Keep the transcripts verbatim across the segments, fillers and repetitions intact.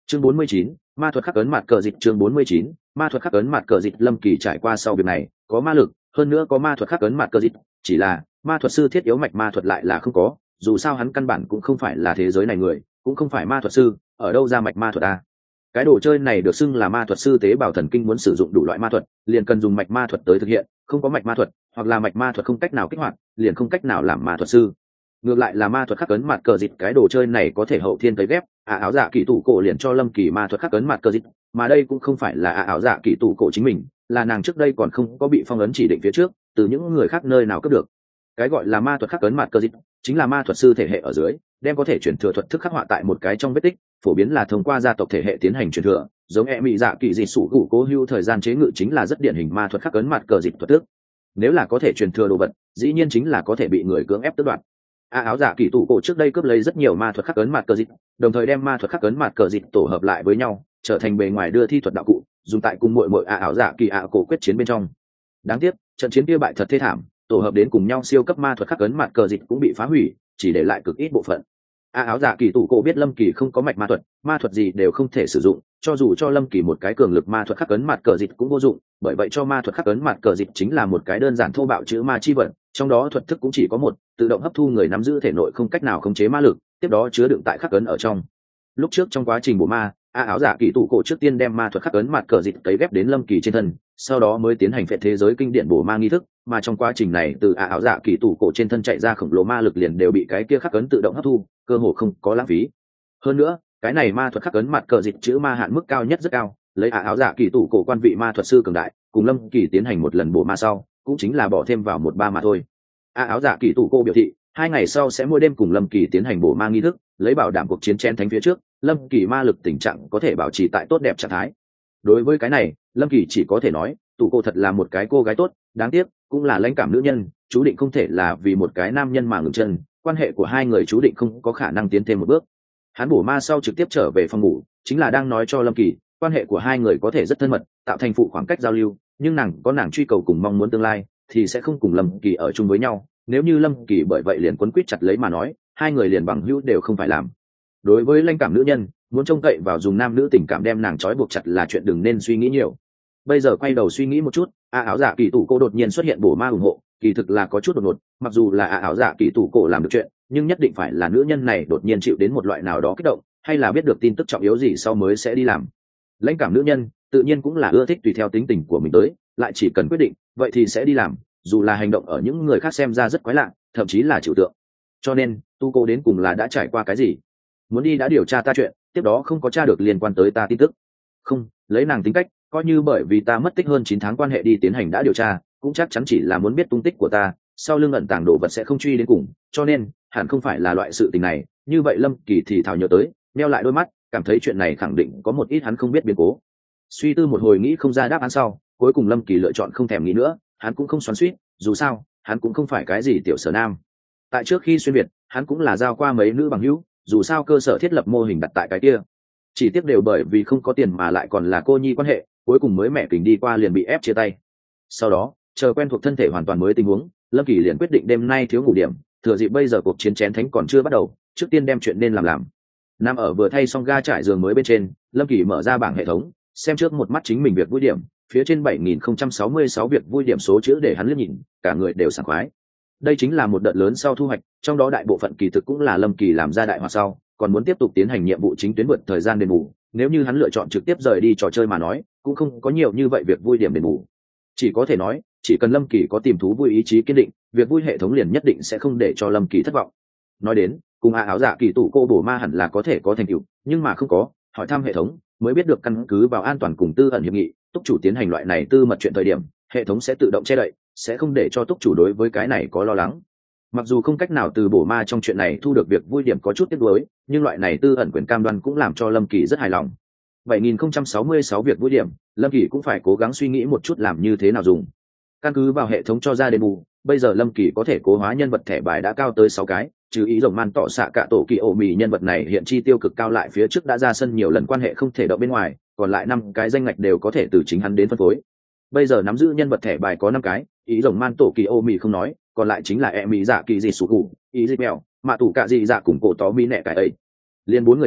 chương bốn mươi chín, ma thuật khắc ấn mặt cờ dịch. chương bốn mươi chín, ma thuật khắc ấn mặt cờ dịch. Lâm Kỳ trải qua sau việc này có ma lực, hơn nữa có ma thuật khắc ấn mặt cờ dịch, chỉ là ma thuật sư thiết yếu mạch ma thuật lại là không có, dù sao hắn căn bản cũng không phải là thế giới này người, cũng không phải ma thuật sư, ở đâu ra mạch ma thuật à? Cái đồ chơi này được xưng là ma thuật sư tế bào thần kinh, muốn sử dụng đủ loại ma thuật liền cần dùng mạch ma thuật tới thực hiện, không có mạch ma thuật hoặc là mạch ma thuật không cách nào kích hoạt liền không cách nào làm ma thuật sư. Ngược lại là ma thuật khắc ấn mặt cờ dịch, cái đồ chơi này có thể hậu thiên cấy ghép, à, áo dạ kỳ tủ cổ liền cho Lâm Kỳ ma thuật khắc ấn mặt cờ dịch, mà đây cũng không phải là à, áo dạ kỳ tủ cổ chính mình, là nàng trước đây còn không có bị phong ấn chỉ định phía trước từ những người khác nơi nào cướp được. Cái gọi là ma thuật khắc ấn mặt cờ dịch chính là ma thuật sư thể hệ ở dưới đem có thể chuyển thừa thuật thức khắc họa tại một cái trong vết tích, phổ biến là thông qua gia tộc thể hệ tiến hành truyền thừa, giống e mỹ dạ kỳ dị sủ cụ cố hữu thời gian chế ngự chính là rất điển hình ma thuật khắc ấn mặt cờ dịch thuật thức. Nếu là có thể truyền thừa đồ vật dĩ nhiên chính là có thể bị người cưỡng ép tước đoạt. A áo dạ kỳ tủ cổ trước đây cướp lấy rất nhiều ma thuật khắc ấn mặt cờ dịch, đồng thời đem ma thuật khắc ấn mặt cờ dịch tổ hợp lại với nhau trở thành bề ngoài đưa thi thuật đạo cụ, dùng tại cùng muội muội A áo dạ kỳ ạ cổ quyết chiến bên trong. Đáng tiếc trận chiến kia bại thật thê thảm, tổ hợp đến cùng nhau siêu cấp ma thuật khắc ấn mặt cờ dịch cũng bị phá hủy, chỉ để lại cực ít bộ phận. A áo dạ kỳ tủ cổ biết Lâm Kỳ không có mạch ma thuật, ma thuật gì đều không thể sử dụng, cho dù cho Lâm Kỳ một cái cường lực ma thuật khắc ấn mặt cờ dịch cũng vô dụng, bởi vậy cho ma thuật khắc ấn mặt cờ dịch chính là một cái đơn giản thô bạo chữ ma chi vật, trong đó thuật thức cũng chỉ có một, tự động hấp thu người nắm giữ thể nội không cách nào khống chế ma lực, tiếp đó chứa đựng tại khắc ấn ở trong. Lúc trước trong quá trình bổ ma, A áo dạ kỳ tủ cổ trước tiên đem ma thuật khắc ấn mặt cờ dịch cấy ghép đến Lâm Kỳ trên thân, sau đó mới tiến hành phệ thế giới kinh điển bổ ma nghi thức, mà trong quá trình này từ A áo dạ kỳ tủ cổ trên thân chạy ra khổng lồ ma lực liền đều bị cái kia khắc ấn tự động hấp thu, cơ hồ không có lãng phí. Hơn nữa cái này ma thuật khắc ấn mặt cờ dịch chữ ma hạn mức cao nhất rất cao, lấy A áo dạ kỳ tủ cổ quan vị ma thuật sư cường đại cùng Lâm Kỳ tiến hành một lần bổ ma sau cũng chính là bỏ thêm vào một ba mà thôi. A áo dạ kỳ tủ cổ biểu thị hai ngày sau sẽ mỗi đêm cùng Lâm Kỳ tiến hành bổ ma nghi thức, lấy bảo đảm cuộc chiến chen thánh phía trước Lâm Kỳ ma lực tình trạng có thể bảo trì tại tốt đẹp trạng thái. Đối với cái này Lâm Kỳ chỉ có thể nói tủ cổ thật là một cái cô gái tốt, đáng tiếc cũng là lãnh cảm nữ nhân, chú định không thể là vì một cái nam nhân mà ngừng chân, quan hệ của hai người chú định không có khả năng tiến thêm một bước. Hắn bổ ma sau trực tiếp trở về phòng ngủ, chính là đang nói cho Lâm Kỳ quan hệ của hai người có thể rất thân mật, tạo thành phụ khoảng cách giao lưu, nhưng nàng có nàng truy cầu cùng mong muốn tương lai thì sẽ không cùng Lâm Kỳ ở chung với nhau, nếu như Lâm Kỳ bởi vậy liền quấn quýt chặt lấy mà nói hai người liền bằng hữu đều không phải làm. Đối với lãnh cảm nữ nhân muốn trông cậy vào dùng nam nữ tình cảm đem nàng trói buộc chặt là chuyện đừng nên suy nghĩ nhiều. Bây giờ quay đầu suy nghĩ một chút, A áo dạ kỳ tủ cô đột nhiên xuất hiện bổ ma ủng hộ kỳ thực là có chút đột ngột, mặc dù là A áo dạ kỳ tủ cổ làm được chuyện nhưng nhất định phải là nữ nhân này đột nhiên chịu đến một loại nào đó kích động, hay là biết được tin tức trọng yếu gì sau mới sẽ đi làm. Lãnh cảm nữ nhân tự nhiên cũng là ưa thích tùy theo tính tình của mình tới, lại chỉ cần quyết định vậy thì sẽ đi làm, dù là hành động ở những người khác xem ra rất quái lạ thậm chí là trừu tượng. Cho nên tu cô đến cùng là đã trải qua cái gì, muốn đi đã điều tra ta chuyện tiếp đó không có tra được liên quan tới ta tin tức. Không, lấy nàng tính cách coi như bởi vì ta mất tích hơn chín tháng quan hệ đi tiến hành đã điều tra cũng chắc chắn chỉ là muốn biết tung tích của ta, sau lưng ẩn tàng đồ vật sẽ không truy đến cùng, cho nên hẳn không phải là loại sự tình này. Như vậy Lâm Kỳ thì thào nhớ tới, neo lại đôi mắt, cảm thấy chuyện này khẳng định có một ít hắn không biết biến cố. Suy tư một hồi nghĩ không ra đáp án sau, cuối cùng Lâm Kỳ lựa chọn không thèm nghĩ nữa, hắn cũng không xoắn xuýt, dù sao hắn cũng không phải cái gì tiểu sở nam. Tại trước khi xuyên việt hắn cũng là giao qua mấy nữ bằng hữu, dù sao cơ sở thiết lập mô hình đặt tại cái kia, chỉ tiếc đều bởi vì không có tiền mà lại còn là cô nhi quan hệ, cuối cùng mới mẹ kình đi qua liền bị ép chia tay. Sau đó chờ quen thuộc thân thể hoàn toàn mới tình huống, Lâm Kỳ liền quyết định đêm nay thiếu ngủ điểm, thừa dịp bây giờ cuộc chiến chén thánh còn chưa bắt đầu, trước tiên đem chuyện nên làm làm. Nằm ở vừa thay xong ga trải giường mới bên trên, Lâm Kỳ mở ra bảng hệ thống, xem trước một mắt chính mình việc vui điểm, phía trên bảy nghìn không trăm sáu mươi sáu việc vui điểm số chữ để hắn liếc nhìn, cả người đều sảng khoái. Đây chính là một đợt lớn sau thu hoạch, trong đó đại bộ phận kỳ thực cũng là Lâm Kỳ làm ra đại hòa sau, còn muốn tiếp tục tiến hành nhiệm vụ chính tuyến vượt thời gian đền bù, nếu như hắn lựa chọn trực tiếp rời đi trò chơi mà nói, cũng không có nhiều như vậy việc vui điểm đền bù. Chỉ có thể nói, chỉ cần Lâm Kỳ có tìm thú vui ý chí kiên định, việc vui hệ thống liền nhất định sẽ không để cho Lâm Kỳ thất vọng. Nói đến, cùng A áo dạ kỳ tủ cô bổ ma hẳn là có thể có thành tựu, nhưng mà không có, hỏi thăm hệ thống mới biết được căn cứ vào an toàn cùng tư ẩn hiệp nghị, túc chủ tiến hành loại này tư mật chuyện thời điểm, hệ thống sẽ tự động che đậy, sẽ không để cho túc chủ đối với cái này có lo lắng. Mặc dù không cách nào từ bổ ma trong chuyện này thu được việc vui điểm có chút tiếc nuối, nhưng loại này tư ẩn quyền cam đoan cũng làm cho Lâm Kỳ rất hài lòng. bảy nghìn không trăm sáu mươi sáu việc vui điểm, Lâm Kỳ cũng phải cố gắng suy nghĩ một chút làm như thế nào dùng. Căn cứ vào hệ thống cho ra đền bù, bây giờ Lâm Kỳ có thể cố hóa nhân vật thẻ bài đã cao tới sáu cái, trừ ý rồng man tọ xạ cả tổ kỳ ổ mì nhân vật này hiện chi tiêu cực cao lại phía trước đã ra sân nhiều lần quan hệ không thể động bên ngoài, còn lại năm cái danh ngạch đều có thể từ chính hắn đến phân phối. Bây giờ nắm giữ nhân vật thẻ bài có năm cái, ý rồng man tổ kỳ ổ mì không nói, còn lại chính là e mỹ dạ kỳ dị sủ cụ, ý dịch mèo, mạ tủ cạ dị dạ cùng cổ tó mi nẹ cái ấy. Liên bốn người này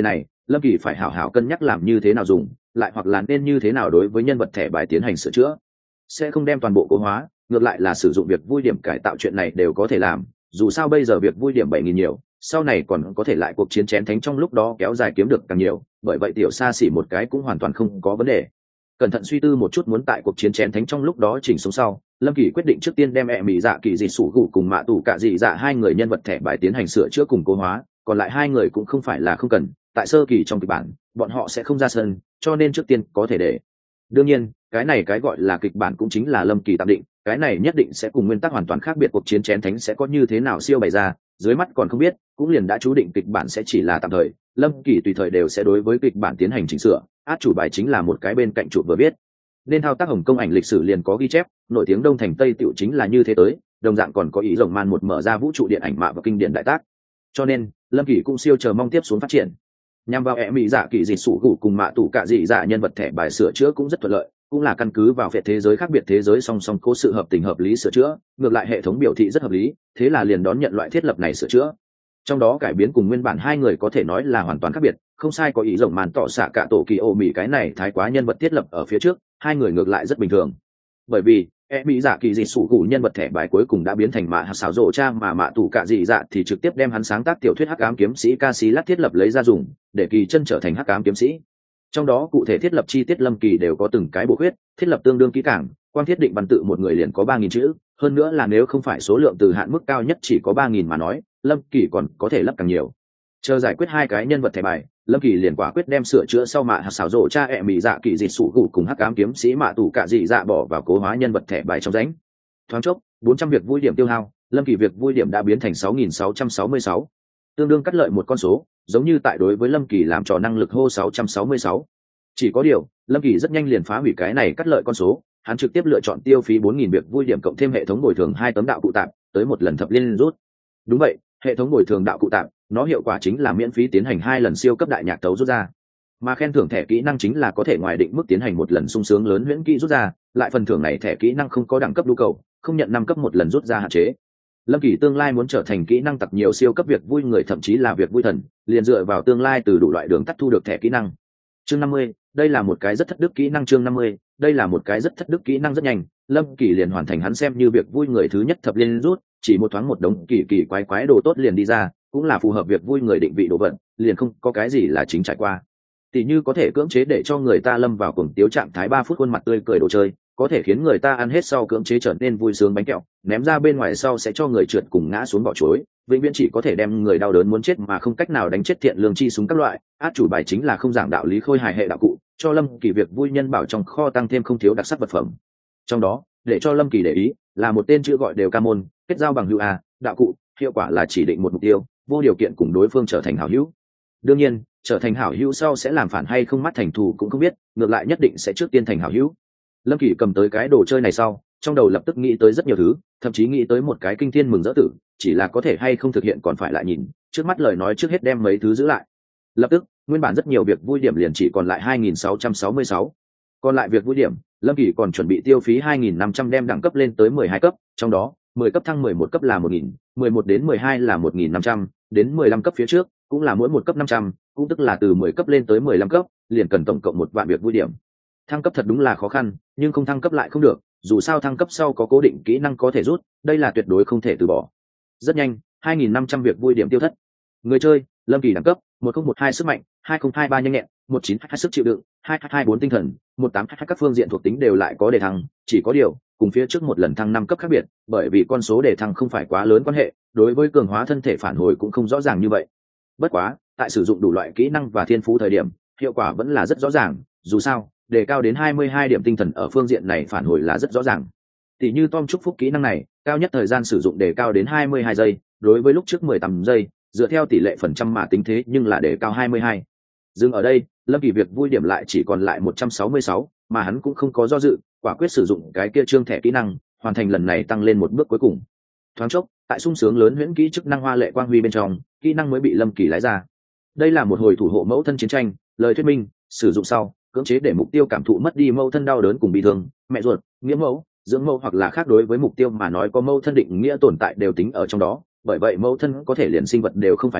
Lâm Kỳ phải hảo hảo cân nhắc làm như thế nào dùng, lại hoặc là nên như thế nào đối với nhân vật thẻ bài tiến hành sửa chữa. Sẽ không đem toàn bộ cố hóa, ngược lại là sử dụng việc vui điểm cải tạo, chuyện này đều có thể làm, dù sao bây giờ việc vui điểm bảy nghìn nhiều, sau này còn có thể lại cuộc chiến chén thánh trong lúc đó kéo dài kiếm được càng nhiều, bởi vậy tiểu xa xỉ một cái cũng hoàn toàn không có vấn đề. Cẩn thận suy tư một chút muốn tại cuộc chiến chén thánh trong lúc đó chỉnh xuống sau, Lâm Kỳ quyết định trước tiên đem mẹ mị dạ kỳ dị sủ gù cùng mạ tù cả dị dạ hai người nhân vật thẻ bài tiến hành sửa chữa cùng cố hóa, còn lại hai người cũng không phải là không cần, tại sơ kỳ trong kịch bản bọn họ sẽ không ra sân, cho nên trước tiên có thể để. Đương nhiên cái này cái gọi là kịch bản cũng chính là Lâm Kỳ tạm định, cái này nhất định sẽ cùng nguyên tắc hoàn toàn khác biệt, cuộc chiến chén thánh sẽ có như thế nào siêu bày ra dưới mắt còn không biết, cũng liền đã chú định kịch bản sẽ chỉ là tạm thời. Lâm Kỳ tùy thời đều sẽ đối với kịch bản tiến hành chỉnh sửa, át chủ bài chính là một cái bên cạnh trụ vừa biết nên thao tác. Hồng Công ảnh lịch sử liền có ghi chép, nổi tiếng Đông Thành Tây tiểu chính là như thế tới, đồng dạng còn có ý rồng man một mở ra vũ trụ điện ảnh mạ và kinh điển đại tác, cho nên Lâm Kỳ cũng siêu chờ mong tiếp xuống phát triển. Nhằm vào ẻ mỹ dạ kỳ dị sủ gù cùng mạ tù cả dị dạ nhân vật thẻ bài sửa chữa cũng rất thuận lợi, cũng là căn cứ vào phệ thế giới khác biệt thế giới song song cố sự hợp tình hợp lý sửa chữa, ngược lại hệ thống biểu thị rất hợp lý, thế là liền đón nhận loại thiết lập này sửa chữa. Trong đó cải biến cùng nguyên bản hai người có thể nói là hoàn toàn khác biệt, không sai có ý rồng màn tỏ xạ cả tổ kỳ ô mỹ cái này thái quá nhân vật thiết lập ở phía trước, hai người ngược lại rất bình thường. Bởi vì e mỹ dạ kỳ dị sủ gù nhân vật thẻ bài cuối cùng đã biến thành mạ hạt xảo rộ cha, mà mạ tù cả dị dạ thì trực tiếp đem hắn sáng tác tiểu thuyết hắc ám kiếm sĩ Casillas thiết lập lấy ra dùng, để Kỳ Chân trở thành hắc ám kiếm sĩ. Trong đó cụ thể thiết lập chi tiết Lâm Kỳ đều có từng cái bổ khuyết, thiết lập tương đương kỹ càng, quan thiết định văn tự một người liền có ba nghìn chữ, hơn nữa là nếu không phải số lượng từ hạn mức cao nhất chỉ có ba nghìn mà nói, Lâm Kỳ còn có thể lắp càng nhiều. Chờ giải quyết hai cái nhân vật thẻ bài, Lâm Kỳ liền quả quyết đem sửa chữa sau mạ hạt xảo rộ cha ẹ mỹ dạ kỳ dị sủ gù cùng hắc ám kiếm sĩ mạ tù cả dị dạ bỏ vào cố hóa nhân vật thẻ bài trong rãnh. Thoáng chốc bốn trăm việc vui điểm tiêu hao, Lâm Kỳ việc vui điểm đã biến thành sáu nghìn sáu trăm sáu mươi sáu, tương đương cắt lợi một con số, giống như tại đối với Lâm Kỳ làm trò năng lực hô sáu trăm sáu mươi sáu. Chỉ có điều Lâm Kỳ rất nhanh liền phá hủy cái này cắt lợi con số, hắn trực tiếp lựa chọn tiêu phí bốn nghìn việc vui điểm cộng thêm hệ thống bồi thường hai tấm đạo cụ tạm, tới một lần thập liên rút. Đúng vậy, hệ thống bồi thường đạo cụ tạm, nó hiệu quả chính là miễn phí tiến hành hai lần siêu cấp đại nhạc tấu rút ra, mà khen thưởng thẻ kỹ năng chính là có thể ngoài định mức tiến hành một lần sung sướng lớn huyễn kỹ rút ra, lại phần thưởng này thẻ kỹ năng không có đẳng cấp nhu cầu, không nhận năm cấp một lần rút ra hạn chế. Lâm Kỳ tương lai muốn trở thành kỹ năng tặc nhiều siêu cấp việc vui người, thậm chí là việc vui thần, liền dựa vào tương lai từ đủ loại đường tắt thu được thẻ kỹ năng. Chương năm mươi, đây là một cái rất thất đức kỹ năng. Chương năm mươi, đây là một cái rất thất đức kỹ năng. Rất nhanh Lâm Kỳ liền hoàn thành hắn xem như việc vui người thứ nhất thập liên rút, chỉ một thoáng một đống kỳ kỳ quái quái đồ tốt liền đi ra, cũng là phù hợp việc vui người định vị đồ vật, liền không có cái gì là chính trải qua. Tỷ như có thể cưỡng chế để cho người ta lâm vào cuồng tiếu trạng thái ba phút khuôn mặt tươi cười đồ chơi, có thể khiến người ta ăn hết sau cưỡng chế trở nên vui sướng bánh kẹo, ném ra bên ngoài sau sẽ cho người trượt cùng ngã xuống bỏ chuối, vĩnh viễn chỉ có thể đem người đau đớn muốn chết mà không cách nào đánh chết thiện lương chi súng các loại. Át chủ bài chính là không giảng đạo lý khôi hài hệ đạo cụ, cho Lâm Kỳ việc vui nhân bảo trong kho tăng thêm không thiếu đặc sắc vật phẩm. Trong đó để cho Lâm Kỳ để ý là một tên chữ gọi đều ca môn, kết giao bằng hữu a đạo cụ, hiệu quả là chỉ định một mục tiêu, vô điều kiện cùng đối phương trở thành hảo hữu. Đương nhiên trở thành hảo hữu sau sẽ làm phản hay không mắt thành thù cũng không biết, ngược lại nhất định sẽ trước tiên thành hảo hữu. Lâm Kỳ cầm tới cái đồ chơi này sau, trong đầu lập tức nghĩ tới rất nhiều thứ, thậm chí nghĩ tới một cái kinh thiên mừng rỡ tử, chỉ là có thể hay không thực hiện còn phải lại nhìn, trước mắt lời nói trước hết đem mấy thứ giữ lại. Lập tức nguyên bản rất nhiều việc vui điểm liền chỉ còn lại hai nghìn sáu trăm sáu mươi sáu. Còn lại việc vui điểm, Lâm Kỳ còn chuẩn bị tiêu phí hai nghìn năm trăm đem đẳng cấp lên tới mười hai cấp, trong đó mười cấp thăng mười một cấp là một nghìn, mười một đến mười hai là một nghìn năm trăm, đến mười lăm cấp phía trước cũng là mỗi một cấp năm trăm, cũng tức là từ mười cấp lên tới mười lăm cấp liền cần tổng cộng một vạn việc vui điểm. Thăng cấp thật đúng là khó khăn, nhưng không thăng cấp lại không được, dù sao thăng cấp sau có cố định kỹ năng có thể rút, đây là tuyệt đối không thể từ bỏ. Rất nhanh hai nghìn năm trăm việc vui điểm tiêu thất. Người chơi Lâm Kỳ đẳng cấp một không một hai sức mạnh, hai không hai ba nhanh nhẹn, một chín hai sức chịu đựng, hai hai bốn tinh thần, một tám hai các phương diện thuộc tính đều lại có đề thăng, chỉ có điều cùng phía trước một lần thăng năm cấp khác biệt, bởi vì con số đề thăng không phải quá lớn quan hệ, đối với cường hóa thân thể phản hồi cũng không rõ ràng như vậy. Bất quá tại sử dụng đủ loại kỹ năng và thiên phú thời điểm, hiệu quả vẫn là rất rõ ràng, dù sao đề cao đến hai mươi hai điểm tinh thần ở phương diện này phản hồi là rất rõ ràng. Tỷ như Tom chúc phúc kỹ năng này, cao nhất thời gian sử dụng đề cao đến hai mươi hai giây, đối với lúc trước mười tám giây, dựa theo tỷ lệ phần trăm mà tính thế nhưng là đề cao hai mươi hai. Dừng ở đây, Lâm Kỳ việc vui điểm lại chỉ còn lại một trăm sáu mươi sáu, mà hắn cũng không có do dự, quả quyết sử dụng cái kia trương thẻ kỹ năng, hoàn thành lần này tăng lên một bước cuối cùng. Thoáng chốc, tại sung sướng lớn huyễn kỹ chức năng hoa lệ quang huy bên trong, kỹ năng mới bị Lâm Kỳ lái ra. Đây là một hồi thủ hộ mẫu thân chiến tranh, lời thuyết minh, sử dụng sau, cưỡng chế để mục tiêu cảm thụ mất đi mẫu thân đau đớn cùng bị thương, mẹ ruột, nghĩa mẫu, dưỡng mẫu hoặc là khác đối với mục tiêu mà nói có mẫu thân định nghĩa tồn tại đều tính ở trong đó, bởi vậy mẫu thân có thể liền sinh vật đều không phải là,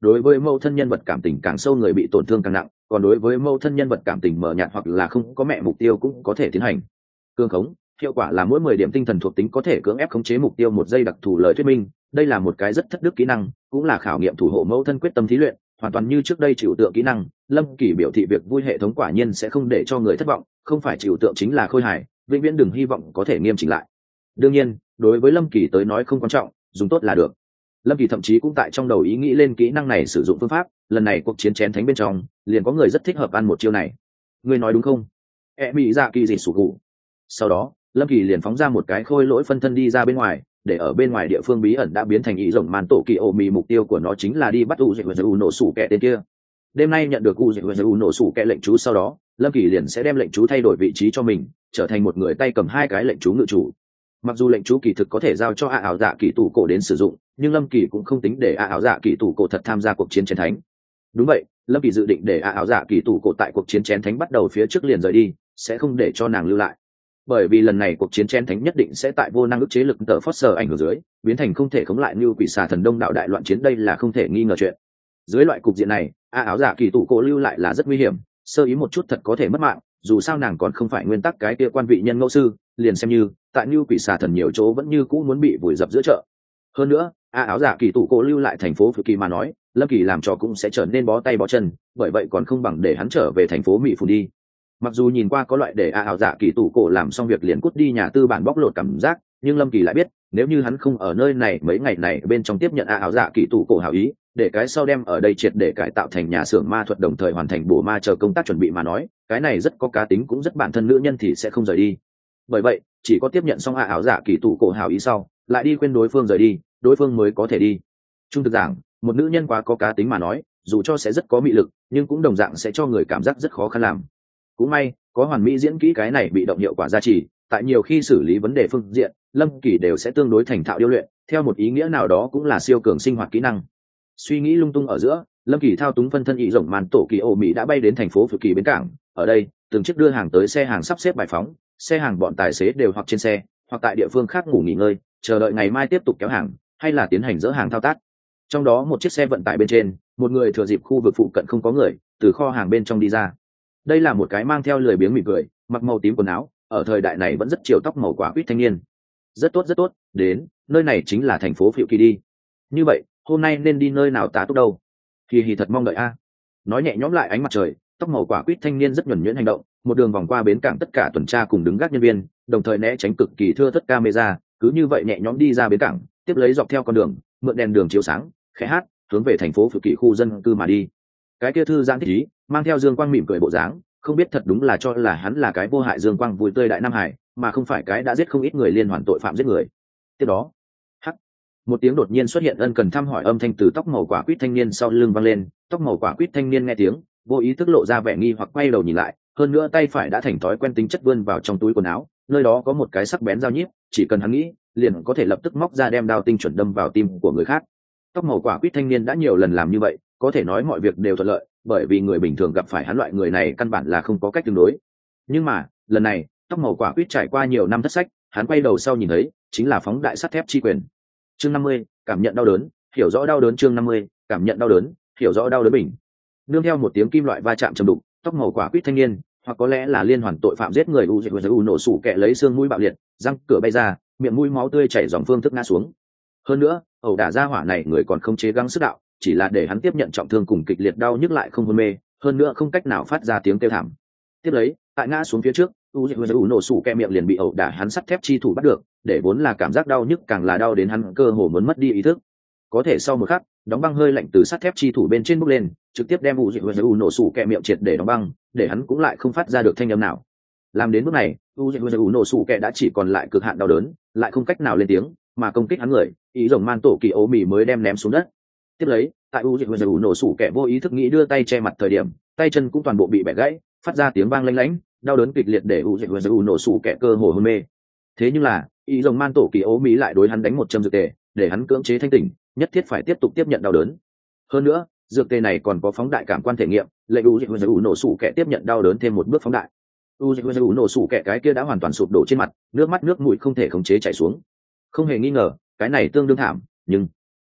đối với mẫu thân nhân vật cảm tình càng sâu người bị tổn thương càng nặng, còn đối với mẫu thân nhân vật cảm tình mờ nhạt hoặc là không có mẹ mục tiêu cũng có thể tiến hành cương khống. Hiệu quả là mỗi mười điểm tinh thần thuộc tính có thể cưỡng ép khống chế mục tiêu một giây đặc thù lời thuyết minh. Đây là một cái rất thất đức kỹ năng, cũng là khảo nghiệm thủ hộ mẫu thân quyết tâm thí luyện, hoàn toàn như trước đây chịu tượng kỹ năng. Lâm Kỳ biểu thị việc vui hệ thống quả nhiên sẽ không để cho người thất vọng, không phải chịu tượng chính là khôi hài, vĩnh viễn đừng hy vọng có thể nghiêm chỉnh lại. Đương nhiên, đối với Lâm Kỳ tới nói không quan trọng, dùng tốt là được. Lâm Kỳ thậm chí cũng tại trong đầu ý nghĩ lên kỹ năng này sử dụng phương pháp, lần này cuộc chiến chén thánh bên trong, liền có người rất thích hợp ăn một chiêu này. Ngươi nói đúng không? E mỹ dạ kỳ gì sủ cụ. Sau đó, Lâm Kỳ liền phóng ra một cái khôi lỗi phân thân đi ra bên ngoài, để ở bên ngoài địa phương bí ẩn đã biến thành ý rồng màn tổ kỳ ô mì, mục tiêu của nó chính là đi bắt u dịch u nổ sủ kẻ tên kia. Đêm nay nhận được u dịch u nổ sủ kẻ lệnh chú sau đó, Lâm Kỳ liền sẽ đem lệnh chú thay đổi vị trí cho mình, trở thành một người tay cầm hai cái lệnh chú ngự chủ. Mặc dù lệnh chú kỳ thực có thể giao cho a ảo dạ kỳ tủ cổ đến sử dụng, nhưng Lâm Kỳ cũng không tính để a ảo dạ kỳ tủ cổ thật tham gia cuộc chiến chén thánh. Đúng vậy, Lâm Kỳ dự định để a ảo dạ kỳ tủ cổ tại cuộc chiến chén thánh bắt đầu phía trước liền rời đi, sẽ không để cho nàng lưu lại. Bởi vì lần này cuộc chiến chén thánh nhất định sẽ tại vô năng ức chế lực tờ Foster ảnh hưởng dưới, biến thành không thể khống lại như quỷ xà thần đông đạo đại loạn chiến, đây là không thể nghi ngờ chuyện. Dưới loại cục diện này, a áo giả kỳ tụ cổ lưu lại là rất nguy hiểm, sơ ý một chút thật có thể mất mạng, dù sao nàng còn không phải nguyên tắc cái kia quan vị nhân ngẫu sư, liền xem như tại như quỷ xà thần nhiều chỗ vẫn như cũ muốn bị vùi dập giữa chợ. Hơn nữa, a áo giả kỳ tụ cổ lưu lại thành phố Phự Kỳ mà nói, Lâm Kỳ làm cho cũng sẽ trở nên bó tay bó chân, bởi vậy còn không bằng để hắn trở về thành phố Mỹ Phủ đi. Mặc dù nhìn qua có loại để a ảo dạ kỳ tủ cổ làm xong việc liền cút đi nhà tư bản bóc lột cảm giác, nhưng Lâm Kỳ lại biết nếu như hắn không ở nơi này mấy ngày này bên trong tiếp nhận a ảo dạ kỳ tủ cổ hảo ý, để cái sau đem ở đây triệt để cải tạo thành nhà xưởng ma thuật đồng thời hoàn thành bổ ma chờ công tác chuẩn bị mà nói, cái này rất có cá tính cũng rất bản thân nữ nhân thì sẽ không rời đi. Bởi vậy chỉ có tiếp nhận xong a ảo dạ kỳ tủ cổ hảo ý sau, lại đi khuyên đối phương rời đi, đối phương mới có thể đi. Trung thực giảng, một nữ nhân quá có cá tính mà nói, dù cho sẽ rất có mị lực, nhưng cũng đồng dạng sẽ cho người cảm giác rất khó khăn làm. Cũng may có hoàn mỹ diễn kỹ cái này bị động hiệu quả gia trì, tại nhiều khi xử lý vấn đề phương diện, Lâm Kỳ đều sẽ tương đối thành thạo điêu luyện, theo một ý nghĩa nào đó cũng là siêu cường sinh hoạt kỹ năng. Suy nghĩ lung tung ở giữa, Lâm Kỳ thao túng phân thân ý rồng màn tổ kỳ ô mỹ đã bay đến thành phố Phự Kỳ bến cảng. Ở đây từng chiếc đưa hàng tới xe hàng sắp xếp bài phóng, xe hàng bọn tài xế đều hoặc trên xe hoặc tại địa phương khác ngủ nghỉ ngơi, chờ đợi ngày mai tiếp tục kéo hàng hay là tiến hành dỡ hàng thao tác. Trong đó một chiếc xe vận tải bên trên, một người thừa dịp khu vực phụ cận không có người, từ kho hàng bên trong đi ra. Đây là một cái mang theo lười biếng mỉm cười, mặc màu tím quần áo, ở thời đại này vẫn rất chiều tóc màu quả quýt thanh niên. Rất tốt rất tốt, đến nơi này chính là thành phố Phự Kỳ đi. Như vậy hôm nay nên đi nơi nào tá túc đâu? Kỳ hì thật mong đợi a. Nói nhẹ nhõm lại ánh mặt trời, tóc màu quả quýt thanh niên rất nhuần nhuyễn hành động, một đường vòng qua bến cảng tất cả tuần tra cùng đứng gác nhân viên, đồng thời né tránh cực kỳ thưa thớt camera, cứ như vậy nhẹ nhõm đi ra bến cảng, tiếp lấy dọc theo con đường, mượn đèn đường chiếu sáng, khẽ hát, hướng về thành phố Phự Kỳ khu dân cư mà đi. Cái kia thư giãn thích ý, mang theo dương quang mỉm cười bộ dáng, không biết thật đúng là cho là hắn là cái vô hại dương quang vui tươi đại nam hải, mà không phải cái đã giết không ít người liên hoàn tội phạm giết người. Tiếp đó, hắc, một tiếng đột nhiên xuất hiện ân cần thăm hỏi âm thanh từ tóc màu quả quýt thanh niên sau lưng vang lên. Tóc màu quả quýt thanh niên nghe tiếng, vô ý thức lộ ra vẻ nghi hoặc quay đầu nhìn lại, hơn nữa tay phải đã thành thói quen tính chất vươn vào trong túi quần áo, nơi đó có một cái sắc bén dao nhíp, chỉ cần hắn nghĩ, liền có thể lập tức móc ra đem đao tinh chuẩn đâm vào tim của người khác. Tóc màu quả quýt thanh niên đã nhiều lần làm như vậy, có thể nói mọi việc đều thuận lợi, bởi vì người bình thường gặp phải hắn loại người này căn bản là không có cách tương đối. Nhưng mà lần này tóc màu quả quýt trải qua nhiều năm thất sách, hắn quay đầu sau nhìn thấy chính là phóng đại sắt thép chi quyền. Chương năm mươi, cảm nhận đau đớn, hiểu rõ đau đớn. Chương năm mươi, cảm nhận đau đớn, hiểu rõ đau đớn bình. Nương theo một tiếng kim loại va chạm trầm đục, tóc màu quả quýt thanh niên, hoặc có lẽ là liên hoàn tội phạm giết người u u nổ sủ kẹ lấy xương mũi bạo liệt, răng cửa bay ra, miệng mũi máu tươi chảy dòng phương thức ngã xuống. Hơn nữa ẩu đả ra hỏa này người còn không chế gắng sức đạo, chỉ là để hắn tiếp nhận trọng thương cùng kịch liệt đau nhức lại không hôn mê, hơn nữa không cách nào phát ra tiếng kêu thảm. Tiếp lấy tại ngã xuống phía trước, u u nổ sủ kẹ miệng liền bị ẩu đả hắn sắt thép chi thủ bắt được, để vốn là cảm giác đau nhức càng là đau đến hắn cơ hồ muốn mất đi ý thức. Có thể sau một khắc, đóng băng hơi lạnh từ sắt thép chi thủ bên trên bốc lên, trực tiếp đem u u nổ sủ kẹ miệng triệt để đóng băng, để hắn cũng lại không phát ra được thanh âm nào. Làm đến bước này, u u nổ sủ kẹ đã chỉ còn lại cực hạn đau đớn, lại không cách nào lên tiếng, mà công kích hắn người, ý rồng man tổ kỳ ố mì mới đem ném xuống đất. Tiếp lấy tại u u nổ sủ kẹ vô ý thức nghĩ đưa tay che mặt thời điểm, tay chân cũng toàn bộ bị bẻ gãy, phát ra tiếng vang lanh lảnh, đau đớn kịch liệt để u u nổ sủ kẹ cơ hồ hôn mê. Thế nhưng là ý rồng man tổ kỳ ố mì lại đối hắn đánh một châm dược tề, để hắn cưỡng chế thanh tỉnh, nhất thiết phải tiếp tục tiếp nhận đau đớn. Hơn nữa dược tề này còn có phóng đại cảm quan thể nghiệm, lệnh u u nổ sủ kẹ tiếp nhận đau đớn thêm một bước phóng đại. u u nổ sủ kẹ cái kia đã hoàn toàn sụp đổ trên mặt, nước mắt nước mũi không thể khống chế chảy xuống. Không hề nghi ngờ cái này tương đương thảm, nhưng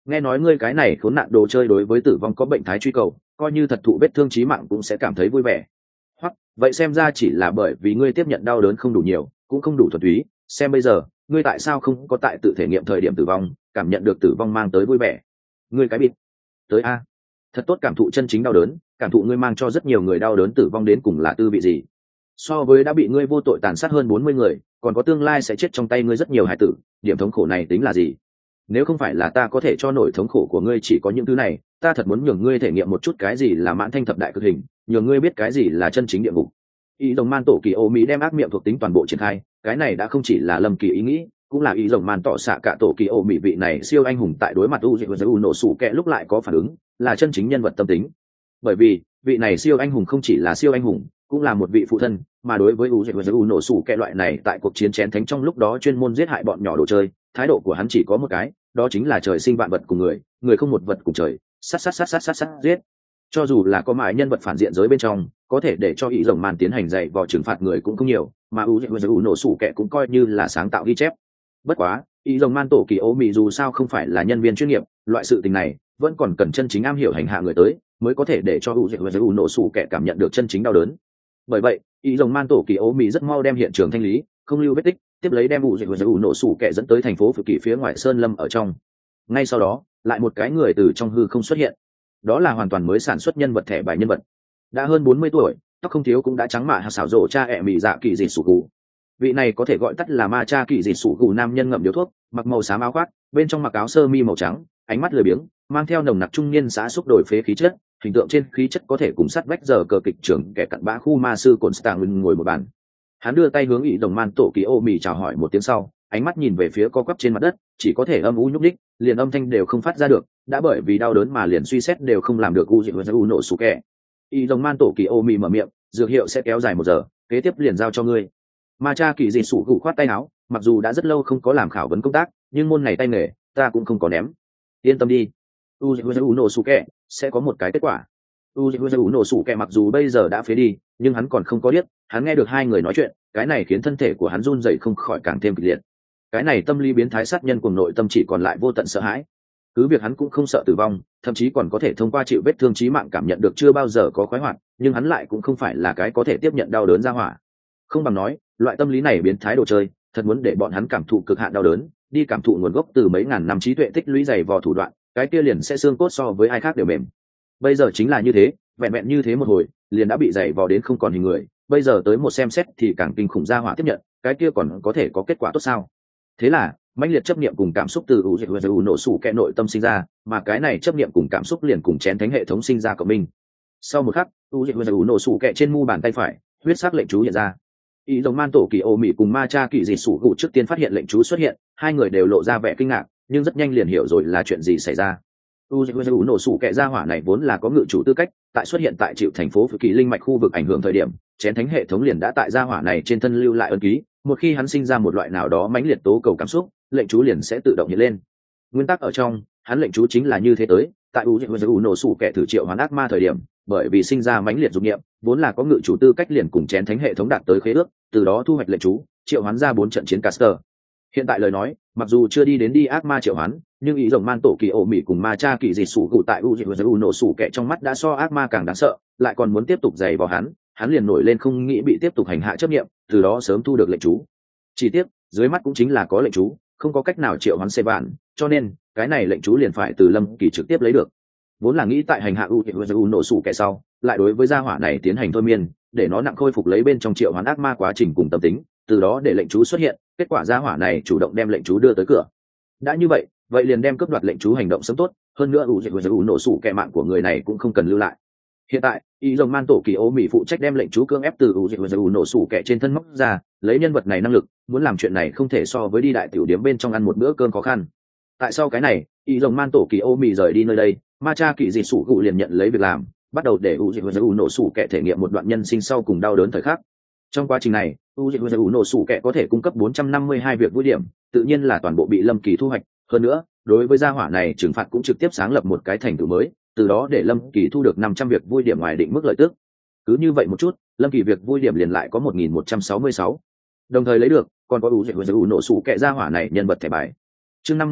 nghe nói ngươi cái này khốn nạn đồ chơi đối với tử vong có bệnh thái truy cầu, coi như thật thụ vết thương chí mạng cũng sẽ cảm thấy vui vẻ. Hoặc vậy xem ra chỉ là bởi vì ngươi tiếp nhận đau đớn không đủ nhiều, cũng không đủ thuần túy. Xem bây giờ ngươi tại sao không có tại tự thể nghiệm thời điểm tử vong, cảm nhận được tử vong mang tới vui vẻ. Ngươi cái bịt tới a, thật tốt cảm thụ chân chính đau đớn, cảm thụ ngươi mang cho rất nhiều người đau đớn tử vong đến cùng là tư vị gì. So với đã bị ngươi vô tội tàn sát hơn bốn mươi người, còn có tương lai sẽ chết trong tay ngươi rất nhiều hải tử, điểm thống khổ này tính là gì? Nếu không phải là ta có thể cho nổi thống khổ của ngươi chỉ có những thứ này, ta thật muốn nhường ngươi thể nghiệm một chút cái gì là mãn thanh thập đại cực hình, nhường ngươi biết cái gì là chân chính địa ngục. Ý rồng man tổ kỳ ô mỹ đem ác miệng thuộc tính toàn bộ triển khai, cái này đã không chỉ là Lâm Kỳ ý nghĩ, cũng là ý rồng man tỏ xạ cả tổ kỳ ô mỹ vị này siêu anh hùng tại đối mặt u u nổ sủ kẹ lúc lại có phản ứng, là chân chính nhân vật tâm tính. Bởi vì vị này siêu anh hùng không chỉ là siêu anh hùng, cũng là một vị phụ thân, mà đối với u u nổ sủ kẹ loại này tại cuộc chiến chén thánh trong lúc đó chuyên môn giết hại bọn nhỏ đồ chơi, thái độ của hắn chỉ có một cái, đó chính là trời sinh vạn vật cùng người, người không một vật cùng trời, sát sát sát sát sát sát giết. Cho dù là có mãi nhân vật phản diện giới bên trong, có thể để cho ý rồng man tiến hành dạy vò trừng phạt người cũng không nhiều, mà u u nổ sủ kẹ cũng coi như là sáng tạo ghi chép. Bất quá ý rồng man tổ kỳ ô mỹ dù sao không phải là nhân viên chuyên nghiệp, loại sự tình này vẫn còn cần chân chính am hiểu hành hạ người tới mới có thể để cho u u nổ sủ kẹ cảm nhận được chân chính đau đớn. Bởi vậy ý rồng man tổ kỳ ô mỹ rất mau đem hiện trường thanh lý, không lưu vết tích, tiếp lấy đem u u nổ sủ kẹ dẫn tới thành phố Phự Kỳ phía ngoài sơn lâm ở trong. Ngay sau đó lại một cái người từ trong hư không xuất hiện, đó là hoàn toàn mới sản xuất nhân vật thẻ bài nhân vật, đã hơn bốn mươi tuổi, tóc không thiếu cũng đã trắng mạ xảo rộ cha ẹ mị dạ kỳ dị sủ cụ. Vị này có thể gọi tắt là ma cha kỳ dị sủ cụ nam nhân ngậm điếu thuốc, mặc màu xám áo khoác, bên trong mặc áo sơ mi màu trắng, ánh mắt lười biếng, mang theo nồng nặc trung niên xã xúc đổi phế khí chất, hình tượng trên khí chất có thể cùng sắt vách giờ cờ kịch trưởng kẻ cặn bã khu ma sư cồn stang ngồi một bàn. Hắn đưa tay hướng ý đồng man tổ kỳ ô mì chào hỏi một tiếng sau, ánh mắt nhìn về phía co quắp trên mặt đất, chỉ có thể âm u nhúc đích, liền âm thanh đều không phát ra được, đã bởi vì đau đớn mà liền suy xét đều không làm được u u nổ sủ kẹ. Ý đồng man tổ kỳ ô mì mở miệng, dược hiệu sẽ kéo dài một giờ, kế tiếp liền giao cho ngươi. Ma cha kỳ dị sủ gù khoát tay áo, mặc dù đã rất lâu không có làm khảo vấn công tác, nhưng môn này tay nghề ta cũng không có ném. Yên tâm đi, u u nổ sủ kẹ sẽ có một cái kết quả. u u nổ sủ kẹ mặc dù bây giờ đã phế đi, nhưng hắn còn không có biết, hắn nghe được hai người nói chuyện, cái này khiến thân thể của hắn run rẩy không khỏi càng thêm kịch liệt. Cái này tâm lý biến thái sát nhân cùng nội tâm chỉ còn lại vô tận sợ hãi. Cứ việc hắn cũng không sợ tử vong, thậm chí còn có thể thông qua chịu vết thương chí mạng cảm nhận được chưa bao giờ có khoái hoạt, nhưng hắn lại cũng không phải là cái có thể tiếp nhận đau đớn ra hỏa. Không bằng nói, loại tâm lý này biến thái đồ chơi, thật muốn để bọn hắn cảm thụ cực hạn đau đớn, đi cảm thụ nguồn gốc từ mấy ngàn năm trí tuệ tích lũy dày vò thủ đoạn, cái kia liền sẽ xương cốt so với ai khác đều mềm. Bây giờ chính là như thế, vẹn vẹn như thế một hồi, liền đã bị dày vò đến không còn hình người, bây giờ tới một xem xét thì càng kinh khủng ra hỏa tiếp nhận, cái kia còn có thể có kết quả tốt sao? Thế là mãnh liệt chấp niệm cùng cảm xúc từ u u nổ sủ kẹ nội tâm sinh ra, mà cái này chấp niệm cùng cảm xúc liền cùng chén thánh hệ thống sinh ra cộng minh. Sau một khắc, u u nổ sủ kẹ trên mu bàn tay phải, huyết sắc lệnh chú hiện ra. Ý đồng man tổ kỳ ô mị cùng ma cha kỳ dị sủ gù trước tiên phát hiện lệnh chú xuất hiện, hai người đều lộ ra vẻ kinh ngạc, nhưng rất nhanh liền hiểu rồi là chuyện gì xảy ra. u u nổ sủ kẹ ra hỏa này vốn là có ngự chủ tư cách, tại xuất hiện tại chịu thành phố Phự Kỳ linh mạch khu vực ảnh hưởng thời điểm, chén thánh hệ thống liền đã tại gia hỏa này trên thân lưu lại ấn ký, một khi hắn sinh ra một loại nào đó mãnh liệt tố cầu cảm xúc, lệnh chú liền sẽ tự động hiện lên. Nguyên tắc ở trong, hắn lệnh chú chính là như thế tới, tại u u nổ sủ kẹ thử triệu hoán ác ma thời điểm, bởi vì sinh ra mãnh liệt dục niệm, vốn là có ngự chủ tư cách liền cùng chén thánh hệ thống đạt tới khế ước, từ đó thu hoạch lệnh chú, triệu hoán ra bốn trận chiến caster. Hiện tại lời nói, mặc dù chưa đi đến đi ác ma triệu hoán, nhưng ý rồng man tổ kỳ ổ mị cùng ma cha kỳ dị sủ cụ tại u u nổ sủ kẹ trong mắt đã so ác ma càng đáng sợ, lại còn muốn tiếp tục giày vào hắn, hắn liền nổi lên không nghĩ bị tiếp tục hành hạ chấp niệm, từ đó sớm thu được lệnh chú. Chỉ tiếc, dưới mắt cũng chính là có lệnh chú, không có cách nào triệu hoán xe bạn, cho nên cái này lệnh chú liền phải từ Lâm Kỳ trực tiếp lấy được. Vốn là nghĩ tại hành hạ u u nổ sủ kẹ sau, lại đối với gia hỏa này tiến hành thôi miên, để nó nặng khôi phục lấy bên trong triệu hoán ác ma quá trình cùng tâm tính, từ đó để lệnh chú xuất hiện, kết quả gia hỏa này chủ động đem lệnh chú đưa tới cửa. Đã như vậy, vậy liền đem cướp đoạt lệnh chú hành động sớm tốt, hơn nữa u u nổ sủ kẹ mạng của người này cũng không cần lưu lại. Hiện tại, ý rồng man tổ kỳ ô mỹ phụ trách đem lệnh chú cưỡng ép từ u u nổ sủ kẹ trên thân móc ra, lấy nhân vật này năng lực, muốn làm chuyện này không thể so với đi đại tiểu điếm bên trong ăn một bữa cơm khó khăn. Tại sau cái này, ý rồng man tổ kỳ ô mỹ rời đi nơi đây, ma cha kỳ dị sủ gụ liền nhận lấy việc làm, bắt đầu để u u nổ sủ kẹ thể nghiệm một đoạn nhân sinh sau cùng đau đớn thời khắc. Trong quá trình này, u u nổ sủ kẹ có thể cung cấp bốn trăm năm mươi hai việc vui điểm, tự nhiên là toàn bộ bị Lâm Kỳ thu hoạch. Hơn nữa, đối với gia hỏa này trừng phạt cũng trực tiếp sáng lập một cái thành tựu mới, từ đó để Lâm Kỳ thu được năm trăm việc vui điểm ngoài định mức lợi tức. Cứ như vậy một chút, Lâm Kỳ việc vui điểm liền lại có một nghìn một trăm sáu mươi sáu. Đồng thời lấy được, còn có u u nổ sủ kẹ gia hỏa này nhân vật thẻ bài. Chương năm mươi mốt,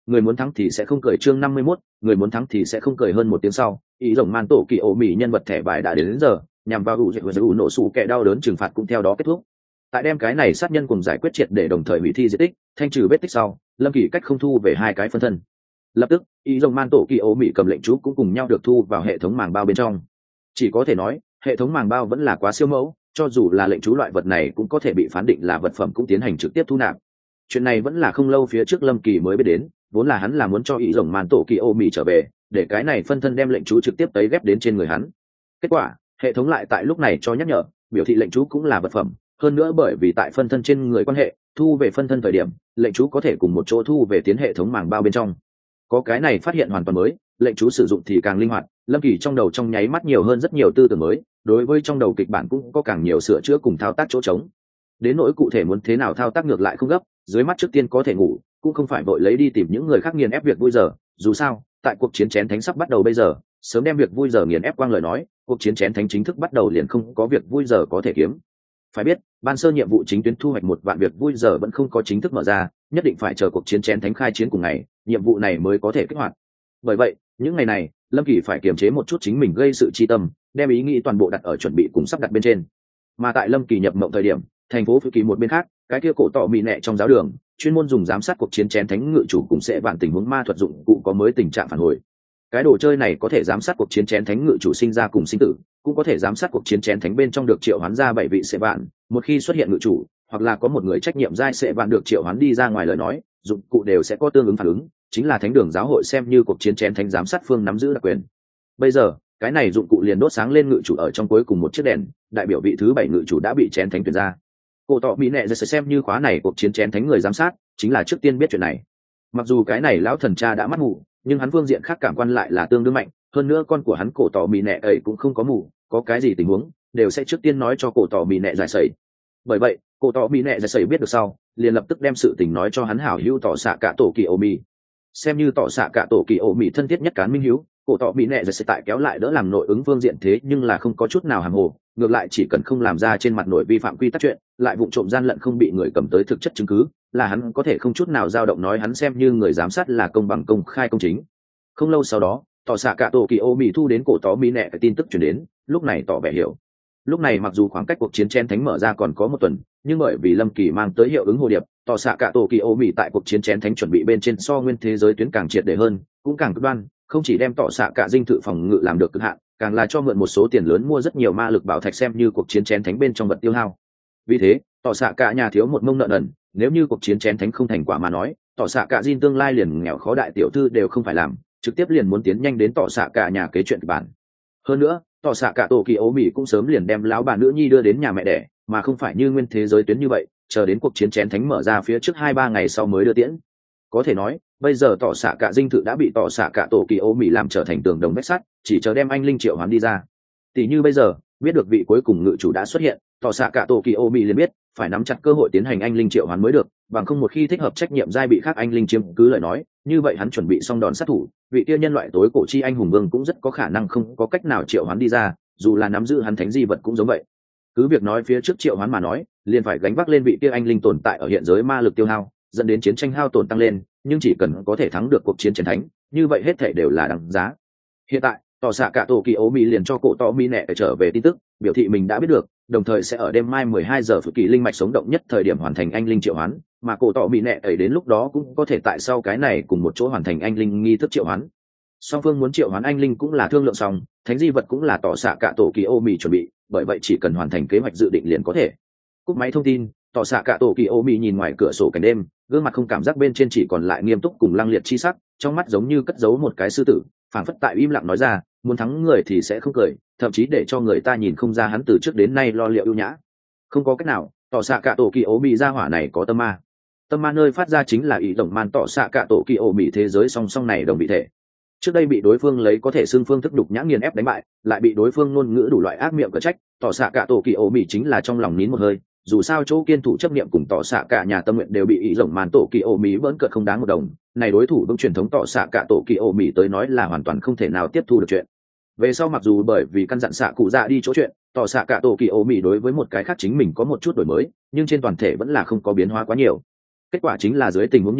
người muốn thắng thì sẽ không cười. Chương năm mươi mốt, người muốn thắng thì sẽ không cười. Hơn một tiếng sau, ý rồng man tổ kỳ ổ mì nhân vật thẻ bài đã đến, đến giờ nhằm vào ủ dạy ủ nổ sủ kẻ đau đớn trừng phạt cũng theo đó kết thúc. Tại đem cái này sát nhân cùng giải quyết triệt để đồng thời hủy thi di tích, thanh trừ vết tích sau, Lâm Kỳ cách không thu về hai cái phân thân. Lập tức, ý rồng man tổ kỳ ổ mì cầm lệnh chú cũng cùng nhau được thu vào hệ thống màng bao bên trong. Chỉ có thể nói, hệ thống màng bao vẫn là quá siêu mẫu, cho dù là lệnh chú loại vật này cũng có thể bị phán định là vật phẩm cũng tiến hành trực tiếp thu nạp. Chuyện này vẫn là không lâu phía trước Lâm Kỳ mới biết đến, vốn là hắn là muốn cho ý rồng man tổ kỳ ô mì trở về, để cái này phân thân đem lệnh chú trực tiếp tấy ghép đến trên người hắn. Kết quả, hệ thống lại tại lúc này cho nhắc nhở, biểu thị lệnh chú cũng là vật phẩm, hơn nữa bởi vì tại phân thân trên người quan hệ, thu về phân thân thời điểm, lệnh chú có thể cùng một chỗ thu về tiến hệ thống màng bao bên trong. Có cái này phát hiện hoàn toàn mới, lệnh chú sử dụng thì càng linh hoạt, Lâm Kỳ trong đầu trong nháy mắt nhiều hơn rất nhiều tư tưởng mới, đối với trong đầu kịch bản cũng có càng nhiều sửa chữa cùng thao tác chỗ trống. Đến nỗi cụ thể muốn thế nào thao tác ngược lại không gấp, dưới mắt trước tiên có thể ngủ, cũng không phải vội lấy đi tìm những người khác nghiền ép việc vui giờ, dù sao, tại cuộc chiến chén thánh sắp bắt đầu bây giờ, sớm đem việc vui giờ nghiền ép quang lời nói, cuộc chiến chén thánh chính thức bắt đầu liền không có việc vui giờ có thể kiếm. Phải biết, ban sơ nhiệm vụ chính tuyến thu hoạch một vạn việc vui giờ vẫn không có chính thức mở ra, nhất định phải chờ cuộc chiến chén thánh khai chiến cùng ngày, nhiệm vụ này mới có thể kích hoạt. Bởi vậy, những ngày này, Lâm Kỳ phải kiềm chế một chút chính mình gây sự chi tâm, đem ý nghĩ toàn bộ đặt ở chuẩn bị cùng sắp đặt bên trên. Mà tại Lâm Kỳ nhập mộng thời điểm, thành phố Phú Kỳ một bên khác, cái kia cổ tọ mì nẹ trong giáo đường, chuyên môn dùng giám sát cuộc chiến chén thánh ngự chủ cùng sẽ vạn tình huống ma thuật dụng cụ có mới tình trạng phản hồi. Cái đồ chơi này có thể giám sát cuộc chiến chén thánh ngự chủ sinh ra cùng sinh tử, cũng có thể giám sát cuộc chiến chén thánh bên trong được triệu hoán ra bảy vị sẽ vạn, một khi xuất hiện ngự chủ, hoặc là có một người trách nhiệm giai sẽ vạn được triệu hoán đi ra ngoài lời nói, dụng cụ đều sẽ có tương ứng phản ứng, chính là thánh đường giáo hội xem như cuộc chiến chén thánh giám sát phương nắm giữ đặc quyền. Bây giờ, cái này dụng cụ liền đốt sáng lên ngự chủ ở trong cuối cùng một chiếc đèn, đại biểu vị thứ bảy ngự chủ đã bị chén thánh tuyển ra. Cổ tọ mỹ nệ sẽ xem như khóa này cuộc chiến chén thánh người giám sát, chính là trước tiên biết chuyện này. Mặc dù cái này lão thần cha đã mắt mù, nhưng hắn phương diện khác cảm quan lại là tương đương mạnh, hơn nữa con của hắn cổ tọ mỹ nệ ấy cũng không có mù, có cái gì tình huống đều sẽ trước tiên nói cho cổ tọ mỹ nệ giải sẩy. Bởi vậy, cổ tọ mỹ nệ giải sẩy biết được sau, liền lập tức đem sự tình nói cho hắn hảo hữu tỏ xạ cả tổ kỳ ô mì. Xem như tỏ xạ cả tổ kỳ ô mì thân thiết nhất cán minh hữu, cổ tọ mỹ nệ giải sẩy tại kéo lại đỡ làm nội ứng phương diện thế nhưng là không có chút nào hàm hồ, ngược lại chỉ cần không làm ra trên mặt nội vi phạm quy tắc chuyện, lại vụ trộm gian lận không bị người cầm tới thực chất chứng cứ, là hắn có thể không chút nào dao động nói hắn xem như người giám sát là công bằng công khai công chính. Không lâu sau đó, tỏ xạ cả tổ kỳ ô mì thu đến cổ tọ mỹ nệ tin tức truyền đến, lúc này tỏ vẻ hiểu. Lúc này mặc dù khoảng cách cuộc chiến chén thánh mở ra còn có một tuần, nhưng bởi vì Lâm Kỳ mang tới hiệu ứng hồ điệp, tỏ xạ cả tổ kỳ ô mì tại cuộc chiến chén thánh chuẩn bị bên trên so nguyên thế giới tuyến càng triệt để hơn, cũng càng cực đoan, không chỉ đem tỏ xạ cả dinh thự phòng ngự làm được cực hạn, càng là cho mượn một số tiền lớn mua rất nhiều ma lực bảo thạch xem như cuộc chiến chén thánh bên trong vật tiêu hao. Vì thế, tỏ xạ cả nhà thiếu một mông nợ nần, nếu như cuộc chiến chén thánh không thành quả mà nói, tỏ xạ cả dinh tương lai liền nghèo khó đại tiểu thư đều không phải làm, trực tiếp liền muốn tiến nhanh đến tỏ xạ cả nhà kế chuyện kịch bản. Hơn nữa, tỏ xạ cả tổ kỳ ố mỹ cũng sớm liền đem lão bà nữ nhi đưa đến nhà mẹ đẻ, mà không phải như nguyên thế giới tuyến như vậy, chờ đến cuộc chiến chén thánh mở ra phía trước hai ba ngày sau mới đưa tiễn. Có thể nói, bây giờ tỏ xạ cả dinh thự đã bị tỏ xạ cả tổ kỳ ố mỹ làm trở thành tường đồng vách sắt, chỉ chờ đem anh linh triệu hoán đi ra. Tỷ như bây giờ, biết được vị cuối cùng ngự chủ đã xuất hiện, tỏ xạ cả tổ kỳ ố mỹ liền biết phải nắm chặt cơ hội tiến hành anh linh triệu hoán mới được, bằng không một khi thích hợp trách nhiệm giai bị khác anh linh chiếm cứ lời nói, như vậy hắn chuẩn bị xong đòn sát thủ, vị kia nhân loại tối cổ chi anh hùng vương cũng rất có khả năng không có cách nào triệu hoán đi ra, dù là nắm giữ hắn thánh di vật cũng giống vậy. Cứ việc nói phía trước triệu hoán mà nói, liền phải gánh vác lên vị kia anh linh tồn tại ở hiện giới ma lực tiêu hao, dẫn đến chiến tranh hao tổn tăng lên, nhưng chỉ cần có thể thắng được cuộc chiến chiến thánh, như vậy hết thể đều là đằng giá. Hiện tại, tỏ xạ cả tổ kỳ ố mỹ liền cho cổ tọ mỹ nẹ trở về tin tức, biểu thị mình đã biết được, đồng thời sẽ ở đêm mai mười hai giờ phụ kỳ linh mạch sống động nhất thời điểm hoàn thành anh linh triệu hoán, mà cổ tọ mỹ nẹ ấy đến lúc đó cũng có thể tại sau cái này cùng một chỗ hoàn thành anh linh nghi thức triệu hoán. Song phương muốn triệu hoán anh linh cũng là thương lượng xong, thánh di vật cũng là tỏ xạ cả tổ kỳ ô mỹ chuẩn bị, bởi vậy chỉ cần hoàn thành kế hoạch dự định liền có thể. Cúp máy thông tin, tỏ xạ cả tổ kỳ ô mỹ nhìn ngoài cửa sổ cảnh đêm, gương mặt không cảm giác bên trên chỉ còn lại nghiêm túc cùng lăng liệt chi sắc, trong mắt giống như cất giấu một cái sư tử, phảng phất tại im lặng nói ra, muốn thắng người thì sẽ không cười, thậm chí để cho người ta nhìn không ra hắn từ trước đến nay lo liệu ưu nhã. Không có cách nào, tỏ xạ cả tổ kỳ ô mỹ ra hỏa này có tâm ma. Tâm ma nơi phát ra chính là ý tổng man tỏ xạ cả tổ kỳ ô mỹ thế giới song song này đồng vị thể. Trước đây bị đối phương lấy có thể xưng phương thức đục nhã nghiền ép đánh bại, lại bị đối phương ngôn ngữ đủ loại ác miệng cở trách, tỏ xạ cả tổ kỳ ô mỹ chính là trong lòng nín một hơi, dù sao chỗ kiên thủ chấp niệm cùng tỏ xạ cả nhà tâm nguyện đều bị ý rộng màn tổ kỳ ô mỹ vẫn cợt không đáng một đồng, này đối thủ vững truyền thống tỏ xạ cả tổ kỳ ô mỹ tới nói là hoàn toàn không thể nào tiếp thu được chuyện. Về sau mặc dù bởi vì căn dặn xạ cụ dạ đi chỗ chuyện, tỏ xạ cả tổ kỳ ô mỹ đối với một cái khác chính mình có một chút đổi mới, nhưng trên toàn thể vẫn là không có biến hóa quá nhiều. Kết quả chính là dưới tình huống như vậy,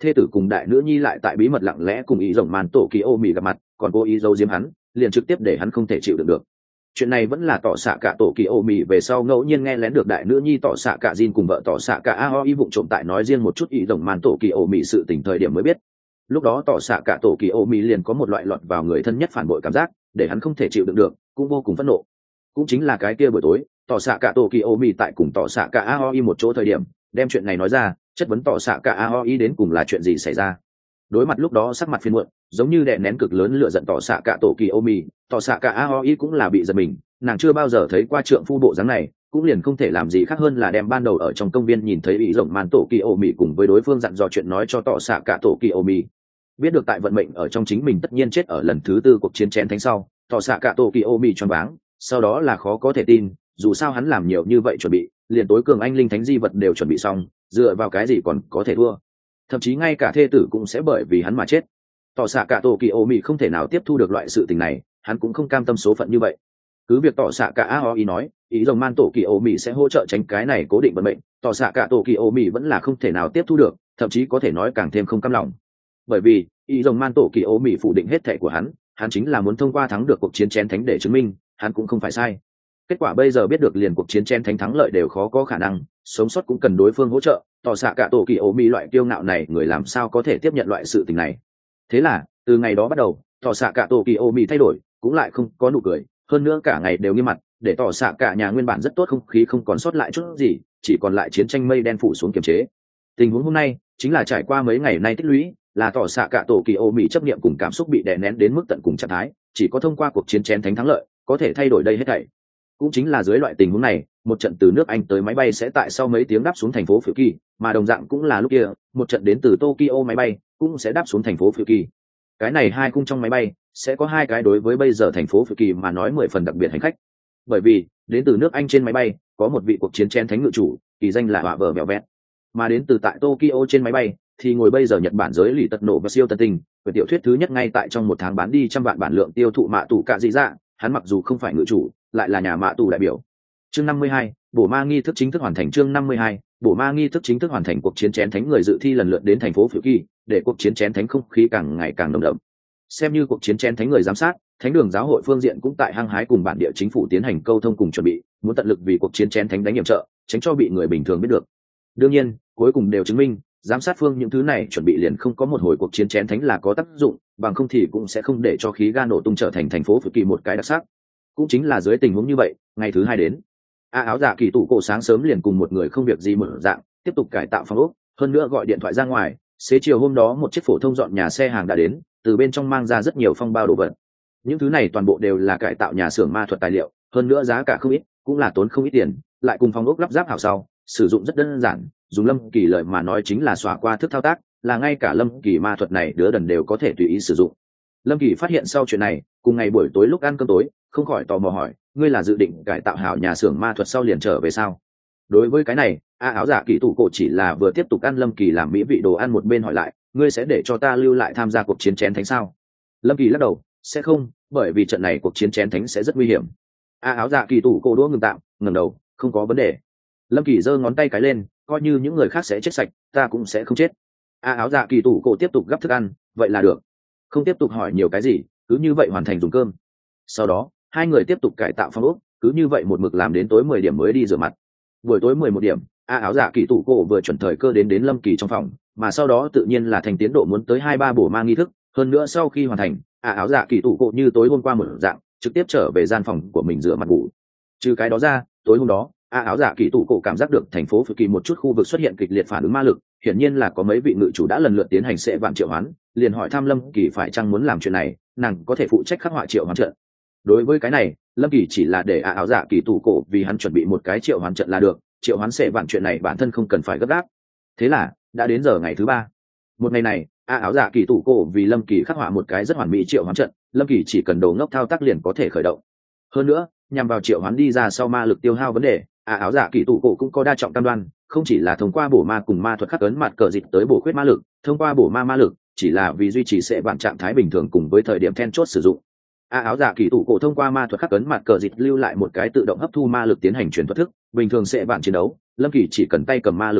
thê tử cùng đại nữ nhi lại tại bí mật lặng lẽ cùng ý rồng màn tổ kỳ ô mì gặp mặt, còn cố ý giấu giếm hắn, liền trực tiếp để hắn không thể chịu đựng được. Chuyện này vẫn là tỏ xạ cả tổ kỳ ô mì về sau ngẫu nhiên nghe lén được đại nữ nhi tỏ xạ cả Jin cùng vợ tỏ xạ cả Aoi vụng trộm tại nói riêng một chút ý rồng màn tổ kỳ ô mì sự tình thời điểm mới biết. Lúc đó tỏ xạ cả tổ kỳ ô mì liền có một loại lọt vào người thân nhất phản bội cảm giác, để hắn không thể chịu đựng được, cũng vô cùng phẫn nộ. Cũng chính là cái kia buổi tối, tỏ xạ cả tổ kỳ ô mì tại cùng tỏ xạ cả Aoi một chỗ thời điểm, đem chuyện này nói ra, chất vấn tỏ xạ cả Aoi đến cùng là chuyện gì xảy ra. Đối mặt lúc đó sắc mặt phiền muộn, giống như đè nén cực lớn lửa giận tỏ xạ cả tổ kỳ ô mì, tỏ xạ cả Aoi cũng là bị giật mình, nàng chưa bao giờ thấy qua trượng phu bộ dáng này, cũng liền không thể làm gì khác hơn là đem ban đầu ở trong công viên nhìn thấy ý rộng màn tổ kỳ ô mì cùng với đối phương dặn dò chuyện nói cho tỏ xạ cả tổ kỳ ô mì. Biết được tại vận mệnh ở trong chính mình tất nhiên chết ở lần thứ tư cuộc chiến chén thánh sau, tỏ xạ cả tổ kỳ ô mì choáng váng, sau đó là khó có thể tin, dù sao hắn làm nhiều như vậy chuẩn bị, liền tối cường anh linh thánh di vật đều chuẩn bị xong, dựa vào cái gì còn có thể thua, thậm chí ngay cả thê tử cũng sẽ bởi vì hắn mà chết. Tỏ xạ cả tổ kỳ ô mì không thể nào tiếp thu được loại sự tình này, hắn cũng không cam tâm số phận như vậy. Cứ việc tỏ xạ cả Aoi nói ý rồng man tổ kỳ ô mì sẽ hỗ trợ tránh cái này cố định vận mệnh, tỏ xạ cả tổ kỳ ô mì vẫn là không thể nào tiếp thu được, thậm chí có thể nói càng thêm không cam lòng. Bởi vì ý rồng man tổ kỳ ô mì phủ định hết thệ của hắn, hắn chính là muốn thông qua thắng được cuộc chiến chén thánh để chứng minh hắn cũng không phải sai. Kết quả bây giờ biết được liền cuộc chiến chén thánh thắng lợi đều khó có khả năng, sống sót cũng cần đối phương hỗ trợ, tỏ xạ cả tổ kỳ ô mì loại kiêu ngạo này người làm sao có thể tiếp nhận loại sự tình này. Thế là từ ngày đó bắt đầu, tỏ xạ cả tổ kỳ ô mì thay đổi, cũng lại không có nụ cười, hơn nữa cả ngày đều nghiêm mặt, để tỏ xạ cả nhà nguyên bản rất tốt không khí không còn sót lại chút gì, chỉ còn lại chiến tranh mây đen phủ xuống kiềm chế. Tình huống hôm nay chính là trải qua mấy ngày nay tích lũy, là tỏ xạ cả tổ kỳ ô mì chấp niệm cùng cảm xúc bị đè nén đến mức tận cùng trạng thái, chỉ có thông qua cuộc chiến chén thánh thắng lợi có thể thay đổi đây hết thảy. Cũng chính là dưới loại tình huống này, một trận từ nước Anh tới máy bay sẽ tại sau mấy tiếng đáp xuống thành phố Phiêu Kỳ, mà đồng dạng cũng là lúc kia, một trận đến từ Tokyo máy bay cũng sẽ đáp xuống thành phố Phiêu Kỳ. Cái này hai cung trong máy bay sẽ có hai cái đối với bây giờ thành phố Phiêu Kỳ mà nói mười phần đặc biệt hành khách. Bởi vì đến từ nước Anh trên máy bay có một vị cuộc chiến chén thánh ngự chủ, kỳ danh là Họa Vở Mèo Vẹt, mà đến từ tại Tokyo trên máy bay thì ngồi bây giờ Nhật Bản giới lì tật nổ và siêu tân tình, quyển tiểu thuyết thứ nhất ngay tại trong một tháng bán đi trăm vạn bản lượng tiêu thụ mạ tù cả dị dạ, hắn mặc dù không phải ngự chủ, lại là nhà mạ tù đại biểu. Chương năm mươi hai, bổ ma nghi thức chính thức hoàn thành. Chương năm mươi hai, bổ ma nghi thức chính thức hoàn thành. Cuộc chiến chén thánh người dự thi lần lượt đến thành phố Phiêu Kỳ, để cuộc chiến chén thánh không khí càng ngày càng nồng đậm. Xem như cuộc chiến chén thánh người giám sát, thánh đường giáo hội phương diện cũng tại hăng hái cùng bản địa chính phủ tiến hành câu thông cùng chuẩn bị, muốn tận lực vì cuộc chiến chén thánh đánh nhiệm trợ, tránh cho bị người bình thường biết được. Đương nhiên, cuối cùng đều chứng minh, giám sát phương những thứ này chuẩn bị liền không có một hồi cuộc chiến chén thánh là có tác dụng, bằng không thì cũng sẽ không để cho khí ga nổ tung trở thành thành phố Phiêu Kỳ một cái đặc sắc. Cũng chính là dưới tình huống như vậy, ngày thứ hai đến, a áo dạ kỳ tủ cổ sáng sớm liền cùng một người không việc gì mở dạng tiếp tục cải tạo phòng ốc, hơn nữa gọi điện thoại ra ngoài. Xế chiều hôm đó một chiếc phổ thông dọn nhà xe hàng đã đến, từ bên trong mang ra rất nhiều phong bao đồ vật. Những thứ này toàn bộ đều là cải tạo nhà xưởng ma thuật tài liệu, hơn nữa giá cả không ít, cũng là tốn không ít tiền, lại cùng phòng ốc lắp ráp hảo sau, sử dụng rất đơn giản, dùng Lâm Kỳ lời mà nói chính là xóa qua thức thao tác, là ngay cả Lâm Kỳ ma thuật này đứa đần đều có thể tùy ý sử dụng. Lâm Kỳ phát hiện sau chuyện này, cùng ngày buổi tối lúc ăn cơm tối, không khỏi tò mò hỏi, ngươi là dự định cải tạo hảo nhà xưởng ma thuật sau liền trở về sao? Đối với cái này, a áo giả kỳ tủ cổ chỉ là vừa tiếp tục ăn Lâm Kỳ làm mỹ vị đồ ăn, một bên hỏi lại, ngươi sẽ để cho ta lưu lại tham gia cuộc chiến chén thánh sao? Lâm Kỳ lắc đầu, sẽ không, bởi vì trận này cuộc chiến chén thánh sẽ rất nguy hiểm. a áo giả kỳ tủ cổ đũa ngừng tạm, ngẩng đầu, không có vấn đề. Lâm Kỳ giơ ngón tay cái lên, coi như những người khác sẽ chết sạch, ta cũng sẽ không chết. a áo giả kỳ tủ cổ tiếp tục gắp thức ăn, vậy là được, không tiếp tục hỏi nhiều cái gì, cứ như vậy hoàn thành dùng cơm. Sau đó hai người tiếp tục cải tạo phòng ốc, cứ như vậy một mực làm đến tối mười điểm mới đi rửa mặt. Buổi tối mười một điểm, a áo giả kỳ tủ cổ vừa chuẩn thời cơ đến đến Lâm Kỳ trong phòng, mà sau đó tự nhiên là thành tiến độ muốn tới hai ba bổ ma nghi thức. Hơn nữa sau khi hoàn thành, a áo giả kỳ tủ cổ như tối hôm qua một dạng trực tiếp trở về gian phòng của mình rửa mặt ngủ. Trừ cái đó ra, tối hôm đó a áo giả kỳ tủ cổ cảm giác được thành phố Phiêu Kỳ một chút khu vực xuất hiện kịch liệt phản ứng ma lực, hiển nhiên là có mấy vị ngự chủ đã lần lượt tiến hành sẽ vạn triệu hoán, liền hỏi thăm Lâm Kỳ phải chăng muốn làm chuyện này, nàng có thể phụ trách khắc họa triệu hoán trận. Đối với cái này, Lâm Kỳ chỉ là để a áo giả kỳ tủ cổ vì hắn chuẩn bị một cái triệu hoán trận là được, triệu hoán sẽ vạn chuyện này bản thân không cần phải gấp gáp. Thế là đã đến giờ ngày thứ ba. Một ngày này, a áo giả kỳ tủ cổ vì Lâm Kỳ khắc họa một cái rất hoàn mỹ triệu hoán trận, Lâm Kỳ chỉ cần đầu ngốc thao tác liền có thể khởi động. Hơn nữa, nhằm vào triệu hoán đi ra sau ma lực tiêu hao vấn đề, a áo giả kỳ tủ cổ cũng có đa trọng cam đoan, không chỉ là thông qua bổ ma cùng ma thuật khắc ấn mặt cờ dịch tới bổ khuyết ma lực, thông qua bổ ma ma lực chỉ là vì duy trì sẽ vạn trạng thái bình thường cùng với thời điểm then chốt sử dụng. a áo giả kỳ tủ cổ thông qua ma thuật khắc ấn mặt cờ dịch lưu lại một cái tự động hấp thu ma lực tiến hành truyền thuật thức, bình thường sẽ vạn chiến đấu, Lâm Kỳ chỉ cần tay cầm ma lực bảo thạch,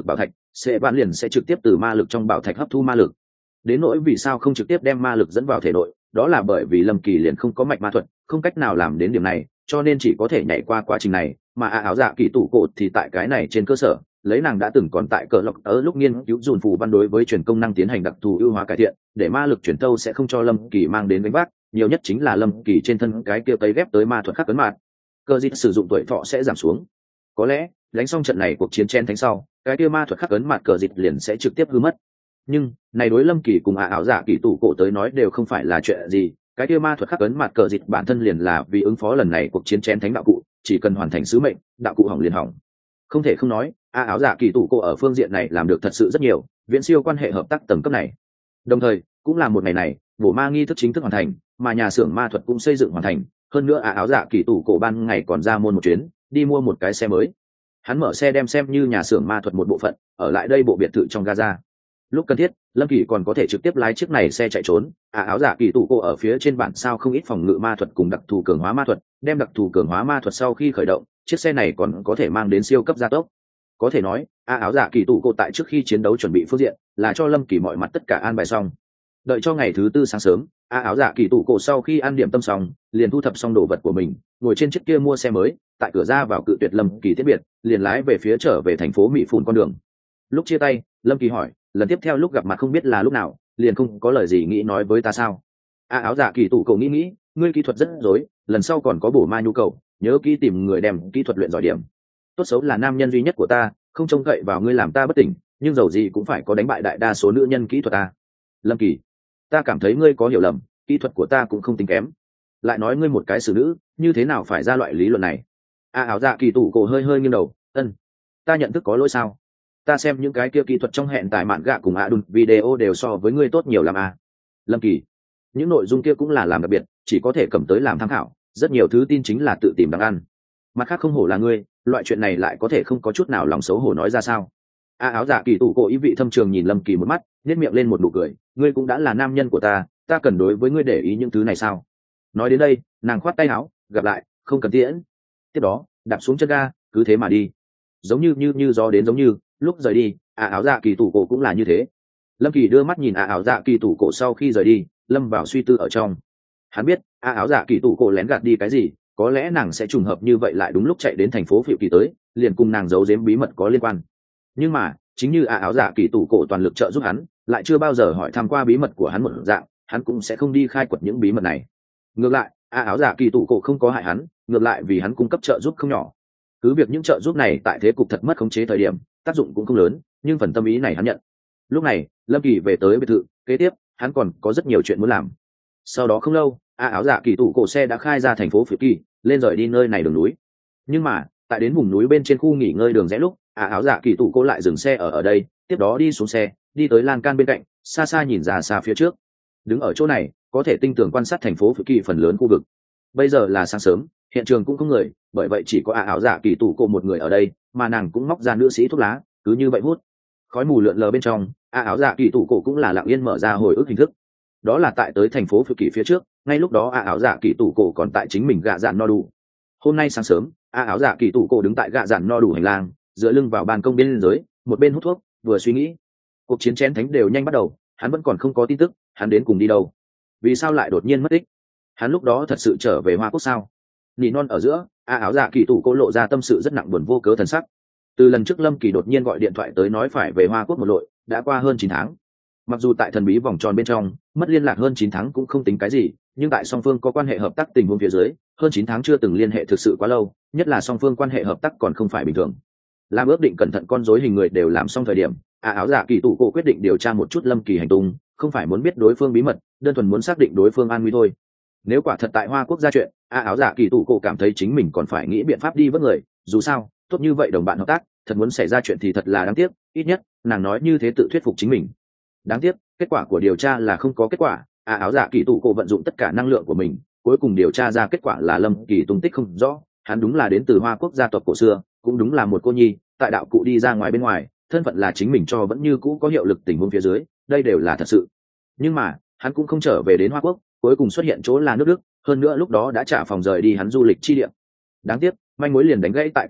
sẽ bạn liền sẽ trực tiếp từ ma lực trong bảo thạch hấp thu ma lực. Đến nỗi vì sao không trực tiếp đem ma lực dẫn vào thể nội, đó là bởi vì Lâm Kỳ liền không có mạch ma thuật, không cách nào làm đến điểm này, cho nên chỉ có thể nhảy qua quá trình này, mà a áo dạ kỳ tủ cổ thì tại cái này trên cơ sở, lấy nàng đã từng còn tại cờ lộc ở lúc nghiên cứu dùn phù văn đối với truyền công năng tiến hành đặc thù ưu hóa cải thiện, để ma lực truyền thâu sẽ không cho Lâm Kỳ mang đến gánh vác, nhiều nhất chính là Lâm Kỳ trên thân cái kia tấy ghép tới ma thuật khắc cấn mạt, cơ dịch sử dụng tuổi thọ sẽ giảm xuống. Có lẽ đánh xong trận này cuộc chiến chen thánh sau, cái kia ma thuật khắc ấn mạt cờ dịch liền sẽ trực tiếp hư mất. Nhưng này đối Lâm Kỳ cùng ả ảo giả kỳ tủ cổ tới nói đều không phải là chuyện gì, cái kia ma thuật khắc ấn mạt cờ dịch bản thân liền là vì ứng phó lần này cuộc chiến chen thánh đạo cụ, chỉ cần hoàn thành sứ mệnh, đạo cụ hỏng liền hỏng. Không thể không nói, ả ảo giả kỳ tủ cổ ở phương diện này làm được thật sự rất nhiều, viễn siêu quan hệ hợp tác tầng cấp này. Đồng thời cũng là một ngày này, bổ ma nghi thức chính thức hoàn thành, mà nhà xưởng ma thuật cũng xây dựng hoàn thành, hơn nữa ả áo giả kỳ tủ cổ ban ngày còn ra môn một chuyến, đi mua một cái xe mới. Hắn mở xe đem xem như nhà xưởng ma thuật một bộ phận, ở lại đây bộ biệt thự trong Gaza. Lúc cần thiết, Lâm Kỳ còn có thể trực tiếp lái chiếc này xe chạy trốn. Ả áo giả kỳ tủ cổ ở phía trên bản sao không ít phòng ngự ma thuật cùng đặc thù cường hóa ma thuật, đem đặc thù cường hóa ma thuật sau khi khởi động, chiếc xe này còn có thể mang đến siêu cấp gia tốc. Có thể nói, Ả áo giả kỳ tủ cổ tại trước khi chiến đấu chuẩn bị phương diện, là cho Lâm Kỳ mọi mặt tất cả an bài xong. Đợi cho ngày thứ tư sáng sớm, Ả áo giả kỳ tủ cổ sau khi ăn điểm tâm xong, liền thu thập xong đồ vật của mình, ngồi trên chiếc kia mua xe mới, tại cửa ra vào cự tuyệt Lâm Kỳ tiết biệt, liền lái về phía trở về thành phố Mỹ Phun con đường. Lúc chia tay, Lâm Kỳ hỏi, lần tiếp theo lúc gặp mặt không biết là lúc nào, liền không có lời gì nghĩ nói với ta sao? Ả áo giả kỳ tủ cổ nghĩ nghĩ, ngươi kỹ thuật rất rối, lần sau còn có bổ ma nhu cầu, nhớ kỹ tìm người đem kỹ thuật luyện giỏi điểm. Tốt xấu là nam nhân duy nhất của ta, không trông cậy vào ngươi làm ta bất tỉnh, nhưng dầu gì cũng phải có đánh bại đại đa số nữ nhân kỹ thuật ta. Lâm Kỳ, ta cảm thấy ngươi có hiểu lầm, kỹ thuật của ta cũng không tính kém. Lại nói ngươi một cái xử nữ, như thế nào phải ra loại lý luận này? Ả áo dạ kỳ tủ cổ hơi hơi nghiêng đầu, ân, ta nhận thức có lỗi sao? Ta xem những cái kia kỹ thuật trong hẹn tại mạn gạ cùng ạ đun video đều so với ngươi tốt nhiều làm à. Lâm Kỳ, những nội dung kia cũng là làm đặc biệt, chỉ có thể cầm tới làm tham khảo, rất nhiều thứ tin chính là tự tìm đáng ăn. Mặt khác không hổ là ngươi, loại chuyện này lại có thể không có chút nào lòng xấu hổ nói ra sao? A áo giả kỳ tủ cổ ý vị thâm trường nhìn Lâm Kỳ một mắt, nhếch miệng lên một nụ cười, ngươi cũng đã là nam nhân của ta, ta cần đối với ngươi để ý những thứ này sao? Nói đến đây, nàng khoát tay áo, gặp lại, không cần tiễn. Tiếp đó, đạp xuống chân ga, cứ thế mà đi. Giống như như như gió đến giống như, lúc rời đi, A áo giả kỳ tủ cổ cũng là như thế. Lâm Kỳ đưa mắt nhìn A áo giả kỳ tủ cổ sau khi rời đi, lâm vào suy tư ở trong. Hắn biết, A áo giả kỳ tủ cổ lén gạt đi cái gì, có lẽ nàng sẽ trùng hợp như vậy lại đúng lúc chạy đến thành phố Phiệu Kỳ tới, liền cùng nàng giấu giếm bí mật có liên quan. Nhưng mà chính như ả áo giả kỳ tủ cổ toàn lực trợ giúp hắn, lại chưa bao giờ hỏi thăm qua bí mật của hắn một dạng, hắn cũng sẽ không đi khai quật những bí mật này. Ngược lại, ả áo giả kỳ tủ cổ không có hại hắn, ngược lại vì hắn cung cấp trợ giúp không nhỏ. Cứ việc những trợ giúp này tại thế cục thật mất khống chế thời điểm, tác dụng cũng không lớn, nhưng phần tâm ý này hắn nhận. Lúc này, Lâm Kỳ về tới biệt thự, kế tiếp hắn còn có rất nhiều chuyện muốn làm. Sau đó không lâu, ả áo giả kỳ tủ cổ xe đã khai ra thành phố Phiệu Kỳ, lên rời đi nơi này đường núi. Nhưng mà tại đến vùng núi bên trên khu nghỉ ngơi đường rẽ lúc, ả áo giả kỳ tủ cô lại dừng xe ở ở đây, tiếp đó đi xuống xe, đi tới lan can bên cạnh, xa xa nhìn ra xa phía trước. Đứng ở chỗ này, có thể tinh tường quan sát thành phố Phiệu Kỳ phần lớn khu vực. Bây giờ là sáng sớm, hiện trường cũng không người, bởi vậy chỉ có ả áo giả kỳ tủ cô một người ở đây, mà nàng cũng móc ra nữ sĩ thuốc lá, cứ như vậy hút. Khói mù lượn lờ bên trong, ả áo giả kỳ tủ cô cũng là lặng yên mở ra hồi ức hình thức. Đó là tại tới thành phố Phiệu Kỳ phía trước, ngay lúc đó ả áo giả kỳ tủ cô còn tại chính mình gạ dạn no đủ. Hôm nay sáng sớm, ả áo giả kỳ tủ cô đứng tại gạ dạn no đủ hành lang, dựa lưng vào ban công bên dưới, một bên hút thuốc vừa suy nghĩ. Cuộc chiến chén thánh đều nhanh bắt đầu, hắn vẫn còn không có tin tức, hắn đến cùng đi đâu? Vì sao lại đột nhiên mất tích? Hắn lúc đó thật sự trở về Hoa Quốc sao? Nỉ non ở giữa, a áo dạ kỳ tủ cô lộ ra tâm sự rất nặng buồn vô cớ thần sắc. Từ lần trước Lâm Kỳ đột nhiên gọi điện thoại tới nói phải về Hoa Quốc một lội, đã qua hơn chín tháng. Mặc dù tại thần bí vòng tròn bên trong, mất liên lạc hơn chín tháng cũng không tính cái gì, nhưng tại song phương có quan hệ hợp tác tình huống phía dưới, hơn chín tháng chưa từng liên hệ thực sự quá lâu, nhất là song phương quan hệ hợp tác còn không phải bình thường. Làm ước định cẩn thận con rối hình người đều làm xong thời điểm, a áo dạ kỳ tủ cô quyết định điều tra một chút Lâm Kỳ hành tung, không phải muốn biết đối phương bí mật, đơn thuần muốn xác định đối phương an nguy thôi. Nếu quả thật tại Hoa Quốc ra chuyện, a áo dạ kỳ tủ cô cảm thấy chính mình còn phải nghĩ biện pháp đi vớt người, dù sao tốt như vậy đồng bạn hợp tác, thật muốn xảy ra chuyện thì thật là đáng tiếc, ít nhất nàng nói như thế tự thuyết phục chính mình. Đáng tiếc kết quả của điều tra là không có kết quả, a áo dạ kỳ tủ cô vận dụng tất cả năng lượng của mình, cuối cùng điều tra ra kết quả là Lâm Kỳ tung tích không rõ, hắn đúng là đến từ Hoa Quốc gia tộc cổ xưa, cũng đúng là một cô nhi, tại đạo cụ đi ra ngoài bên ngoài, thân phận là chính mình cho vẫn như cũ có hiệu lực tình huống phía dưới, đây đều là thật sự. Nhưng mà hắn cũng không trở về đến Hoa Quốc, cuối cùng xuất hiện chỗ là nước Đức, hơn nữa lúc đó đã trả phòng rời đi hắn du lịch chi địa. Đáng tiếc manh mối liền đánh gãy tại cái này,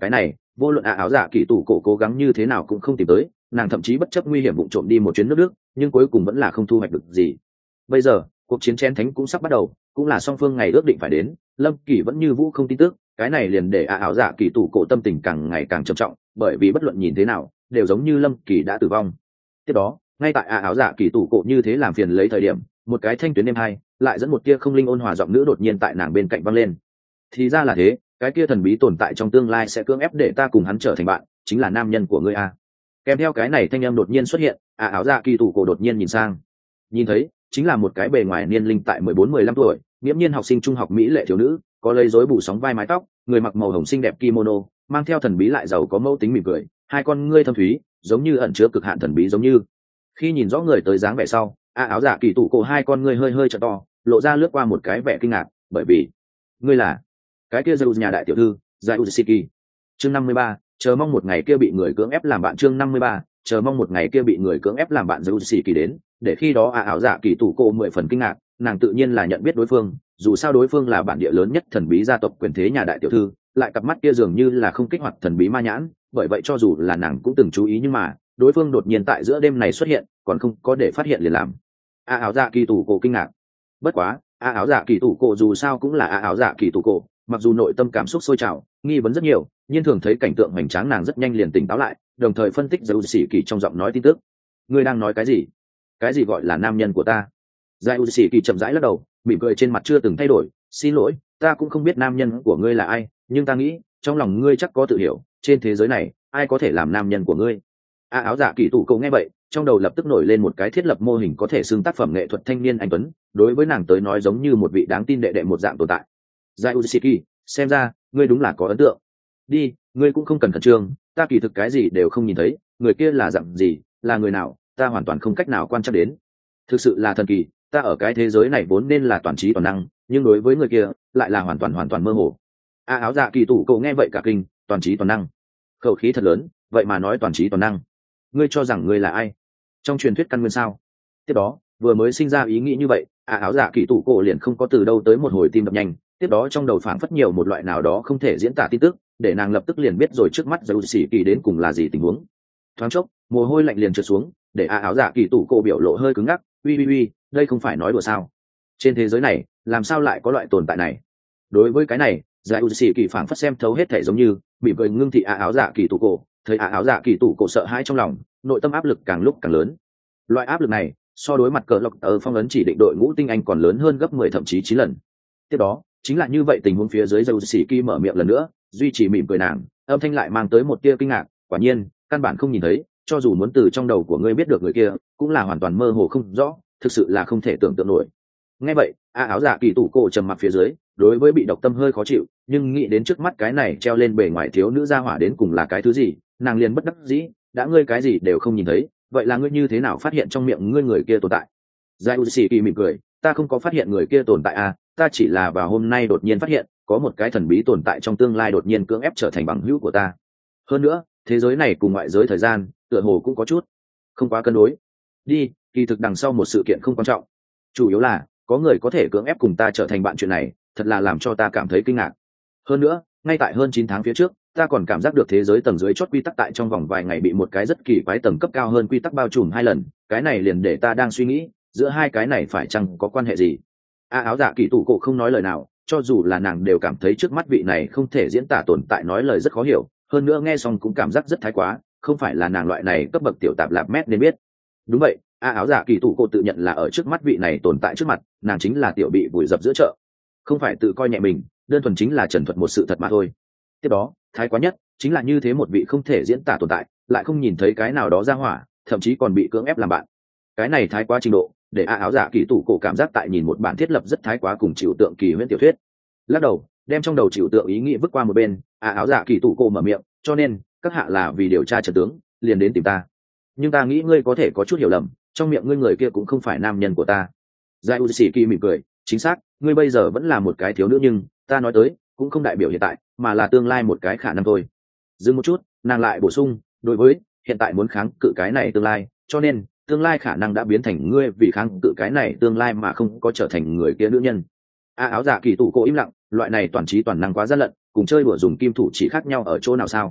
vô luận ạ áo dạ kỳ tủ cổ cố gắng như thế nào cũng không tìm tới, nàng thậm chí bất chấp nguy hiểm vụng trộm đi một chuyến nước đức, nhưng cuối cùng vẫn là không thu hoạch được gì. Bây giờ cuộc chiến chén thánh cũng sắp bắt đầu, cũng là song phương ngày ước định phải đến, Lâm Kỳ vẫn như vũ không tin tức, cái này liền để ạ áo dạ kỳ tủ cổ tâm tình càng ngày càng trầm trọng, bởi vì bất luận nhìn thế nào đều giống như Lâm Kỳ đã tử vong. Tiếp đó ngay tại ạ áo dạ kỳ tủ cổ như thế làm phiền lấy thời điểm, một cái thanh tuyến êm hai lại dẫn một tia không linh ôn hòa giọng nữ đột nhiên tại nàng bên cạnh vang lên. Thì ra là thế, cái kia thần bí tồn tại trong tương lai sẽ cưỡng ép để ta cùng hắn trở thành bạn, chính là nam nhân của ngươi a. Kèm theo cái này thanh âm đột nhiên xuất hiện, ạ áo dạ kỳ tủ cổ đột nhiên nhìn sang, nhìn thấy chính là một cái bề ngoài niên linh tại mười bốn mười lăm tuổi, nghiễm nhiên học sinh trung học mỹ lệ thiếu nữ, có lấy rối bù sóng vai mái tóc, người mặc màu hồng xinh đẹp kimono, mang theo thần bí lại giàu có mẫu tính mỉm cười, hai con ngươi thâm thúy giống như ẩn chứa cực hạn thần bí giống như. Khi nhìn rõ người tới dáng vẻ sau, a áo dạ kỳ tủ cổ hai con ngươi hơi hơi trợ to, lộ ra lướt qua một cái vẻ kinh ngạc, bởi vì ngươi là cái kia Zeus nhà đại tiểu thư Zayusiki. Chương năm mươi ba, chờ mong một ngày kia bị người cưỡng ép làm bạn. Chương năm mươi ba, chờ mong một ngày kia bị người cưỡng ép làm bạn. Zayusiki đến, để khi đó a áo dạ kỳ tủ cổ mười phần kinh ngạc, nàng tự nhiên là nhận biết đối phương, dù sao đối phương là bản địa lớn nhất thần bí gia tộc quyền thế nhà đại tiểu thư, lại cặp mắt kia dường như là không kích hoạt thần bí ma nhãn, bởi vậy cho dù là nàng cũng từng chú ý, nhưng mà đối phương đột nhiên tại giữa đêm này xuất hiện, còn không có để phát hiện liền làm a áo dạ kỳ tủ cổ kinh ngạc. Bất quá a áo dạ kỳ tủ cổ dù sao cũng là a áo dạ kỳ tủ cổ, mặc dù nội tâm cảm xúc sôi trào, nghi vấn rất nhiều, nhưng thường thấy cảnh tượng hoành tráng nàng rất nhanh liền tỉnh táo lại, đồng thời phân tích Zayusiki trong giọng nói tin tức. Ngươi đang nói cái gì? Cái gì gọi là nam nhân của ta? Zayusiki chậm rãi lắc đầu, mỉm cười trên mặt chưa từng thay đổi. Xin lỗi, ta cũng không biết nam nhân của ngươi là ai, nhưng ta nghĩ trong lòng ngươi chắc có tự hiểu, trên thế giới này ai có thể làm nam nhân của ngươi? A áo dạ kỳ tủ cổ nghe vậy, trong đầu lập tức nổi lên một cái thiết lập mô hình có thể xưng tác phẩm nghệ thuật thanh niên anh tuấn, đối với nàng tới nói giống như một vị đáng tin đệ đệ một dạng tồn tại. Zayusiki, xem ra ngươi đúng là có ấn tượng. Đi, ngươi cũng không cần khẩn trương, ta kỳ thực cái gì đều không nhìn thấy, người kia là dạng gì, là người nào, ta hoàn toàn không cách nào quan trắc đến. Thực sự là thần kỳ, ta ở cái thế giới này vốn nên là toàn trí toàn năng, nhưng đối với người kia lại là hoàn toàn hoàn toàn mơ hồ. A áo dạ kỳ tủ cổ nghe vậy cả kinh, toàn trí toàn năng, khẩu khí thật lớn, vậy mà nói toàn trí toàn năng. Ngươi cho rằng ngươi là ai? Trong truyền thuyết căn nguyên sao? Tiếp đó vừa mới sinh ra ý nghĩ như vậy, A áo dạ kỳ tủ cổ liền không có từ đâu tới một hồi tim đập nhanh, tiếp đó trong đầu phảng phất nhiều một loại nào đó không thể diễn tả tin tức, để nàng lập tức liền biết rồi trước mắt Zayusiki đến cùng là gì tình huống. Thoáng chốc mồ hôi lạnh liền trượt xuống, để A áo dạ kỳ tủ cổ biểu lộ hơi cứng ngắc. Uy uy uy, đây không phải nói đùa sao? Trên thế giới này làm sao lại có loại tồn tại này? Đối với cái này, Zayusiki phảng phất xem thấu hết thể giống như bị cười ngưng thị A áo dạ kỳ tủ cổ, thấy A áo dạ kỳ tủ cổ sợ hãi trong lòng, nội tâm áp lực càng lúc càng lớn. Loại áp lực này so đối mặt cờ lộc ở phong ấn chỉ định đội ngũ tinh anh còn lớn hơn gấp mười thậm chí chín lần. Tiếp đó chính là như vậy tình huống phía dưới, Zayusiki mở miệng lần nữa, duy trì mỉm cười nàng, âm thanh lại mang tới một tia kinh ngạc. Quả nhiên căn bản không nhìn thấy, cho dù muốn từ trong đầu của ngươi biết được người kia cũng là hoàn toàn mơ hồ không rõ, thực sự là không thể tưởng tượng nổi. Nghe vậy, A áo dạ kỳ tủ cổ trầm mặc phía dưới, đối với bị độc tâm hơi khó chịu, nhưng nghĩ đến trước mắt cái này treo lên bề ngoài thiếu nữ gia hỏa đến cùng là cái thứ gì, nàng liền bất đắc dĩ. Đã ngươi cái gì đều không nhìn thấy, vậy là ngươi như thế nào phát hiện trong miệng ngươi người kia tồn tại? Zayusiki mỉm cười, ta không có phát hiện người kia tồn tại à, ta chỉ là vào hôm nay đột nhiên phát hiện có một cái thần bí tồn tại trong tương lai đột nhiên cưỡng ép trở thành bằng hữu của ta. Hơn nữa thế giới này cùng ngoại giới thời gian tựa hồ cũng có chút không quá cân đối. Đi, kỳ thực đằng sau một sự kiện không quan trọng, chủ yếu là có người có thể cưỡng ép cùng ta trở thành bạn, chuyện này thật là làm cho ta cảm thấy kinh ngạc. Hơn nữa ngay tại hơn chín tháng phía trước, ta còn cảm giác được thế giới tầng dưới chót quy tắc tại trong vòng vài ngày bị một cái rất kỳ quái tầng cấp cao hơn quy tắc bao trùm hai lần, cái này liền để ta đang suy nghĩ giữa hai cái này phải chăng có quan hệ gì. A áo dạ kỳ tủ cổ không nói lời nào, cho dù là nàng đều cảm thấy trước mắt vị này không thể diễn tả tồn tại nói lời rất khó hiểu, hơn nữa nghe xong cũng cảm giác rất thái quá, không phải là nàng loại này cấp bậc tiểu tạp lạp mét nên biết. Đúng vậy, A áo dạ kỳ tủ cổ tự nhận là ở trước mắt vị này tồn tại trước mặt, nàng chính là tiểu bị vùi dập giữa chợ, không phải tự coi nhẹ mình, đơn thuần chính là trần thuật một sự thật mà thôi. Tiếp đó thái quá nhất chính là như thế một vị không thể diễn tả tồn tại lại không nhìn thấy cái nào đó ra hỏa, thậm chí còn bị cưỡng ép làm bạn. Cái này thái quá trình độ để A áo dạ kỳ tủ cổ cảm giác tại nhìn một bản thiết lập rất thái quá cùng chịu tượng kỳ huyễn tiểu thuyết. Lắc đầu đem trong đầu chịu tượng ý nghĩ vứt qua một bên, A áo dạ kỳ tủ cổ mở miệng, cho nên các hạ là vì điều tra trận tướng liền đến tìm ta, nhưng ta nghĩ ngươi có thể có chút hiểu lầm, trong miệng ngươi người kia cũng không phải nam nhân của ta. Zayusiki mỉm cười, chính xác, ngươi bây giờ vẫn là một cái thiếu nữ, nhưng ta nói tới cũng không đại biểu hiện tại, mà là tương lai một cái khả năng thôi. Dừng một chút nàng lại bổ sung, đối với hiện tại muốn kháng cự cái này tương lai, cho nên tương lai khả năng đã biến thành ngươi vì kháng cự cái này tương lai mà không có trở thành người kia nữ nhân. A áo dạ kỳ tủ cổ im lặng, loại này toàn trí toàn năng quá gian lận, cùng chơi đùa dùng kim thủ chỉ khác nhau ở chỗ nào sao?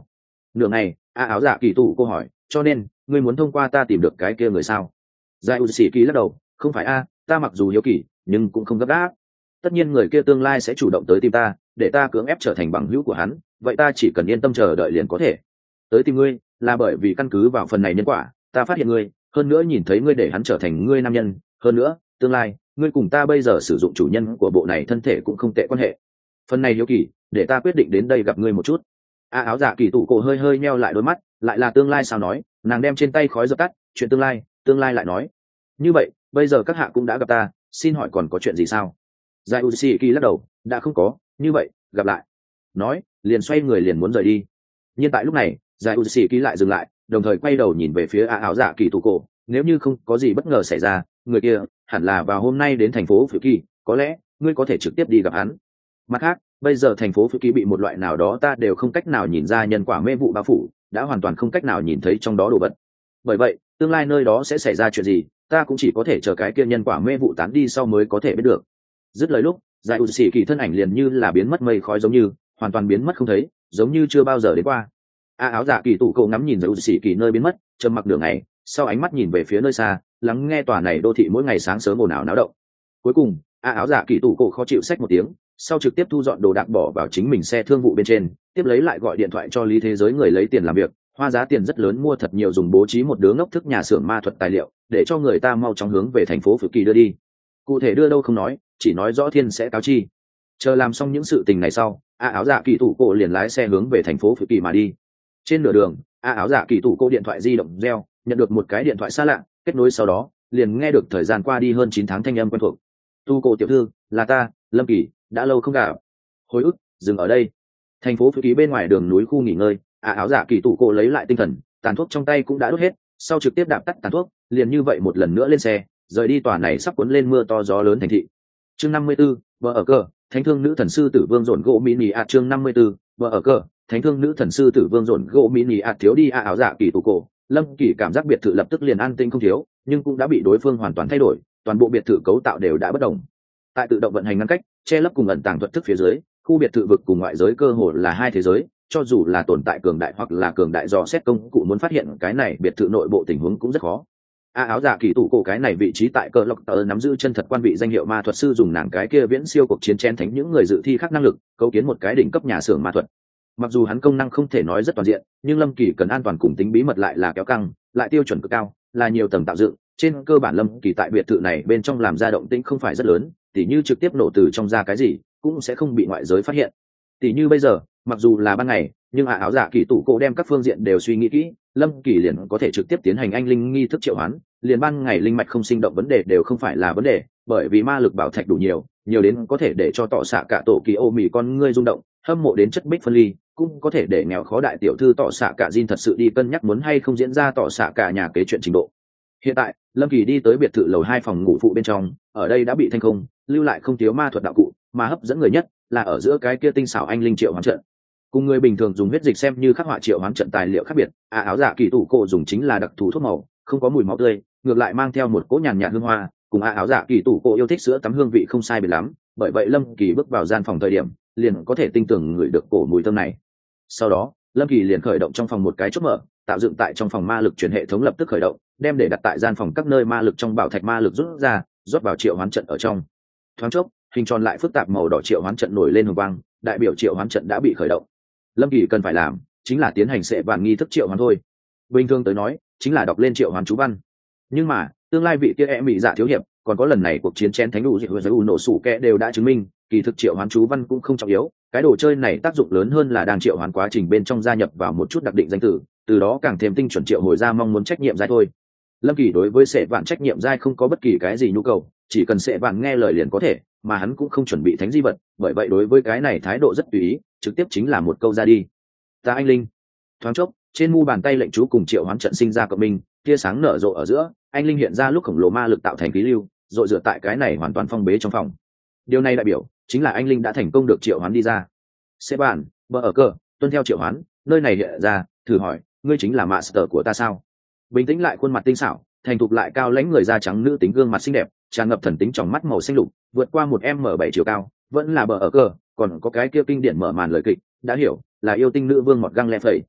Nửa ngày, a áo dạ kỳ tủ cô hỏi, cho nên ngươi muốn thông qua ta tìm được cái kia người sao? Giải u sĩ kỳ lắc đầu, không phải a, ta mặc dù hiếu kỳ nhưng cũng không gấp gáp. Tất nhiên người kia tương lai sẽ chủ động tới tìm ta, để ta cưỡng ép trở thành bằng hữu của hắn, vậy ta chỉ cần yên tâm chờ đợi liền có thể. Tới tìm ngươi là bởi vì căn cứ vào phần này nhân quả, ta phát hiện ngươi, hơn nữa nhìn thấy ngươi để hắn trở thành ngươi nam nhân, hơn nữa tương lai ngươi cùng ta bây giờ sử dụng chủ nhân của bộ này thân thể cũng không tệ quan hệ. Phần này hiếu kỳ để ta quyết định đến đây gặp ngươi một chút. A áo dạ kỳ tủ cổ hơi hơi meo lại đôi mắt, lại là tương lai sao nói, nàng đem trên tay khói dập tắt, chuyện tương lai tương lai lại nói, như vậy bây giờ các hạ cũng đã gặp ta, xin hỏi còn có chuyện gì sao? Giải Uzi lắc đầu, đã không có, như vậy gặp lại. Nói liền xoay người liền muốn rời đi. Nhưng tại lúc này Giải Uzi lại dừng lại, đồng thời quay đầu nhìn về phía A áo dạ kỳ tủ cổ, nếu như không có gì bất ngờ xảy ra, người kia hẳn là vào hôm nay đến thành phố Phủ Kỳ, có lẽ ngươi có thể trực tiếp đi gặp hắn. Mặt khác, bây giờ thành phố Phủ Kỳ bị một loại nào đó ta đều không cách nào nhìn ra nhân quả mê vụ bao phủ, đã hoàn toàn không cách nào nhìn thấy trong đó đồ vật. Bởi vậy tương lai nơi đó sẽ xảy ra chuyện gì, ta cũng chỉ có thể chờ cái kia nhân quả mê vụ tán đi sau mới có thể biết được. Dứt lời lúc, Giải U Sĩ Kỳ thân ảnh liền như là biến mất mây khói giống như, hoàn toàn biến mất không thấy, giống như chưa bao giờ đến qua. A áo dạ kỳ tủ cậu ngắm nhìn Giải U Sĩ Kỳ nơi biến mất, trầm mặc nửa ngày, sau ánh mắt nhìn về phía nơi xa, lắng nghe tòa này đô thị mỗi ngày sáng sớm ồn ào náo động. Cuối cùng, A áo dạ kỳ tủ cậu khó chịu xách một tiếng, sau trực tiếp thu dọn đồ đạc bỏ vào chính mình xe thương vụ bên trên, tiếp lấy lại gọi điện thoại cho Lý Thế Giới người lấy tiền làm việc, hoa giá tiền rất lớn mua thật nhiều dùng bố trí một đứa ngốc thức nhà xưởng ma thuật tài liệu, để cho người ta mau chóng hướng về thành phố Phủ Kỳ đưa đi. Cụ thể đưa đâu không nói, chỉ nói rõ thiên sẽ cáo chi. Chờ làm xong những sự tình này sau, A áo dạ kỳ tủ cổ liền lái xe hướng về thành phố Phủ Kỳ mà đi. Trên nửa đường, A áo dạ kỳ tủ cổ điện thoại di động reo, nhận được một cái điện thoại xa lạ, kết nối sau đó liền nghe được thời gian qua đi hơn chín tháng thanh âm quen thuộc. Tu cổ tiểu thư, là ta, Lâm Kỳ, đã lâu không gặp. Hồi ức dừng ở đây. Thành phố Phủ Kỳ bên ngoài đường núi khu nghỉ ngơi, A áo dạ kỳ tủ cổ lấy lại tinh thần, tàn thuốc trong tay cũng đã đốt hết, sau trực tiếp đạp tắt tàn thuốc, liền như vậy một lần nữa lên xe, rời đi tòa này sắp cuốn lên mưa to gió lớn thành thị. Chương năm mươi 54, vợ ở cờ, Thánh thương nữ thần sư tử vương dồn gỗ mini ạt chương năm mươi 54, vợ ở cờ, Thánh thương nữ thần sư tử vương dồn gỗ mini ạt thiếu đi A áo dạ kỳ tủ cổ. Lâm Kỳ cảm giác biệt thự lập tức liền an tinh không thiếu, nhưng cũng đã bị đối phương hoàn toàn thay đổi, toàn bộ biệt thự cấu tạo đều đã bất đồng. Tại tự động vận hành ngăn cách, che lấp cùng ẩn tàng thuật thức phía dưới, khu biệt thự vực cùng ngoại giới cơ hồ là hai thế giới, cho dù là tồn tại cường đại hoặc là cường đại dò xét công cụ muốn phát hiện cái này biệt thự nội bộ tình huống cũng rất khó. A áo dạ kỳ tủ cổ cái này vị trí tại cờ lộc tờ nắm giữ chân thật quan vị danh hiệu ma thuật sư, dùng nàng cái kia viễn siêu cuộc chiến chen thánh những người dự thi khác năng lực cấu kiến một cái đỉnh cấp nhà xưởng ma thuật. Mặc dù hắn công năng không thể nói rất toàn diện, nhưng Lâm Kỳ cần an toàn cùng tính bí mật lại là kéo căng, lại tiêu chuẩn cực cao, là nhiều tầng tạo dựng, trên cơ bản Lâm Kỳ tại biệt thự này bên trong làm ra động tĩnh không phải rất lớn, tỉ như trực tiếp nổ từ trong ra cái gì cũng sẽ không bị ngoại giới phát hiện. Tỉ như bây giờ, mặc dù là ban ngày, nhưng A áo dạ kỳ tủ cổ đem các phương diện đều suy nghĩ kỹ, Lâm Kỳ liền có thể trực tiếp tiến hành anh linh nghi thức triệu hoán, liền ban ngày linh mạch không sinh động vấn đề đều không phải là vấn đề, bởi vì ma lực bảo thạch đủ nhiều, nhiều đến có thể để cho tọ xạ cả tổ kỳ ô mì con ngươi rung động, hâm mộ đến chất bích phân ly, cũng có thể để nghèo khó đại tiểu thư tọ xạ cả Jin thật sự đi cân nhắc muốn hay không diễn ra tọ xạ cả nhà kế chuyện trình độ. Hiện tại, Lâm Kỳ đi tới biệt thự lầu hai phòng ngủ phụ bên trong, ở đây đã bị thanh không, lưu lại không thiếu ma thuật đạo cụ, mà hấp dẫn người nhất là ở giữa cái kia tinh xảo anh linh triệu hoán trận. Cùng người bình thường dùng huyết dịch xem như khắc họa triệu hoán trận tài liệu khác biệt, A áo dạ kỳ tủ cổ dùng chính là đặc thù thuốc màu, không có mùi máu tươi, ngược lại mang theo một cỗ nhàn nhạt hương hoa, cùng A áo dạ kỳ tủ cổ yêu thích sữa tắm hương vị không sai biệt lắm, bởi vậy Lâm Kỳ bước vào gian phòng thời điểm, liền có thể tinh tường ngửi được cổ mùi thơm này. Sau đó, Lâm Kỳ liền khởi động trong phòng một cái chốt mở, tạo dựng tại trong phòng ma lực chuyển hệ thống lập tức khởi động, đem để đặt tại gian phòng các nơi ma lực trong bảo thạch ma lực rút ra, rót vào triệu hoán trận ở trong. Thoáng chốc, hình tròn lại phức tạp màu đỏ triệu hoán trận nổi lên hồng quang, đại biểu triệu hoán trận đã bị khởi động. Lâm Kỳ cần phải làm chính là tiến hành sệ vạn nghi thức triệu hoán thôi. Bình thường tới nói, chính là đọc lên triệu hoán chú văn. Nhưng mà, tương lai vị kia e mỹ dạ thiếu hiệp, còn có lần này cuộc chiến chén thánh đủ dị với u nổ sủ kẽ đều đã chứng minh, kỳ thực triệu hoán chú văn cũng không trọng yếu, cái đồ chơi này tác dụng lớn hơn là đang triệu hoán quá trình bên trong gia nhập vào một chút đặc định danh từ, từ đó càng thêm tinh chuẩn triệu hồi ra mong muốn trách nhiệm giai thôi. Lâm Kỳ đối với sệ vạn trách nhiệm giai không có bất kỳ cái gì nhu cầu, chỉ cần sệ vạn nghe lời liền có thể, mà hắn cũng không chuẩn bị thánh di vật, bởi vậy đối với cái này thái độ rất tùy ý, trực tiếp chính là một câu ra đi. Ta anh linh. Thoáng chốc, trên mu bàn tay lệnh chú cùng triệu hoán trận sinh ra cộng minh, tia sáng nở rộ ở giữa, anh linh hiện ra lúc khổng lồ ma lực tạo thành khí lưu, rọi rửa tại cái này hoàn toàn phong bế trong phòng. Điều này đại biểu chính là anh linh đã thành công được triệu hoán đi ra. Sẽ bàn, bờ ở cờ, tuân theo triệu hoán, nơi này hiện ra, thử hỏi, ngươi chính là master của ta sao? Bình tĩnh lại khuôn mặt tinh xảo, thành thục lại cao lãnh người da trắng nữ tính gương mặt xinh đẹp, tràn ngập thần tính trong mắt màu xanh lục, vượt qua một m bảy chiều cao, vẫn là bờ ở cờ, còn có cái kia kinh điển mở màn lời kịch, đã hiểu, là yêu tinh nữ vương một găng le phẩy.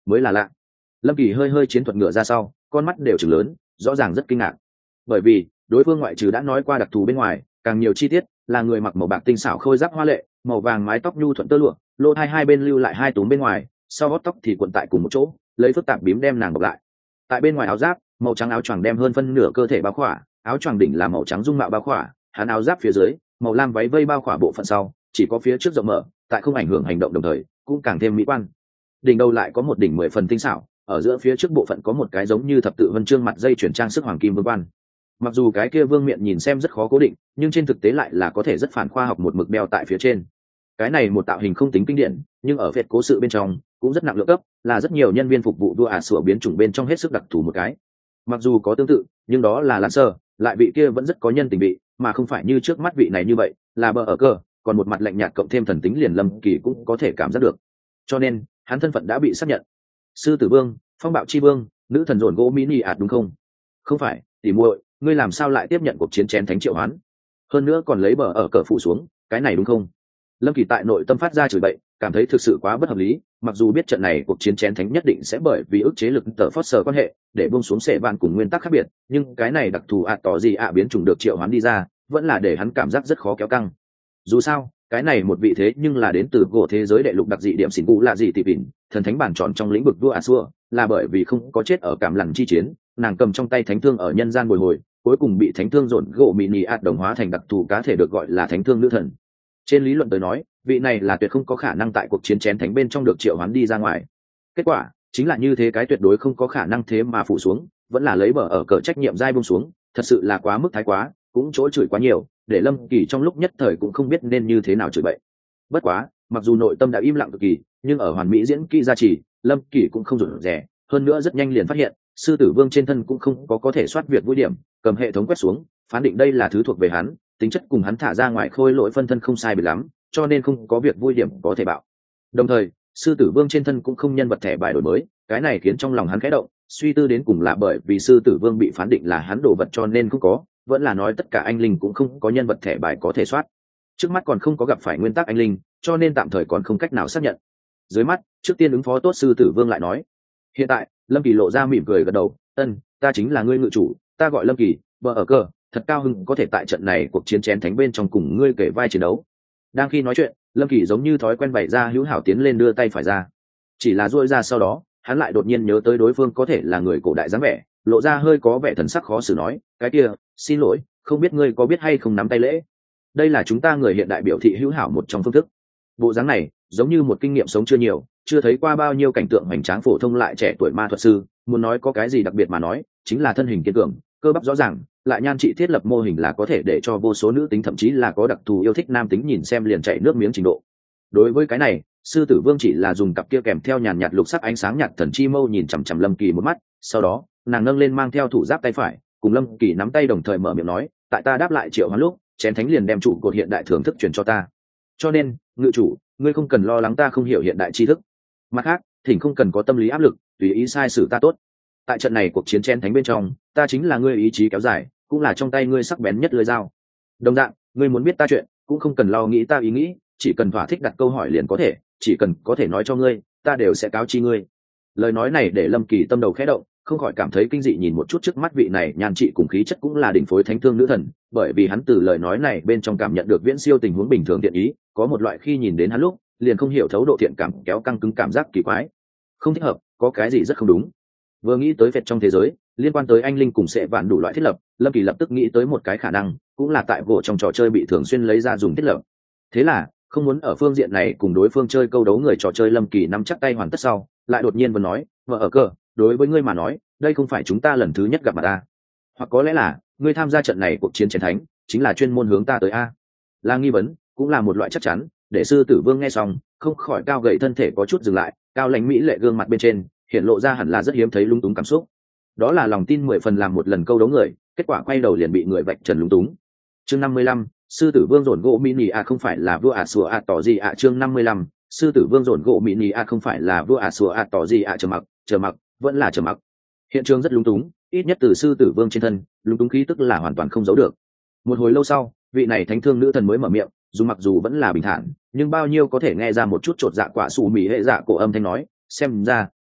mới là lạ. Lâm Kỳ hơi hơi chiến thuật ngựa ra sau, con mắt đều trừng lớn, rõ ràng rất kinh ngạc, bởi vì đối phương ngoại trừ đã nói qua đặc thù bên ngoài, càng nhiều chi tiết là người mặc màu bạc tinh xảo khôi giáp hoa lệ, màu vàng mái tóc nhu thuận tơ lụa, lỗ hai hai bên lưu lại hai túm bên ngoài, sau gót tóc thì cuộn tại cùng một chỗ, lấy phức tạp bím đem nàng bọc lại. Tại bên ngoài áo giáp, màu trắng áo choàng đem hơn phân nửa cơ thể bao khỏa, áo choàng đỉnh là màu trắng dung mạo bao khỏa, hắn áo giáp phía dưới màu lam váy vây bao khỏa bộ phận sau, chỉ có phía trước rộng mở, tại không ảnh hưởng hành động đồng thời cũng càng thêm mỹ quan. Đỉnh đầu lại có một đỉnh mười phần tinh xảo, ở giữa phía trước bộ phận có một cái giống như thập tự vân chương mặt dây chuyển trang sức hoàng kim vương quan. Mặc dù cái kia vương miện nhìn xem rất khó cố định, nhưng trên thực tế lại là có thể rất phản khoa học một mực đeo tại phía trên. Cái này một tạo hình không tính kinh điển, nhưng ở việt cố sự bên trong cũng rất nặng lượng cấp, là rất nhiều nhân viên phục vụ vua ả sủa biến chủng bên trong hết sức đặc thù một cái. Mặc dù có tương tự, nhưng đó là Lan Sơ, lại vị kia vẫn rất có nhân tình vị, mà không phải như trước mắt vị này như vậy, là bờ ở cơ, còn một mặt lạnh nhạt cộng thêm thần tính liền Lâm Kỳ cũng có thể cảm giác được. Cho nên, hắn thân phận đã bị xác nhận. Sư tử vương, phong bạo chi vương, nữ thần rồn gỗ mini ạt đúng không? Không phải, tỉ muội, ngươi làm sao lại tiếp nhận cuộc chiến chén thánh triệu hoán? Hơn nữa còn lấy bờ ở cờ phụ xuống, cái này đúng không? Lâm Kỳ tại nội tâm phát ra chửi bậy, cảm thấy thực sự quá bất hợp lý, mặc dù biết trận này cuộc chiến chén thánh nhất định sẽ bởi vì ức chế lực tờ Foster quan hệ để buông xuống sệ vạn cùng nguyên tắc khác biệt, nhưng cái này đặc thù ạ tỏ gì ạ biến chủng được triệu hoán đi ra, vẫn là để hắn cảm giác rất khó kéo căng. Dù sao, cái này một vị thế nhưng là đến từ gỗ thế giới đệ lục đặc dị điểm xỉn cụ là gì tỷ vịn, thần thánh bản tròn trong lĩnh vực vua Asua, là bởi vì không có chết ở cảm lằn chi chiến, nàng cầm trong tay thánh thương ở nhân gian bồi hồi, cuối cùng bị thánh thương dồn gỗ mini ạt đồng hóa thành đặc thù cá thể được gọi là thánh thương nữ thần. Trên lý luận tới nói, vị này là tuyệt không có khả năng tại cuộc chiến chén thánh bên trong được triệu hoán đi ra ngoài. Kết quả chính là như thế, cái tuyệt đối không có khả năng thế mà phủ xuống, vẫn là lấy bờ ở cờ trách nhiệm dai buông xuống, thật sự là quá mức thái quá, cũng chỗ chửi quá nhiều, để Lâm Kỳ trong lúc nhất thời cũng không biết nên như thế nào chửi bậy. Bất quá, mặc dù nội tâm đã im lặng cực kỳ, nhưng ở hoàn mỹ diễn kỹ gia trì, Lâm Kỳ cũng không rụt rè, hơn nữa rất nhanh liền phát hiện, sư tử vương trên thân cũng không có có thể soát việc vui điểm, cầm hệ thống quét xuống, phán định đây là thứ thuộc về hắn, tính chất cùng hắn thả ra ngoài khôi lỗi phân thân không sai biệt lắm, cho nên không có việc vui điểm có thể bạo. Đồng thời, sư tử vương trên thân cũng không nhân vật thẻ bài đổi mới, cái này khiến trong lòng hắn khẽ động, suy tư đến cùng là bởi vì sư tử vương bị phán định là hắn đồ vật cho nên không có, vẫn là nói tất cả anh linh cũng không có nhân vật thẻ bài có thể soát. Trước mắt còn không có gặp phải nguyên tắc anh linh, cho nên tạm thời còn không cách nào xác nhận. Dưới mắt, trước tiên ứng phó tốt, sư tử vương lại nói. Hiện tại, Lâm Kỳ lộ ra mỉm cười gật đầu, ân, ta chính là ngươi ngự chủ, ta gọi Lâm Kỳ, vợ ở cơ, thật cao hứng có thể tại trận này cuộc chiến chén thánh bên trong cùng ngươi kể vai chiến đấu. Đang khi nói chuyện, Lâm Kỳ giống như thói quen bày ra hữu hảo tiến lên đưa tay phải ra, chỉ là duỗi ra sau đó, hắn lại đột nhiên nhớ tới đối phương có thể là người cổ đại dáng vẻ, lộ ra hơi có vẻ thần sắc khó xử nói, cái kia, xin lỗi, không biết ngươi có biết hay không nắm tay lễ. Đây là chúng ta người hiện đại biểu thị hữu hảo một trong phương thức. Bộ dáng này giống như một kinh nghiệm sống chưa nhiều, chưa thấy qua bao nhiêu cảnh tượng hoành tráng phổ thông lại trẻ tuổi ma thuật sư, muốn nói có cái gì đặc biệt mà nói, chính là thân hình kiên cường, cơ bắp rõ ràng, lại nhan trị thiết lập mô hình là có thể để cho vô số nữ tính thậm chí là có đặc thù yêu thích nam tính nhìn xem liền chảy nước miếng trình độ. Đối với cái này, sư tử vương chỉ là dùng cặp kia kèm theo nhàn nhạt lục sắc ánh sáng nhạt thần chi mâu nhìn chằm chằm Lâm Kỳ một mắt, sau đó nàng nâng lên mang theo thủ giáp tay phải, cùng Lâm Kỳ nắm tay đồng thời mở miệng nói, tại ta đáp lại triệu hoán lúc, chén thánh liền đem trụ cột hiện đại thưởng thức truyền cho ta, cho nên ngự chủ, ngươi không cần lo lắng ta không hiểu hiện đại tri thức. Mặt khác, thỉnh không cần có tâm lý áp lực, tùy ý sai sử ta tốt. Tại trận này cuộc chiến chén thánh bên trong, ta chính là ngươi ý chí kéo dài, cũng là trong tay ngươi sắc bén nhất lưỡi dao. Đồng dạng, ngươi muốn biết ta chuyện, cũng không cần lo nghĩ ta ý nghĩ, chỉ cần thỏa thích đặt câu hỏi liền có thể, chỉ cần có thể nói cho ngươi, ta đều sẽ cáo chi ngươi. Lời nói này để Lâm Kỳ tâm đầu khẽ động, không khỏi cảm thấy kinh dị nhìn một chút trước mắt vị này nhan trị cùng khí chất cũng là đỉnh phối thánh thương nữ thần, bởi vì hắn từ lời nói này bên trong cảm nhận được viễn siêu tình huống bình thường thiện ý, có một loại khi nhìn đến hắn lúc liền không hiểu thấu độ thiện cảm kéo căng cứng cảm giác kỳ quái. Không thích hợp, có cái gì rất không đúng. Vừa nghĩ tới phệt trong thế giới liên quan tới anh linh cùng sẽ vạn đủ loại thiết lập, Lâm Kỳ lập tức nghĩ tới một cái khả năng, cũng là tại gỗ trong trò chơi bị thường xuyên lấy ra dùng thiết lập. Thế là không muốn ở phương diện này cùng đối phương chơi câu đấu người trò chơi, Lâm Kỳ nắm chắc tay hoàn tất sau, lại đột nhiên vừa nói, vợ ở cờ, đối với ngươi mà nói, đây không phải chúng ta lần thứ nhất gặp mặt ta, hoặc có lẽ là ngươi tham gia trận này cuộc chiến chiến thánh chính là chuyên môn hướng ta tới a. Là nghi vấn, cũng là một loại chắc chắn, để sư tử vương nghe xong không khỏi cao gầy thân thể có chút dừng lại, cao lãnh mỹ lệ gương mặt bên trên hiện lộ ra hẳn là rất hiếm thấy lung túng cảm xúc. Đó là lòng tin mười phần làm một lần câu đấu người, kết quả quay đầu liền bị người vạch trần lung túng. Chương năm mươi lăm, sư tử vương dồn gỗ mini a không phải là vua à sủa a tỏ gì ạ. Chương năm mươi lăm, sư tử vương dồn gỗ mini a không phải là vua à sủa a tỏ gì ạ. Chờ mặc, chờ mặc, vẫn là chờ mặc. Hiện trường rất lung túng, ít nhất từ sư tử vương trên thân, lung túng khí tức là hoàn toàn không giấu được. Một hồi lâu sau, vị này thánh thương nữ thần mới mở miệng, dù mặc dù vẫn là bình thản, nhưng bao nhiêu có thể nghe ra một chút chột dạ quả sủ mì hệ dạ cổ âm thanh nói, xem ra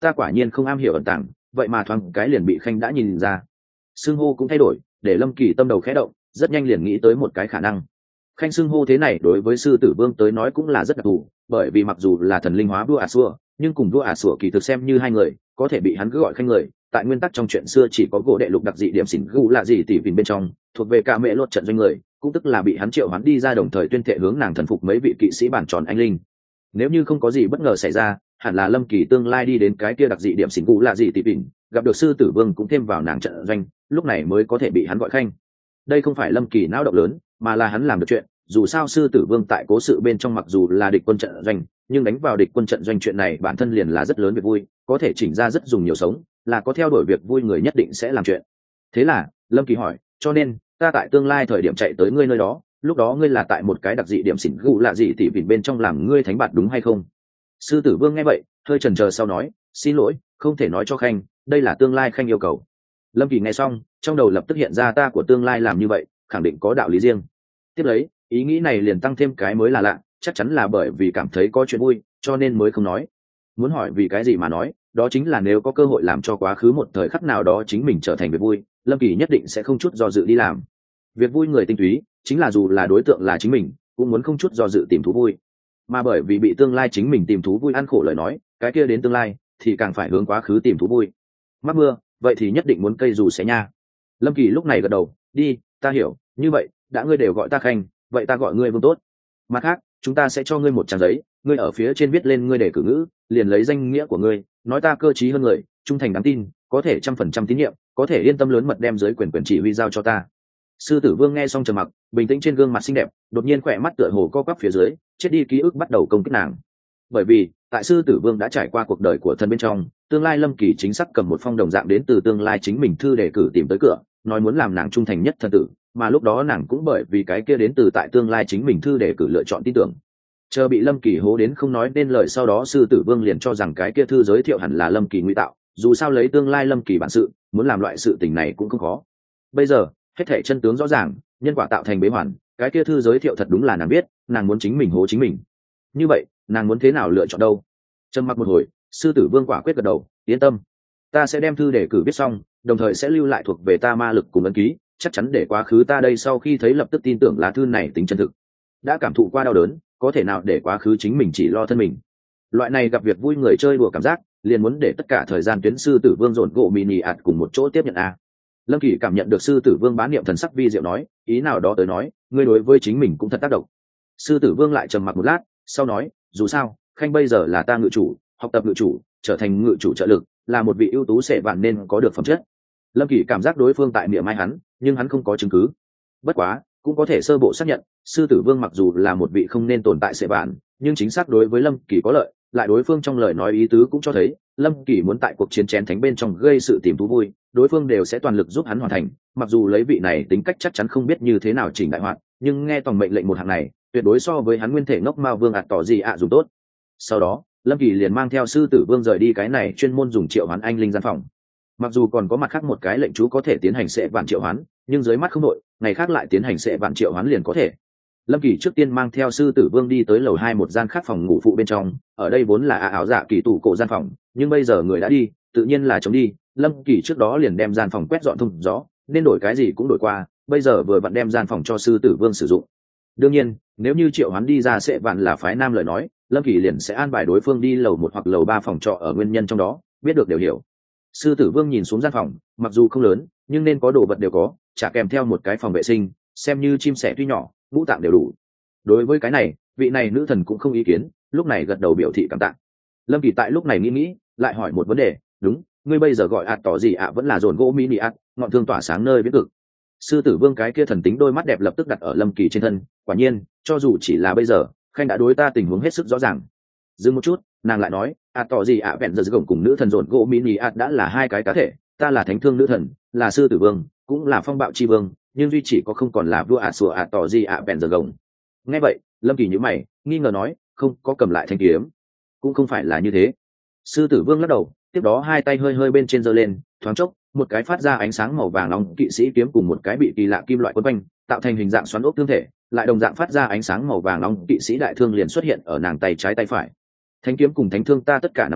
ta quả nhiên không am hiểu ẩn tàng, vậy mà thoáng cái liền bị khanh đã nhìn ra. Xưng hô cũng thay đổi, để Lâm Kỳ tâm đầu khẽ động, rất nhanh liền nghĩ tới một cái khả năng. Khanh xưng hô thế này đối với sư tử vương tới nói cũng là rất đặc thù, bởi vì mặc dù là thần linh hóa vua ả xua, nhưng cùng vua ả xua kỳ thực xem như hai người, có thể bị hắn cứ gọi khanh người. Tại nguyên tắc trong chuyện xưa chỉ có gỗ đệ lục đặc dị điểm xỉn gu là gì tỷ vìn bên trong, thuộc về cả mẹ lột trận doanh người, cũng tức là bị hắn triệu hắn đi ra đồng thời tuyên thệ hướng nàng thần phục mấy vị kỵ sĩ bản tròn anh linh. Nếu như không có gì bất ngờ xảy ra, hẳn là Lâm Kỳ tương lai đi đến cái kia đặc dị điểm xỉn gu là gì tỷ vìn, gặp được sư tử vương cũng thêm vào nàng trận doanh, lúc này mới có thể bị hắn gọi khanh. Đây không phải Lâm Kỳ não động lớn, mà là hắn làm được chuyện. Dù sao sư tử vương tại cố sự bên trong mặc dù là địch quân trận doanh, nhưng đánh vào địch quân trận doanh chuyện này bản thân liền là rất lớn việc vui, có thể chỉnh ra rất dùng nhiều sống, là có theo đuổi việc vui người nhất định sẽ làm chuyện. Thế là Lâm Kỳ hỏi, cho nên ta tại tương lai thời điểm chạy tới ngươi nơi đó, lúc đó ngươi là tại một cái đặc dị điểm xỉn gù lạ gì thì vịn bên trong làm ngươi thánh bạt đúng hay không? Sư tử vương nghe vậy hơi chần chờ sau nói, xin lỗi, không thể nói cho khanh, đây là tương lai khanh yêu cầu. Lâm Kỳ nghe xong trong đầu lập tức hiện ra ta của tương lai làm như vậy khẳng định có đạo lý riêng. Tiếp lấy ý nghĩ này liền tăng thêm cái mới là lạ, chắc chắn là bởi vì cảm thấy có chuyện vui cho nên mới không nói. Muốn hỏi vì cái gì mà nói, đó chính là nếu có cơ hội làm cho quá khứ một thời khắc nào đó chính mình trở thành việc vui, Lâm Kỳ nhất định sẽ không chút do dự đi làm. Việc vui người tinh túy chính là dù là đối tượng là chính mình cũng muốn không chút do dự tìm thú vui, mà bởi vì bị tương lai chính mình tìm thú vui ăn khổ lời nói, cái kia đến tương lai thì càng phải hướng quá khứ tìm thú vui. Mắc mưa vậy thì nhất định muốn cây dù xé nha. Lâm Kỳ lúc này gật đầu, đi, ta hiểu, như vậy đã ngươi đều gọi ta khanh, vậy ta gọi ngươi vương tốt. Mặt khác chúng ta sẽ cho ngươi một trang giấy, ngươi ở phía trên viết lên ngươi đề cử ngữ, liền lấy danh nghĩa của ngươi nói ta cơ trí hơn người, trung thành đáng tin, có thể trăm phần trăm tín nhiệm, có thể yên tâm lớn mật đem dưới quyền quyền chỉ huy giao cho ta. Sư tử vương nghe xong trầm mặc, bình tĩnh trên gương mặt xinh đẹp đột nhiên khỏe mắt tựa hồ co quắp phía dưới, chết đi ký ức bắt đầu công kích nàng. Bởi vì tại sư tử vương đã trải qua cuộc đời của thân bên trong, tương lai Lâm Kỳ chính xác cầm một phong đồng dạng đến từ tương lai chính mình thư đề cử tìm tới cửa, nói muốn làm nàng trung thành nhất thân tử, mà lúc đó nàng cũng bởi vì cái kia đến từ tại tương lai chính mình thư đề cử lựa chọn tin tưởng. Chờ bị Lâm Kỳ hố đến không nói nên lời, sau đó sư tử vương liền cho rằng cái kia thư giới thiệu hẳn là Lâm Kỳ ngụy tạo, dù sao lấy tương lai Lâm Kỳ bản sự, muốn làm loại sự tình này cũng không khó. Bây giờ hết thảy chân tướng rõ ràng, nhân quả tạo thành bế hoàn, cái kia thư giới thiệu thật đúng là nàng biết, nàng muốn chính mình hố chính mình. Như vậy nàng muốn thế nào lựa chọn đâu? Trầm mặc một hồi, sư tử vương quả quyết gật đầu, yên tâm, ta sẽ đem thư đề cử viết xong, đồng thời sẽ lưu lại thuộc về ta ma lực cùng ấn ký, chắc chắn để quá khứ ta đây sau khi thấy lập tức tin tưởng lá thư này tính chân thực. Đã cảm thụ qua đau đớn, có thể nào để quá khứ chính mình chỉ lo thân mình. Loại này gặp việc vui người chơi đùa cảm giác, liền muốn để tất cả thời gian tuyến sư tử vương dồn gỗ mini ạt cùng một chỗ tiếp nhận a. Lâm Kỳ cảm nhận được sư tử vương bán niệm thần sắc vi diệu nói, ý nào đó tới nói, ngươi đối với chính mình cũng thật tác động. Sư tử vương lại trầm mặc một lát, sau nói, dù sao khanh bây giờ là ta ngự chủ, học tập ngự chủ, trở thành ngự chủ trợ lực, là một vị ưu tú sẽ vạn nên có được phẩm chất. Lâm Kỳ cảm giác đối phương tại miệng mai hắn, nhưng hắn không có chứng cứ. Bất quá cũng có thể sơ bộ xác nhận, sư tử vương mặc dù là một vị không nên tồn tại sẽ vạn, nhưng chính xác đối với Lâm Kỳ có lợi. Lại đối phương trong lời nói ý tứ cũng cho thấy Lâm Kỳ muốn tại cuộc chiến chén thánh bên trong gây sự tìm thú vui, đối phương đều sẽ toàn lực giúp hắn hoàn thành. Mặc dù lấy vị này tính cách chắc chắn không biết như thế nào chỉnh đại hoạt, nhưng nghe tổng mệnh lệnh một hàng này tuyệt đối so với hắn nguyên thể ngốc mao vương ạt tỏ gì ạ dùng tốt. Sau đó Lâm Kỳ liền mang theo sư tử vương rời đi cái này chuyên môn dùng triệu hoán anh linh gian phòng. Mặc dù còn có mặt khác một cái lệnh chú có thể tiến hành sẽ vạn triệu hoán, nhưng dưới mắt không đội, ngày khác lại tiến hành sẽ vạn triệu hoán liền có thể. Lâm Kỳ trước tiên mang theo sư tử vương đi tới lầu hai một gian khác phòng ngủ phụ bên trong, ở đây vốn là ảo dạ kỳ tủ cổ gian phòng, nhưng bây giờ người đã đi, tự nhiên là chống đi. Lâm Kỳ trước đó liền đem gian phòng quét dọn thông gió, nên đổi cái gì cũng đổi qua, bây giờ vừa vặn đem gian phòng cho sư tử vương sử dụng. Đương nhiên, nếu như triệu hoán đi ra sẽ vạn là phái nam lời nói, Lâm Kỳ liền sẽ an bài đối phương đi lầu một hoặc lầu ba phòng trọ ở nguyên nhân trong đó, biết được đều hiểu. Sư tử vương nhìn xuống gian phòng, mặc dù không lớn, nhưng nên có đồ vật đều có, trả kèm theo một cái phòng vệ sinh, xem như chim sẻ tuy nhỏ, ngũ tạng đều đủ. Đối với cái này, vị này nữ thần cũng không ý kiến, lúc này gật đầu biểu thị cảm tạ. Lâm Kỳ tại lúc này nghĩ nghĩ, lại hỏi một vấn đề, đúng, ngươi bây giờ gọi ạt tỏ gì ạ vẫn là dồn gỗ mini ạt, ngọn thương tỏa sáng nơi viễn cực. Sư tử vương cái kia thần tính đôi mắt đẹp lập tức đặt ở Lâm Kỳ trên thân, quả nhiên, cho dù chỉ là bây giờ, khanh đã đối ta tình huống hết sức rõ ràng. Dừng một chút, nàng lại nói, ạt tỏ gì ạ vẹn giờ gồng cùng nữ thần dồn gỗ mini ạt đã là hai cái cá thể, ta là thánh thương nữ thần, là sư tử vương, cũng là phong bạo chi vương, nhưng duy chỉ có không còn là vua ạt sủa ạt tỏ gì ạ vẹn giờ gồng. Nghe vậy Lâm Kỳ nhíu mày, nghi ngờ nói, không có cầm lại thanh kiếm. Cũng không phải là như thế. Sư tử vương lắc đầu, tiếp đó hai tay hơi hơi bên trên giơ lên, thoáng chốc một cái phát ra ánh sáng màu vàng nóng kỵ sĩ kiếm cùng một cái bị kỳ lạ kim loại quấn quanh, tạo thành hình dạng xoắn ốc tương thể, lại đồng dạng phát ra ánh sáng màu vàng nóng kỵ sĩ đại thương liền xuất hiện ở nàng tay trái tay phải. Thánh kiếm cùng thánh thương ta tất cả nắm giữ,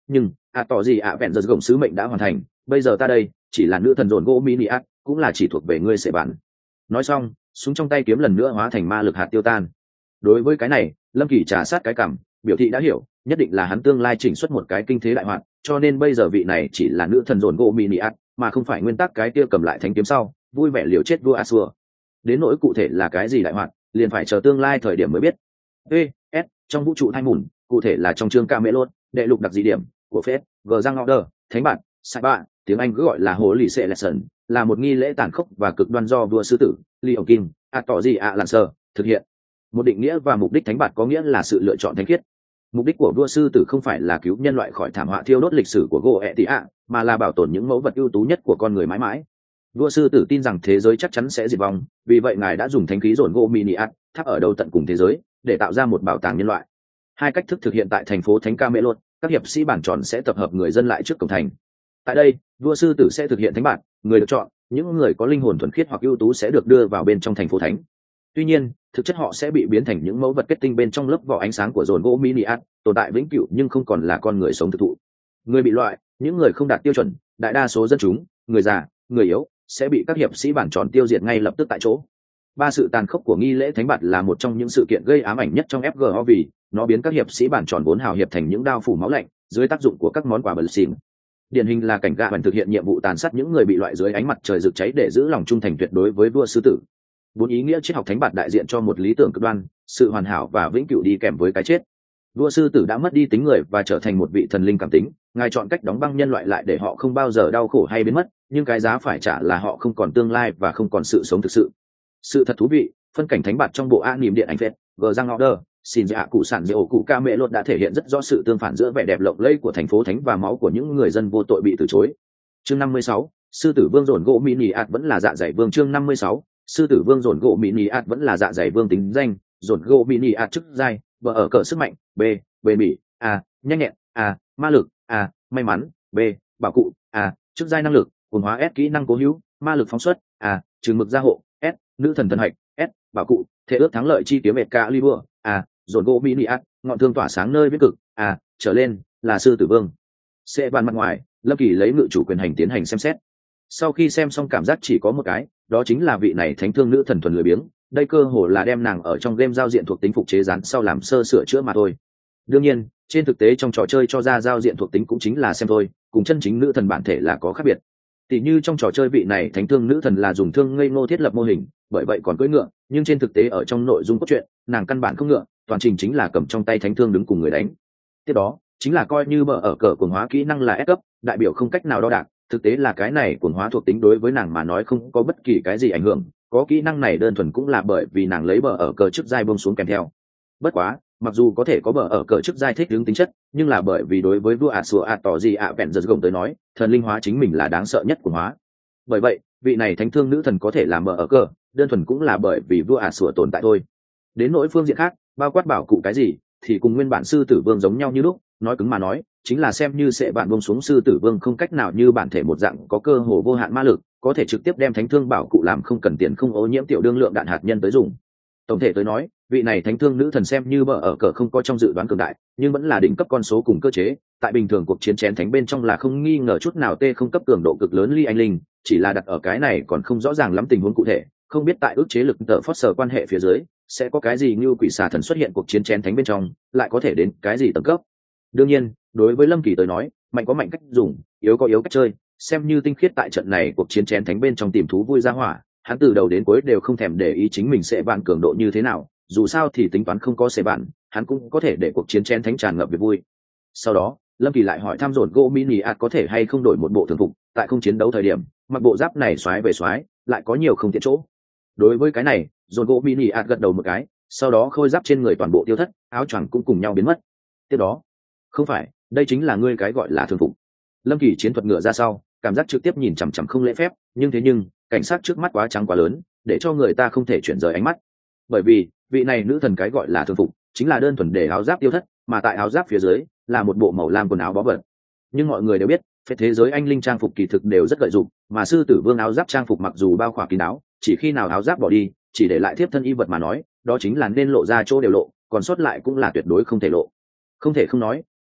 nhưng ạ tỏ gì ạ vẹn giờ gồng sứ mệnh đã hoàn thành, bây giờ ta đây chỉ là nữ thần dồn gỗ mini ác, cũng là chỉ thuộc về ngươi sẽ bản. Nói xong, súng trong tay kiếm lần nữa hóa thành ma lực hạt tiêu tan. Đối với cái này, Lâm Kỳ trà sát cái cằm, biểu thị đã hiểu, nhất định là hắn tương lai chỉnh xuất một cái kinh thế đại hoạt, cho nên bây giờ vị này chỉ là nữ thần dồn gỗ mini ác, mà không phải nguyên tắc cái kia cầm lại thánh kiếm sau vui vẻ liều chết vua Asur. Đến nỗi cụ thể là cái gì đại hoạt, liền phải chờ tương lai thời điểm mới biết. E S trong vũ trụ hai mùn, cụ thể là trong chương Camelot, đệ lục đặc dị điểm của phép G Giang Order, thánh bản, sai bạ, tiếng Anh cứ gọi là hồ lì xệ lesson, là một nghi lễ tàn khốc và cực đoan do vua sư tử Leon King, a tỏ gì ạ lạn sơ thực hiện. Một định nghĩa và mục đích thánh bản có nghĩa là sự lựa chọn thánh khiết. Mục đích của vua sư tử không phải là cứu nhân loại khỏi thảm họa thiêu đốt lịch sử của Goetia, mà là bảo tồn những mẫu vật ưu tú nhất của con người mãi mãi. Vua sư tử tin rằng thế giới chắc chắn sẽ diệt vong, vì vậy ngài đã dùng thánh khí dồn gỗ mini art thắp ở đâu tận cùng thế giới để tạo ra một bảo tàng nhân loại. Hai cách thức thực hiện tại thành phố Thánh Camelot, các hiệp sĩ bản tròn sẽ tập hợp người dân lại trước cổng thành. Tại đây, vua sư tử sẽ thực hiện thánh bản, người được chọn, những người có linh hồn thuần khiết hoặc ưu tú sẽ được đưa vào bên trong thành phố thánh. Tuy nhiên, thực chất họ sẽ bị biến thành những mẫu vật kết tinh bên trong lớp vỏ ánh sáng của dồn gỗ mini art, tồn tại vĩnh cửu nhưng không còn là con người sống thực thụ. Người bị loại, những người không đạt tiêu chuẩn, đại đa số dân chúng, người già, người yếu sẽ bị các hiệp sĩ bản tròn tiêu diệt ngay lập tức tại chỗ. Ba sự tàn khốc của nghi lễ thánh bạt là một trong những sự kiện gây ám ảnh nhất trong ép giê o vì nó biến các hiệp sĩ bản tròn vốn hào hiệp thành những đao phủ máu lạnh dưới tác dụng của các món quà bẩn xỉn. Điển hình là cảnh gạ bản thực hiện nhiệm vụ tàn sát những người bị loại dưới ánh mặt trời rực cháy để giữ lòng trung thành tuyệt đối với vua sư tử. Vốn ý nghĩa triết học thánh bạt đại diện cho một lý tưởng cực đoan, sự hoàn hảo và vĩnh cửu đi kèm với cái chết. Vua sư tử đã mất đi tính người và trở thành một vị thần linh cảm tính, ngài chọn cách đóng băng nhân loại lại để họ không bao giờ đau khổ hay biến mất, nhưng cái giá phải trả là họ không còn tương lai và không còn sự sống thực sự. Sự thật thú vị, phân cảnh thánh bạt trong bộ a niềm điện ảnh phết G Giang Order, xin dạ cụ sản diệu cụ ca mẹ lột đã thể hiện rất rõ sự tương phản giữa vẻ đẹp lộng lẫy của thành phố thánh và máu của những người dân vô tội bị từ chối. Chương năm mươi sáu, sư tử vương dồn gỗ mini art vẫn là dạ dày vương. Chương năm mươi sáu, sư tử vương dồn gỗ mini art vẫn là dạ dày vương. Tính danh: dồn gỗ mini art. Chức giai: vợ ở cỡ sức mạnh. B bền bỉ. A nhanh nhẹn. A ma lực. A may mắn. B bảo cụ. A chức giai: năng lực cuồng hóa. S kỹ năng cố hữu. Ma lực phóng xuất. A trừng mực gia hộ. S nữ thần thần hạch. S bảo cụ thể ước thắng lợi chi kiếm Excalibur. A dồn gỗ mini art ngọn thương tỏa sáng nơi viễn cực. A trở lên là sư tử vương. Sẽ bàn mặt ngoài, Lâm Kỳ lấy ngự chủ quyền hành tiến hành xem xét. Sau khi xem xong cảm giác chỉ có một cái, đó chính là vị này thánh thương nữ thần thuần lười biếng, đây cơ hồ là đem nàng ở trong game giao diện thuộc tính phục chế rán sau làm sơ sửa chữa mà thôi. Đương nhiên, trên thực tế trong trò chơi cho ra giao diện thuộc tính cũng chính là xem thôi, cùng chân chính nữ thần bản thể là có khác biệt. Tỷ như trong trò chơi vị này thánh thương nữ thần là dùng thương ngây ngô thiết lập mô hình, bởi vậy còn cưỡi ngựa, nhưng trên thực tế ở trong nội dung cốt truyện, nàng căn bản không ngựa, toàn trình chính là cầm trong tay thánh thương đứng cùng người đánh. Tiếp đó, chính là coi như bờ ở cờ cuồng hóa kỹ năng là S cấp, đại biểu không cách nào đo đạc, thực tế là cái này cuồng hóa thuộc tính đối với nàng mà nói không có bất kỳ cái gì ảnh hưởng, có kỹ năng này đơn thuần cũng là bởi vì nàng lấy bờ ở cờ chức giai buông xuống kèm theo. Bất quá, mặc dù có thể có bờ ở cờ chức giai thích hướng tính chất, nhưng là bởi vì đối với vua ả sủa ả tỏ gì ạ vẹn giật gồng tới nói, thần linh hóa chính mình là đáng sợ nhất cuồng hóa. Bởi vậy, vị này thánh thương nữ thần có thể làm bờ ở cờ, đơn thuần cũng là bởi vì vua ả sủa tồn tại thôi. Đến nỗi phương diện khác, bao quát bảo cụ cái gì, thì cùng nguyên bản sư tử vương giống nhau như lúc, nói cứng mà nói chính là xem như sẽ bạn buông xuống sư tử vương không cách nào như bản thể một dạng có cơ hồ vô hạn ma lực, có thể trực tiếp đem thánh thương bảo cụ làm không cần tiền không ô nhiễm tiểu đương lượng đạn hạt nhân tới dùng. Tổng thể tới nói, vị này thánh thương nữ thần xem như bờ ở cờ không có trong dự đoán cường đại, nhưng vẫn là đỉnh cấp con số cùng cơ chế, tại bình thường cuộc chiến chén thánh bên trong là không nghi ngờ chút nào t không cấp cường độ cực lớn ly anh linh, chỉ là đặt ở cái này còn không rõ ràng lắm tình huống cụ thể, không biết tại ước chế lực tờ Foster quan hệ phía dưới sẽ có cái gì như quỷ xà thần xuất hiện cuộc chiến chén thánh bên trong, lại có thể đến cái gì tầng cấp. Đương nhiên, đối với Lâm Kỳ tới nói, mạnh có mạnh cách dùng, yếu có yếu cách chơi, xem như tinh khiết tại trận này cuộc chiến chén thánh bên trong tìm thú vui ra hỏa, hắn từ đầu đến cuối đều không thèm để ý chính mình sẽ bạn cường độ như thế nào, dù sao thì tính toán không có sẽ bạn, hắn cũng có thể để cuộc chiến chén thánh tràn ngập về vui. Sau đó, Lâm Kỳ lại hỏi thăm dồn gỗ mini art có thể hay không đổi một bộ thường phục, tại không chiến đấu thời điểm, mặc bộ giáp này xoái về xoái, lại có nhiều không tiện chỗ. Đối với cái này, dồn gỗ mini art gật đầu một cái, sau đó khôi giáp trên người toàn bộ tiêu thất, áo choàng cũng cùng nhau biến mất. Tiếp đó, không phải, đây chính là ngươi cái gọi là thường phục. Lâm Kỳ chiến thuật ngựa ra sau, cảm giác trực tiếp nhìn chằm chằm không lễ phép, nhưng thế nhưng cảnh sát trước mắt quá trắng quá lớn, để cho người ta không thể chuyển rời ánh mắt. Bởi vì vị này nữ thần cái gọi là thường phục chính là đơn thuần để áo giáp tiêu thất, mà tại áo giáp phía dưới là một bộ màu lam quần áo bó vật. Nhưng mọi người đều biết, phép thế giới anh linh trang phục kỳ thực đều rất lợi dụng, mà sư tử vương áo giáp trang phục mặc dù bao khỏa kín áo, chỉ khi nào áo giáp bỏ đi, chỉ để lại thiếp thân y vật mà nói, đó chính là nên lộ ra chỗ đều lộ, còn sót lại cũng là tuyệt đối không thể lộ. Không thể không nói,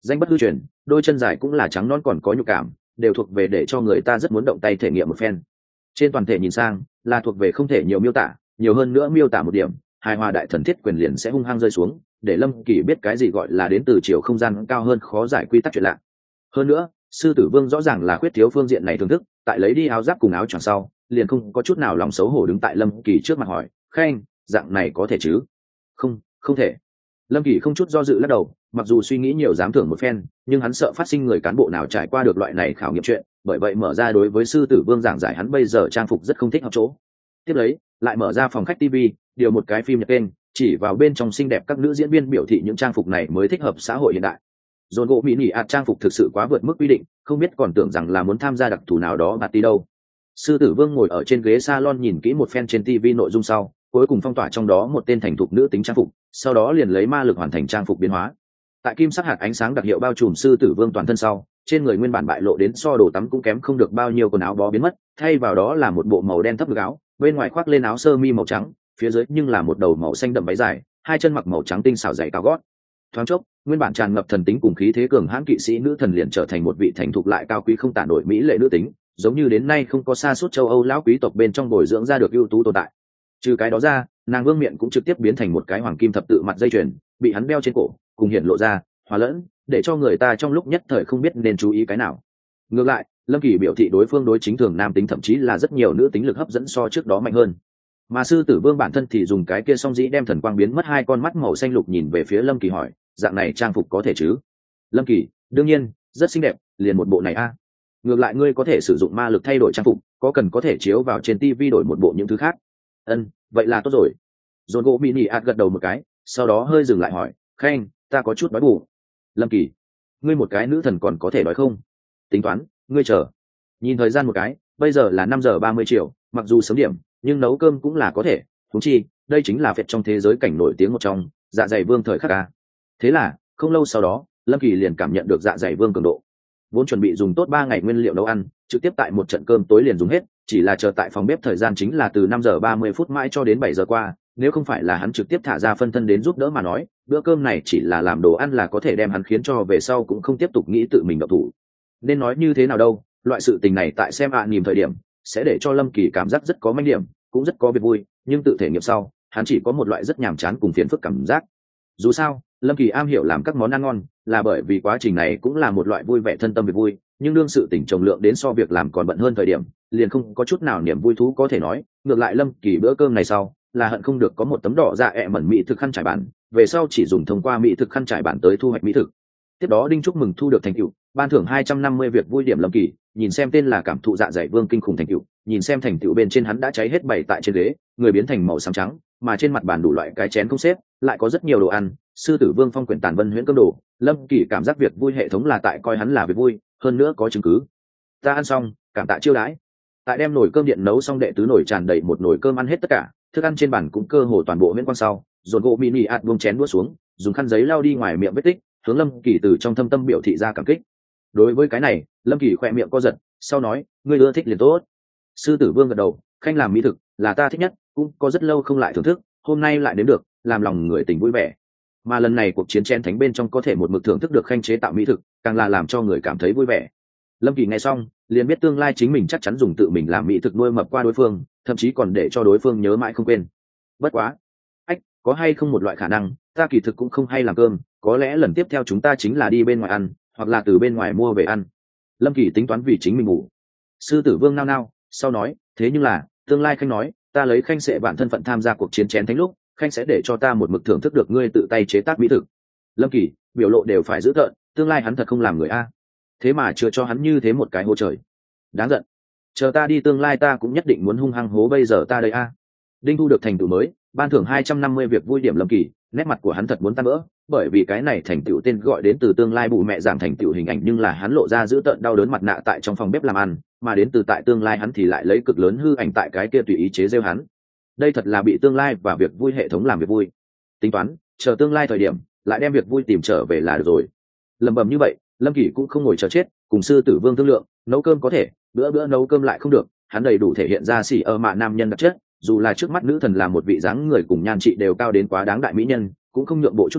danh bất hư truyền, đôi chân dài cũng là trắng non còn có nhục cảm, đều thuộc về để cho người ta rất muốn động tay thể nghiệm một phen. Trên toàn thể nhìn sang là thuộc về không thể nhiều miêu tả, nhiều hơn nữa miêu tả một điểm, hài hòa đại thần thiết quyền liền sẽ hung hăng rơi xuống, để Lâm Kỳ biết cái gì gọi là đến từ chiều không gian cao hơn khó giải quy tắc chuyện lạ. Hơn nữa, sư tử vương rõ ràng là khuyết thiếu phương diện này thưởng thức, tại lấy đi áo giáp cùng áo choàng sau, liền không có chút nào lòng xấu hổ đứng tại Lâm Kỳ trước mặt hỏi, "Khanh, dạng này có thể chứ?" "Không, không thể." Lâm Kỳ không chút do dự lắc đầu, mặc dù suy nghĩ nhiều dám thưởng một phen, nhưng hắn sợ phát sinh người cán bộ nào trải qua được loại này khảo nghiệm chuyện, bởi vậy mở ra đối với sư tử vương giảng giải hắn bây giờ trang phục rất không thích hợp chỗ. Tiếp lấy, lại mở ra phòng khách ti vi, điều một cái phim nhật kênh, chỉ vào bên trong xinh đẹp các nữ diễn viên biểu thị những trang phục này mới thích hợp xã hội hiện đại. Dồn gỗ mỹ nỉ ạt trang phục thực sự quá vượt mức quy định, không biết còn tưởng rằng là muốn tham gia đặc thù nào đó bạt tí đâu. Sư tử vương ngồi ở trên ghế salon nhìn kỹ một phen trên ti vi nội dung sau, cuối cùng phong tỏa trong đó một tên thành thục nữ tính trang phục, sau đó liền lấy ma lực hoàn thành trang phục biến hóa. Tại kim sắc hạt ánh sáng đặc hiệu bao trùm sư tử vương toàn thân sau, trên người nguyên bản bại lộ đến so đồ tắm cũng kém không được bao nhiêu quần áo bó biến mất, thay vào đó là một bộ màu đen thấp ngực áo, bên ngoài khoác lên áo sơ mi màu trắng, phía dưới nhưng là một đầu màu xanh đậm váy dài, hai chân mặc màu trắng tinh xảo dày cao gót. Thoáng chốc, nguyên bản tràn ngập thần tính cùng khí thế cường hãn kỵ sĩ nữ thần liền trở thành một vị thành thục lại cao quý không tả nổi mỹ lệ nữ tính, giống như đến nay không có xa suốt châu Âu lão quý tộc bên trong bồi dưỡng ra được ưu tú tồn tại. Trừ cái đó ra, nàng vương miện cũng trực tiếp biến thành một cái hoàng kim thập tự mặt dây chuyền, bị hắn đeo trên cổ, cùng hiện lộ ra, hòa lẫn, để cho người ta trong lúc nhất thời không biết nên chú ý cái nào. Ngược lại, Lâm Kỳ biểu thị đối phương đối chính thường nam tính thậm chí là rất nhiều nữ tính lực hấp dẫn so trước đó mạnh hơn. Mà sư tử vương bản thân thì dùng cái kia song dĩ đem thần quang biến mất hai con mắt màu xanh lục nhìn về phía Lâm Kỳ hỏi, dạng này trang phục có thể chứ? Lâm Kỳ, đương nhiên, rất xinh đẹp, liền một bộ này a. Ngược lại ngươi có thể sử dụng ma lực thay đổi trang phục, có cần có thể chiếu vào trên tivi đổi một bộ những thứ khác. Ân, vậy là tốt rồi. Dồn gỗ mini ạt gật đầu một cái, sau đó hơi dừng lại hỏi, Khanh, ta có chút đói bụng. Lâm Kỳ, ngươi một cái nữ thần còn có thể đói không? Tính toán, ngươi chờ. Nhìn thời gian một cái, bây giờ là năm giờ ba mươi chiều, mặc dù sớm điểm, nhưng nấu cơm cũng là có thể. Thú chi, đây chính là phệt trong thế giới cảnh nổi tiếng một trong, dạ dày vương thời khắc ca. Thế là, không lâu sau đó, Lâm Kỳ liền cảm nhận được dạ dày vương cường độ. Vốn chuẩn bị dùng tốt ba ngày nguyên liệu nấu ăn, trực tiếp tại một trận cơm tối liền dùng hết, chỉ là chờ tại phòng bếp thời gian chính là từ năm giờ ba mươi phút mãi cho đến bảy giờ qua, nếu không phải là hắn trực tiếp thả ra phân thân đến giúp đỡ mà nói, bữa cơm này chỉ là làm đồ ăn là có thể đem hắn khiến cho về sau cũng không tiếp tục nghĩ tự mình động thủ. Nên nói như thế nào đâu, loại sự tình này tại xem ạ à nhìn thời điểm, sẽ để cho Lâm Kỳ cảm giác rất có manh điểm, cũng rất có việc vui, nhưng tự thể nghiệm sau, hắn chỉ có một loại rất nhàm chán cùng phiền phức cảm giác. Dù sao, Lâm Kỳ am hiểu làm các món ăn ngon, là bởi vì quá trình này cũng là một loại vui vẻ thân tâm việc vui, nhưng đương sự tỉnh trồng lượng đến so việc làm còn bận hơn thời điểm, liền không có chút nào niềm vui thú có thể nói. Ngược lại Lâm Kỳ bữa cơm này sau, là hận không được có một tấm đỏ dạ ẹ mẩn mỹ thực khăn trải bàn, về sau chỉ dùng thông qua mỹ thực khăn trải bàn tới thu hoạch mỹ thực. Tiếp đó đinh chúc mừng thu được thành tựu, ban thưởng hai trăm năm mươi việc vui điểm Lâm Kỳ, nhìn xem tên là cảm thụ dạ dày vương kinh khủng thành tựu, nhìn xem thành tựu bên trên hắn đã cháy hết bảy tại trên ghế, người biến thành màu xám trắng, mà trên mặt bàn đủ loại cái chén không xếp, lại có rất nhiều đồ ăn, sư tử vương phong quyển tàn vân huyễn cơm đồ. Lâm Kỳ cảm giác việc vui hệ thống là tại coi hắn là việc vui, hơn nữa có chứng cứ. Ta ăn xong, cảm tạ chiêu đãi. Tại đem nồi cơm điện nấu xong, đệ tứ nồi tràn đầy một nồi cơm ăn hết tất cả, thức ăn trên bàn cũng cơ hồ toàn bộ huyễn quang sau, dồn gỗ mini ạt buông chén đũa xuống, dùng khăn giấy lau đi ngoài miệng vết tích, hướng Lâm Kỳ từ trong thâm tâm biểu thị ra cảm kích. Đối với cái này, Lâm Kỳ khỏe miệng co giật, sau nói, ngươi ưa thích liền tốt. Sư tử vương gật đầu, Khanh làm mỹ thực là ta thích nhất, cũng có rất lâu không lại thưởng thức, hôm nay lại đến được, làm lòng người tình vui vẻ. Mà lần này cuộc chiến chén thánh bên trong có thể một mực thưởng thức được Khanh chế tạo mỹ thực, càng là làm cho người cảm thấy vui vẻ. Lâm Kỳ nghe xong, liền biết tương lai chính mình chắc chắn dùng tự mình làm mỹ thực nuôi mập qua đối phương, thậm chí còn để cho đối phương nhớ mãi không quên. Bất quá, ách, có hay không một loại khả năng, ta kỳ thực cũng không hay làm cơm, có lẽ lần tiếp theo chúng ta chính là đi bên ngoài ăn, hoặc là từ bên ngoài mua về ăn. Lâm Kỳ tính toán vì chính mình ngủ. Sư tử vương nao nao, sau nói, thế nhưng là, tương lai Khanh nói, ta lấy Khanh sẽ bản thân phận tham gia cuộc chiến chén thánh lúc, Khanh sẽ để cho ta một mực thưởng thức được ngươi tự tay chế tác mỹ thực. Lâm Kỳ biểu lộ đều phải giữ tợn, tương lai hắn thật không làm người a, thế mà chưa cho hắn như thế một cái hố trời, đáng giận. Chờ ta đi tương lai ta cũng nhất định muốn hung hăng hố bây giờ ta đây a. Đinh thu được thành tựu mới, ban thưởng hai trăm năm mươi việc vui điểm Lâm Kỳ, nét mặt của hắn thật muốn tan vỡ, bởi vì cái này thành tựu tên gọi đến từ tương lai bù mẹ giảng thành tựu hình ảnh, nhưng là hắn lộ ra giữ tợn đau đớn mặt nạ tại trong phòng bếp làm ăn, mà đến từ tại tương lai hắn thì lại lấy cực lớn hư ảnh tại cái kia tùy ý chế giễu hắn. Đây thật là bị tương lai và việc vui hệ thống làm việc vui. Tính toán, chờ tương lai thời điểm, lại đem việc vui tìm trở về là được rồi. Lẩm bẩm như vậy, Lâm Kỳ cũng không ngồi chờ chết, cùng sư tử vương thương lượng, nấu cơm có thể, bữa bữa nấu cơm lại không được, hắn đầy đủ thể hiện ra xỉ ở mạ nam nhân đặc chất, dù là trước mắt nữ thần là một vị dáng người cùng nhan trị đều cao đến quá đáng đại mỹ nhân, cũng không nhượng bộ chút nào,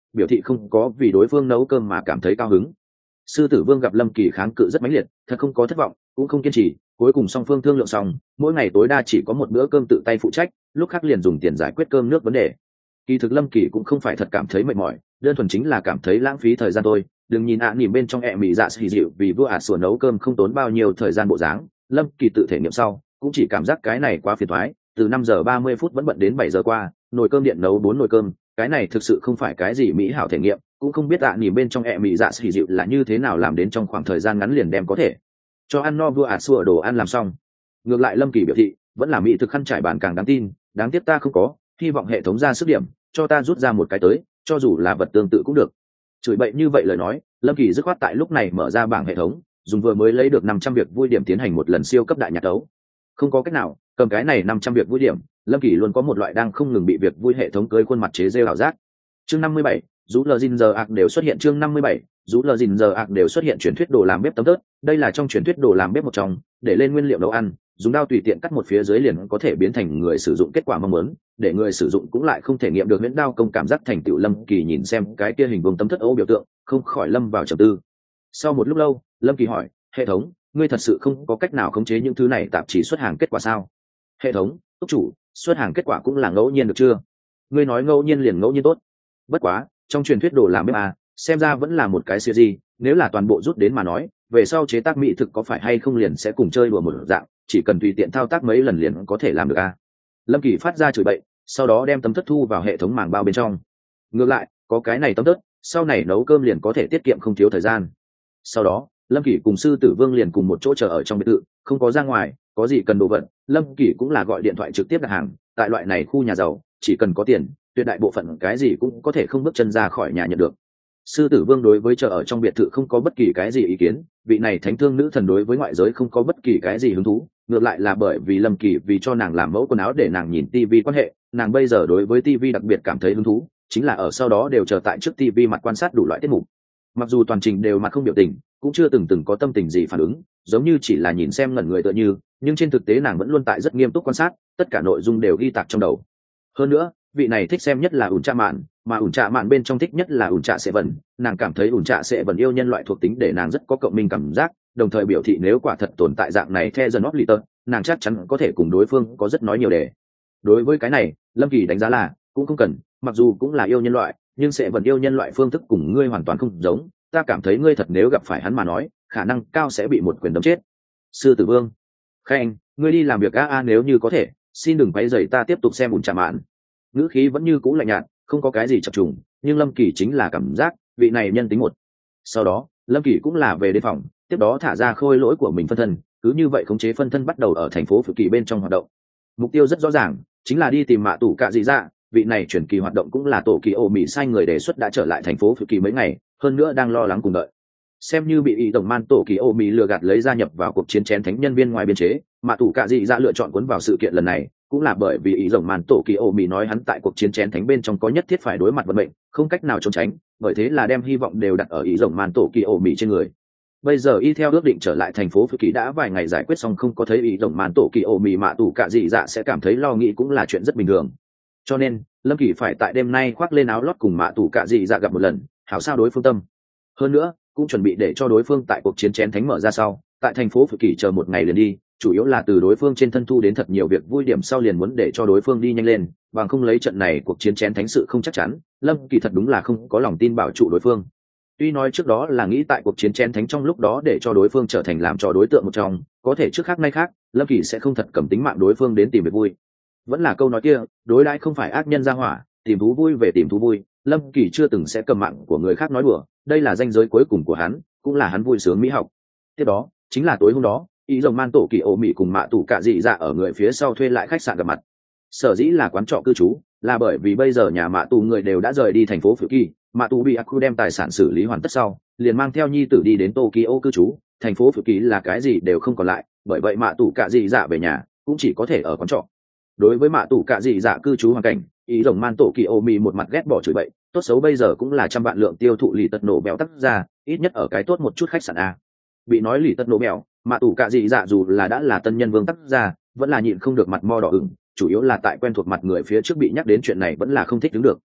biểu thị không có vì đối phương nấu cơm mà cảm thấy cao hứng. Sư tử vương gặp Lâm Kỳ kháng cự rất mãnh liệt, thật không có thất vọng, cũng không kiên trì, cuối cùng song phương thương lượng xong, mỗi ngày tối đa chỉ có một bữa cơm tự tay phụ trách, lúc khác liền dùng tiền giải quyết cơm nước vấn đề. Kỳ thực Lâm Kỳ cũng không phải thật cảm thấy mệt mỏi, đơn thuần chính là cảm thấy lãng phí thời gian thôi. Đừng nhìn ạ à, nhìn bên trong ẹ mị dạ xì dịu vì vua ả à sủa nấu cơm không tốn bao nhiêu thời gian bộ dáng, Lâm Kỳ tự thể nghiệm sau cũng chỉ cảm giác cái này quá phiền toái, từ năm giờ ba mươi phút vẫn bận đến bảy giờ qua, nồi cơm điện nấu bốn nồi cơm, cái này thực sự không phải cái gì mỹ hảo thể nghiệm, cũng không biết ạ à, nhìn bên trong ẹ mị dạ xì dịu là như thế nào làm đến trong khoảng thời gian ngắn liền đem có thể cho ăn no vua ả à sủa đồ ăn làm xong. Ngược lại Lâm Kỳ biểu thị vẫn là mỹ thực khăn trải bàn càng đáng tin, đáng tiếc ta không có, hy vọng hệ thống ra sức điểm cho ta rút ra một cái tới, cho dù là vật tương tự cũng được. Chửi bậy như vậy lời nói, Lâm Kỳ dứt khoát tại lúc này mở ra bảng hệ thống, dùng vừa mới lấy được năm trăm việc vui điểm tiến hành một lần siêu cấp đại nhạc đấu. Không có cách nào, cầm cái này năm trăm việc vui điểm, Lâm Kỳ luôn có một loại đang không ngừng bị việc vui hệ thống cưới khuôn mặt chế giễu ảo giác. Chương năm mươi bảy, rú lờ gin giờ ạc đều xuất hiện. Chương năm mươi bảy, rú lờ gin giờ ạc đều xuất hiện. Truyền thuyết đồ làm bếp tấm tớt, đây là trong truyền thuyết đồ làm bếp một trong, để lên nguyên liệu nấu ăn, dùng dao tùy tiện cắt một phía dưới liền có thể biến thành người sử dụng kết quả mong muốn, để người sử dụng cũng lại không thể nghiệm được huyễn đao công cảm giác thành tựu. Lâm Kỳ nhìn xem cái kia hình vuông tấm thất ô biểu tượng, không khỏi lâm vào trầm tư. Sau một lúc lâu, Lâm Kỳ hỏi, hệ thống, ngươi thật sự không có cách nào khống chế những thứ này tạp chí xuất hàng kết quả sao? Hệ thống, túc chủ, xuất hàng kết quả cũng là ngẫu nhiên được chưa? Ngươi nói ngẫu nhiên liền ngẫu nhiên tốt. Bất quá, trong truyền thuyết đồ làm bếp à, xem ra vẫn là một cái siêu gì, nếu là toàn bộ rút đến mà nói, về sau chế tác mỹ thực có phải hay không liền sẽ cùng chơi đùa một dạng, chỉ cần tùy tiện thao tác mấy lần liền có thể làm được à? Lâm Kỳ phát ra chửi bậy, sau đó đem tấm thất thu vào hệ thống màng bao bên trong. Ngược lại, có cái này tấm thất, sau này nấu cơm liền có thể tiết kiệm không thiếu thời gian. Sau đó, Lâm Kỳ cùng sư tử vương liền cùng một chỗ chờ ở trong biệt thự, không có ra ngoài, có gì cần đồ vật, Lâm Kỳ cũng là gọi điện thoại trực tiếp đặt hàng. Tại loại này khu nhà giàu, chỉ cần có tiền, tuyệt đại bộ phận cái gì cũng có thể không bước chân ra khỏi nhà nhận được. Sư tử vương đối với chờ ở trong biệt thự không có bất kỳ cái gì ý kiến, vị này thánh thương nữ thần đối với ngoại giới không có bất kỳ cái gì hứng thú, ngược lại là bởi vì Lâm Kỳ vì cho nàng làm mẫu quần áo để nàng nhìn tivi quan hệ, nàng bây giờ đối với tivi đặc biệt cảm thấy hứng thú, chính là ở sau đó đều chờ tại trước tivi mặt quan sát đủ loại tiết mục. Mặc dù toàn trình đều mặt không biểu tình, cũng chưa từng từng có tâm tình gì phản ứng, giống như chỉ là nhìn xem ngẩn người tựa như, nhưng trên thực tế nàng vẫn luôn tại rất nghiêm túc quan sát, tất cả nội dung đều ghi tạc trong đầu. Hơn nữa, vị này thích xem nhất là ủn trạ mạn, mà ủn trạ mạn bên trong thích nhất là ủn trạ sẽ vần, nàng cảm thấy ủn trạ sẽ vần yêu nhân loại thuộc tính để nàng rất có cộng minh cảm giác, đồng thời biểu thị nếu quả thật tồn tại dạng này The Dần Off nàng chắc chắn có thể cùng đối phương có rất nói nhiều đề. Đối với cái này, Lâm Kỳ đánh giá là cũng không cần, mặc dù cũng là yêu nhân loại, nhưng sẽ vẫn yêu nhân loại phương thức cùng ngươi hoàn toàn không giống, ta cảm thấy ngươi thật nếu gặp phải hắn mà nói, khả năng cao sẽ bị một quyền đấm chết. Sư tử vương, Khanh, ngươi đi làm việc a a nếu như có thể, xin đừng quấy rầy ta tiếp tục xem ủn trạ mạn. Ngữ khí vẫn như cũ lạnh nhạt, không có cái gì chập trùng, nhưng Lâm Kỳ chính là cảm giác vị này nhân tính một. Sau đó, Lâm Kỳ cũng là về đến phòng, tiếp đó thả ra khôi lỗi của mình phân thân, cứ như vậy khống chế phân thân bắt đầu ở thành phố Phự Kỳ bên trong hoạt động. Mục tiêu rất rõ ràng, chính là đi tìm mạ tủ cạ dị dạ. Vị này chuyển kỳ hoạt động cũng là tổ kỳ ô mỹ sai người đề xuất đã trở lại thành phố Phự Kỳ mấy ngày, hơn nữa đang lo lắng cùng đợi. Xem như bị ý tổng man tổ kỳ ô mỹ lừa gạt lấy gia nhập vào cuộc chiến chén thánh nhân viên ngoài biên chế, mạ tủ cạ dị dạ lựa chọn cuốn vào sự kiện lần này, cũng là bởi vì ý tổng man tổ kỳ ô mỹ nói hắn tại cuộc chiến chén thánh bên trong có nhất thiết phải đối mặt vận mệnh, không cách nào trốn tránh, bởi thế là đem hy vọng đều đặt ở ý tổng man tổ kỳ ô mỹ trên người. Bây giờ y theo ước định trở lại thành phố Phự Kỳ đã vài ngày giải quyết xong, không có thấy ý tổng man tổ kỳ ô mỹ, mạ tủ cạ dị dạ sẽ cảm thấy lo nghĩ cũng là chuyện rất bình thường. Cho nên Lâm Kỳ phải tại đêm nay khoác lên áo lót cùng mạ tủ cạ dị dạ gặp một lần, hảo sao đối phương tâm. Hơn nữa cũng chuẩn bị để cho đối phương tại cuộc chiến chén thánh mở ra sau, tại thành phố Phự Kỳ chờ một ngày liền đi, chủ yếu là từ đối phương trên thân thu đến thật nhiều việc vui điểm sau liền muốn để cho đối phương đi nhanh lên, bằng không lấy trận này cuộc chiến chén thánh sự không chắc chắn, Lâm Kỳ thật đúng là không có lòng tin bảo trụ đối phương. Tuy nói trước đó là nghĩ tại cuộc chiến chén thánh trong lúc đó để cho đối phương trở thành làm trò đối tượng một trong, có thể trước khác nay khác, Lâm Kỳ sẽ không thật cầm tính mạng đối phương đến tìm việc vui. Vẫn là câu nói kia, đối đãi không phải ác nhân ra hỏa, tìm thú vui về tìm thú vui, Lâm Kỳ chưa từng sẽ cầm mạng của người khác nói đùa, đây là ranh giới cuối cùng của hắn, cũng là hắn vui sướng mỹ học. Tiếp đó chính là tối hôm đó, ý rồng man tổ kỳ ô mỹ cùng mạ tủ cạ dị dạ ở người phía sau thuê lại khách sạn gặp mặt. Sở dĩ là quán trọ cư trú, là bởi vì bây giờ nhà mạ tù người đều đã rời đi thành phố Phự Kỳ, mạ tù bị Aku đem tài sản xử lý hoàn tất sau, liền mang theo nhi tử đi đến Tokyo cư trú, thành phố Phự Kỳ là cái gì đều không còn lại, bởi vậy mạ tù cạ dị dạ về nhà cũng chỉ có thể ở quán trọ. Đối với mạ tù cạ dị dạ cư trú hoàn cảnh, ý rồng man tổ kỳ ô mỹ một mặt ghét bỏ chửi bậy, tốt xấu bây giờ cũng là trăm vạn lượng tiêu thụ lì tật nổ bèo tắt ra, ít nhất ở cái tốt một chút khách sạn a. Bị nói lì tật nổ bèo, mạ tù cạ dị dạ dù là đã là tân nhân vương tắt ra, vẫn là nhịn không được mặt mo đỏ ửng, chủ yếu là tại quen thuộc mặt người phía trước bị nhắc đến chuyện này vẫn là không thích đứng được.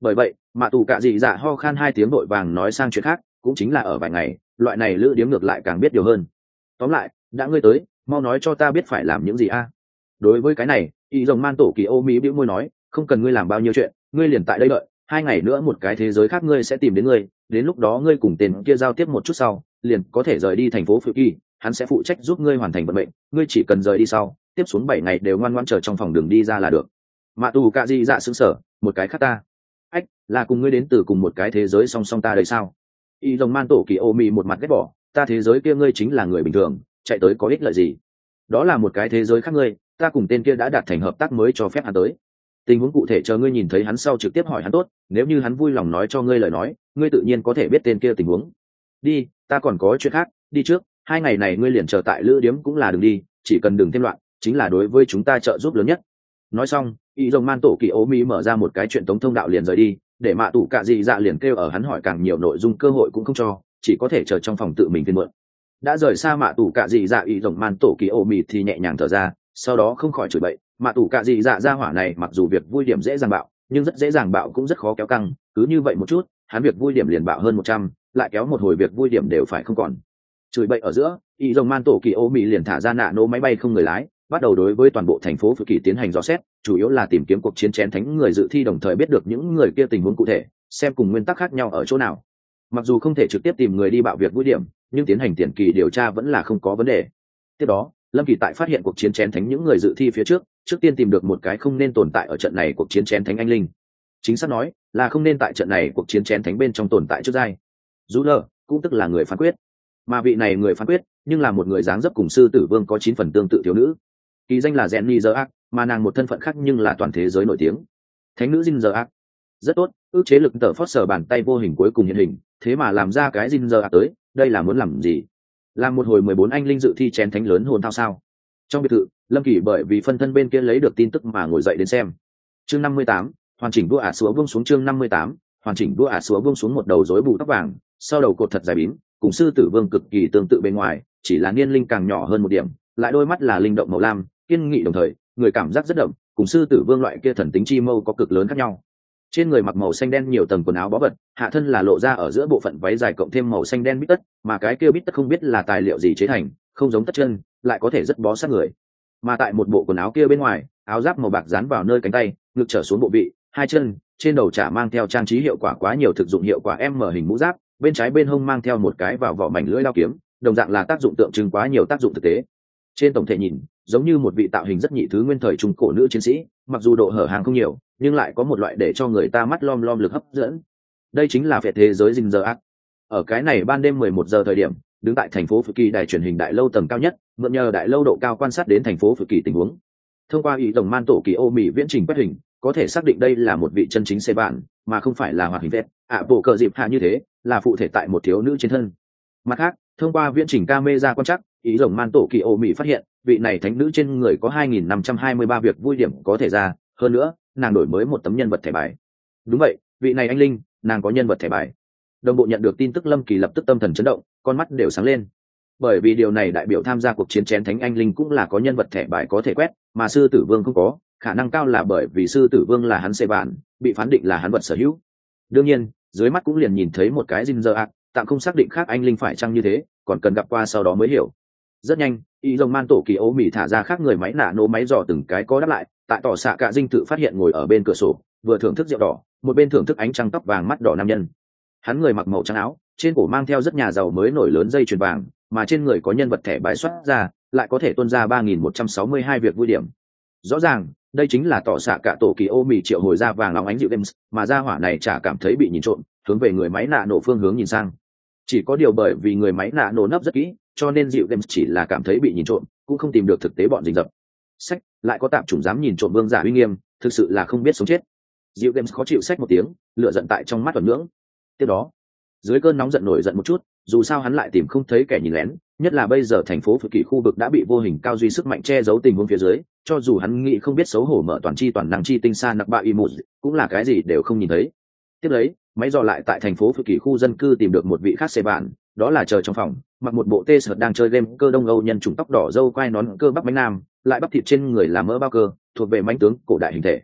Bởi vậy mạ tù cạ dị dạ ho khan hai tiếng đội vàng nói sang chuyện khác, cũng chính là ở vài ngày loại này lữ điếm ngược lại càng biết điều hơn. Tóm lại đã ngươi tới, mau nói cho ta biết phải làm những gì a. Đối với cái này y rồng man tổ kỳ ô mỹ bĩu môi nói, không cần ngươi làm bao nhiêu chuyện, ngươi liền tại đây đợi, hai ngày nữa một cái thế giới khác ngươi sẽ tìm đến ngươi, đến lúc đó ngươi cùng tên kia giao tiếp một chút sau liền có thể rời đi thành phố Phụ Kỳ, hắn sẽ phụ trách giúp ngươi hoàn thành vận mệnh, ngươi chỉ cần rời đi sau tiếp xuống bảy ngày đều ngoan ngoãn chờ trong phòng đường đi ra là được. Mạ tù cạ dị dạ sững sở, một cái khác ta ách là cùng ngươi đến từ cùng một cái thế giới song song ta đây sao? Y rồng man tổ kỳ ô mỹ một mặt ghét bỏ, ta thế giới kia ngươi chính là người bình thường, chạy tới có ích lợi gì? Đó là một cái thế giới khác ngươi, ta cùng tên kia đã đạt thành hợp tác mới cho phép hắn tới. Tình huống cụ thể chờ ngươi nhìn thấy hắn sau trực tiếp hỏi hắn tốt, nếu như hắn vui lòng nói cho ngươi lời nói ngươi tự nhiên có thể biết tên kia tình huống. Đi, ta còn có chuyện khác, đi trước, hai ngày này ngươi liền chờ tại lữ điếm cũng là đừng đi, chỉ cần đừng thêm loạn chính là đối với chúng ta trợ giúp lớn nhất. Nói xong y rồng man tổ kỳ ố mỹ mở ra một cái chuyện tống thông đạo liền rời đi, để mạ tù cạ dị dạ liền kêu ở hắn hỏi càng nhiều nội dung cơ hội cũng không cho, chỉ có thể chờ trong phòng tự mình phiên mượn. Đã rời xa mạ tù cạ dị dạ y rồng man tổ kỳ ố mỹ thì nhẹ nhàng thở ra, sau đó không khỏi chửi bậy, mạ tù cạ dị dạ ra hỏa này mặc dù việc vui điểm dễ dàng bạo nhưng rất dễ dàng bạo cũng rất khó kéo căng, cứ như vậy một chút hắn việc vui điểm liền bạo hơn một trăm, lại kéo một hồi việc vui điểm đều phải không còn. Chửi bậy ở giữa y rồng man tổ kỳ ô mỹ liền thả ra nạ nô máy bay không người lái, bắt đầu đối với toàn bộ thành phố Phự Kỳ tiến hành dò xét, chủ yếu là tìm kiếm cuộc chiến chén thánh người dự thi, đồng thời biết được những người kia tình huống cụ thể, xem cùng nguyên tắc khác nhau ở chỗ nào. Mặc dù không thể trực tiếp tìm người đi bạo việc vui điểm, nhưng tiến hành tiền kỳ điều tra vẫn là không có vấn đề. Tiếp đó Lâm Kỳ tại phát hiện cuộc chiến chén thánh những người dự thi phía trước, trước tiên tìm được một cái không nên tồn tại ở trận này cuộc chiến chén thánh anh linh. Chính xác nói là không nên tại trận này cuộc chiến chén thánh bên trong tồn tại trước giai. Dù lờ cũng tức là người phán quyết, mà vị này người phán quyết nhưng là một người dáng dấp cùng sư tử vương có chín phần tương tự thiếu nữ, kỳ danh là Jenny The Ark, mà nàng một thân phận khác nhưng là toàn thế giới nổi tiếng thánh nữ Jin The Ark. Rất tốt, ước chế lực tờ Foster bàn tay vô hình cuối cùng hiện hình, thế mà làm ra cái Jin The Ark tới, đây là muốn làm gì? Làm một hồi mười bốn anh linh dự thi chén thánh lớn hồn thao sao? Trong biệt thự Lâm Kỳ bởi vì phân thân bên kia lấy được tin tức mà ngồi dậy đến xem. Chương năm mươi tám, hoàn chỉnh đua ả súa buông xuống. Chương năm mươi tám, hoàn chỉnh đua ả súa buông xuống, một đầu rối bù tóc vàng, sau đầu cột thật dài bím, cùng sư tử vương cực kỳ tương tự bên ngoài, chỉ là niên linh càng nhỏ hơn một điểm, lại đôi mắt là linh động màu lam, kiên nghị đồng thời người cảm giác rất đậm, cùng sư tử vương loại kia thần tính chi mâu có cực lớn khác nhau. Trên người mặc màu xanh đen nhiều tầng quần áo bó vật, hạ thân là lộ ra ở giữa bộ phận váy dài cộng thêm màu xanh đen bít tất, mà cái kia bít tất không biết là tài liệu gì chế thành, không giống tất chân, lại có thể rất bó sát người. Mà tại một bộ quần áo kia bên ngoài, áo giáp màu bạc dán vào nơi cánh tay, ngực trở xuống bộ vị, hai chân, trên đầu chả mang theo trang trí hiệu quả quá nhiều thực dụng hiệu quả em mở hình mũ giáp, bên trái bên hông mang theo một cái vào vỏ mảnh lưỡi dao kiếm, đồng dạng là tác dụng tượng trưng quá nhiều tác dụng thực tế. Trên tổng thể nhìn giống như một vị tạo hình rất nhị thứ nguyên thời trung cổ nữ chiến sĩ, mặc dù độ hở hàng không nhiều nhưng lại có một loại để cho người ta mắt lom lom lực hấp dẫn. Đây chính là phệ thế giới Jin The Ark. Ở cái này ban đêm mười một giờ thời điểm, đứng tại thành phố Phự Kỳ đài truyền hình đại lâu tầng cao nhất, mượn nhờ đại lâu độ cao quan sát đến thành phố Phự Kỳ tình huống. Thông qua ý tổng man tổ kỳ ô mỹ viễn trình quét hình, có thể xác định đây là một vị chân chính xe bạn, mà không phải là hoạt hình vẹt ạ bộ cờ dịp hạ như thế, là phụ thể tại một thiếu nữ trên thân. Mặt khác, thông qua viễn trình camera quan trắc, ý rồng man tổ kỳ ô mỹ phát hiện vị này thánh nữ trên người có hai nghìn năm trăm hai mươi ba việc vui điểm có thể ra, hơn nữa nàng đổi mới một tấm nhân vật thẻ bài. Đúng vậy, vị này anh linh, nàng có nhân vật thẻ bài. Đồng bộ nhận được tin tức Lâm Kỳ lập tức tâm thần chấn động, con mắt đều sáng lên, bởi vì điều này đại biểu tham gia cuộc chiến chén thánh anh linh cũng là có nhân vật thẻ bài có thể quét, mà sư tử vương không có, khả năng cao là bởi vì sư tử vương là hắn xe bạn, bị phán định là hắn vật sở hữu. Đương nhiên dưới mắt cũng liền nhìn thấy một cái Jin The Ark, tạm không xác định khác anh linh phải chăng như thế, còn cần gặp qua sau đó mới hiểu. Rất nhanh y rồng man tổ kỳ ố mỹ thả ra khác người máy nạ nổ máy dò từng cái có đáp lại, tại tỏ xạ cả dinh tự phát hiện ngồi ở bên cửa sổ vừa thưởng thức rượu đỏ, một bên thưởng thức ánh trăng tóc vàng mắt đỏ nam nhân. Hắn người mặc màu trắng áo, trên cổ mang theo rất nhà giàu mới nổi lớn dây chuyền vàng, mà trên người có nhân vật thẻ bài xuất ra, lại có thể tuân ra ba nghìn một trăm sáu mươi hai việc vui điểm. Rõ ràng đây chính là tỏ xạ cả tổ kỳ ô mỹ triệu hồi ra vàng óng ánh dịu games, mà ra hỏa này chả cảm thấy bị nhìn trộm, hướng về người máy nạ nổ phương hướng nhìn sang. Chỉ có điều bởi vì người máy nạ nổ nấp rất kỹ, cho nên dịu games chỉ là cảm thấy bị nhìn trộm, cũng không tìm được thực tế bọn rình rập. Sách lại có tạm chủng dám nhìn trộm vương giả uy nghiêm, thực sự là không biết sống chết. Dịu games khó chịu sách một tiếng, lửa giận tại trong mắt tuần ngưỡng. Tiếp đó dưới cơn nóng giận nổi giận một chút, dù sao hắn lại tìm không thấy kẻ nhìn lén, nhất là bây giờ thành phố Phự Kỳ khu vực đã bị vô hình cao duy sức mạnh che giấu tình huống phía dưới, cho dù hắn nghĩ không biết xấu hổ mở toàn chi toàn năng chi tinh sa nặc bạ y một, cũng là cái gì đều không nhìn thấy. Tiếp lấy máy dò lại tại thành phố Phự Kỳ khu dân cư tìm được một vị khác xe bạn, đó là chờ trong phòng mặc một bộ tê sợt đang chơi game cơ đông âu nhân chủng tóc đỏ dâu quai nón cơ bắp bánh nam, lại bắp thịt trên người làm mỡ bao cơ, thuộc về mãnh tướng cổ đại hình thể.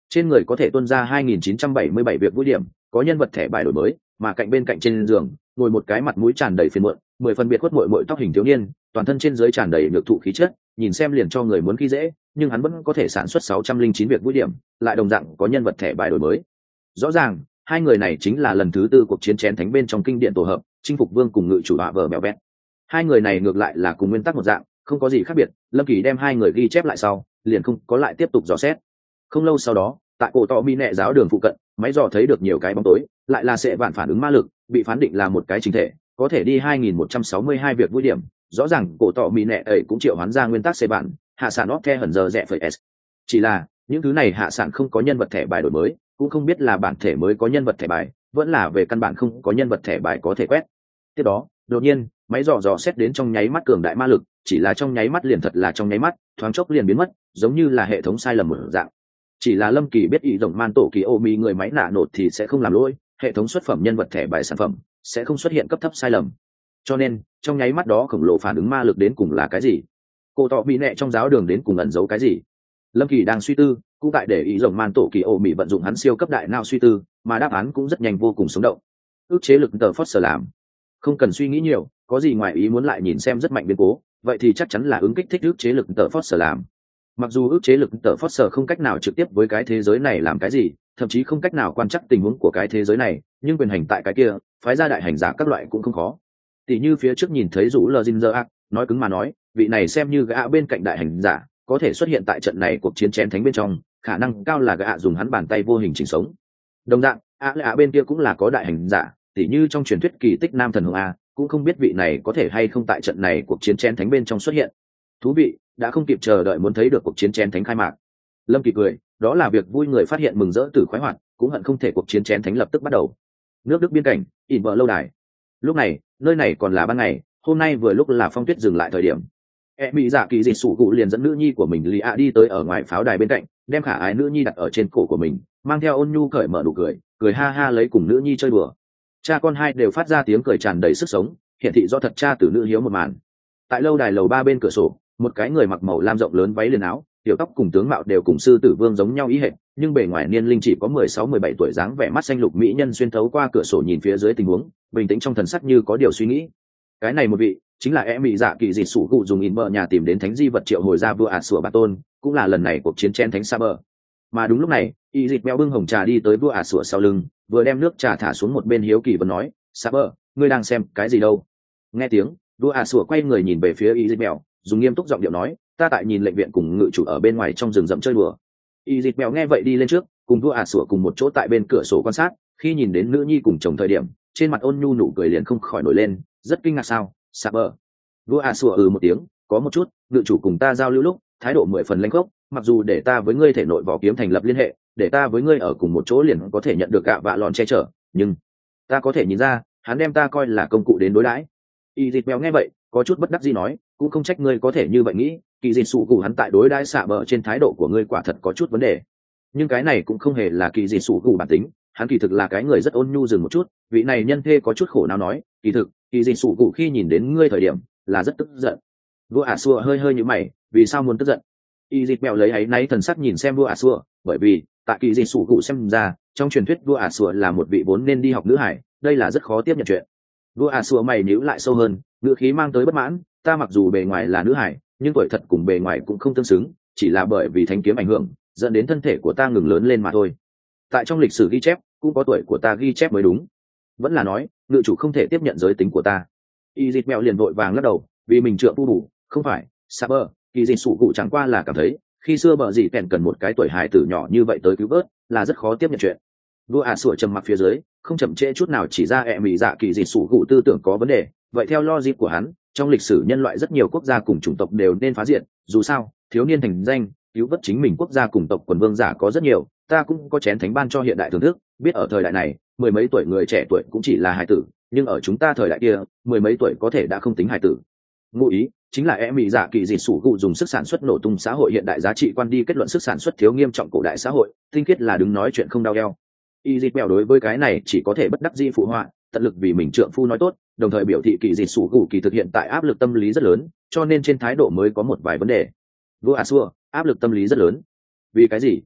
trên người có thể tuân ra hai nghìn chín trăm bảy mươi bảy việc vui điểm, có nhân vật thẻ bài đổi mới, mà cạnh bên cạnh trên giường ngồi một cái mặt mũi tràn đầy phiền muộn, mười phân biệt khuất muội muội tóc hình thiếu niên, toàn thân trên dưới tràn đầy nhược thụ khí chất, nhìn xem liền cho người muốn khi dễ, nhưng hắn vẫn có thể sản xuất sáu trăm linh chín việc vui điểm, lại đồng dạng có nhân vật thẻ bài đổi mới. Rõ ràng, hai người này chính là lần thứ tư cuộc chiến chén thánh bên trong kinh điển tổ hợp, chinh phục vương cùng ngự chủ hạ vờ bèo bẹt. Hai người này ngược lại là cùng nguyên tắc một dạng, không có gì khác biệt. Lâm Kỳ đem hai người ghi chép lại sau, liền không có lại tiếp tục dò xét. Không lâu sau đó, tại cổ tọ mi nẹ giáo đường phụ cận, máy dò thấy được nhiều cái bóng tối, lại là sẽ vạn phản ứng ma lực, bị phán định là một cái chính thể, có thể đi hai nghìn một trăm sáu mươi hai việc vui điểm. Rõ ràng cổ tọ mi nẹ ấy cũng triệu hoán ra nguyên tắc sẽ bản, hạ sản óc the hẩn giờ rẻ phải s. Chỉ là những thứ này hạ sản không có nhân vật thẻ bài đổi mới, cũng không biết là bản thể mới có nhân vật thẻ bài, vẫn là về căn bản không có nhân vật thẻ bài có thể quét. Tiếp đó, đột nhiên, máy dò dò xét đến trong nháy mắt cường đại ma lực, chỉ là trong nháy mắt liền thật là trong nháy mắt, thoáng chốc liền biến mất, giống như là hệ thống sai lầm một dạng. Chỉ là Lâm Kỳ biết ý rồng man tổ kỳ ô mi người máy nạ nột thì sẽ không làm lỗi, hệ thống xuất phẩm nhân vật thẻ bài sản phẩm sẽ không xuất hiện cấp thấp sai lầm. Cho nên, trong nháy mắt đó khổng lồ phản ứng ma lực đến cùng là cái gì? Cô tọ bị nẹ trong giáo đường đến cùng ẩn giấu cái gì? Lâm Kỳ đang suy tư, cũng tại để ý rồng man tổ kỳ ô mi vận dụng hắn siêu cấp đại não suy tư, mà đáp án cũng rất nhanh vô cùng sống động. Ước chế lực tờ Foster làm. Không cần suy nghĩ nhiều, có gì ngoài ý muốn lại nhìn xem rất mạnh biến cố, vậy thì chắc chắn là ứng kích thích ước chế lực tờ Foster làm. Mặc dù ước chế lực tờ Foster không cách nào trực tiếp với cái thế giới này làm cái gì, thậm chí không cách nào quan trắc tình huống của cái thế giới này, nhưng quyền hành tại cái kia, phái ra đại hành giả các loại cũng không khó. Tỷ như phía trước nhìn thấy rủ Ljinzer Arc, nói cứng mà nói, vị này xem như gã bên cạnh đại hành giả, có thể xuất hiện tại trận này cuộc chiến chén thánh bên trong, khả năng cao là gã dùng hắn bàn tay vô hình chỉnh sống. Đồng dạng, a lạ bên kia cũng là có đại hành giả, tỷ như trong truyền thuyết kỳ tích nam thần hồng a, cũng không biết vị này có thể hay không tại trận này cuộc chiến chén thánh bên trong xuất hiện. Thú vị, đã không kịp chờ đợi muốn thấy được cuộc chiến chén thánh khai mạc. Lâm Kỳ cười, đó là việc vui người phát hiện mừng rỡ từ khoái hoạt, cũng hận không thể cuộc chiến chén thánh lập tức bắt đầu. Nước Đức biên cảnh, ỉn vợ lâu đài. Lúc này, nơi này còn là ban ngày, hôm nay vừa lúc là phong tuyết dừng lại thời điểm. E mỹ dạ kỳ dị sủ cụ liền dẫn nữ nhi của mình Lý A đi tới ở ngoài pháo đài bên cạnh, đem khả ái nữ nhi đặt ở trên cổ của mình, mang theo ôn nhu cởi mở nụ cười, cười ha ha lấy cùng nữ nhi chơi đùa. Cha con hai đều phát ra tiếng cười tràn đầy sức sống, hiển thị do thật cha tử nữ hiếu một màn. Tại lâu đài lầu ba bên cửa sổ, một cái người mặc màu lam rộng lớn váy liền áo, tiểu tóc cùng tướng mạo đều cùng sư tử vương giống nhau ý hệt, nhưng bề ngoài niên linh chỉ có mười sáu mười bảy tuổi, dáng vẻ mắt xanh lục mỹ nhân xuyên thấu qua cửa sổ nhìn phía dưới tình huống, bình tĩnh trong thần sắc như có điều suy nghĩ. Cái này một vị chính là e mỹ dạ kỳ dị sủ cụ dùng in bờ nhà tìm đến thánh di vật triệu hồi ra vua ạt sủa bà tôn, cũng là lần này cuộc chiến chen thánh sa bờ. Mà đúng lúc này, y dịt mèo bưng hồng trà đi tới vua ạt sủa sau lưng, vừa đem nước trà thả xuống một bên hiếu kỳ vẫn nói, sa bờ, ngươi đang xem cái gì đâu? Nghe tiếng, vua ạt sủa quay người nhìn về phía y dịt mèo, dùng nghiêm túc giọng điệu nói, ta tại nhìn lệnh viện cùng ngự chủ ở bên ngoài trong rừng rậm chơi đùa. Y dịt mèo nghe vậy đi lên trước, cùng vua ạt sủa cùng một chỗ tại bên cửa sổ quan sát, khi nhìn đến nữ nhi cùng chồng thời điểm, trên mặt ôn nhu nụ cười liền không khỏi nổi lên, rất kinh ngạc sao? Sa bờ. Vua ạt sủa ừ một tiếng, có một chút, ngự chủ cùng ta giao lưu lúc, thái độ mười phần lãnh khốc, mặc dù để ta với ngươi thể nội vỏ kiếm thành lập liên hệ, để ta với ngươi ở cùng một chỗ liền có thể nhận được gạ vạ lòn che chở, nhưng ta có thể nhìn ra, hắn đem ta coi là công cụ đến đối đãi. Y dịt mèo nghe vậy, có chút bất đắc dĩ nói, cũng không trách ngươi có thể như vậy nghĩ, kỳ dị sủ cụ hắn tại đối đãi xạ bờ trên thái độ của ngươi quả thật có chút vấn đề, nhưng cái này cũng không hề là kỳ dị sủ cụ bản tính, hắn kỳ thực là cái người rất ôn nhu. Dừng một chút, vị này nhân thê có chút khổ não nói, kỳ thực kỳ dị sủ cụ khi nhìn đến ngươi thời điểm là rất tức giận. Vua ả xua hơi hơi như mày, vì sao muốn tức giận? Y dịt mèo lấy áy náy thần sắc nhìn xem vua ả xua, bởi vì tại kỳ dị sủ cụ xem ra, trong truyền thuyết vua ả xua là một vị vốn nên đi học nữ hải, đây là rất khó tiếp nhận chuyện. Vua ả xua mày nhíu lại sâu hơn, ngữ khí mang tới bất mãn, ta mặc dù bề ngoài là nữ hải, nhưng tuổi thật cùng bề ngoài cũng không tương xứng, chỉ là bởi vì thanh kiếm ảnh hưởng dẫn đến thân thể của ta ngừng lớn lên mà thôi. Tại trong lịch sử ghi chép cũng có tuổi của ta ghi chép mới đúng. Vẫn là nói ngự chủ không thể tiếp nhận giới tính của ta. Y dịt mèo liền vội vàng lắc đầu, vì mình trượng phu bù, không phải sa bờ, kỳ dị sủ cụ chẳng qua là cảm thấy khi xưa bờ dị kèn cần một cái tuổi hài tử nhỏ như vậy tới cứu vớt là rất khó tiếp nhận chuyện. Vua ả sủa trầm mặc phía dưới, không chậm trễ chút nào chỉ ra ẹ mỹ dạ kỳ dị sủ cụ tư tưởng có vấn đề. Vậy theo logic của hắn, trong lịch sử nhân loại rất nhiều quốc gia cùng chủng tộc đều nên phá diệt, dù sao thiếu niên thành danh cứu vớt chính mình quốc gia cùng tộc quần vương giả có rất nhiều, ta cũng có chén thánh ban cho hiện đại thưởng thức, biết ở thời đại này mười mấy tuổi người trẻ tuổi cũng chỉ là hài tử, nhưng ở chúng ta thời đại kia mười mấy tuổi có thể đã không tính hài tử. Ngụ ý chính là e mỹ dạ kỳ dị sủ cụ dùng sức sản xuất nổ tung xã hội hiện đại giá trị quan đi kết luận sức sản xuất thiếu nghiêm trọng cổ đại xã hội, tinh khiết là đứng nói chuyện không đau eo. Y dịt mèo đối với cái này chỉ có thể bất đắc dĩ phụ họa, tận lực vì mình trượng phu nói tốt, đồng thời biểu thị kỳ dị sủ cụ kỳ thực hiện tại áp lực tâm lý rất lớn, cho nên trên thái độ mới có một vài vấn đề. Vua à xua, áp lực tâm lý rất lớn. Vì cái gì?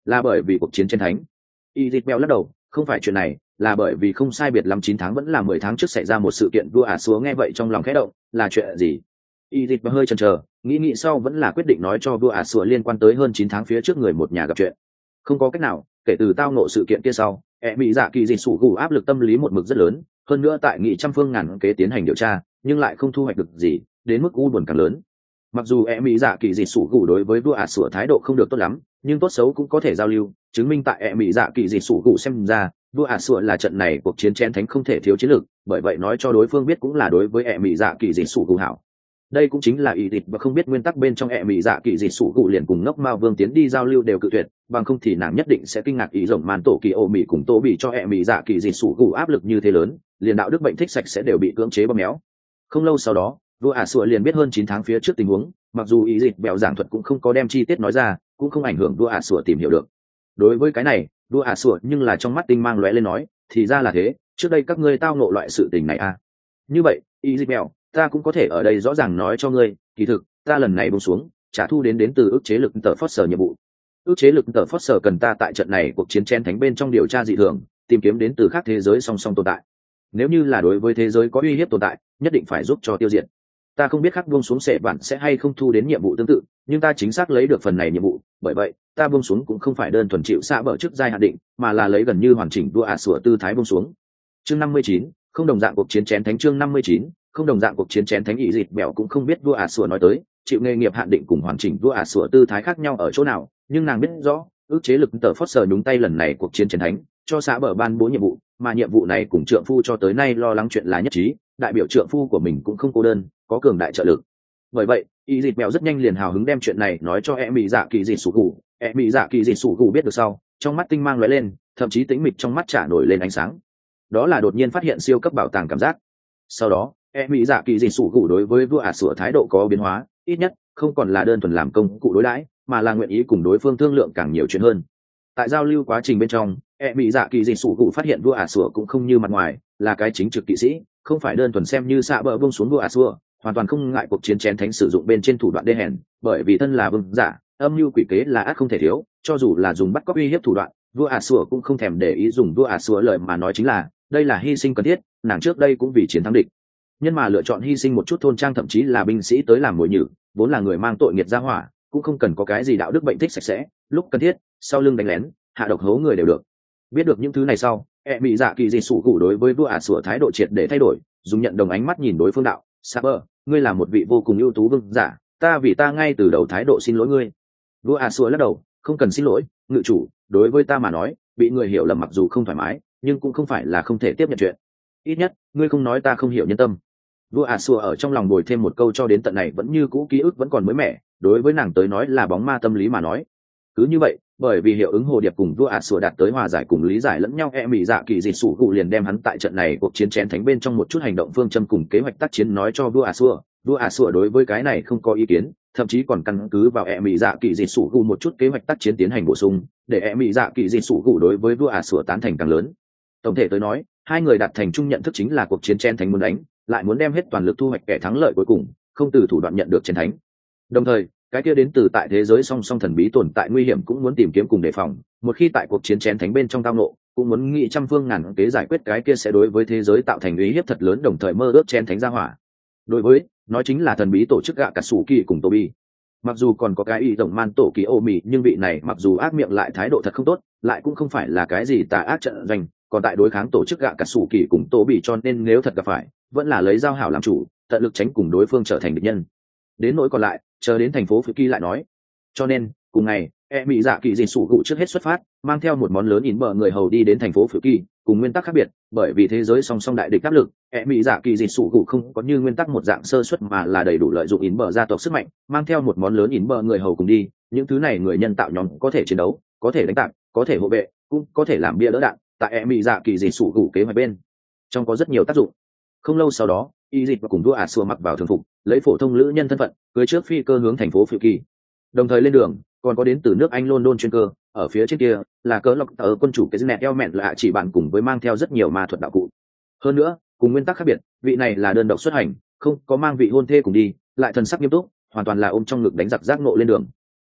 là bởi vì cuộc chiến trên thánh. Y Dịch Bèo lắc đầu, không phải chuyện này, là bởi vì không sai biệt lắm chín tháng vẫn là mười tháng trước xảy ra một sự kiện vua ả xúa nghe vậy trong lòng khẽ động, là chuyện gì? Y Dịch Bèo hơi chần chờ, nghĩ nghĩ sau vẫn là quyết định nói cho vua ả xúa liên quan tới hơn chín tháng phía trước người một nhà gặp chuyện. Không có cách nào, kể từ tao nộ sự kiện kia sau, ẹ mỹ dạ kỳ dị sủ gù áp lực tâm lý một mực rất lớn, hơn nữa tại nghị trăm phương ngàn kế tiến hành điều tra, nhưng lại không thu hoạch được gì, đến mức u buồn càng lớn. Mặc dù ẹ mỹ dạ kỳ dị sủ gù đối với vua ả xúa thái độ không được tốt lắm, nhưng tốt xấu cũng có thể giao lưu, chứng minh tại ẹ mỹ dạ kỳ dị sủ gù xem ra vua ả xúa là trận này cuộc chiến chén thánh không thể thiếu chiến lược, bởi vậy nói cho đối phương biết cũng là đối với ẹ mỹ dạ kỳ dị sủ gù hảo. Đây cũng chính là ý địch và không biết nguyên tắc bên trong ẹ mỹ dạ kỳ dị sủ gù liền cùng ngốc mao vương tiến đi giao lưu đều cự tuyệt, bằng không thì nàng nhất định sẽ kinh ngạc ý rồng màn tổ kỳ ô mỹ cùng tô bị cho ẹ mỹ dạ kỳ dị sủ gù áp lực như thế lớn, liền đạo đức bệnh thích sạch sẽ đều bị cưỡng chế bóp méo. Không lâu sau đó vua ả xúa liền biết hơn chín tháng phía trước tình huống, mặc dù ý dịch bèo giảng thuật cũng không có đem chi tiết nói ra, cũng không ảnh hưởng vua ả xúa tìm hiểu được. Đối với cái này vua ả xúa nhưng là trong mắt tinh mang lóe lên nói, thì ra là thế, trước đây các ngươi tao nộ loại sự tình này à? Như vậy ý dịch bèo, ta cũng có thể ở đây rõ ràng nói cho ngươi, kỳ thực ta lần này buông xuống trả thu đến đến từ ức chế lực tờ Foster nhiệm vụ. Ức chế lực tờ Foster cần ta tại trận này cuộc chiến chen thánh bên trong điều tra dị thường, tìm kiếm đến từ khác thế giới song song tồn tại. Nếu như là đối với thế giới có uy hiếp tồn tại, nhất định phải giúp cho tiêu diệt. Ta không biết khắc buông xuống sệ bản sẽ hay không thu đến nhiệm vụ tương tự, nhưng ta chính xác lấy được phần này nhiệm vụ, bởi vậy ta buông xuống cũng không phải đơn thuần chịu xạ bở trước giai hạn định, mà là lấy gần như hoàn chỉnh vua ả xúa tư thái buông xuống. Chương năm mươi chín, không đồng dạng cuộc chiến chén thánh. Chương năm mươi chín, không đồng dạng cuộc chiến chén thánh. Ý dịt bèo cũng không biết vua ả xúa nói tới chịu nghề nghiệp hạn định cùng hoàn chỉnh vua ả xúa tư thái khác nhau ở chỗ nào, nhưng nàng biết rõ ước chế lực tờ Foster nhúng tay lần này cuộc chiến chén thánh, cho xạ bở ban bố nhiệm vụ, mà nhiệm vụ này cùng trượng phu cho tới nay lo lắng chuyện là nhất trí, đại biểu trượng phu của mình cũng không cô đơn, có cường đại trợ lực. Bởi vậy y dịt mèo rất nhanh liền hào hứng đem chuyện này nói cho e mỹ dạ kỳ dị sủ gù. E mỹ dạ kỳ dị sủ gù biết được sau, trong mắt tinh mang lóe lên, thậm chí tĩnh mịch trong mắt trả nổi lên ánh sáng, đó là đột nhiên phát hiện siêu cấp bảo tàng cảm giác. Sau đó e mỹ dạ kỳ dị sủ gù đối với vua ả xúa thái độ có biến hóa, ít nhất không còn là đơn thuần làm công cụ đối đãi, mà là nguyện ý cùng đối phương thương lượng càng nhiều chuyện hơn. Tại giao lưu quá trình bên trong, e mỹ dạ kỳ dị sủ gù phát hiện vua ả xúa cũng không như mặt ngoài là cái chính trực kỵ sĩ, không phải đơn thuần xem như xạ bờ buông xuống vua ả xúa, hoàn toàn không ngại cuộc chiến chén thánh sử dụng bên trên thủ đoạn đê hèn, bởi vì thân là vương giả, âm mưu quỷ kế là ác không thể thiếu, cho dù là dùng bắt cóc uy hiếp thủ đoạn, vua ả xúa cũng không thèm để ý dùng. Vua ả xúa lời mà nói chính là đây là hy sinh cần thiết, nàng trước đây cũng vì chiến thắng địch nhân mà lựa chọn hy sinh một chút thôn trang thậm chí là binh sĩ tới làm mồi nhử, vốn là người mang tội nghiệt ra hỏa, cũng không cần có cái gì đạo đức bệnh thích sạch sẽ, lúc cần thiết sau lưng đánh lén hạ độc hố người đều được. Biết được những thứ này sau, e mỹ dạ kỳ dị sủ gù đối với vua ả xúa thái độ triệt để thay đổi, dùng nhận đồng ánh mắt nhìn đối phương đạo, Saber, ngươi là một vị vô cùng ưu tú vương giả, ta vì ta ngay từ đầu thái độ xin lỗi ngươi. Vua ả xúa lắc đầu, không cần xin lỗi, ngự chủ, đối với ta mà nói, bị người hiểu lầm mặc dù không thoải mái, nhưng cũng không phải là không thể tiếp nhận chuyện. Ít nhất ngươi không nói ta không hiểu nhân tâm. Vua ả xúa ở trong lòng bồi thêm một câu cho đến tận này vẫn như cũ ký ức vẫn còn mới mẻ, đối với nàng tới nói là bóng ma tâm lý mà nói. Cứ như vậy, bởi vì hiệu ứng hồ điệp cùng vua ả xúa đạt tới hòa giải cùng lý giải lẫn nhau, e mỹ dạ kỳ dị sủ gù liền đem hắn tại trận này cuộc chiến chén thánh bên trong một chút hành động phương châm cùng kế hoạch tác chiến nói cho vua ả xúa. Vua ả xúa đối với cái này không có ý kiến, thậm chí còn căn cứ vào e mỹ dạ kỳ dị sủ gù một chút kế hoạch tác chiến tiến hành bổ sung, để e mỹ dạ kỳ dị sủ gù đối với vua ả xúa tán thành càng lớn. Tổng thể tới nói, hai người đạt thành chung nhận thức chính là cuộc chiến chén thánh muốn đánh, lại muốn đem hết toàn lực thu hoạch kẻ thắng lợi cuối cùng, không từ thủ đoạn nhận được chiến thánh. Đồng thời cái kia đến từ tại thế giới song song thần bí tồn tại nguy hiểm cũng muốn tìm kiếm cùng đề phòng, một khi tại cuộc chiến chén thánh bên trong tao nộ, cũng muốn nghĩ trăm phương ngàn kế giải quyết cái kia sẽ đối với thế giới tạo thành uy hiếp thật lớn, đồng thời mơ ước chén thánh ra hỏa. Đối với nói chính là thần bí tổ chức gạ cả sủ kỳ cùng Toby. Mặc dù còn có cái ý tổng man tổ kỳ ô mì, nhưng vị này mặc dù ác miệng lại thái độ thật không tốt, lại cũng không phải là cái gì tà ác trận doanh, còn tại đối kháng tổ chức gạ cả sủ kỳ cùng Toby, cho nên nếu thật gặp phải, vẫn là lấy giao hảo làm chủ, tận lực tránh cùng đối phương trở thành địch nhân. Đến nỗi còn lại, chờ đến thành phố Phú Kỳ lại nói. Cho nên cùng ngày, e mỹ dạ kỳ dị sủ gù trước hết xuất phát, mang theo một món lớn in bờ người hầu đi đến thành phố Phú Kỳ. Cùng nguyên tắc khác biệt, bởi vì thế giới song song đại địch áp lực, e mỹ dạ kỳ dị sủ gù không có như nguyên tắc một dạng sơ suất, mà là đầy đủ lợi dụng in bờ gia tộc sức mạnh, mang theo một món lớn in bờ người hầu cùng đi. Những thứ này người nhân tạo nhóm có thể chiến đấu, có thể đánh tạc, có thể hộ vệ, cũng có thể làm bia đỡ đạn. Tại e mỹ dạ kỳ dị sủ gù kế hoạch bên trong có rất nhiều tác dụng. Không lâu sau đó, y dịch và cùng vua ả xua mặc vào thường phục, lấy phổ thông lữ nhân thân phận cưới trước phi cơ hướng thành phố Phú Kỳ. Đồng thời lên đường còn có đến từ nước Anh London chuyên cơ, ở phía trên kia là cỡ lộc ở quân chủ cái nẹt eo mẹn lạ chỉ bạn cùng với mang theo rất nhiều ma thuật đạo cụ. Hơn nữa cùng nguyên tắc khác biệt, vị này là đơn độc xuất hành, không có mang vị hôn thê cùng đi, lại thần sắc nghiêm túc, hoàn toàn là ôm trong ngực đánh giặc giác ngộ lên đường.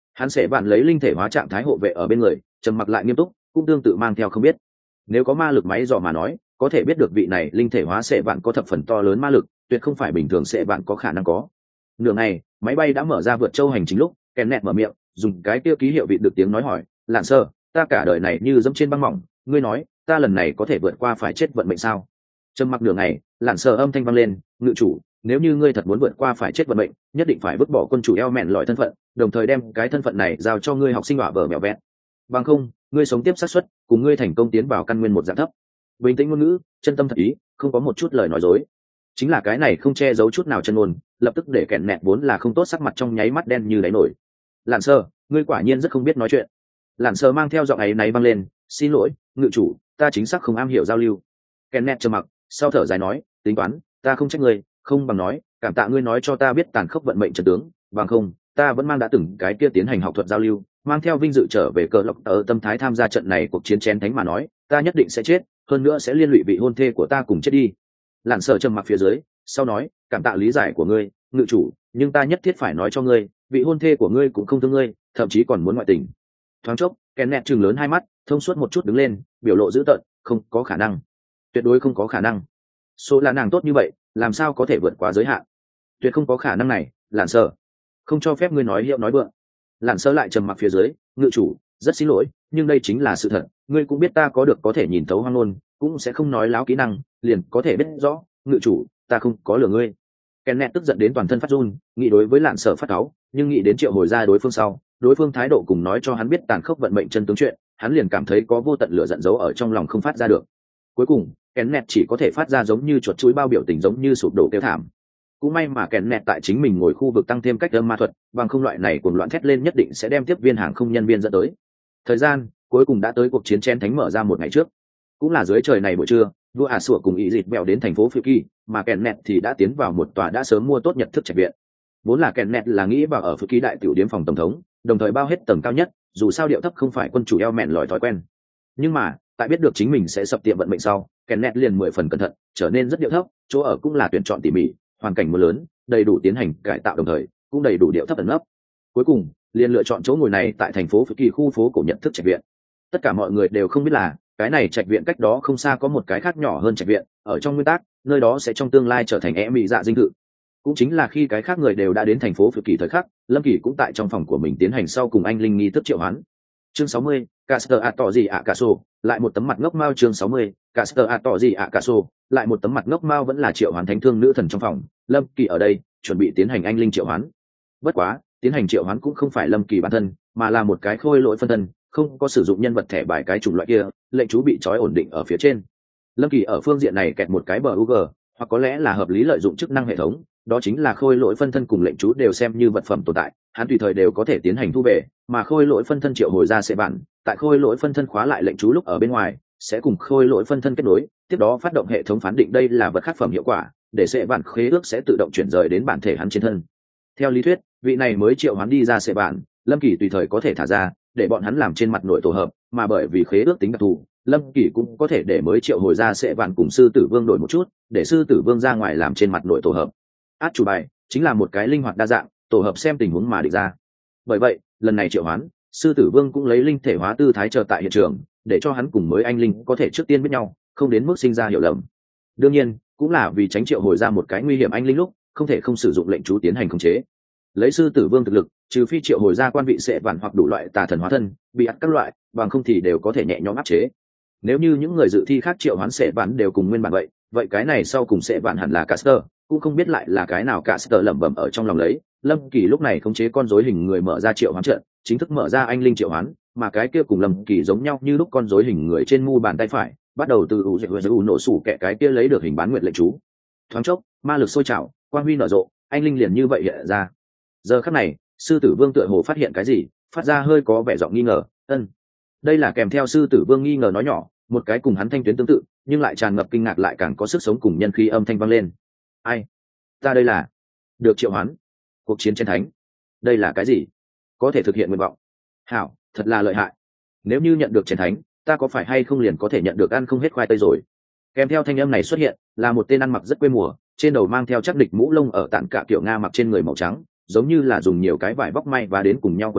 Hắn sẽ bạn lấy linh thể hóa trạng thái hộ vệ ở bên người, trầm mặc lại nghiêm túc, cũng tương tự mang theo không biết. Nếu có ma lực máy dò mà nói, có thể biết được vị này linh thể hóa sẽ bạn có thập phần to lớn ma lực, tuyệt không phải bình thường sẽ bạn có khả năng có. Nửa ngày, máy bay đã mở ra vượt châu hành chính lúc, kèn nẹt mở miệng, dùng cái tiêu ký hiệu vị được tiếng nói hỏi, Lạn Sơ, ta cả đời này như dẫm trên băng mỏng, ngươi nói, ta lần này có thể vượt qua phải chết vận mệnh sao? Trầm mặc nửa ngày, Lạn Sơ âm thanh vang lên, ngự chủ, nếu như ngươi thật muốn vượt qua phải chết vận mệnh, nhất định phải vứt bỏ quân chủ eo mẹn lọi thân phận, đồng thời đem cái thân phận này giao cho ngươi học sinh hỏa vợ mèo vẹn. Bằng không, ngươi sống tiếp xác suất cùng ngươi thành công tiến vào căn nguyên một dạng thấp. Bình tĩnh ngôn ngữ, chân tâm thật ý, không có một chút lời nói dối. Chính là cái này không che giấu chút nào chân ngôn, lập tức để kẹn nẹt vốn là không tốt sắc mặt trong nháy mắt đen như đáy nổi. Lạn Sơ, ngươi quả nhiên rất không biết nói chuyện. Lạn Sơ mang theo giọng ấy náy vang lên, xin lỗi, ngự chủ, ta chính xác không am hiểu giao lưu. Kẹn nẹt trầm mặc, sau thở dài nói, tính toán, ta không trách ngươi, không bằng nói, cảm tạ ngươi nói cho ta biết tàn khốc vận mệnh trận tướng, bằng không, ta vẫn mang đã từng cái kia tiến hành học thuật giao lưu, mang theo vinh dự trở về cờ lộc ở tâm thái tham gia trận này cuộc chiến chén thánh mà nói, ta nhất định sẽ chết, hơn nữa sẽ liên lụy vị hôn thê của ta cùng chết đi. Lạn Sở trầm mặc phía dưới, sau nói, cảm tạ lý giải của ngươi, ngự chủ, nhưng ta nhất thiết phải nói cho ngươi, vị hôn thê của ngươi cũng không thương ngươi, thậm chí còn muốn ngoại tình. Thoáng chốc, Kenneth trừng lớn hai mắt, thông suốt một chút đứng lên, biểu lộ dữ tợn, không có khả năng, tuyệt đối không có khả năng. Số là nàng tốt như vậy, làm sao có thể vượt quá giới hạn? Tuyệt không có khả năng này, Lạn Sở, không cho phép ngươi nói hiệu nói vượng. Lạn Sở lại trầm mặc phía dưới, ngự chủ, rất xin lỗi, nhưng đây chính là sự thật, ngươi cũng biết ta có được có thể nhìn thấu hoang ngôn, cũng sẽ không nói láo kỹ năng, liền có thể biết rõ, ngự chủ, ta không có lừa ngươi. Kenneth tức giận đến toàn thân phát run, nghĩ đối với Lạn Sở phát cáu, nhưng nghĩ đến triệu hồi ra đối phương sau, đối phương thái độ cùng nói cho hắn biết tàn khốc vận mệnh chân tướng chuyện, hắn liền cảm thấy có vô tận lửa giận giấu ở trong lòng không phát ra được. Cuối cùng, Kenneth chỉ có thể phát ra giống như chuột chuối bao biểu tình giống như sụp đổ kêu thảm. Cũng may mà Kenneth tại chính mình ngồi khu vực tăng thêm cách âm ma thuật, bằng không loại này cuồng loạn thét lên nhất định sẽ đem tiếp viên hàng không nhân viên dẫn tới. Thời gian cuối cùng đã tới cuộc chiến chén thánh mở ra một ngày trước, cũng là dưới trời này buổi trưa, vua ả sủa cùng ý dịt bèo đến thành phố Phiêu Kỳ, mà Kenneth thì đã tiến vào một tòa đã sớm mua tốt nhật thức trạch viện. Vốn là Kenneth là nghĩ vào ở Phiêu Kỳ đại tiểu điếm phòng tổng thống, đồng thời bao hết tầng cao nhất, dù sao điệu thấp không phải quân chủ eo mẹn lòi thói quen. Nhưng mà, tại biết được chính mình sẽ sập tiệm vận mệnh sau, Kenneth liền mười phần cẩn thận, trở nên rất điệu thấp, chỗ ở cũng là tuyển chọn tỉ mỉ, hoàn cảnh mưa lớn, đầy đủ tiến hành cải tạo đồng thời, cũng đầy đủ điệu thấp ẩn nấp. Cuối cùng, liền lựa chọn chỗ ngồi này tại thành phố Phiêu Kỳ khu phố cổ nhận thức trạch viện. Tất cả mọi người đều không biết là, cái này trạch viện cách đó không xa có một cái khác nhỏ hơn trạch viện, ở trong nguyên tắc, nơi đó sẽ trong tương lai trở thành e mỹ dạ dinh thự. Cũng chính là khi cái khác người đều đã đến thành phố Phiêu Kỳ thời khắc, Lâm Kỳ cũng tại trong phòng của mình tiến hành sau cùng anh linh nghi thức triệu hoán. Chương sáu mươi, Caster a tỏ gì ạ cả sổ, lại một tấm mặt ngốc mao. Chương sáu mươi, Caster a tỏ gì ạ cả sổ, lại một tấm mặt ngốc mao vẫn là triệu hoán thánh thương nữ thần trong phòng. Lâm Kỳ ở đây, chuẩn bị tiến hành anh linh triệu hoán. Bất quá, tiến hành triệu hoán cũng không phải Lâm Kỳ bản thân, mà là một cái khôi lỗi phân thân, không có sử dụng nhân vật thẻ bài cái chủng loại kia, lệnh chú bị trói ổn định ở phía trên. Lâm Kỳ ở phương diện này kẹt một cái bờ u giê, hoặc có lẽ là hợp lý lợi dụng chức năng hệ thống, đó chính là khôi lỗi phân thân cùng lệnh chú đều xem như vật phẩm tồn tại, hắn tùy thời đều có thể tiến hành thu về, mà khôi lỗi phân thân triệu hồi ra sẽ bản, tại khôi lỗi phân thân khóa lại lệnh chú lúc ở bên ngoài, sẽ cùng khôi lỗi phân thân kết nối, tiếp đó phát động hệ thống phán định đây là vật khác phẩm hiệu quả, để sẽ bản khế ước sẽ tự động chuyển rời đến bản thể hắn trên thân. Theo lý thuyết, vị này mới triệu hắn đi ra sẽ bản, Lâm Kỳ tùy thời có thể thả ra, để bọn hắn làm trên mặt nội tổ hợp, mà bởi vì khế ước tính đặc thù, Lâm Kỳ cũng có thể để mới triệu hồi ra sẽ bản cùng sư tử vương đổi một chút, để sư tử vương ra ngoài làm trên mặt nội tổ hợp. Át chủ bài chính là một cái linh hoạt đa dạng, tổ hợp xem tình huống mà định ra. Bởi vậy, lần này triệu hoán, sư tử vương cũng lấy linh thể hóa tư thái chờ tại hiện trường, để cho hắn cùng mới anh linh có thể trước tiên biết nhau, không đến mức sinh ra hiểu lầm. Đương nhiên, cũng là vì tránh triệu hồi ra một cái nguy hiểm anh linh lúc, không thể không sử dụng lệnh chú tiến hành khống chế. Lấy sư tử vương thực lực, trừ phi triệu hồi ra quan vị sẽ vạn hoặc đủ loại tà thần hóa thân, bị ắt các loại, bằng không thì đều có thể nhẹ nhõm áp chế. Nếu như những người dự thi khác triệu hoán sẽ vạn đều cùng nguyên bản vậy, vậy cái này sau cùng sẽ vạn hẳn là Caster, cũng không biết lại là cái nào Caster lẩm bẩm ở trong lòng lấy. Lâm Kỳ lúc này khống chế con rối hình người mở ra triệu hoán trận, chính thức mở ra anh linh triệu hoán, mà cái kia cùng Lâm Kỳ giống nhau như lúc con rối hình người trên mu bàn tay phải, bắt đầu từ u dạy u nổ sủ kẹ cái kia lấy được hình bán nguyệt lệnh chú. Thoáng chốc, ma lực sôi trào, quang huy nở rộ, anh linh liền như vậy hiện ra. Giờ khắc này, sư tử vương tựa hồ phát hiện cái gì, phát ra hơi có vẻ giọng nghi ngờ, ân. Đây là kèm theo sư tử vương nghi ngờ nói nhỏ, một cái cùng hắn thanh tuyến tương tự, nhưng lại tràn ngập kinh ngạc lại càng có sức sống cùng nhân khí âm thanh vang lên. Ai? Ta đây là được triệu hoán. Cuộc chiến chiến thánh. Đây là cái gì? Có thể thực hiện nguyện vọng. Hảo, thật là lợi hại. Nếu như nhận được chiến thánh, ta có phải hay không liền có thể nhận được ăn không hết khoai tây rồi? Kèm theo thanh âm này xuất hiện, là một tên ăn mặc rất quê mùa, trên đầu mang theo chắc địch mũ lông ở tản cả kiểu Nga mặc trên người màu trắng, giống như là dùng nhiều cái vải vóc may và đến cùng nhau quần áo,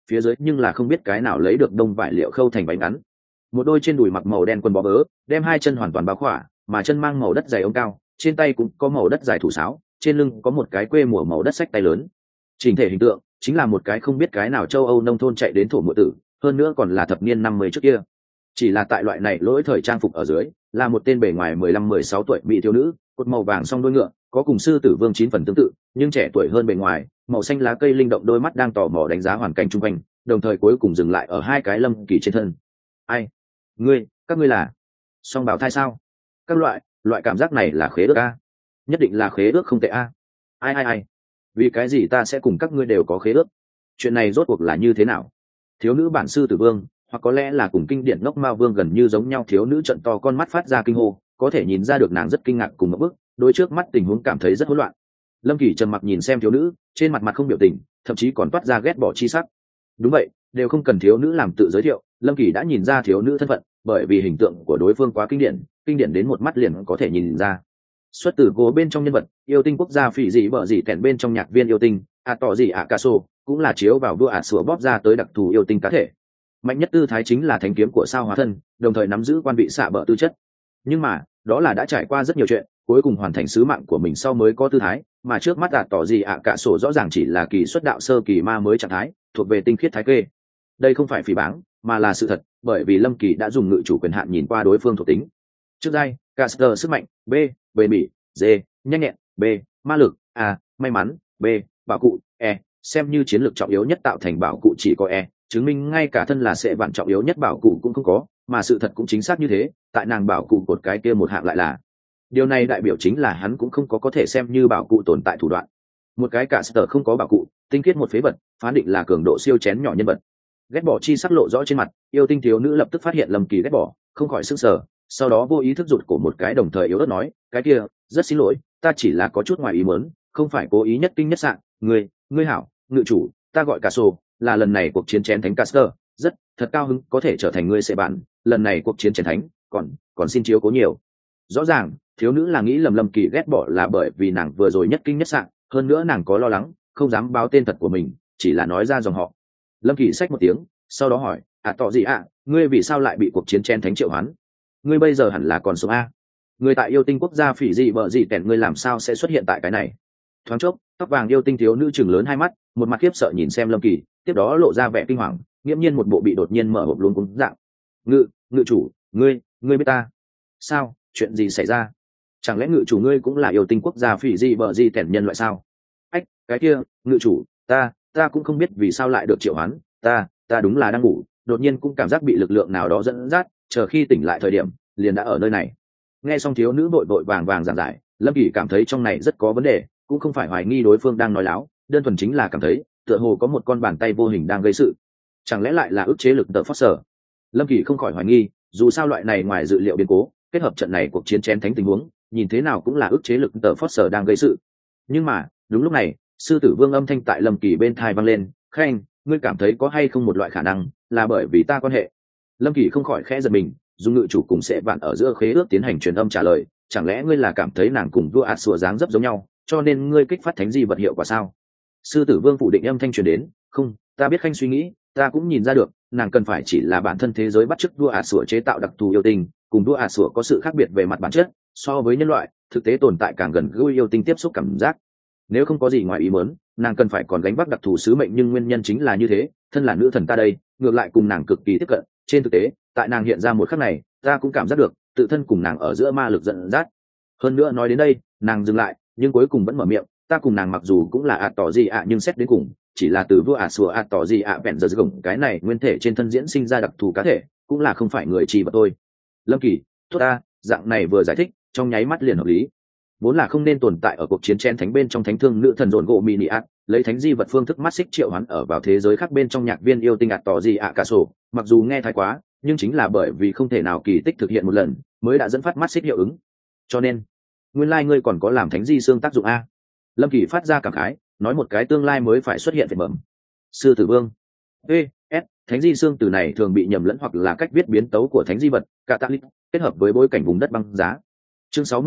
phía dưới nhưng là không biết cái nào lấy được đông vải liệu khâu thành váy ngắn, một đôi trên đùi mặc màu đen quần bó bớ, đem hai chân hoàn toàn bao khỏa, mà chân mang màu đất dày ống cao, trên tay cũng có màu đất dài thủ sáo, trên lưng có một cái quê mùa màu đất sách tay lớn. Chỉnh thể hình tượng chính là một cái không biết cái nào châu Âu nông thôn chạy đến thổ mộ tử, hơn nữa còn là thập niên năm mươi trước kia. Chỉ là tại loại này lỗi thời trang phục ở dưới, là một tên bề ngoài mười lăm mười sáu tuổi mỹ thiếu nữ, cột màu vàng song đuôi ngựa, có cùng sư tử vương chín phần tương tự, nhưng trẻ tuổi hơn bề ngoài, màu xanh lá cây linh động đôi mắt đang tò mò đánh giá hoàn cảnh xung quanh, đồng thời cuối cùng dừng lại ở hai cái Lâm Kỳ trên thân. Ai? Ngươi, các ngươi là song bào thai sao? Các loại, loại cảm giác này là khế ước a? Nhất định là khế ước không tệ a. Ai ai ai? Vì cái gì ta sẽ cùng các ngươi đều có khế ước? Chuyện này rốt cuộc là như thế nào? Thiếu nữ bản sư tử vương, hoặc có lẽ là cùng kinh điển ngốc mao vương gần như giống nhau, thiếu nữ trận to con mắt phát ra kinh hô, có thể nhìn ra được nàng rất kinh ngạc cùng một bức, đối trước mắt tình huống cảm thấy rất hỗn loạn. Lâm Kỳ trầm mặc nhìn xem thiếu nữ, trên mặt mặt không biểu tình, thậm chí còn toát ra ghét bỏ chi sắc. Đúng vậy, đều không cần thiếu nữ làm tự giới thiệu, Lâm Kỳ đã nhìn ra thiếu nữ thân phận, bởi vì hình tượng của đối phương quá kinh điển, kinh điển đến một mắt liền có thể nhìn ra. Xuất từ gỗ bên trong nhân vật, yêu tinh quốc gia phỉ dị bở dị kèn bên trong nhạc viên yêu tinh, à tỏ gì à ca sô, cũng là chiếu vào đua ả sủa bóp ra tới đặc thù yêu tinh cá thể. Mạnh nhất tư thái chính là thánh kiếm của sao hóa thân, đồng thời nắm giữ quan vị xạ bợ tư chất. Nhưng mà, đó là đã trải qua rất nhiều chuyện, cuối cùng hoàn thành sứ mạng của mình sau mới có tư thái, mà trước mắt ả tỏ gì ạ cả sổ rõ ràng chỉ là kỳ xuất đạo sơ kỳ ma mới trạng thái, thuộc về tinh khiết thái kê. Đây không phải phỉ báng, mà là sự thật, bởi vì Lâm Kỳ đã dùng ngự chủ quyền hạn nhìn qua đối phương thuộc tính. Trước giai, caster sức mạnh, B, bền bỉ, D, nhanh nhẹn, B, ma lực, A, may mắn, B, bảo cụ, E, xem như chiến lược trọng yếu nhất tạo thành bảo cụ chỉ có E, chứng minh ngay cả thân là sẽ vạn trọng yếu nhất bảo cụ cũng không có, mà sự thật cũng chính xác như thế, tại nàng bảo cụ cột cái kia một hạng lại là. Điều này đại biểu chính là hắn cũng không có có thể xem như bảo cụ tồn tại thủ đoạn. Một cái caster không có bảo cụ, tinh khiết một phế vật, phán định là cường độ siêu chén nhỏ nhân vật. Ghét bỏ chi sắc lộ rõ trên mặt, yêu tinh thiếu nữ lập tức phát hiện Lâm Kỳ ghét bỏ, không khỏi sửng sở, sau đó vô ý thức rụt cổ một cái, đồng thời yếu ớt nói, cái kia, rất xin lỗi, ta chỉ là có chút ngoài ý muốn, không phải cố ý nhất kinh nhất sạng, ngươi, ngươi hảo, ngự chủ, ta gọi cả sổ, là lần này cuộc chiến chén thánh caster, rất, thật cao hứng có thể trở thành ngươi sẽ bạn, lần này cuộc chiến chén thánh, còn, còn xin chiếu cố nhiều. Rõ ràng, thiếu nữ là nghĩ lầm Lâm Kỳ ghét bỏ là bởi vì nàng vừa rồi nhất kinh nhất sạng, hơn nữa nàng có lo lắng, không dám báo tên thật của mình, chỉ là nói ra dòng họ. Lâm Kỳ xách một tiếng, sau đó hỏi, à tỏ gì ạ, ngươi vì sao lại bị cuộc chiến chén thánh triệu hoán? Ngươi bây giờ hẳn là còn sống a. Ngươi tại yêu tinh quốc gia phỉ dị bợ dị tẹn, ngươi làm sao sẽ xuất hiện tại cái này? Thoáng chốc, tóc vàng yêu tinh thiếu nữ chừng lớn hai mắt, một mặt khiếp sợ nhìn xem Lâm Kỳ, tiếp đó lộ ra vẻ kinh hoàng, nghiễm nhiên một bộ bị đột nhiên mở hộp luôn cúng dạng. Ngự, ngự chủ, ngươi, ngươi biết ta? Sao, chuyện gì xảy ra? Chẳng lẽ ngự chủ ngươi cũng là yêu tinh quốc gia phỉ dị bợ dị tẹn nhân loại sao? Ách, cái kia, ngự chủ, ta, ta cũng không biết vì sao lại được triệu hoán, ta, ta đúng là đang ngủ, đột nhiên cũng cảm giác bị lực lượng nào đó dẫn dắt, chờ khi tỉnh lại thời điểm, liền đã ở nơi này. Nghe xong thiếu nữ vội vội vàng vàng giảng giải, Lâm Kỳ cảm thấy trong này rất có vấn đề, cũng không phải hoài nghi đối phương đang nói láo, đơn thuần chính là cảm thấy tựa hồ có một con bàn tay vô hình đang gây sự. Chẳng lẽ lại là ức chế lực tờ Foster? Lâm Kỳ không khỏi hoài nghi, dù sao loại này ngoài dự liệu biến cố, kết hợp trận này cuộc chiến chén thánh tình huống, nhìn thế nào cũng là ức chế lực tờ Foster đang gây sự. Nhưng mà, đúng lúc này, sư tử vương âm thanh tại Lâm Kỳ bên tai vang lên, "Khanh, ngươi cảm thấy có hay không một loại khả năng là bởi vì ta quan hệ?" Lâm Kỳ không khỏi khẽ giật mình, dùng ngự chủ cùng sẽ vạn ở giữa khế ước tiến hành truyền âm trả lời, chẳng lẽ ngươi là cảm thấy nàng cùng vua ạt sủa dáng dấp giống nhau, cho nên ngươi kích phát thánh di vật hiệu quả sao? Sư tử vương phủ định âm thanh truyền đến, không, ta biết Khanh suy nghĩ, ta cũng nhìn ra được, nàng cần phải chỉ là bản thân thế giới bắt chước vua ạt sủa chế tạo đặc thù yêu tinh, cùng vua ạt sủa có sự khác biệt về mặt bản chất, so với nhân loại, thực tế tồn tại càng gần gũi yêu tinh tiếp xúc cảm giác. Nếu không có gì ngoài ý muốn, nàng cần phải còn gánh vác đặc thù sứ mệnh, nhưng nguyên nhân chính là như thế, thân là nữ thần ta đây, ngược lại cùng nàng cực kỳ tiếp cận, trên thực tế, tại nàng hiện ra một khắc này, ta cũng cảm giác được, tự thân cùng nàng ở giữa ma lực dẫn dắt. Hơn nữa nói đến đây, nàng dừng lại, nhưng cuối cùng vẫn mở miệng, ta cùng nàng mặc dù cũng là ạ tỏ gì ạ, nhưng xét đến cùng, chỉ là từ vua ạ sủa ạ tỏ gì ạ vẹn giờ gồng cái này nguyên thể trên thân diễn sinh ra đặc thù cá thể, cũng là không phải người chỉ vật tôi. Lâm Kỳ, tốt ta, dạng này vừa giải thích, trong nháy mắt liền hợp lý. Vốn là không nên tồn tại ở cuộc chiến chen thánh bên trong thánh thương nữ thần dồn gỗ mini ạt, lấy thánh di vật phương thức mắt xích triệu hoán ở vào thế giới khác bên trong nhạc viên yêu tinh ạt tỏ gì ạ cả sổ, mặc dù nghe thái quá, nhưng chính là bởi vì không thể nào kỳ tích thực hiện một lần, mới đã dẫn phát mắt xích hiệu ứng. Cho nên, nguyên lai ngươi còn có làm thánh di xương tác dụng a. Lâm Kỳ phát ra cảm khái, nói một cái tương lai mới phải xuất hiện phải bẩm. Sư tử vương. E, S, thánh di xương từ này thường bị nhầm lẫn hoặc là cách viết biến tấu của thánh di vật, catalyst, kết hợp với bối cảnh vùng đất băng giá. Chương sáu mươi mốt,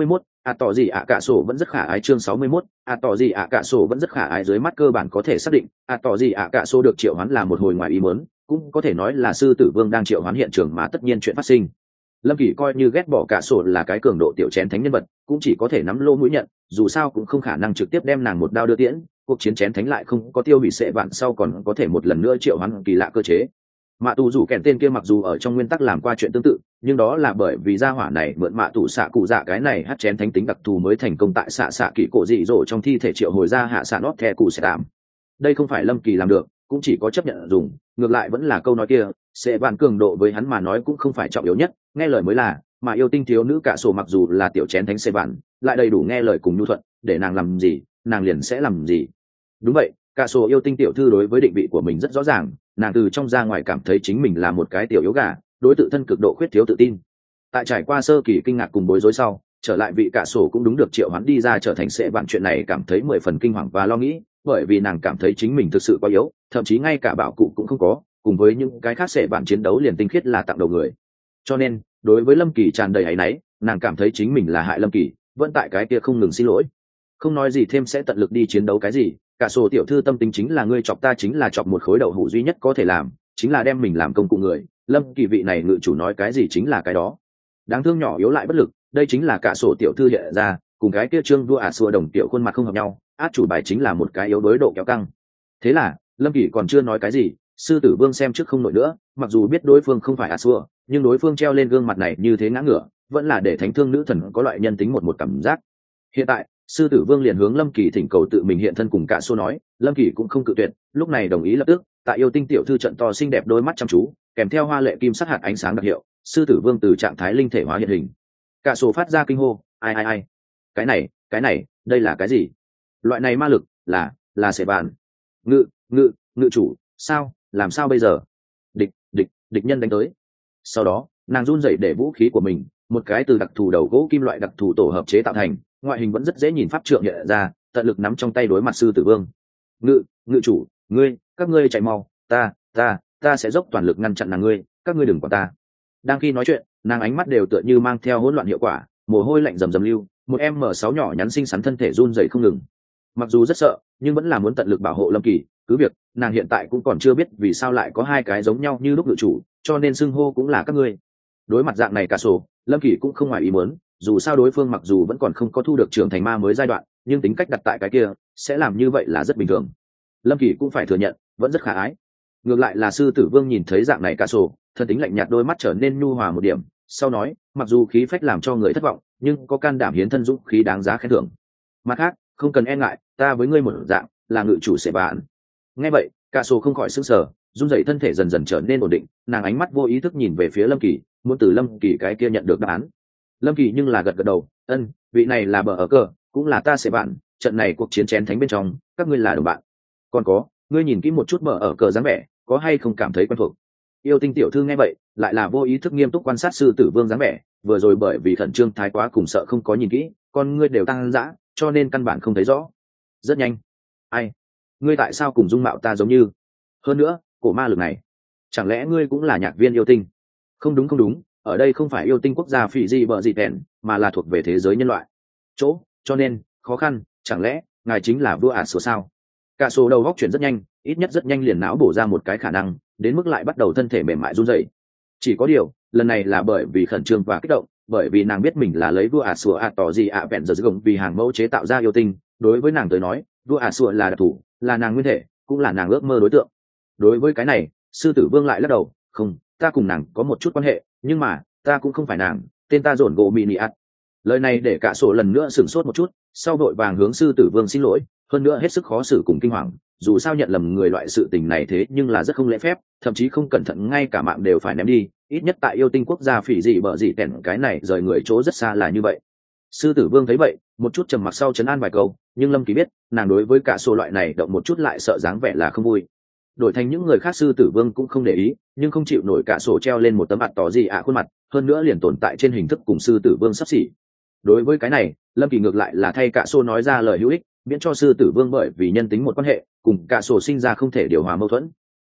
ạ tỏ gì ạ cả sổ vẫn rất khả ái. Chương sáu mươi mốt, ạ tỏ gì ạ cả sổ vẫn rất khả ái. Dưới mắt cơ bản có thể xác định ạ tỏ gì ạ cả sổ được triệu hoán là một hồi ngoài ý muốn, cũng có thể nói là sư tử vương đang triệu hoán hiện trường mà tất nhiên chuyện phát sinh. Lâm Kỳ coi như ghét bỏ cả sổ là cái cường độ tiểu chén thánh nhân vật, cũng chỉ có thể nắm lô mũi nhận, dù sao cũng không khả năng trực tiếp đem nàng một đao đưa tiễn. Cuộc chiến chén thánh lại không có tiêu hủy sệ vạn sau còn có thể một lần nữa triệu hoán kỳ lạ cơ chế. Mạ tù rủ kèn tên kia mặc dù ở trong nguyên tắc làm qua chuyện tương tự, nhưng đó là bởi vì gia hỏa này mượn mạ tù xạ cụ dạ cái này hát chén thánh tính đặc thù mới thành công tại xạ xạ kỵ cổ dị dỗ trong thi thể triệu hồi ra hạ xạ nót the cụ sẽ tạm. Đây không phải Lâm Kỳ làm được, cũng chỉ có chấp nhận dùng. Ngược lại vẫn là câu nói kia, sẽ bàn cường độ với hắn mà nói cũng không phải trọng yếu nhất, nghe lời mới là. Mà yêu tinh thiếu nữ cả sổ mặc dù là tiểu chén thánh sẽ bàn, lại đầy đủ nghe lời cùng nhu thuận, để nàng làm gì nàng liền sẽ làm gì. Đúng vậy, cả sổ yêu tinh tiểu thư đối với định vị của mình rất rõ ràng, nàng từ trong ra ngoài cảm thấy chính mình là một cái tiểu yếu gà, đối tự thân cực độ khuyết thiếu tự tin. Tại trải qua sơ kỳ kinh ngạc cùng bối rối sau, trở lại vị cả sổ cũng đúng được triệu hoán đi ra trở thành sẽ bạn, chuyện này cảm thấy mười phần kinh hoàng và lo nghĩ, bởi vì nàng cảm thấy chính mình thực sự quá yếu, thậm chí ngay cả bảo cụ cũng không có, cùng với những cái khác sẽ bạn chiến đấu liền tinh khiết là tặng đầu người. Cho nên đối với Lâm Kỳ tràn đầy áy náy, nàng cảm thấy chính mình là hại Lâm Kỳ, vẫn tại cái kia không ngừng xin lỗi, không nói gì thêm sẽ tận lực đi chiến đấu cái gì. Cả sổ tiểu thư tâm tính chính là ngươi chọc ta chính là chọc một khối đậu hũ, duy nhất có thể làm chính là đem mình làm công cụ người. Lâm Kỳ vị này ngự chủ nói cái gì chính là cái đó, đáng thương nhỏ yếu lại bất lực, đây chính là cả sổ tiểu thư hiện ra, cùng cái kia trương vua ả xua đồng tiểu khuôn mặt không hợp nhau, át chủ bài chính là một cái yếu đối độ kéo căng. Thế là Lâm Kỳ còn chưa nói cái gì, sư tử vương xem trước không nổi nữa, mặc dù biết đối phương không phải ả xua, nhưng đối phương treo lên gương mặt này như thế ngã ngửa, vẫn là để thánh thương nữ thần có loại nhân tính một một cảm giác. Hiện tại sư tử vương liền hướng Lâm Kỳ thỉnh cầu tự mình hiện thân cùng cả xô nói, Lâm Kỳ cũng không cự tuyệt, lúc này đồng ý lập tức. Tại yêu tinh tiểu thư trận to xinh đẹp đôi mắt chăm chú, kèm theo hoa lệ kim sắc hạt ánh sáng đặc hiệu, sư tử vương từ trạng thái linh thể hóa hiện hình. Cả sổ phát ra kinh hô, ai ai ai, cái này cái này đây là cái gì? Loại này ma lực là là sẽ bàn. Ngự ngự ngự chủ, sao làm sao bây giờ? Địch địch địch nhân đánh tới. Sau đó nàng run rẩy để vũ khí của mình, một cái từ đặc thù đầu gỗ kim loại đặc thù tổ hợp chế tạo thành, ngoại hình vẫn rất dễ nhìn, pháp trượng hiện ra, tận lực nắm trong tay đối mặt sư tử vương. Ngự ngự chủ, ngươi các ngươi chạy mau, ta ta ta sẽ dốc toàn lực ngăn chặn nàng ngươi, các ngươi đừng quản ta. Đang khi nói chuyện, nàng ánh mắt đều tựa như mang theo hỗn loạn hiệu quả, mồ hôi lạnh rầm rầm lưu, một em m sáu nhỏ nhắn xinh xắn thân thể run rẩy không ngừng. Mặc dù rất sợ, nhưng vẫn là muốn tận lực bảo hộ Lâm Kỳ, cứ việc nàng hiện tại cũng còn chưa biết vì sao lại có hai cái giống nhau như lúc ngự chủ, cho nên xưng hô cũng là các ngươi. Đối mặt dạng này cả sổ, Lâm Kỳ cũng không ngoài ý muốn, dù sao đối phương mặc dù vẫn còn không có thu được trưởng thành ma mới giai đoạn, nhưng tính cách đặt tại cái kia sẽ làm như vậy là rất bình thường. Lâm Kỳ cũng phải thừa nhận vẫn rất khả ái. Ngược lại là sư tử vương nhìn thấy dạng này cả sổ, thân tính lạnh nhạt, đôi mắt trở nên nhu hòa một điểm, sau nói, mặc dù khí phách làm cho người thất vọng, nhưng có can đảm hiến thân dũng khí đáng giá khen thưởng. Mặt khác không cần e ngại, ta với ngươi một dạng là ngự chủ sẽ bạn. Nghe vậy cả sổ không khỏi sững sờ, run rẩy thân thể dần dần trở nên ổn định, nàng ánh mắt vô ý thức nhìn về phía Lâm Kỳ, muốn từ Lâm Kỳ cái kia nhận được đáp án. Lâm Kỳ nhưng là gật gật đầu, ân, vị này là bờ ở cờ, cũng là ta sẽ bạn, trận này cuộc chiến chén thánh bên trong các ngươi là đồng bạn. Còn có, ngươi nhìn kỹ một chút bờ ở cờ dáng vẻ, có hay không cảm thấy quen thuộc? Yêu tinh tiểu thư nghe vậy lại là vô ý thức nghiêm túc quan sát sư tử vương dáng vẻ, vừa rồi bởi vì khẩn trương thái quá cùng sợ không có nhìn kỹ, con ngươi đều tăng dã, cho nên căn bản không thấy rõ. Rất nhanh, ai, ngươi tại sao cùng dung mạo ta giống như? Hơn nữa cổ ma lực này, chẳng lẽ ngươi cũng là nhạc viên yêu tinh? Không đúng không đúng, ở đây không phải yêu tinh quốc gia phỉ di bờ gì tèn, mà là thuộc về thế giới nhân loại chỗ, cho nên khó khăn, chẳng lẽ ngài chính là vua ả sủa sao? Cả số đầu góc chuyển rất nhanh, ít nhất rất nhanh liền não bổ ra một cái khả năng, đến mức lại bắt đầu thân thể mềm mại run rẩy. Chỉ có điều lần này là bởi vì khẩn trương và kích động, bởi vì nàng biết mình là lấy vua ả sủa ạ tỏ gì ạ vẹn giờ gồng vì hàng mẫu chế tạo ra yêu tinh. Đối với nàng tới nói, vua ả sủa là đặc thủ, là nàng nguyên thể, cũng là nàng ước mơ đối tượng. Đối với cái này sư tử vương lại lắc đầu, không, ta cùng nàng có một chút quan hệ, nhưng mà ta cũng không phải nàng, tên ta dồn gỗ mì nị ạt. Lời này để cả sổ lần nữa sửng sốt một chút, sau vội vàng hướng sư tử vương xin lỗi, hơn nữa hết sức khó xử cùng kinh hoàng, dù sao nhận lầm người loại sự tình này thế nhưng là rất không lễ phép, thậm chí không cẩn thận ngay cả mạng đều phải ném đi, ít nhất tại yêu tinh quốc gia phỉ dị bợ dị tẻn cái này rời người chỗ rất xa là như vậy. Sư tử vương thấy vậy một chút trầm mặc sau trấn an vài câu, nhưng Lâm Kỳ biết nàng đối với cả sổ loại này động một chút lại sợ dáng vẻ là không vui. Đổi thành những người khác sư tử vương cũng không để ý, nhưng không chịu nổi cả sổ treo lên một tấm mặt tỏ gì ạ khuôn mặt, hơn nữa liền tồn tại trên hình thức cùng sư tử vương sắp xỉ. Đối với cái này Lâm Kỳ ngược lại là thay cả sổ nói ra lời hữu ích, miễn cho sư tử vương bởi vì nhân tính một quan hệ cùng cả sổ sinh ra không thể điều hòa mâu thuẫn.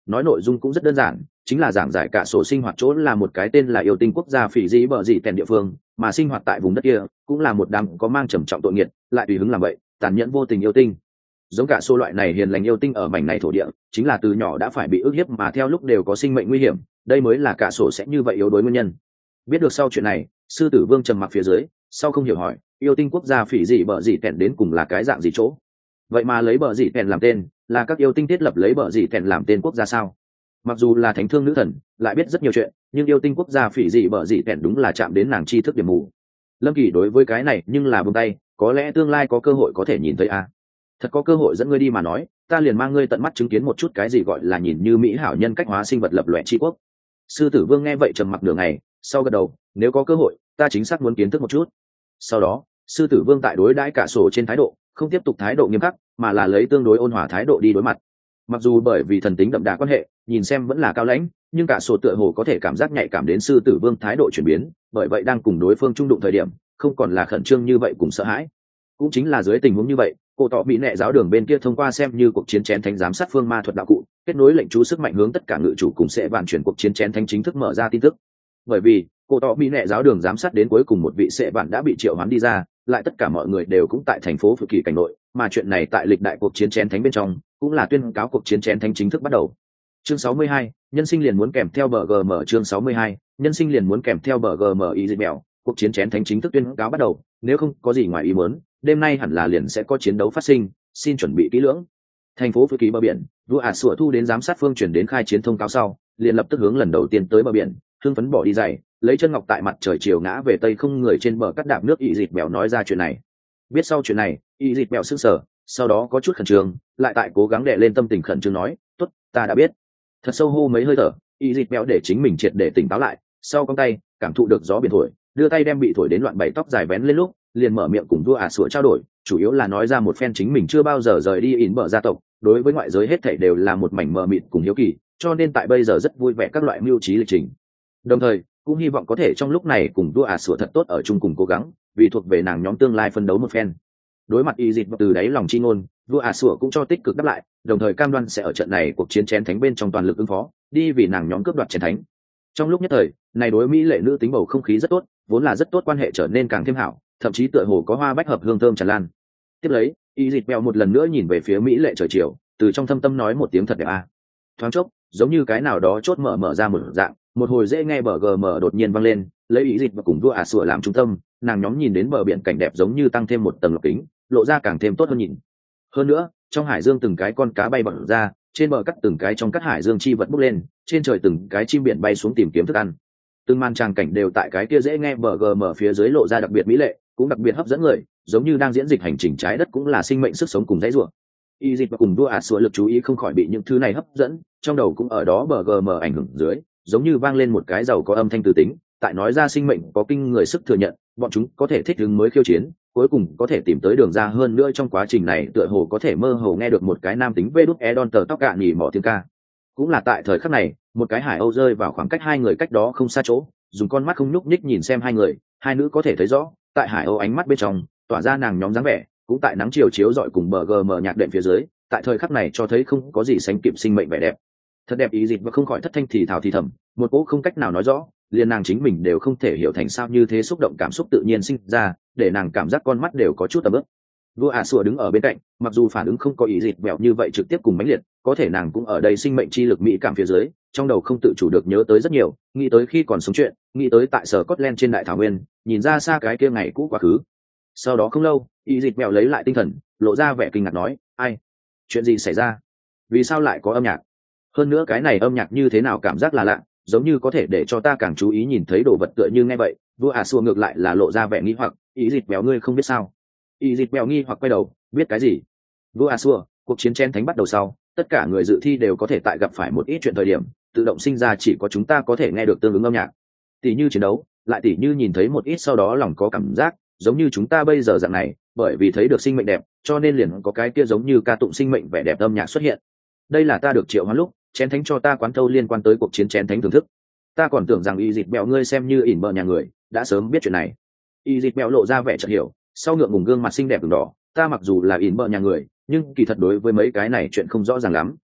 nói nội dung cũng rất đơn giản, chính là giảng giải cả sổ sinh hoạt chỗ là một cái tên là yêu tinh quốc gia phỉ dĩ bờ dị tèn địa phương, mà sinh hoạt tại vùng đất kia cũng là một đám có mang trầm trọng tội nghiệt, lại tùy hứng làm vậy, tàn nhẫn vô tình yêu tinh. Giống cả số loại này hiền lành yêu tinh ở mảnh này thổ địa, chính là từ nhỏ đã phải bị ức hiếp mà theo lúc đều có sinh mệnh nguy hiểm, đây mới là cả sổ sẽ như vậy yếu đuối nguyên nhân. Biết được sau chuyện này, sư tử vương trầm mặc phía dưới, sau không hiểu hỏi, yêu tinh quốc gia phỉ dị bờ dị tèn đến cùng là cái dạng gì chỗ? Vậy mà lấy bờ dị tèn làm tên, là các yêu tinh thiết lập lấy bờ dị tèn làm tên quốc gia sao? Mặc dù là thánh thương nữ thần, lại biết rất nhiều chuyện, nhưng yêu tinh quốc gia phỉ dị bờ dị tèn đúng là chạm đến nàng tri thức điểm mù. Lâm Kỳ đối với cái này nhưng là buông tay, có lẽ tương lai có cơ hội có thể nhìn thấy a. À. Thật có cơ hội dẫn ngươi đi mà nói, ta liền mang ngươi tận mắt chứng kiến một chút cái gì gọi là nhìn như mỹ hảo nhân cách hóa sinh vật lập loè tri quốc. Sư tử vương nghe vậy trầm mặc nửa ngày, sau gật đầu, nếu có cơ hội, ta chính xác muốn kiến thức một chút. Sau đó, sư tử vương tại đối đãi cả sổ trên thái độ, không tiếp tục thái độ nghiêm khắc, mà là lấy tương đối ôn hòa thái độ đi đối mặt. Mặc dù bởi vì thần tính đậm đà quan hệ, nhìn xem vẫn là cao lãnh, nhưng cả sổ tựa hồ có thể cảm giác nhạy cảm đến sư tử vương thái độ chuyển biến, bởi vậy đang cùng đối phương trung đụng thời điểm, không còn là khẩn trương như vậy cùng sợ hãi. Cũng chính là dưới tình huống như vậy, cô tọ bị nệ giáo đường bên kia thông qua xem như cuộc chiến chén thánh giám sát phương ma thuật đạo cụ, kết nối lệnh chú sức mạnh hướng tất cả ngự chủ cùng sẽ vận chuyển cuộc chiến chén thánh chính thức mở ra tin tức. Bởi vì cô tọ bị nệ giáo đường giám sát đến cuối cùng một vị sẽ bạn đã bị triệu hoán đi ra, lại tất cả mọi người đều cũng tại thành phố Phự Kỳ cảnh nội, mà chuyện này tại lịch đại cuộc chiến chén thánh bên trong cũng là tuyên cáo cuộc chiến chén thánh chính thức bắt đầu. Chương sáu mươi hai, nhân sinh liền muốn kèm theo bờ giê em. Chương sáu mươi hai, nhân sinh liền muốn kèm theo bờ giê em ý dịch mèo, cuộc chiến chén thánh chính thức tuyên cáo bắt đầu, nếu không có gì ngoài ý muốn, đêm nay hẳn là liền sẽ có chiến đấu phát sinh, xin chuẩn bị kỹ lưỡng. Thành phố Phự Kỳ bờ biển, vua ả sủa thu đến giám sát phương chuyển đến khai chiến thông cáo sau, liền lập tức hướng lần đầu tiên tới bờ biển, hưng phấn bỏ đi giày, lấy chân ngọc tại mặt trời chiều ngã về tây không người trên bờ cắt đạp nước ý dịch mèo nói ra chuyện này. Biết sau chuyện này, ý dịch mèo sững sờ, sau đó có chút khẩn trương, lại tại cố gắng đè lên tâm tình khẩn trương nói, tốt, ta đã biết. Thật sâu hô mấy hơi thở, ý dịch mèo để chính mình triệt để tỉnh táo lại, sau cong tay cảm thụ được gió biển thổi, đưa tay đem bị thổi đến loạn bảy tóc dài vén lên lúc, liền mở miệng cùng vua ả sủa trao đổi, chủ yếu là nói ra một phen chính mình chưa bao giờ rời đi ỉn bờ gia tộc, đối với ngoại giới hết thảy đều là một mảnh mờ mịt cùng hiếu kỳ, cho nên tại bây giờ rất vui vẻ các loại mưu trí lịch trình. Đồng thời cũng hy vọng có thể trong lúc này cùng vua ả sủa thật tốt ở chung cùng cố gắng, vì thuộc về nàng nhóm tương lai phân đấu một phen. Đối mặt y dịch từ đáy lòng chi ngôn, vua ả sủa cũng cho tích cực đáp lại, đồng thời cam đoan sẽ ở trận này cuộc chiến chén thánh bên trong toàn lực ứng phó, đi vì nàng nhóm cướp đoạt chén thánh. Trong lúc nhất thời, này đối mỹ lệ nữ tính bầu không khí rất tốt, vốn là rất tốt quan hệ trở nên càng thêm hảo, thậm chí tựa hồ có hoa bách hợp hương thơm tràn lan. Tiếp lấy, y dịch bèo một lần nữa nhìn về phía mỹ lệ trời chiều, từ trong thâm tâm nói một tiếng thật đẹp a. Thoáng chốc, giống như cái nào đó chốt mở mở ra một dạng, một hồi dễ nghe bờ gm đột nhiên vang lên, lấy ý dịch và cùng vua ả sủa làm trung tâm, nàng nhóm nhìn đến bờ biển cảnh đẹp giống như tăng thêm một tầng lọc kính, lộ ra càng thêm tốt hơn nhìn. Hơn nữa, trong hải dương từng cái con cá bay bật ra, trên bờ cắt từng cái trong cắt hải dương chi vật bốc lên, trên trời từng cái chim biển bay xuống tìm kiếm thức ăn. Từng màn tràng cảnh đều tại cái kia dễ nghe bờ gm phía dưới lộ ra đặc biệt mỹ lệ, cũng đặc biệt hấp dẫn người, giống như đang diễn dịch hành trình trái đất cũng là sinh mệnh sức sống cùng dãy rủa. Y dịch và cùng vua ả sủa lực chú ý không khỏi bị những thứ này hấp dẫn, trong đầu cũng ở đó bờ gm ảnh hưởng dưới, giống như vang lên một cái giàu có âm thanh từ tính, tại nói ra sinh mệnh có kinh người sức thừa nhận, bọn chúng có thể thích ứng mới khiêu chiến, cuối cùng có thể tìm tới đường ra hơn nữa trong quá trình này tựa hồ có thể mơ hồ nghe được một cái nam tính vê đút e đòn tờ tóc gạn nhỉ mỏ tiếng ca. Cũng là tại thời khắc này, một cái hải âu rơi vào khoảng cách hai người cách đó không xa chỗ, dùng con mắt không nhúc nhích nhìn xem hai người, hai nữ có thể thấy rõ, tại hải âu ánh mắt bên trong, tỏa ra nàng nhóm dáng vẻ, cũng tại nắng chiều chiếu rọi cùng bờ gm nhạc đệm phía dưới, tại thời khắc này cho thấy không có gì sánh kịp sinh mệnh vẻ đẹp. Thật đẹp ý dịch và không khỏi thất thanh thì thào thì thầm, một cỗ không cách nào nói rõ, liền nàng chính mình đều không thể hiểu thành sao như thế xúc động cảm xúc tự nhiên sinh ra, để nàng cảm giác con mắt đều có chút tầm ướp. Vua ả sủa đứng ở bên cạnh, mặc dù phản ứng không có ý dịch bẹo như vậy trực tiếp cùng mãnh liệt, có thể nàng cũng ở đây sinh mệnh chi lực mỹ cảm phía dưới, trong đầu không tự chủ được nhớ tới rất nhiều, nghĩ tới khi còn sống chuyện, nghĩ tới tại sở Scotland trên đại thảo nguyên, nhìn ra xa cái kia ngày cũ quá khứ. Sau đó không lâu, ý dịch bẹo lấy lại tinh thần, lộ ra vẻ kinh ngạc nói, ai, chuyện gì xảy ra, vì sao lại có âm nhạc, hơn nữa cái này âm nhạc như thế nào cảm giác là lạ, giống như có thể để cho ta càng chú ý nhìn thấy đồ vật tựa như nghe vậy. Vua ả sủa ngược lại là lộ ra vẻ nghi hoặc, ý dịch bèo ngươi không biết sao? Ý dịch bèo nghi hoặc quay đầu, biết cái gì? Vua ả sủa, cuộc chiến chén thánh bắt đầu sau, tất cả người dự thi đều có thể tại gặp phải một ít chuyện thời điểm tự động sinh ra chỉ có chúng ta có thể nghe được tương ứng âm nhạc, tỷ như chiến đấu, lại tỷ như nhìn thấy một ít sau đó lòng có cảm giác, giống như chúng ta bây giờ dạng này, bởi vì thấy được sinh mệnh đẹp, cho nên liền có cái kia giống như ca tụng sinh mệnh vẻ đẹp âm nhạc xuất hiện. Đây là ta được triệu hoán lúc chén thánh cho ta quán thâu liên quan tới cuộc chiến chén thánh thưởng thức. Ta còn tưởng rằng y dịch bẹo ngươi xem như ỉn bờ nhà người đã sớm biết chuyện này. Y dịch bẹo lộ ra vẻ chợt hiểu, sau ngượng ngùng gương mặt xinh đẹp đường đỏ, ta mặc dù là ỉn bờ nhà người nhưng kỳ thật đối với mấy cái này chuyện không rõ ràng lắm.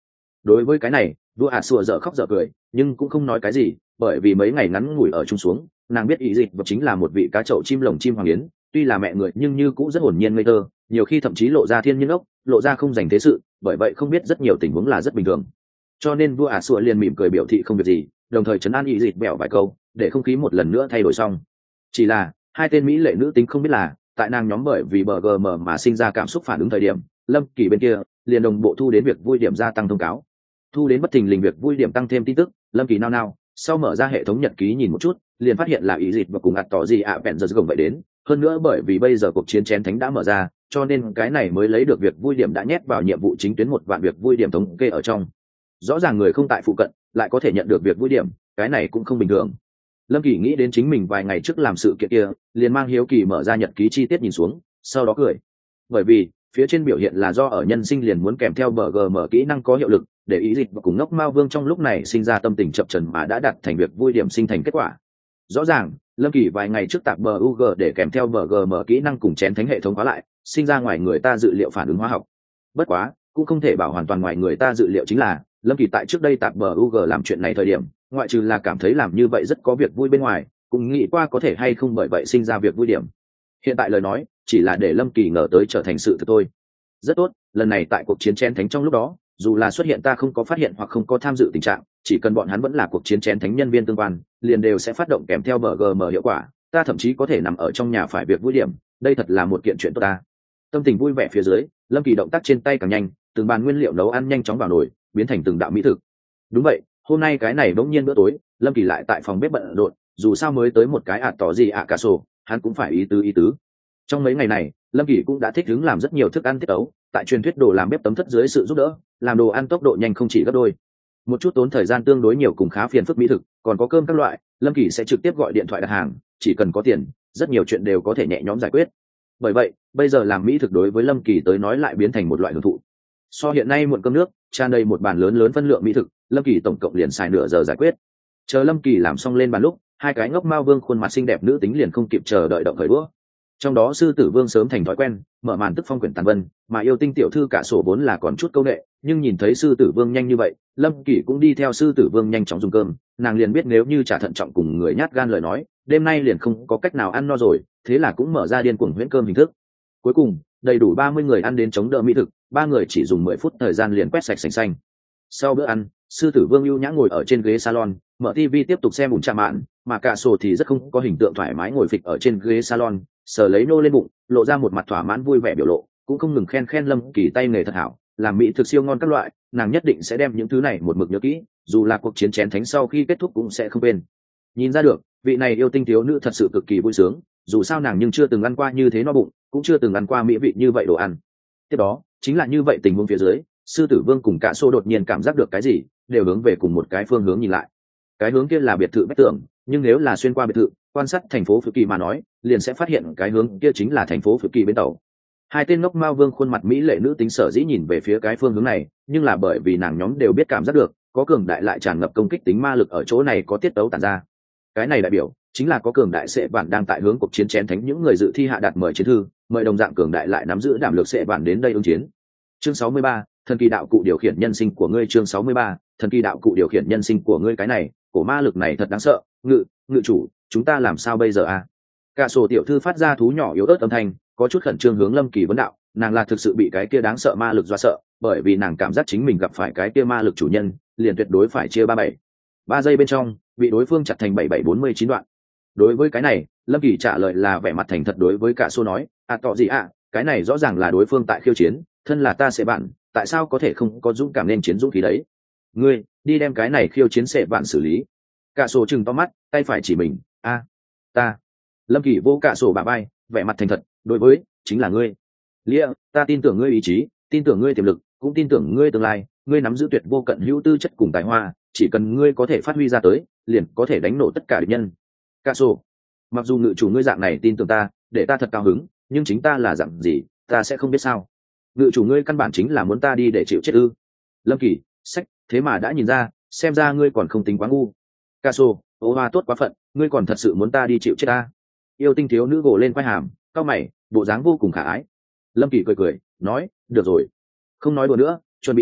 Đối với cái này vua ả sủa dở khóc dở cười nhưng cũng không nói cái gì, bởi vì mấy ngày ngắn ngủi ở chung xuống nàng biết ý dịch và chính là một vị cá chậu chim lồng chim hoàng yến, tuy là mẹ người nhưng như cũng rất hồn nhiên ngây thơ, nhiều khi thậm chí lộ ra thiên nhiên ốc, lộ ra không dành thế sự, bởi vậy không biết rất nhiều tình huống là rất bình thường. Cho nên vua ả sủa liền mỉm cười biểu thị không việc gì, đồng thời trấn an ý dịch bẹo vài câu để không khí một lần nữa thay đổi xong. Chỉ là hai tên mỹ lệ nữ tính không biết là tại nàng nhóm bởi vì bờ gm mà sinh ra cảm xúc phản ứng thời điểm, lâm kỳ bên kia liền đồng bộ thu đến việc vui điểm gia tăng thông cáo. Thu đến bất thình lình việc vui điểm tăng thêm tin tức, lâm kỳ nao nao sau mở ra hệ thống nhật ký nhìn một chút, liền phát hiện là ý dịch và cùng ạt tỏ gì ạ bèn giờ gồng vậy đến. Hơn nữa bởi vì bây giờ cuộc chiến chén thánh đã mở ra, cho nên cái này mới lấy được việc vui điểm đã nhét vào nhiệm vụ chính tuyến một vạn việc vui điểm thống kê ở trong. Rõ ràng người không tại phụ cận lại có thể nhận được việc vui điểm, cái này cũng không bình thường. Lâm kỳ nghĩ đến chính mình vài ngày trước làm sự kiện kia, liền mang hiếu kỳ mở ra nhật ký chi tiết nhìn xuống, sau đó cười. Bởi vì phía trên biểu hiện là do ở nhân sinh liền muốn kèm theo bờ gm kỹ năng có hiệu lực, để ý dịch và cùng ngốc mao vương trong lúc này sinh ra tâm tình chập trần mà đã đặt thành việc vui điểm sinh thành kết quả. Rõ ràng lâm kỳ vài ngày trước tạp bờ u g để kèm theo bờ gm kỹ năng cùng chén thánh hệ thống hóa lại, sinh ra ngoài người ta dự liệu phản ứng hóa học. Bất quá cũng không thể bảo hoàn toàn ngoài người ta dự liệu, chính là lâm kỳ tại trước đây tạp bờ u g làm chuyện này thời điểm, ngoại trừ là cảm thấy làm như vậy rất có việc vui bên ngoài, cũng nghĩ qua có thể hay không bởi vậy sinh ra việc vui điểm. Hiện tại lời nói chỉ là để lâm kỳ ngờ tới trở thành sự thật thôi. Rất tốt, lần này tại cuộc chiến chén thánh trong lúc đó, dù là xuất hiện ta không có phát hiện hoặc không có tham dự tình trạng, chỉ cần bọn hắn vẫn là cuộc chiến chén thánh nhân viên tương quan, liền đều sẽ phát động kèm theo bờ gm hiệu quả, ta thậm chí có thể nằm ở trong nhà phải việc vui điểm, đây thật là một kiện chuyện tốt ta. Tâm tình vui vẻ phía dưới, lâm kỳ động tác trên tay càng nhanh, từng bàn nguyên liệu nấu ăn nhanh chóng vào nồi, biến thành từng đạo mỹ thực. Đúng vậy, hôm nay cái này bỗng nhiên bữa tối, lâm kỳ lại tại phòng bếp bận rộn, dù sao mới tới một cái ạt tỏ gì ạ cả sổ, hắn cũng phải ý tứ ý tứ. Trong mấy ngày này lâm kỳ cũng đã thích ứng làm rất nhiều thức ăn tiết tấu, tại truyền thuyết đồ làm bếp tấm thất dưới sự giúp đỡ, làm đồ ăn tốc độ nhanh không chỉ gấp đôi. Một chút tốn thời gian tương đối nhiều cùng khá phiền phức mỹ thực, còn có cơm các loại, lâm kỳ sẽ trực tiếp gọi điện thoại đặt hàng, chỉ cần có tiền rất nhiều chuyện đều có thể nhẹ nhõm giải quyết. Bởi vậy bây giờ làm mỹ thực đối với lâm kỳ tới nói lại biến thành một loại hưởng thụ. So hiện nay muộn cơm nước tràn đầy một bàn lớn lớn phân lượng mỹ thực, lâm kỳ tổng cộng liền xài nửa giờ giải quyết. Chờ lâm kỳ làm xong lên bàn lúc, hai cái ngốc mao vương khuôn mặt xinh đẹp nữ tính liền không kịp chờ đợi động khởi đũa. Trong đó sư tử vương sớm thành thói quen mở màn tức phong quyển tàn vân, mà yêu tinh tiểu thư cả sổ vốn là còn chút câu nệ, nhưng nhìn thấy sư tử vương nhanh như vậy, lâm kỳ cũng đi theo sư tử vương nhanh chóng dùng cơm. Nàng liền biết nếu như trả thận trọng cùng người nhát gan lời nói, đêm nay liền không có cách nào ăn no rồi, thế là cũng mở ra điên cuồng huyễn cơm hình thức. Cuối cùng đầy đủ ba mươi người ăn đến chống đỡ mỹ thực, ba người chỉ dùng mười phút thời gian liền quét sạch sành xanh. Sau bữa ăn, sư tử vương ưu nhã ngồi ở trên ghế salon mở tivi tiếp tục xem bùn trà mạn, mà cả sổ thì rất không có hình tượng thoải mái ngồi phịch ở trên ghế salon, sờ lấy nô lên bụng, lộ ra một mặt thỏa mãn vui vẻ biểu lộ, cũng không ngừng khen khen lâm kỳ tay nghề thật hảo, làm mỹ thực siêu ngon các loại. Nàng nhất định sẽ đem những thứ này một mực nhớ kỹ, dù là cuộc chiến chén thánh sau khi kết thúc cũng sẽ không quên. Nhìn ra được vị này yêu tinh thiếu nữ thật sự cực kỳ vui sướng, dù sao nàng nhưng chưa từng ăn qua như thế no bụng, cũng chưa từng ăn qua mỹ vị như vậy đồ ăn. Tiếp đó chính là như vậy tình huống phía dưới, sư tử vương cùng cả xô đột nhiên cảm giác được cái gì, đều hướng về cùng một cái phương hướng nhìn lại. Cái hướng kia là biệt thự bách tưởng, nhưng nếu là xuyên qua biệt thự quan sát thành phố Phự Kỳ mà nói, liền sẽ phát hiện cái hướng kia chính là thành phố Phự Kỳ bến tàu. Hai tên ngốc mao vương khuôn mặt mỹ lệ nữ tính sở dĩ nhìn về phía cái phương hướng này, nhưng là bởi vì nàng nhóm đều biết cảm giác được có cường đại lại tràn ngập công kích tính ma lực ở chỗ này có tiết tấu tản ra. Cái này đại biểu chính là có cường đại sẽ bản đang tại hướng cuộc chiến chén thánh những người dự thi hạ đạt mời chiến thư, mời đồng dạng cường đại lại nắm giữ đảm lược sẽ bản đến đây ứng chiến. Chương sáu mươi ba, thần kỳ đạo cụ điều khiển nhân sinh của ngươi. Chương sáu mươi ba, thần kỳ đạo cụ điều khiển nhân sinh của ngươi. Cái này cổ ma lực này thật đáng sợ, ngự ngự chủ chúng ta làm sao bây giờ à? Cả sổ tiểu thư phát ra thú nhỏ yếu ớt âm thanh, có chút khẩn trương hướng lâm kỳ vấn đạo. Nàng là thực sự bị cái kia đáng sợ ma lực dọa sợ, bởi vì nàng cảm giác chính mình gặp phải cái kia ma lực chủ nhân liền tuyệt đối phải chia ba bảy ba giây bên trong bị đối phương chặt thành bảy bảy bốn mươi chín đoạn. Đối với cái này lâm kỳ trả lời là vẻ mặt thành thật đối với cả sổ nói, à tọ gì ạ, à, cái này rõ ràng là đối phương tại khiêu chiến, thân là ta sẽ bạn, tại sao có thể không có dũng cảm nên chiến dũng khí đấy? Ngươi đi đem cái này khiêu chiến sẽ bạn xử lý. Cả sổ chừng to mắt, tay phải chỉ mình, a à, ta. Lâm kỳ vô cả sổ bà bay, vẻ mặt thành thật, đối với chính là ngươi lia, ta tin tưởng ngươi ý chí, tin tưởng ngươi tiềm lực, cũng tin tưởng ngươi tương lai, ngươi nắm giữ tuyệt vô cận hữu tư chất cùng tài hoa, chỉ cần ngươi có thể phát huy ra tới, liền có thể đánh nổ tất cả địch nhân. Cả sổ, mặc dù ngự chủ ngươi dạng này tin tưởng ta, để ta thật cao hứng, nhưng chính ta là dạng gì ta sẽ không biết sao? Ngự chủ ngươi căn bản chính là muốn ta đi để chịu chết ư? Lâm kỳ, sách, thế mà đã nhìn ra, xem ra ngươi còn không tính quá ngu. Ca sô, ô hoa tốt quá phận, ngươi còn thật sự muốn ta đi chịu chết ta? Yêu tinh thiếu nữ gồ lên quai hàm, cau mày, bộ dáng vô cùng khả ái. Lâm kỳ cười cười nói, được rồi, không nói đùa nữa, chuẩn bị một chút,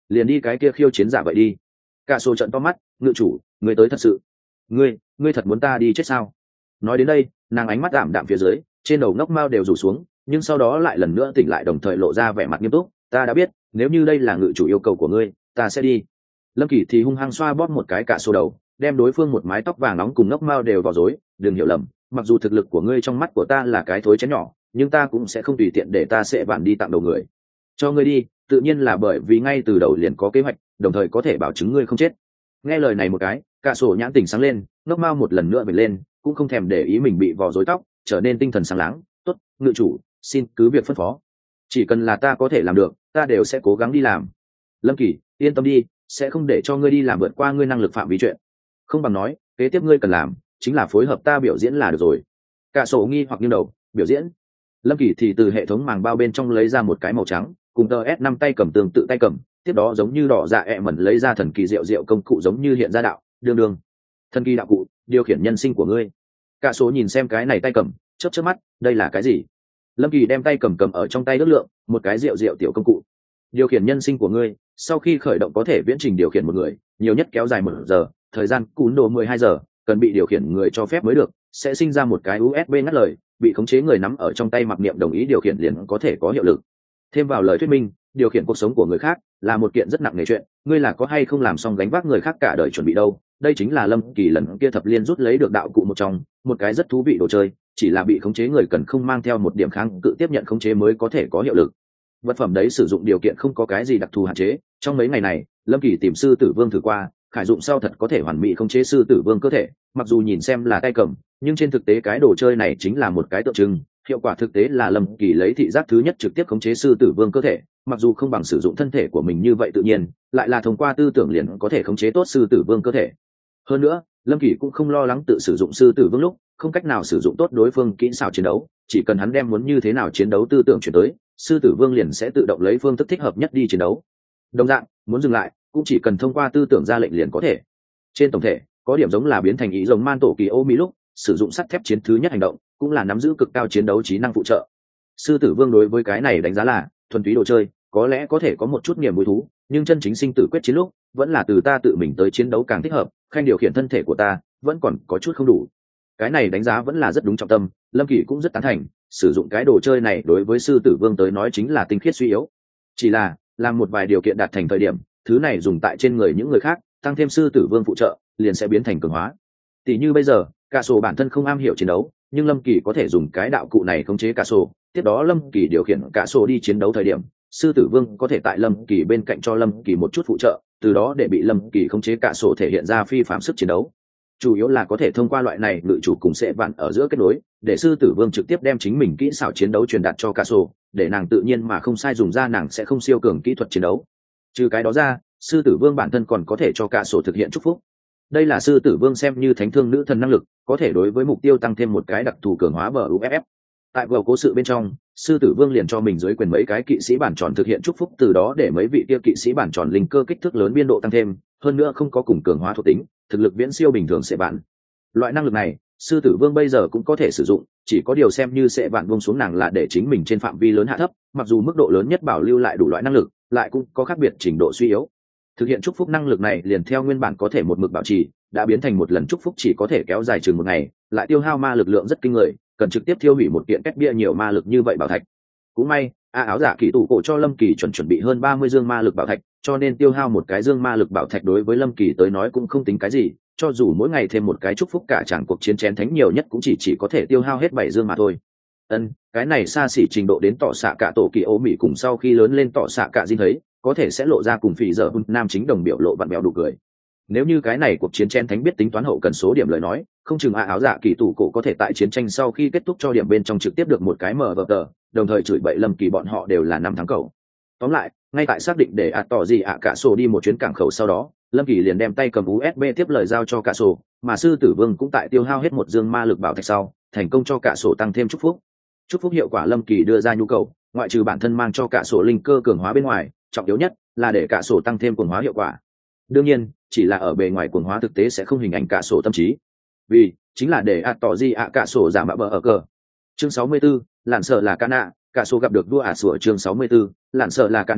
liền đi cái kia khiêu chiến giả vậy đi. Cả sổ trận to mắt, ngự chủ, ngươi tới thật sự? Ngươi, ngươi thật muốn ta đi chết sao? Nói đến đây, nàng ánh mắt ảm đạm phía dưới, trên đầu ngóc mao đều rủ xuống, nhưng sau đó lại lần nữa tỉnh lại, đồng thời lộ ra vẻ mặt nghiêm túc. Ta đã biết, nếu như đây là ngự chủ yêu cầu của ngươi, ta sẽ đi. Lâm Kỳ thì hung hăng xoa bóp một cái cả sổ đầu, đem đối phương một mái tóc vàng nóng cùng ngóc mao đều vào rối. Đừng hiểu lầm, mặc dù thực lực của ngươi trong mắt của ta là cái thối chén nhỏ, nhưng ta cũng sẽ không tùy tiện để ta sẽ vạn đi tặng đầu người. Cho ngươi đi, tự nhiên là bởi vì ngay từ đầu liền có kế hoạch, đồng thời có thể bảo chứng ngươi không chết. Nghe lời này một cái, cả sổ nhãn tỉnh sáng lên, ngóc mao một lần nữa vểnh lên, cũng không thèm để ý mình bị vò rối tóc, trở nên tinh thần sáng láng. Tốt, ngự chủ, xin cứ việc phân phó, chỉ cần là ta có thể làm được, ta đều sẽ cố gắng đi làm. Lâm Kỳ, yên tâm đi, sẽ không để cho ngươi đi làm vượt qua ngươi năng lực phạm vi chuyện. Không bằng nói, kế tiếp ngươi cần làm chính là phối hợp ta biểu diễn là được rồi. Cả sổ nghi hoặc nghiêng đầu, biểu diễn. Lâm Kỳ thì từ hệ thống màng bao bên trong lấy ra một cái màu trắng, cùng tờ S năm tay cầm tương tự tay cầm, tiếp đó giống như đỏ dạ ẹ mẩn lấy ra thần kỳ diệu diệu công cụ giống như hiện ra đạo, đương đương. Thần kỳ đạo cụ, điều khiển nhân sinh của ngươi. Cả số nhìn xem cái này tay cầm, chớp chớp mắt, đây là cái gì? Lâm Kỳ đem tay cầm cầm ở trong tay ước lượng, một cái diệu diệu tiểu công cụ. Điều khiển nhân sinh của ngươi, sau khi khởi động có thể viễn trình điều khiển một người, nhiều nhất kéo dài một giờ, thời gian cún đồ mười hai giờ, cần bị điều khiển người cho phép mới được, sẽ sinh ra một cái u ét bê ngắt lời, bị khống chế người nắm ở trong tay mặc niệm đồng ý điều khiển liền có thể có hiệu lực. Thêm vào lời thuyết minh, điều khiển cuộc sống của người khác là một kiện rất nặng nề chuyện, ngươi là có hay không làm xong gánh vác người khác cả đời chuẩn bị đâu. Đây chính là Lâm Kỳ lần kia thập liên rút lấy được đạo cụ một trong, một cái rất thú vị đồ chơi, chỉ là bị khống chế người cần không mang theo một điểm kháng cự tiếp nhận khống chế mới có thể có hiệu lực. Vật phẩm đấy sử dụng điều kiện không có cái gì đặc thù hạn chế. Trong mấy ngày này, Lâm Kỳ tìm sư tử vương thử qua, khải dụng sau thật có thể hoàn mỹ khống chế sư tử vương cơ thể, mặc dù nhìn xem là tay cầm, nhưng trên thực tế cái đồ chơi này chính là một cái tượng trưng. Hiệu quả thực tế là Lâm Kỳ lấy thị giác thứ nhất trực tiếp khống chế sư tử vương cơ thể, mặc dù không bằng sử dụng thân thể của mình như vậy tự nhiên, lại là thông qua tư tưởng liền có thể khống chế tốt sư tử vương cơ thể. Hơn nữa, Lâm Kỳ cũng không lo lắng tự sử dụng sư tử vương lúc không cách nào sử dụng tốt đối phương kỹ xảo chiến đấu, chỉ cần hắn đem muốn như thế nào chiến đấu tư tưởng chuyển tới, sư tử vương liền sẽ tự động lấy phương thức thích hợp nhất đi chiến đấu. Đồng dạng, muốn dừng lại, cũng chỉ cần thông qua tư tưởng ra lệnh liền có thể. Trên tổng thể, có điểm giống là biến thành ý giống man tổ kỳ ô mỹ lúc sử dụng sắt thép chiến thứ nhất hành động, cũng là nắm giữ cực cao chiến đấu trí năng phụ trợ. Sư tử vương đối với cái này đánh giá là thuần túy đồ chơi, có lẽ có thể có một chút niềm vui thú, nhưng chân chính sinh tử quyết chiến lúc vẫn là từ ta tự mình tới chiến đấu càng thích hợp, khanh điều khiển thân thể của ta vẫn còn có chút không đủ. Cái này đánh giá vẫn là rất đúng trọng tâm, Lâm Kỳ cũng rất tán thành, sử dụng cái đồ chơi này đối với sư tử vương tới nói chính là tinh khiết suy yếu. Chỉ là làm một vài điều kiện đạt thành thời điểm, thứ này dùng tại trên người những người khác, tăng thêm sư tử vương phụ trợ, liền sẽ biến thành cường hóa. Tỷ như bây giờ, cả sổ bản thân không am hiểu chiến đấu, nhưng Lâm Kỳ có thể dùng cái đạo cụ này khống chế cả sổ, tiếp đó Lâm Kỳ điều khiển cả sổ đi chiến đấu thời điểm, sư tử vương có thể tại Lâm Kỳ bên cạnh cho Lâm Kỳ một chút phụ trợ, từ đó để bị Lâm Kỳ khống chế cả sổ thể hiện ra phi phạm sức chiến đấu. Chủ yếu là có thể thông qua loại này ngự chủ cùng sẽ vạn ở giữa kết nối, để sư tử vương trực tiếp đem chính mình kỹ xảo chiến đấu truyền đạt cho cả sổ, để nàng tự nhiên mà không sai dùng ra, nàng sẽ không siêu cường kỹ thuật chiến đấu. Trừ cái đó ra, sư tử vương bản thân còn có thể cho cả sổ thực hiện chúc phúc. Đây là sư tử vương xem như thánh thương nữ thần năng lực, có thể đối với mục tiêu tăng thêm một cái đặc thù cường hóa bờ u ép ép. Tại vở cố sự bên trong, sư tử vương liền cho mình dưới quyền mấy cái kỵ sĩ bản tròn thực hiện chúc phúc, từ đó để mấy vị kia kỵ sĩ bản tròn linh cơ kích thước lớn biên độ tăng thêm, hơn nữa không có cùng cường hóa thuộc tính, thực lực viễn siêu bình thường sẽ bạn. Loại năng lực này, sư tử vương bây giờ cũng có thể sử dụng, chỉ có điều xem như sẽ bạn buông xuống nàng là để chính mình trên phạm vi lớn hạ thấp, mặc dù mức độ lớn nhất bảo lưu lại đủ loại năng lực, lại cũng có khác biệt trình độ suy yếu. Thực hiện chúc phúc năng lực này liền theo nguyên bản có thể một mực bảo trì, đã biến thành một lần chúc phúc chỉ có thể kéo dài chừng một ngày, lại tiêu hao ma lực lượng rất kinh người, cần trực tiếp tiêu hủy một kiện két bia nhiều ma lực như vậy bảo thạch. Cũng may, a áo giả kỳ tủ cổ cho Lâm Kỳ chuẩn chuẩn bị hơn ba mươi dương ma lực bảo thạch, cho nên tiêu hao một cái dương ma lực bảo thạch đối với Lâm Kỳ tới nói cũng không tính cái gì, cho dù mỗi ngày thêm một cái chúc phúc cả chẳng cuộc chiến chén thánh nhiều nhất cũng chỉ chỉ có thể tiêu hao hết bảy dương mà thôi. Ân, cái này xa xỉ trình độ đến tỏ xạ cả tổ kỳ ô mỹ cùng sau khi lớn lên tỏ xạ cả Jin thấy, có thể sẽ lộ ra cùng phỉ giờ nam chính đồng biểu lộ vặn bèo đủ cười. Nếu như cái này cuộc chiến chén thánh biết tính toán hậu cần số điểm lời nói, không chừng a áo dạ kỳ tủ cổ có thể tại chiến tranh sau khi kết thúc cho điểm bên trong trực tiếp được một cái mở vở tờ, đồng thời chửi bậy Lâm Kỳ bọn họ đều là năm tháng cầu. Tóm lại, ngay tại xác định để ạ tỏ gì ạ cả sổ đi một chuyến cảng khẩu sau đó, Lâm Kỳ liền đem tay cầm u ét bê tiếp lời giao cho cả sổ, mà sư tử vương cũng tại tiêu hao hết một dương ma lực bảo thạch sau, thành công cho cả sổ tăng thêm chúc phúc. Chúc phúc hiệu quả Lâm Kỳ đưa ra nhu cầu, ngoại trừ bản thân mang cho cả sổ linh cơ cường hóa bên ngoài, trọng yếu nhất là để cả sổ tăng thêm cường hóa hiệu quả. Đương nhiên, chỉ là ở bề ngoài cường hóa thực tế sẽ không hình ảnh cả sổ tâm trí, vì chính là để ạ tỏ gì ạ cả sổ giảm bạ bờ ở cờ. Chương sáu mươi lạn sợ là cả nạ, cả sổ gặp được vua ả sủa. Chương sáu mươi lạn sợ là cả nạ,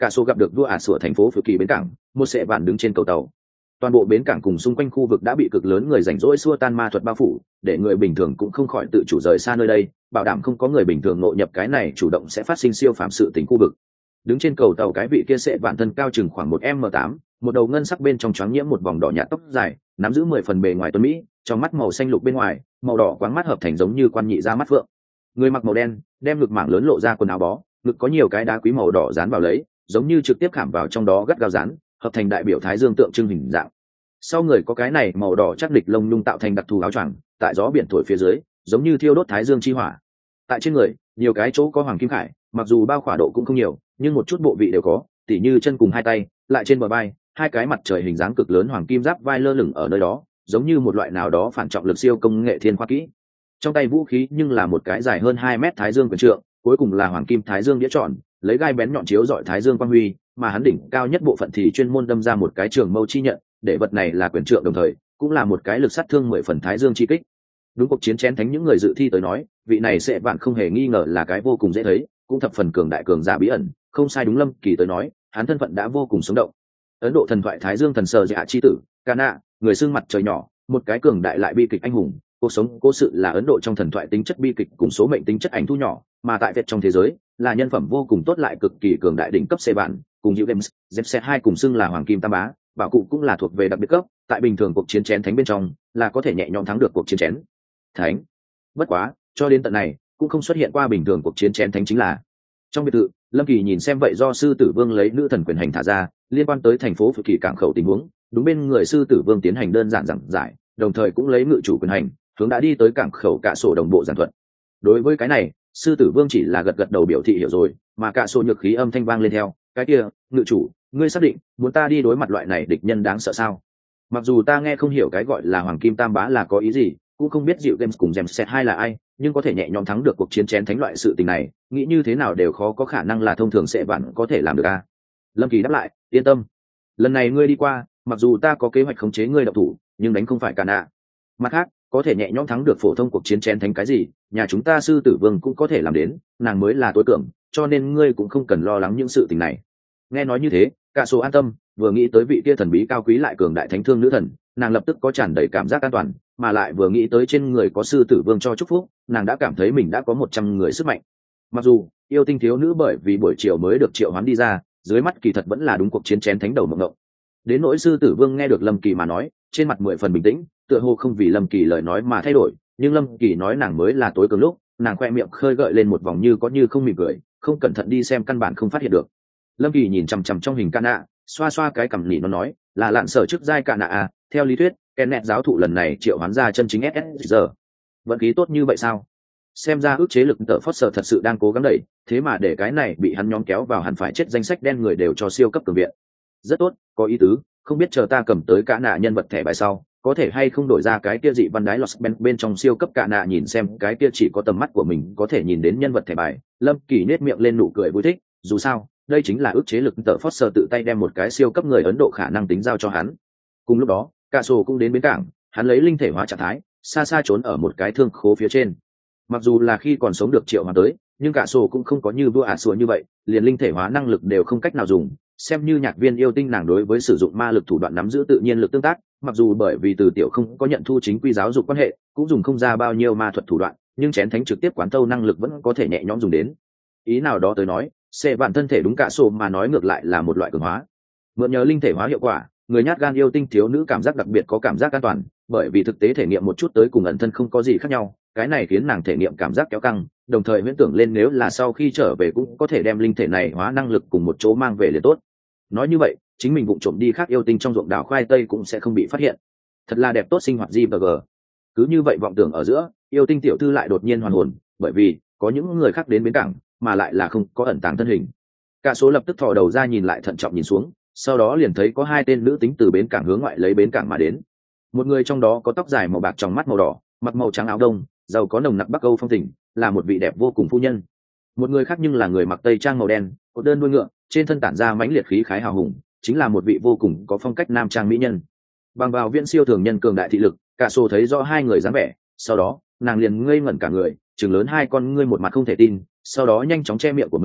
cả số gặp được vua ả sủa thành phố phự kỳ bến cảng, một sệ vạn đứng trên cầu tàu. Toàn bộ bến cảng cùng xung quanh khu vực đã bị cực lớn người rảnh rỗi xua tan ma thuật bao phủ, để người bình thường cũng không khỏi tự chủ rời xa nơi đây, bảo đảm không có người bình thường nội nhập cái này chủ động sẽ phát sinh siêu phạm sự tình khu vực. Đứng trên cầu tàu cái vị kia sệ vạn thân cao chừng khoảng một m tám, một đầu ngân sắc bên trong choáng nhiễm một vòng đỏ nhạt tóc dài, nắm giữ mười phần bề ngoài tuấn mỹ, trong mắt màu xanh lục bên ngoài, màu đỏ quáng mắt hợp thành giống như quan nhị ra mắt vượng. Người mặc màu đen, đem ngực mảng lớn lộ ra quần áo bó, ngực có nhiều cái đá quý màu đỏ dán vào lấy, giống như trực tiếp khảm vào trong đó gắt gao dán, hợp thành đại biểu thái dương tượng trưng hình dạng. Sau người có cái này màu đỏ chắc địch lông nhung tạo thành đặc thù áo choàng, tại gió biển thổi phía dưới, giống như thiêu đốt thái dương chi hỏa. Tại trên người, nhiều cái chỗ có hoàng kim khải, mặc dù bao khỏa độ cũng không nhiều, nhưng một chút bộ vị đều có, tỉ như chân cùng hai tay, lại trên bờ vai, hai cái mặt trời hình dáng cực lớn hoàng kim giáp vai lơ lửng ở nơi đó, giống như một loại nào đó phản trọng lực siêu công nghệ thiên khoa kỹ. Trong tay vũ khí nhưng là một cái dài hơn hai mét thái dương quyền trượng, cuối cùng là hoàng kim thái dương đĩa tròn, lấy gai bén nhọn chiếu dọi thái dương quang huy, mà hắn đỉnh cao nhất bộ phận thì chuyên môn đâm ra một cái trường mâu chi nhận, để vật này là quyền trượng đồng thời cũng là một cái lực sát thương mười phần thái dương chi kích. Đúng cuộc chiến chén thánh những người dự thi tới nói, vị này sẽ bạn không hề nghi ngờ là cái vô cùng dễ thấy, cũng thập phần cường đại cường giả bí ẩn, không sai. Đúng Lâm Kỳ tới nói, hắn thân phận đã vô cùng sống động. Ấn Độ thần thoại thái dương thần sờ dạ chi tử Kana, người xương mặt trời nhỏ, một cái cường đại lại bi kịch anh hùng. Cuộc sống cố sự là Ấn Độ trong thần thoại tính chất bi kịch cùng số mệnh tính chất ảnh thu nhỏ, mà tại Việt trong thế giới là nhân phẩm vô cùng tốt lại cực kỳ cường đại đỉnh cấp C bản, cùng Diệu Games, Zepset hai cùng xưng là hoàng kim tam bá, bảo cụ cũng là thuộc về đặc biệt cấp, tại bình thường cuộc chiến chén thánh bên trong là có thể nhẹ nhõm thắng được cuộc chiến chén thánh. Bất quá, cho đến tận này cũng không xuất hiện qua bình thường cuộc chiến chén thánh chính là. Trong biệt thự, Lâm Kỳ nhìn xem vậy do sư tử vương lấy nữ thần quyền hành thả ra, liên quan tới thành phố Phự Kỳ cảng khẩu tình huống, đúng bên người sư tử vương tiến hành đơn giản giảng giải, đồng thời cũng lấy ngự chủ quyền hành, hướng đã đi tới cảng khẩu cả sổ đồng bộ giảng thuật. Đối với cái này, sư tử vương chỉ là gật gật đầu biểu thị hiểu rồi, mà cả sổ nhược khí âm thanh vang lên theo, cái kia, ngự chủ, ngươi xác định muốn ta đi đối mặt loại này địch nhân đáng sợ sao? Mặc dù ta nghe không hiểu cái gọi là hoàng kim tam bá là có ý gì, cũng không biết Diệu Games cùng James hai là ai, nhưng có thể nhẹ nhõm thắng được cuộc chiến chén thánh loại sự tình này, nghĩ như thế nào đều khó có khả năng là thông thường sẽ bạn có thể làm được a. Lâm Kỳ đáp lại, yên tâm, lần này ngươi đi qua, mặc dù ta có kế hoạch khống chế ngươi độc thủ, nhưng đánh không phải cả nạ. Mặt khác, có thể nhẹ nhõm thắng được phổ thông cuộc chiến chén thánh cái gì, nhà chúng ta sư tử vương cũng có thể làm đến, nàng mới là tối cường, cho nên ngươi cũng không cần lo lắng những sự tình này. Nghe nói như thế, cả số an tâm, vừa nghĩ tới vị kia thần bí cao quý lại cường đại thánh thương nữ thần, nàng lập tức có tràn đầy cảm giác an toàn, mà lại vừa nghĩ tới trên người có sư tử vương cho chúc phúc, nàng đã cảm thấy mình đã có một trăm người sức mạnh. Mặc dù yêu tinh thiếu nữ bởi vì buổi chiều mới được triệu hoán đi ra, dưới mắt kỳ thật vẫn là đúng cuộc chiến chén thánh đầu mộng ngộng. Đến nỗi sư tử vương nghe được Lâm Kỳ mà nói, trên mặt mười phần bình tĩnh, tựa hồ không vì Lâm Kỳ lời nói mà thay đổi, nhưng Lâm Kỳ nói nàng mới là tối cường lúc, nàng khoe miệng khơi gợi lên một vòng như có như không mỉm cười, không cẩn thận đi xem căn bản không phát hiện được. Lâm Kỳ nhìn chằm chằm trong hình Kana, xoa xoa cái cằm nỉ nó nói, là lạn sở trước giai Kana à, theo lý thuyết, Kenneth giáo thụ lần này triệu hoán ra chân chính ét ét giờ. Vận khí tốt như vậy sao? Xem ra ước chế lực tờ Foster thật sự đang cố gắng đẩy, thế mà để cái này bị hắn nhóm kéo vào hẳn phải chết danh sách đen người đều cho siêu cấp cường viện. Rất tốt, có ý tứ, không biết chờ ta cầm tới Kana nhân vật thẻ bài sau, có thể hay không đổi ra cái kia dị văn đái Lost Ben bên trong siêu cấp Kana nhìn xem cái kia chỉ có tầm mắt của mình có thể nhìn đến nhân vật thẻ bài. Lâm Kỳ nét miệng lên nụ cười vui thích, dù sao, đây chính là ước chế lực tờ Foster tự tay đem một cái siêu cấp người Ấn Độ khả năng tính giao cho hắn. Cùng lúc đó, Cả Sổ cũng đến bến cảng, hắn lấy linh thể hóa trạng thái, xa xa trốn ở một cái thương khố phía trên. Mặc dù là khi còn sống được triệu hóa tới, nhưng Cả Sổ cũng không có như vua ả sủa như vậy, liền linh thể hóa năng lực đều không cách nào dùng, xem như nhạc viên yêu tinh nàng đối với sử dụng ma lực thủ đoạn nắm giữ tự nhiên lực tương tác, mặc dù bởi vì từ tiểu không có nhận thu chính quy giáo dục quan hệ, cũng dùng không ra bao nhiêu ma thuật thủ đoạn, nhưng chén thánh trực tiếp quán tâu năng lực vẫn có thể nhẹ nhõm dùng đến. Ý nào đó tới nói, sẽ bản thân thể đúng Cả Sổ mà nói ngược lại là một loại cường hóa. Mượn nhờ linh thể hóa hiệu quả, người nhát gan yêu tinh thiếu nữ cảm giác đặc biệt có cảm giác an toàn, bởi vì thực tế thể nghiệm một chút tới cùng ẩn thân không có gì khác nhau, cái này khiến nàng thể nghiệm cảm giác kéo căng, đồng thời huyễn tưởng lên nếu là sau khi trở về cũng có thể đem linh thể này hóa năng lực cùng một chỗ mang về liền tốt. Nói như vậy, chính mình vụng trộm đi khác yêu tinh trong ruộng đào khoai tây cũng sẽ không bị phát hiện. Thật là đẹp tốt sinh hoạt gì và gờ. Cứ như vậy vọng tưởng ở giữa, yêu tinh tiểu thư lại đột nhiên hoàn hồn, bởi vì có những người khác đến bến cảng, mà lại là không có ẩn tàng thân hình. Cả số lập tức thò đầu ra nhìn lại thận trọng nhìn xuống, sau đó liền thấy có hai tên nữ tính từ bến cảng hướng ngoại lấy bến cảng mà đến. Một người trong đó có tóc dài màu bạc trong mắt màu đỏ, mặc màu trắng áo đông, giàu có nồng nặc Bắc Âu phong tình, là một vị đẹp vô cùng phu nhân. Một người khác nhưng là người mặc tây trang màu đen, cột đơn đuôi ngựa, trên thân tản ra mãnh liệt khí khái hào hùng, chính là một vị vô cùng có phong cách nam trang mỹ nhân. Bằng vào viên siêu thường nhân cường đại thị lực, Cả Sổ thấy rõ hai người dáng vẻ, sau đó nàng liền ngây ngẩn cả người, trừng lớn hai con ngươi một mặt không thể tin, sau đó nhanh chóng che miệng của mình,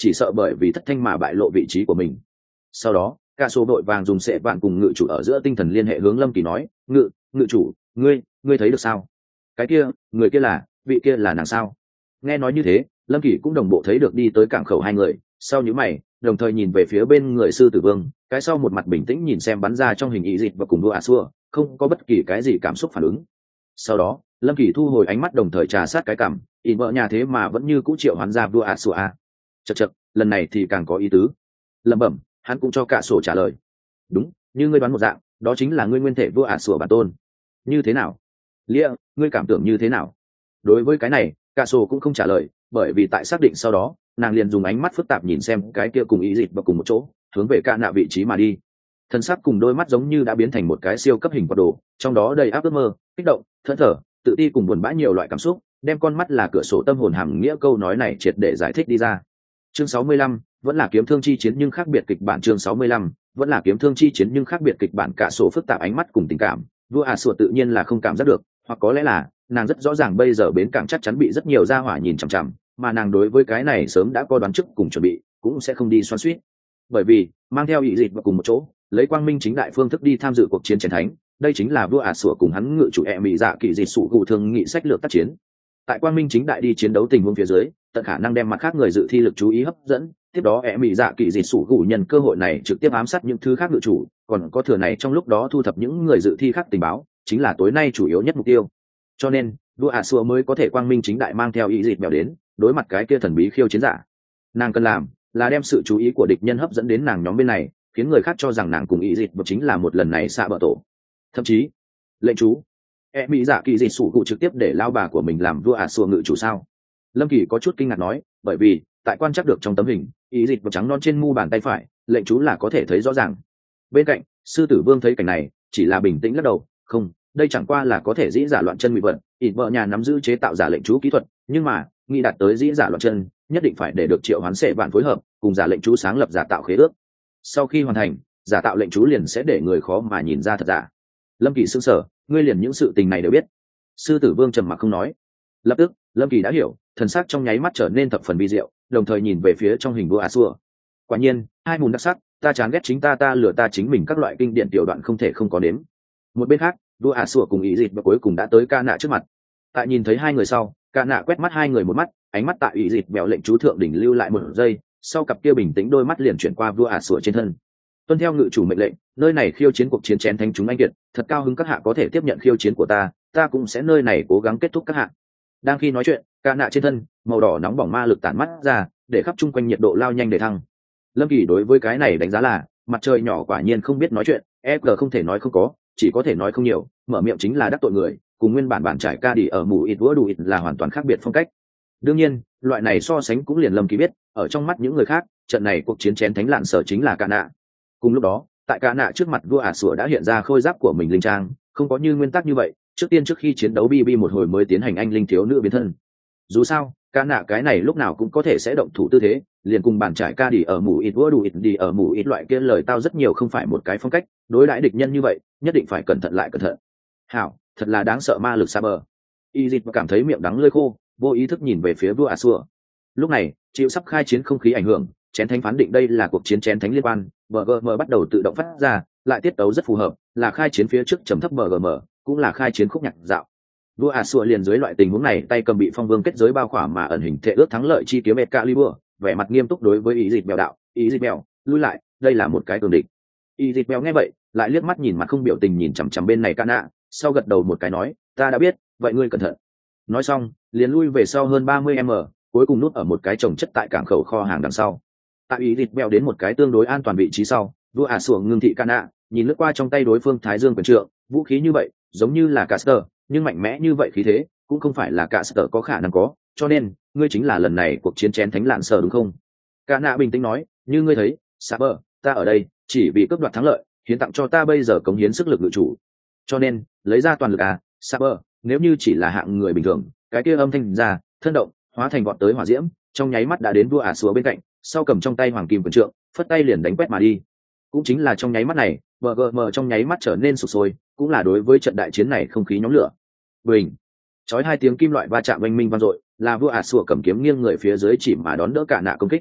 chỉ sợ bởi vì thất thanh mà bại lộ vị trí của mình. Sau đó cả số đội vàng dùng sệ vạn cùng ngự chủ ở giữa tinh thần liên hệ hướng Lâm Kỳ nói, ngự ngự chủ, ngươi ngươi thấy được sao? Cái kia người kia là vị kia là nàng sao? Nghe nói như thế, Lâm Kỳ cũng đồng bộ thấy được đi tới cảng khẩu hai người, sau nhíu mày đồng thời nhìn về phía bên người sư tử vương, cái sau một mặt bình tĩnh nhìn xem bắn ra trong hình ý dịch và cùng đua à xua, không có bất kỳ cái gì cảm xúc phản ứng. Sau đó Lâm Kỳ thu hồi ánh mắt đồng thời trà sát cái cằm, ỉn vợ nhà thế mà vẫn như cũ triệu hoán ra đua à xua a. Chật chật, lần này thì càng có ý tứ. Lẩm bẩm, hắn cũng cho cả sổ trả lời. Đúng, như ngươi đoán một dạng, đó chính là ngươi nguyên thể vua ả sủa bản tôn. Như thế nào? Lia, ngươi cảm tưởng như thế nào? Đối với cái này, cả sổ cũng không trả lời, bởi vì tại xác định sau đó, nàng liền dùng ánh mắt phức tạp nhìn xem cái kia cùng ý dịch và cùng một chỗ, hướng về cả nạ vị trí mà đi. Thân sắc cùng đôi mắt giống như đã biến thành một cái siêu cấp hình quạt đồ, trong đó đầy áp ước mơ, kích động, thẫn thờ, tự ti cùng buồn bã nhiều loại cảm xúc, đem con mắt là cửa sổ tâm hồn hàm nghĩa câu nói này triệt để giải thích đi ra. Chương sáu mươi lăm, vẫn là kiếm thương chi chiến nhưng khác biệt kịch bản. Chương sáu mươi lăm, vẫn là kiếm thương chi chiến nhưng khác biệt kịch bản. Cả số phức tạp ánh mắt cùng tình cảm, vua à sủa tự nhiên là không cảm giác được, hoặc có lẽ là nàng rất rõ ràng bây giờ bến cảng chắc chắn bị rất nhiều gia hỏa nhìn chằm chằm, mà nàng đối với cái này sớm đã có đoán trước cùng chuẩn bị, cũng sẽ không đi xoắn xuýt. Bởi vì mang theo ý dịch và cùng một chỗ, lấy quang minh chính đại phương thức đi tham dự cuộc chiến chiến thánh, đây chính là vua à sủa cùng hắn ngự chủ e mỹ dạ kỳ dịch sụ cụ thương nghị sách lược tác chiến. Tại quang minh chính đại đi chiến đấu tình huống phía dưới, tận khả năng đem mặt khác người dự thi lực chú ý hấp dẫn, tiếp đó e mỹ dạ kỳ dịch sủ gù nhân cơ hội này trực tiếp ám sát những thứ khác ngự chủ, còn có thừa này trong lúc đó thu thập những người dự thi khác tình báo, chính là tối nay chủ yếu nhất mục tiêu. Cho nên vua ả sủa mới có thể quang minh chính đại mang theo ý dịch mèo đến đối mặt cái kia thần bí khiêu chiến giả. Nàng cần làm là đem sự chú ý của địch nhân hấp dẫn đến nàng nhóm bên này, khiến người khác cho rằng nàng cùng ý dịch và chính là một lần này xạ bờ tổ. Thậm chí lệnh chú e mỹ dạ kỳ dịch sủ cụ trực tiếp để lao bà của mình làm vua ả sủa ngự chủ sao? Lâm Kỳ có chút kinh ngạc nói, bởi vì tại quan trắc được trong tấm hình, ý dịch và trắng non trên mu bàn tay phải, lệnh chú là có thể thấy rõ ràng. Bên cạnh sư tử vương thấy cảnh này, chỉ là bình tĩnh lắc đầu, không, đây chẳng qua là có thể dĩ giả loạn chân ngụy vận, ỉn vợ nhà nắm giữ chế tạo giả lệnh chú kỹ thuật, nhưng mà nghĩ đạt tới dĩ giả loạn chân, nhất định phải để được triệu hoán sệ vạn phối hợp cùng giả lệnh chú sáng lập giả tạo khế ước. Sau khi hoàn thành, giả tạo lệnh chú liền sẽ để người khó mà nhìn ra thật giả. Lâm Kỳ sững sờ, ngươi liền những sự tình này đều biết? Sư tử vương trầm mặc không nói. Lập tức Lâm Kỳ đã hiểu, thần sắc trong nháy mắt trở nên thập phần vi diệu, đồng thời nhìn về phía trong hình vua ả sủa. Quả nhiên hai mùn đặc sắc, ta chán ghét chính ta ta lừa ta chính mình các loại kinh điển tiểu đoạn không thể không có đến. Một bên khác, vua ả sủa cùng ý dịch và cuối cùng đã tới ca nạ trước mặt. Tại nhìn thấy hai người sau, ca nạ quét mắt hai người một mắt, ánh mắt tại ý dịch bèo lệnh chú thượng đỉnh lưu lại một giây, sau cặp kia bình tĩnh đôi mắt liền chuyển qua vua ả sủa trên thân. Tuân theo ngự chủ mệnh lệnh, nơi này khiêu chiến cuộc chiến chén thánh chúng anh kiệt, thật cao hứng các hạ có thể tiếp nhận khiêu chiến của ta, ta cũng sẽ nơi này cố gắng kết thúc các hạ. Đang khi nói chuyện, ca nạ trên thân màu đỏ nóng bỏng ma lực tản mắt ra, để khắp chung quanh nhiệt độ lao nhanh để thăng. Lâm Kỳ đối với cái này đánh giá là mặt trời nhỏ quả nhiên không biết nói chuyện, ép giê không thể nói không có, chỉ có thể nói không nhiều, mở miệng chính là đắc tội người, cùng nguyên bản bản trải ca đi ở mù ít vua đủ ít là hoàn toàn khác biệt phong cách. Đương nhiên loại này so sánh cũng liền Lâm Kỳ biết, ở trong mắt những người khác, trận này cuộc chiến chén thánh lạn sở chính là ca nạ. Cùng lúc đó, tại ca nạ trước mặt vua ả sủa đã hiện ra khôi giáp của mình linh trang, không có như nguyên tắc như vậy, trước tiên trước khi chiến đấu bb một hồi mới tiến hành anh linh thiếu nữ biến thân. Dù sao ca nạ cái này lúc nào cũng có thể sẽ động thủ tư thế, liền cùng bản trải ca đi ở mù ít vua đủ ít đi ở mù ít loại kia lời tao rất nhiều không phải một cái phong cách, đối đãi địch nhân như vậy nhất định phải cẩn thận lại cẩn thận. Hảo, thật là đáng sợ ma lực xa bờ. Y dịch cảm thấy miệng đắng lưỡi khô, vô ý thức nhìn về phía vua ả sủa. Lúc này chịu sắp khai chiến không khí ảnh hưởng, chén thánh phán định đây là cuộc chiến chén thánh liên quan, bờ gm bắt đầu tự động phát ra, lại tiết tấu rất phù hợp, là khai chiến phía trước trầm thấp bờ gm, cũng là khai chiến khúc nhạc dạo. Vua ả sủa liền dưới loại tình huống này tay cầm bị phong vương kết giới bao khỏa mà ẩn hình thệ ước thắng lợi chi kiếm Excalibur, vẻ mặt nghiêm túc đối với ý dịch bèo đạo, ý dịch bèo lui lại, đây là một cái cường địch. Ý dịch bèo nghe vậy lại liếc mắt nhìn mặt không biểu tình nhìn chằm chằm bên này ca nạ, sau gật đầu một cái nói, ta đã biết, vậy ngươi cẩn thận. Nói xong liền lui về sau hơn ba mươi mét, cuối cùng nút ở một cái trồng chất tại cảng khẩu kho hàng đằng sau. Tại ý dịch bèo đến một cái tương đối an toàn vị trí sau, vua ả sủa ngưng thị ca nạ, nhìn lướt qua trong tay đối phương thái dương quyền trượng, vũ khí như vậy giống như là Caster, nhưng mạnh mẽ như vậy khí thế cũng không phải là Caster có khả năng có, cho nên ngươi chính là lần này cuộc chiến chén thánh lạn sở đúng không? Ca nạ bình tĩnh nói, như ngươi thấy Saber, ta ở đây chỉ vì cướp đoạt thắng lợi, hiến tặng cho ta bây giờ cống hiến sức lực ngự chủ, cho nên lấy ra toàn lực à. Saber, nếu như chỉ là hạng người bình thường, cái kia âm thanh ra thân động hóa thành vọt tới hỏa diễm, trong nháy mắt đã đến vua ả sủa bên cạnh, sau cầm trong tay hoàng kim quyền trượng, phất tay liền đánh quét mà đi. Cũng chính là trong nháy mắt này, bờ gm trong nháy mắt trở nên sụp sôi, cũng là đối với trận đại chiến này không khí nhóm lửa. Bình, chói hai tiếng kim loại va chạm oanh minh vang dội, là vua ả sủa cầm kiếm nghiêng người phía dưới chỉ mà đón đỡ cả nạ công kích.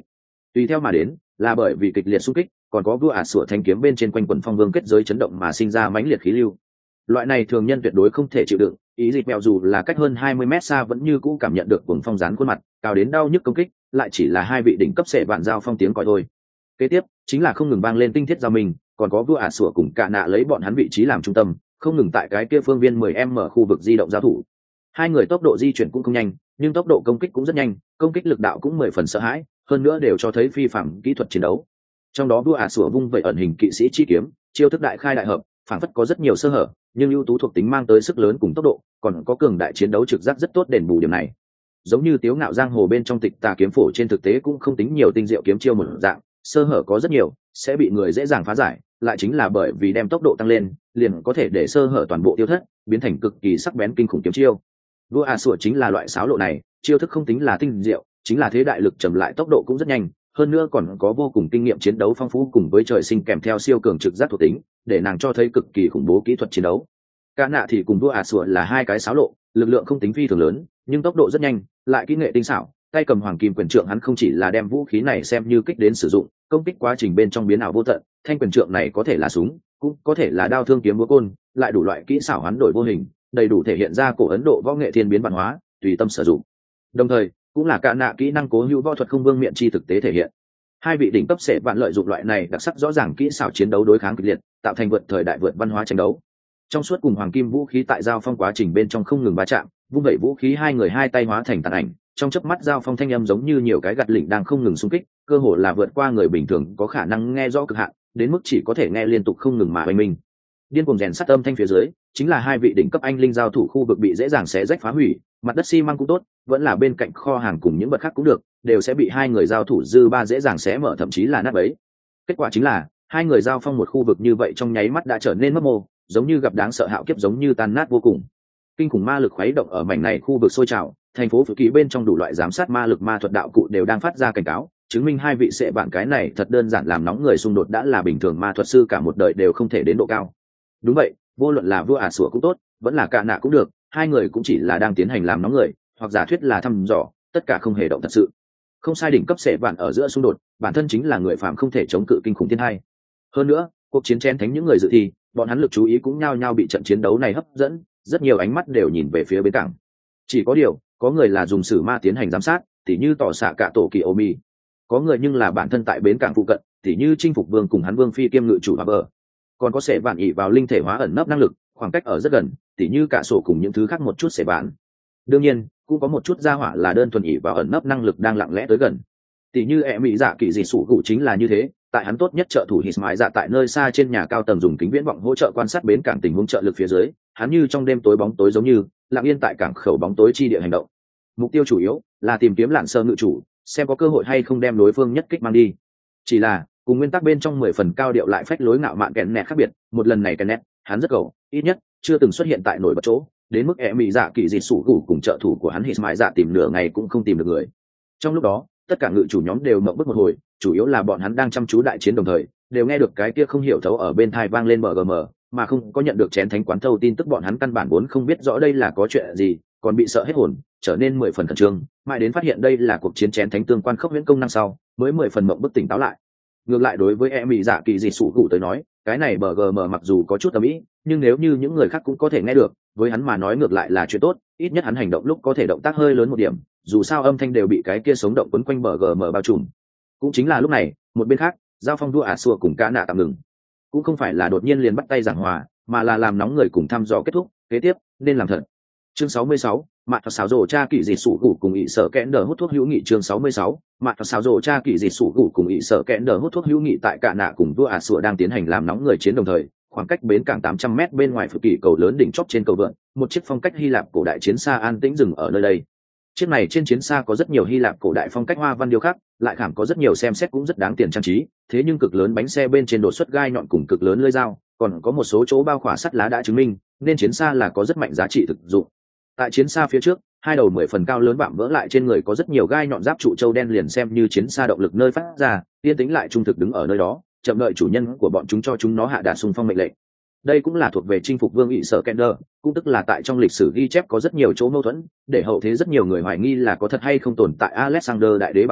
Tùy theo mà đến là bởi vì kịch liệt xung kích, còn có vua ả sủa thanh kiếm bên trên quanh quần phong vương kết giới chấn động mà sinh ra mãnh liệt khí lưu. Loại này thường nhân tuyệt đối không thể chịu đựng, ý dịch mèo dù là cách hơn hai mươi mét xa vẫn như cũ cảm nhận được cuồng phong dán khuôn mặt, cao đến đau nhức công kích, lại chỉ là hai vị đỉnh cấp sệ vạn giao phong tiếng còi thôi. Kế tiếp chính là không ngừng vang lên tinh thiết giao mình, còn có vua ả sủa cùng cả nạ lấy bọn hắn vị trí làm trung tâm, không ngừng tại cái kia phương viên mười m khu vực di động giao thủ. Hai người tốc độ di chuyển cũng không nhanh, nhưng tốc độ công kích cũng rất nhanh, công kích lực đạo cũng mười phần sợ hãi, hơn nữa đều cho thấy phi phàm kỹ thuật chiến đấu. Trong đó vua ả sủa vung vậy ẩn hình kỵ sĩ chi kiếm, chiêu thức đại khai đại hợp, phản phất có rất nhiều sơ hở, nhưng ưu tú thuộc tính mang tới sức lớn cùng tốc độ, còn có cường đại chiến đấu trực giác rất tốt đền bù điểm này. Giống như tiếu ngạo giang hồ bên trong tịch tà kiếm phổ trên thực tế cũng không tính nhiều tinh diệu kiếm chiêu một dạng, sơ hở có rất nhiều, sẽ bị người dễ dàng phá giải, lại chính là bởi vì đem tốc độ tăng lên, liền có thể để sơ hở toàn bộ tiêu thất, biến thành cực kỳ sắc bén kinh khủng kiếm chiêu. Vua ả sủa chính là loại xáo lộ này, chiêu thức không tính là tinh diệu, chính là thế đại lực trầm lại tốc độ cũng rất nhanh, hơn nữa còn có vô cùng kinh nghiệm chiến đấu phong phú cùng với trời sinh kèm theo siêu cường trực giác thuộc tính, để nàng cho thấy cực kỳ khủng bố kỹ thuật chiến đấu. Cả nạ thì cùng vua ả sủa là hai cái xáo lộ, lực lượng không tính phi thường lớn, nhưng tốc độ rất nhanh, lại kỹ nghệ tinh xảo, tay cầm hoàng kim quyền trượng hắn không chỉ là đem vũ khí này xem như kích đến sử dụng, công kích quá trình bên trong biến ảo vô tận, thanh quyền trượng này có thể là súng, cũng có thể là đao thương kiếm búa côn, lại đủ loại kỹ xảo hắn đổi vô hình, đầy đủ thể hiện ra cổ Ấn Độ võ nghệ thiên biến văn hóa, tùy tâm sử dụng. Đồng thời, cũng là cả nạ kỹ năng cố hữu võ thuật không vương miện chi thực tế thể hiện. Hai vị đỉnh cấp sẽ vạn lợi dụng loại này đặc sắc rõ ràng kỹ xảo chiến đấu đối kháng kịch liệt, tạo thành vượt thời đại vượt văn hóa tranh đấu. Trong suốt cùng hoàng kim vũ khí tại giao phong quá trình bên trong không ngừng va chạm, vung vẩy vũ khí hai người hai tay hóa thành tàn ảnh, trong chớp mắt giao phong thanh âm giống như nhiều cái gạt lỉnh đang không ngừng xung kích, cơ hồ là vượt qua người bình thường có khả năng nghe rõ cực hạn, đến mức chỉ có thể nghe liên tục không ngừng mà oanh minh. Điên cuồng rèn sắt âm thanh phía dưới, chính là hai vị đỉnh cấp anh linh giao thủ khu vực bị dễ dàng xé rách phá hủy, mặt đất xi măng cũng tốt, vẫn là bên cạnh kho hàng cùng những vật khác cũng được, đều sẽ bị hai người giao thủ dư ba dễ dàng xé mở thậm chí là nát bấy. Kết quả chính là, hai người giao phong một khu vực như vậy trong nháy mắt đã trở nên mấp mô, giống như gặp đáng sợ hạo kiếp giống như tan nát vô cùng. Kinh khủng ma lực khuấy động ở mảnh này khu vực sôi trào, thành phố phủ ký bên trong đủ loại giám sát ma lực ma thuật đạo cụ đều đang phát ra cảnh cáo, chứng minh hai vị sẽ bạn cái này thật đơn giản làm nóng người xung đột đã là bình thường ma thuật sư cả một đời đều không thể đến độ cao. Đúng vậy, vô luận là vua ả sủa cũng tốt, vẫn là cả nạ cũng được, hai người cũng chỉ là đang tiến hành làm nóng người, hoặc giả thuyết là thăm dò, tất cả không hề động thật sự. Không sai, đỉnh cấp sẽ bạn ở giữa xung đột, bản thân chính là người phàm không thể chống cự kinh khủng thiên hai. Hơn nữa, cuộc chiến chén thánh những người dự thi, bọn hắn lực chú ý cũng nhao nhao bị trận chiến đấu này hấp dẫn, rất nhiều ánh mắt đều nhìn về phía bến cảng. Chỉ có điều, có người là dùng sử ma tiến hành giám sát, tỉ như tỏ xạ cả tổ kỳ ô mi. Có người nhưng là bản thân tại bến cảng phụ cận, tỉ như chinh phục vương cùng hắn vương phi kiêm ngự chủ hòa bờ. Còn có sẽ bạn ỉ vào linh thể hóa ẩn nấp năng lực, khoảng cách ở rất gần, tỉ như cả sổ cùng những thứ khác một chút sẽ bạn. Đương nhiên, cũng có một chút gia hỏa là đơn thuần ỉ vào ẩn nấp năng lực đang lặng lẽ tới gần. Tỉ như ẹ mỹ dạ kỳ dị sủ cụ chính là như thế, tại hắn tốt nhất trợ thủ hít mãi dạ tại nơi xa trên nhà cao tầng dùng kính viễn vọng hỗ trợ quan sát bến cảng tình huống trợ lực phía dưới, hắn như trong đêm tối bóng tối giống như lặng yên tại cảng khẩu bóng tối chi địa hành động. Mục tiêu chủ yếu là tìm kiếm lạn sơ ngự chủ, xem có cơ hội hay không đem đối phương nhất kích mang đi. Chỉ là cùng nguyên tắc bên trong mười phần cao điệu lại phách lối ngạo mạn kèn nẹt khác biệt, một lần này kèn nẹt hắn rất cầu, ít nhất chưa từng xuất hiện tại nổi bật chỗ, đến mức ẹ mỹ dạ kỳ dị sủ cụ cùng trợ thủ của hắn hít mãi dạ tìm nửa ngày cũng không tìm được người. Trong lúc đó, tất cả ngự chủ nhóm đều mộng bức một hồi, chủ yếu là bọn hắn đang chăm chú đại chiến đồng thời, đều nghe được cái kia không hiểu thấu ở bên tai vang lên bờ gờ mờ, mà không có nhận được chén thánh quán thâu tin tức, bọn hắn căn bản vốn không biết rõ đây là có chuyện gì, còn bị sợ hết hồn, trở nên mười phần khẩn trương, mãi đến phát hiện đây là cuộc chiến chén thánh tương quan khốc huyễn công năng sau, mới mười phần mộng bức tỉnh táo lại. Ngược lại đối với em mỹ dạ kỳ dị sủ cụ tới nói, cái này bờ gờ mờ mặc dù có chút ầm ĩ, nhưng nếu như những người khác cũng có thể nghe được, với hắn mà nói ngược lại là chuyện tốt, ít nhất hắn hành động lúc có thể động tác hơi lớn một điểm, dù sao âm thanh đều bị cái kia sống động quấn quanh bờ gờ mờ bao trùm. Cũng chính là lúc này, một bên khác, giao phong vua ả sủa cùng cả nạ tạm ngừng, cũng không phải là đột nhiên liền bắt tay giảng hòa, mà là làm nóng người cùng thăm dò kết thúc, kế tiếp nên làm thật. Chương sáu mươi sáu, mạt xáo rổ cha kỳ dị sủ cụ cùng ị sở kẽn đờ hút thuốc hữu nghị. Chương sáu mươi sáu, mạt xáo rổ cha kỳ dị sủ cụ cùng ị sở kẽn đờ hút thuốc hữu nghị. Tại cả nạ cùng vua ả sủa đang tiến hành làm nóng người chiến đồng thời, khoảng cách bến cảng tám trăm mét bên ngoài phự kỳ cầu lớn đỉnh chóp trên cầu vượn, một chiếc phong cách Hy Lạp cổ đại chiến xa an tĩnh dừng ở nơi đây. Chiếc này trên chiến xa có rất nhiều Hy Lạp cổ đại phong cách hoa văn điêu khắc, lại khảm có rất nhiều xem xét cũng rất đáng tiền trang trí, thế nhưng cực lớn bánh xe bên trên đột xuất gai nhọn cùng cực lớn lưỡi dao, còn có một số chỗ bao khỏa sắt lá đã chứng minh, nên chiến xa là có rất mạnh giá trị thực dụng. Tại chiến xa phía trước, hai đầu mười phần cao lớn vạm vỡ lại trên người có rất nhiều gai nhọn giáp trụ châu đen liền xem như chiến xa động lực nơi phát ra, yên tĩnh lại trung thực đứng ở nơi đó, chậm đợi chủ nhân của bọn chúng cho chúng nó hạ đạt xung phong mệnh lệnh. Đây cũng là thuộc về chinh phục vương ỵ sở Kender, cũng tức là tại trong lịch sử ghi chép có rất nhiều chỗ mâu thuẫn, để hậu thế rất nhiều người hoài nghi là có thật hay không tồn tại Alexander đại đế bảo cụ,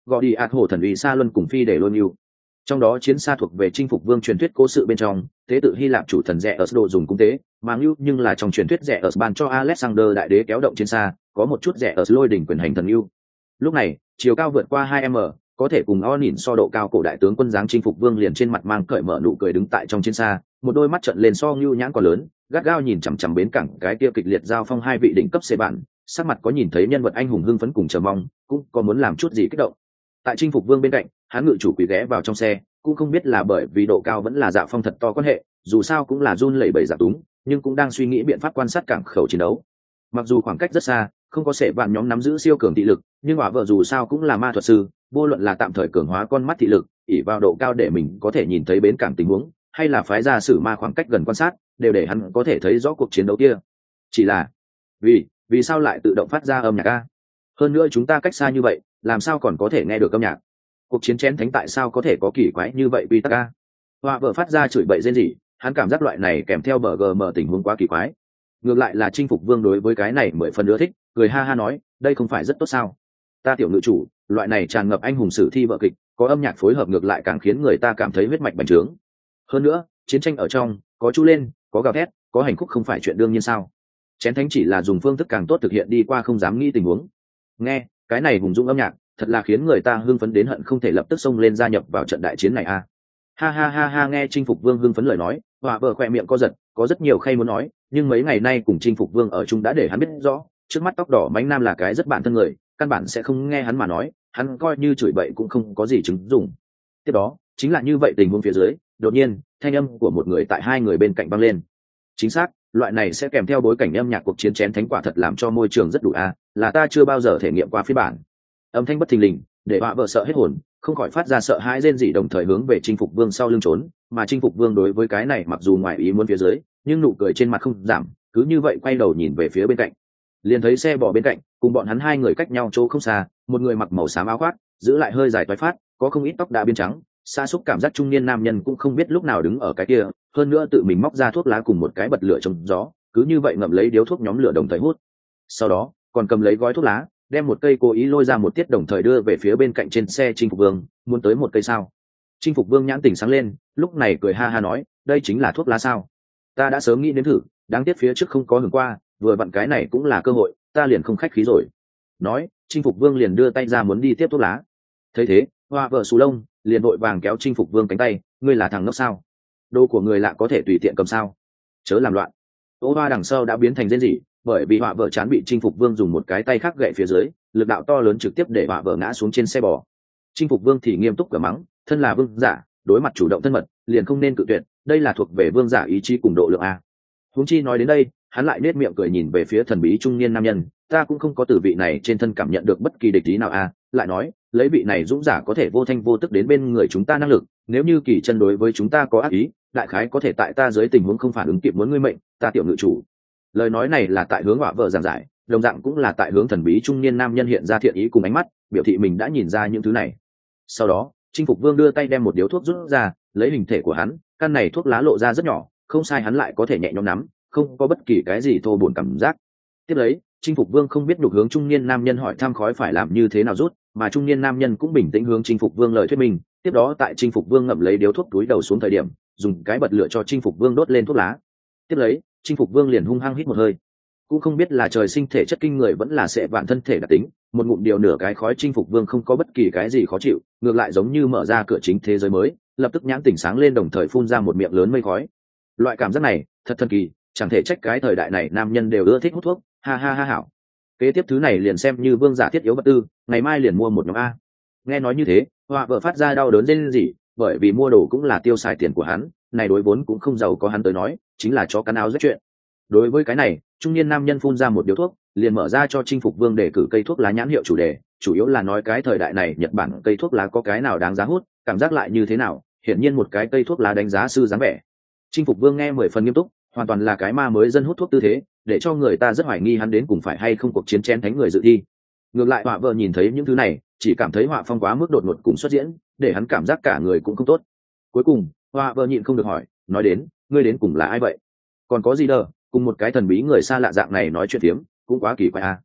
gọi đi ạt hổ thần uy sa luân cùng phi để lôn yêu. Trong đó chiến xa thuộc về chinh phục vương truyền thuyết cố sự bên trong, tế tự Hy Lạp chủ thần rẻ ở đồ dùng cung tế, mà ngưu nhưng là trong truyền thuyết rẻ ở ban cho Alexander đại đế kéo động chiến xa, có một chút rẻ ở lôi đỉnh quyền hành thần ngưu. Lúc này, chiều cao vượt qua hai mét, có thể cùng Onin so độ cao cổ đại tướng quân dáng chinh phục vương liền trên mặt mang cởi mở nụ cười đứng tại trong chiến xa, một đôi mắt trợn lên so ngưu nhãn còn lớn, gắt gao nhìn chằm chằm bến cảng cái kia kịch liệt giao phong hai vị đỉnh cấp xe bạn, sắc mặt có nhìn thấy nhân vật anh hùng hưng phấn cùng chờ mong, cũng có muốn làm chút gì kích động. Tại chinh phục vương bên cạnh, hắn ngự chủ quỳ ghé vào trong xe, cũng không biết là bởi vì độ cao vẫn là dạ phong thật to quan hệ, dù sao cũng là run lẩy bẩy dạ túng, nhưng cũng đang suy nghĩ biện pháp quan sát cảng khẩu chiến đấu. Mặc dù khoảng cách rất xa, không có sẽ bạn nhóm nắm giữ siêu cường thị lực, nhưng hỏa vợ dù sao cũng là ma thuật sư, vô luận là tạm thời cường hóa con mắt thị lực, ỉ vào độ cao để mình có thể nhìn thấy bến cảng tình huống, hay là phái ra sử ma khoảng cách gần quan sát, đều để hắn có thể thấy rõ cuộc chiến đấu kia. Chỉ là vì vì sao lại tự động phát ra âm nhạc a? Hơn nữa chúng ta cách xa như vậy, làm sao còn có thể nghe được âm nhạc? Cuộc chiến chén thánh tại sao có thể có kỳ quái như vậy quy tắc a? Họa vợ phát ra chửi bậy rên rỉ, hắn cảm giác loại này kèm theo bờ gm tình huống quá kỳ quái. Ngược lại là chinh phục vương đối với cái này mười phần ưa thích, cười ha ha nói, đây không phải rất tốt sao? Ta tiểu ngự chủ, loại này tràn ngập anh hùng sử thi vợ kịch, có âm nhạc phối hợp ngược lại càng khiến người ta cảm thấy huyết mạch bành trướng. Hơn nữa, chiến tranh ở trong, có chu lên, có gào thét, có hành khúc không phải chuyện đương nhiên sao? Chén thánh chỉ là dùng phương thức càng tốt thực hiện đi qua không dám nghĩ tình huống. Nghe, cái này hùng dũng âm nhạc, thật là khiến người ta hưng phấn đến hận không thể lập tức xông lên gia nhập vào trận đại chiến này a. Ha ha ha ha, nghe chinh phục vương hưng phấn lời nói, họa vợ khỏe miệng co giật, có rất nhiều khay muốn nói, nhưng mấy ngày nay cùng chinh phục vương ở chung đã để hắn biết rõ, trước mắt tóc đỏ mánh nam là cái rất bản thân người, căn bản sẽ không nghe hắn mà nói, hắn coi như chửi bậy cũng không có gì chứng dụng. Tiếp đó, chính là như vậy tình huống phía dưới, đột nhiên, thanh âm của một người tại hai người bên cạnh vang lên. Chính xác, loại này sẽ kèm theo bối cảnh âm nhạc cuộc chiến chén thánh quả thật làm cho môi trường rất đủ a, là ta chưa bao giờ thể nghiệm qua phiên bản. Âm thanh bất thình lình, để họa vợ sợ hết hồn, không khỏi phát ra sợ hãi rên rỉ, đồng thời hướng về chinh phục vương sau lưng trốn, mà chinh phục vương đối với cái này mặc dù ngoài ý muốn phía dưới, nhưng nụ cười trên mặt không giảm, cứ như vậy quay đầu nhìn về phía bên cạnh, liền thấy xe bỏ bên cạnh, cùng bọn hắn hai người cách nhau chỗ không xa, một người mặc màu xám áo khoác, giữ lại hơi dài toái phát, có không ít tóc đã biến trắng, xa xúc cảm giác trung niên nam nhân cũng không biết lúc nào đứng ở cái kia, hơn nữa tự mình móc ra thuốc lá cùng một cái bật lửa trong gió, cứ như vậy ngậm lấy điếu thuốc nhóm lửa đồng thời hút. Sau đó, còn cầm lấy gói thuốc lá, đem một cây cố ý lôi ra một tiết đồng thời đưa về phía bên cạnh trên xe chinh phục vương, muốn tới một cây sao? Chinh phục vương nhãn tỉnh sáng lên, lúc này cười ha ha nói, đây chính là thuốc lá sao? Ta đã sớm nghĩ đến thử, đáng tiếc phía trước không có hưởng qua, vừa vặn cái này cũng là cơ hội, ta liền không khách khí rồi. Nói, chinh phục vương liền đưa tay ra muốn đi tiếp thuốc lá. Thấy thế, hoa vợ xù lông, liền vội vàng kéo chinh phục vương cánh tay, ngươi là thằng ngốc sao? Đồ của người lạ có thể tùy tiện cầm sao? Chớ làm loạn. Ô hoa đằng sau đã biến thành rên rỉ, bởi vì họa vợ chán bị chinh phục vương dùng một cái tay khác gậy phía dưới, lực đạo to lớn trực tiếp để họa vợ ngã xuống trên xe bò. Chinh phục vương thì nghiêm túc cửa mắng, thân là vương giả, đối mặt chủ động thân mật, liền không nên cự tuyệt, đây là thuộc về vương giả ý chí cùng độ lượng a. Huống chi nói đến đây, hắn lại nết miệng cười nhìn về phía thần bí trung niên nam nhân, ta cũng không có từ vị này trên thân cảm nhận được bất kỳ địch ý nào a, lại nói, lấy vị này dũng giả có thể vô thanh vô tức đến bên người chúng ta năng lực, nếu như kỳ chân đối với chúng ta có ác ý, đại khái có thể tại ta dưới tình huống không phản ứng kịp muốn ngươi mệnh, ta tiểu ngự chủ. Lời nói này là tại hướng họa vợ giảng giải, đồng dạng cũng là tại hướng thần bí trung niên nam nhân hiện ra thiện ý cùng ánh mắt, biểu thị mình đã nhìn ra những thứ này. Sau đó, chinh phục vương đưa tay đem một điếu thuốc rút ra, lấy hình thể của hắn, căn này thuốc lá lộ ra rất nhỏ, không sai hắn lại có thể nhẹ nhõm nắm, không có bất kỳ cái gì thô buồn cảm giác. Tiếp lấy, chinh phục vương không biết nhục hướng trung niên nam nhân hỏi thăm khói phải làm như thế nào rút, mà trung niên nam nhân cũng bình tĩnh hướng chinh phục vương lời thuyết minh. Tiếp đó tại chinh phục vương ngậm lấy điếu thuốc túi đầu xuống thời điểm, dùng cái bật lửa cho chinh phục vương đốt lên thuốc lá. Tiếp lấy, chinh phục vương liền hung hăng hít một hơi, cũng không biết là trời sinh thể chất kinh người vẫn là sẽ vạn thân thể đặc tính, một ngụm điều nửa cái khói chinh phục vương không có bất kỳ cái gì khó chịu, ngược lại giống như mở ra cửa chính thế giới mới, lập tức nhãn tỉnh sáng lên đồng thời phun ra một miệng lớn mây khói. Loại cảm giác này thật thần kỳ, chẳng thể trách cái thời đại này nam nhân đều ưa thích hút thuốc, ha ha ha hảo. Kế tiếp thứ này liền xem như vương giả thiết yếu vật tư, ngày mai liền mua một nhóm a. Nghe nói như thế, họa vợ phát ra đau đớn rên rỉ, bởi vì mua đồ cũng là tiêu xài tiền của hắn, này đối vốn cũng không giàu có hắn tới nói, chính là cho cắn áo rách chuyện. Đối với cái này, trung niên nam nhân phun ra một điếu thuốc, liền mở ra cho chinh phục vương để cử cây thuốc lá nhãn hiệu chủ đề, chủ yếu là nói cái thời đại này Nhật Bản cây thuốc lá có cái nào đáng giá hút, cảm giác lại như thế nào, hiển nhiên một cái cây thuốc lá đánh giá sư dáng vẻ. Chinh phục vương nghe mười phần nghiêm túc, hoàn toàn là cái ma mới dân hút thuốc tư thế, để cho người ta rất hoài nghi hắn đến cùng phải hay không cuộc chiến chén thánh người dự thi. Ngược lại họa vợ nhìn thấy những thứ này, chỉ cảm thấy họa phong quá mức đột ngột cùng xuất diễn, để hắn cảm giác cả người cũng không tốt. Cuối cùng, họa vợ nhịn không được hỏi, nói đến, ngươi đến cùng là ai vậy? Còn có gì đâu, cùng một cái thần bí người xa lạ dạng này nói chuyện phiếm, cũng quá kỳ quái à.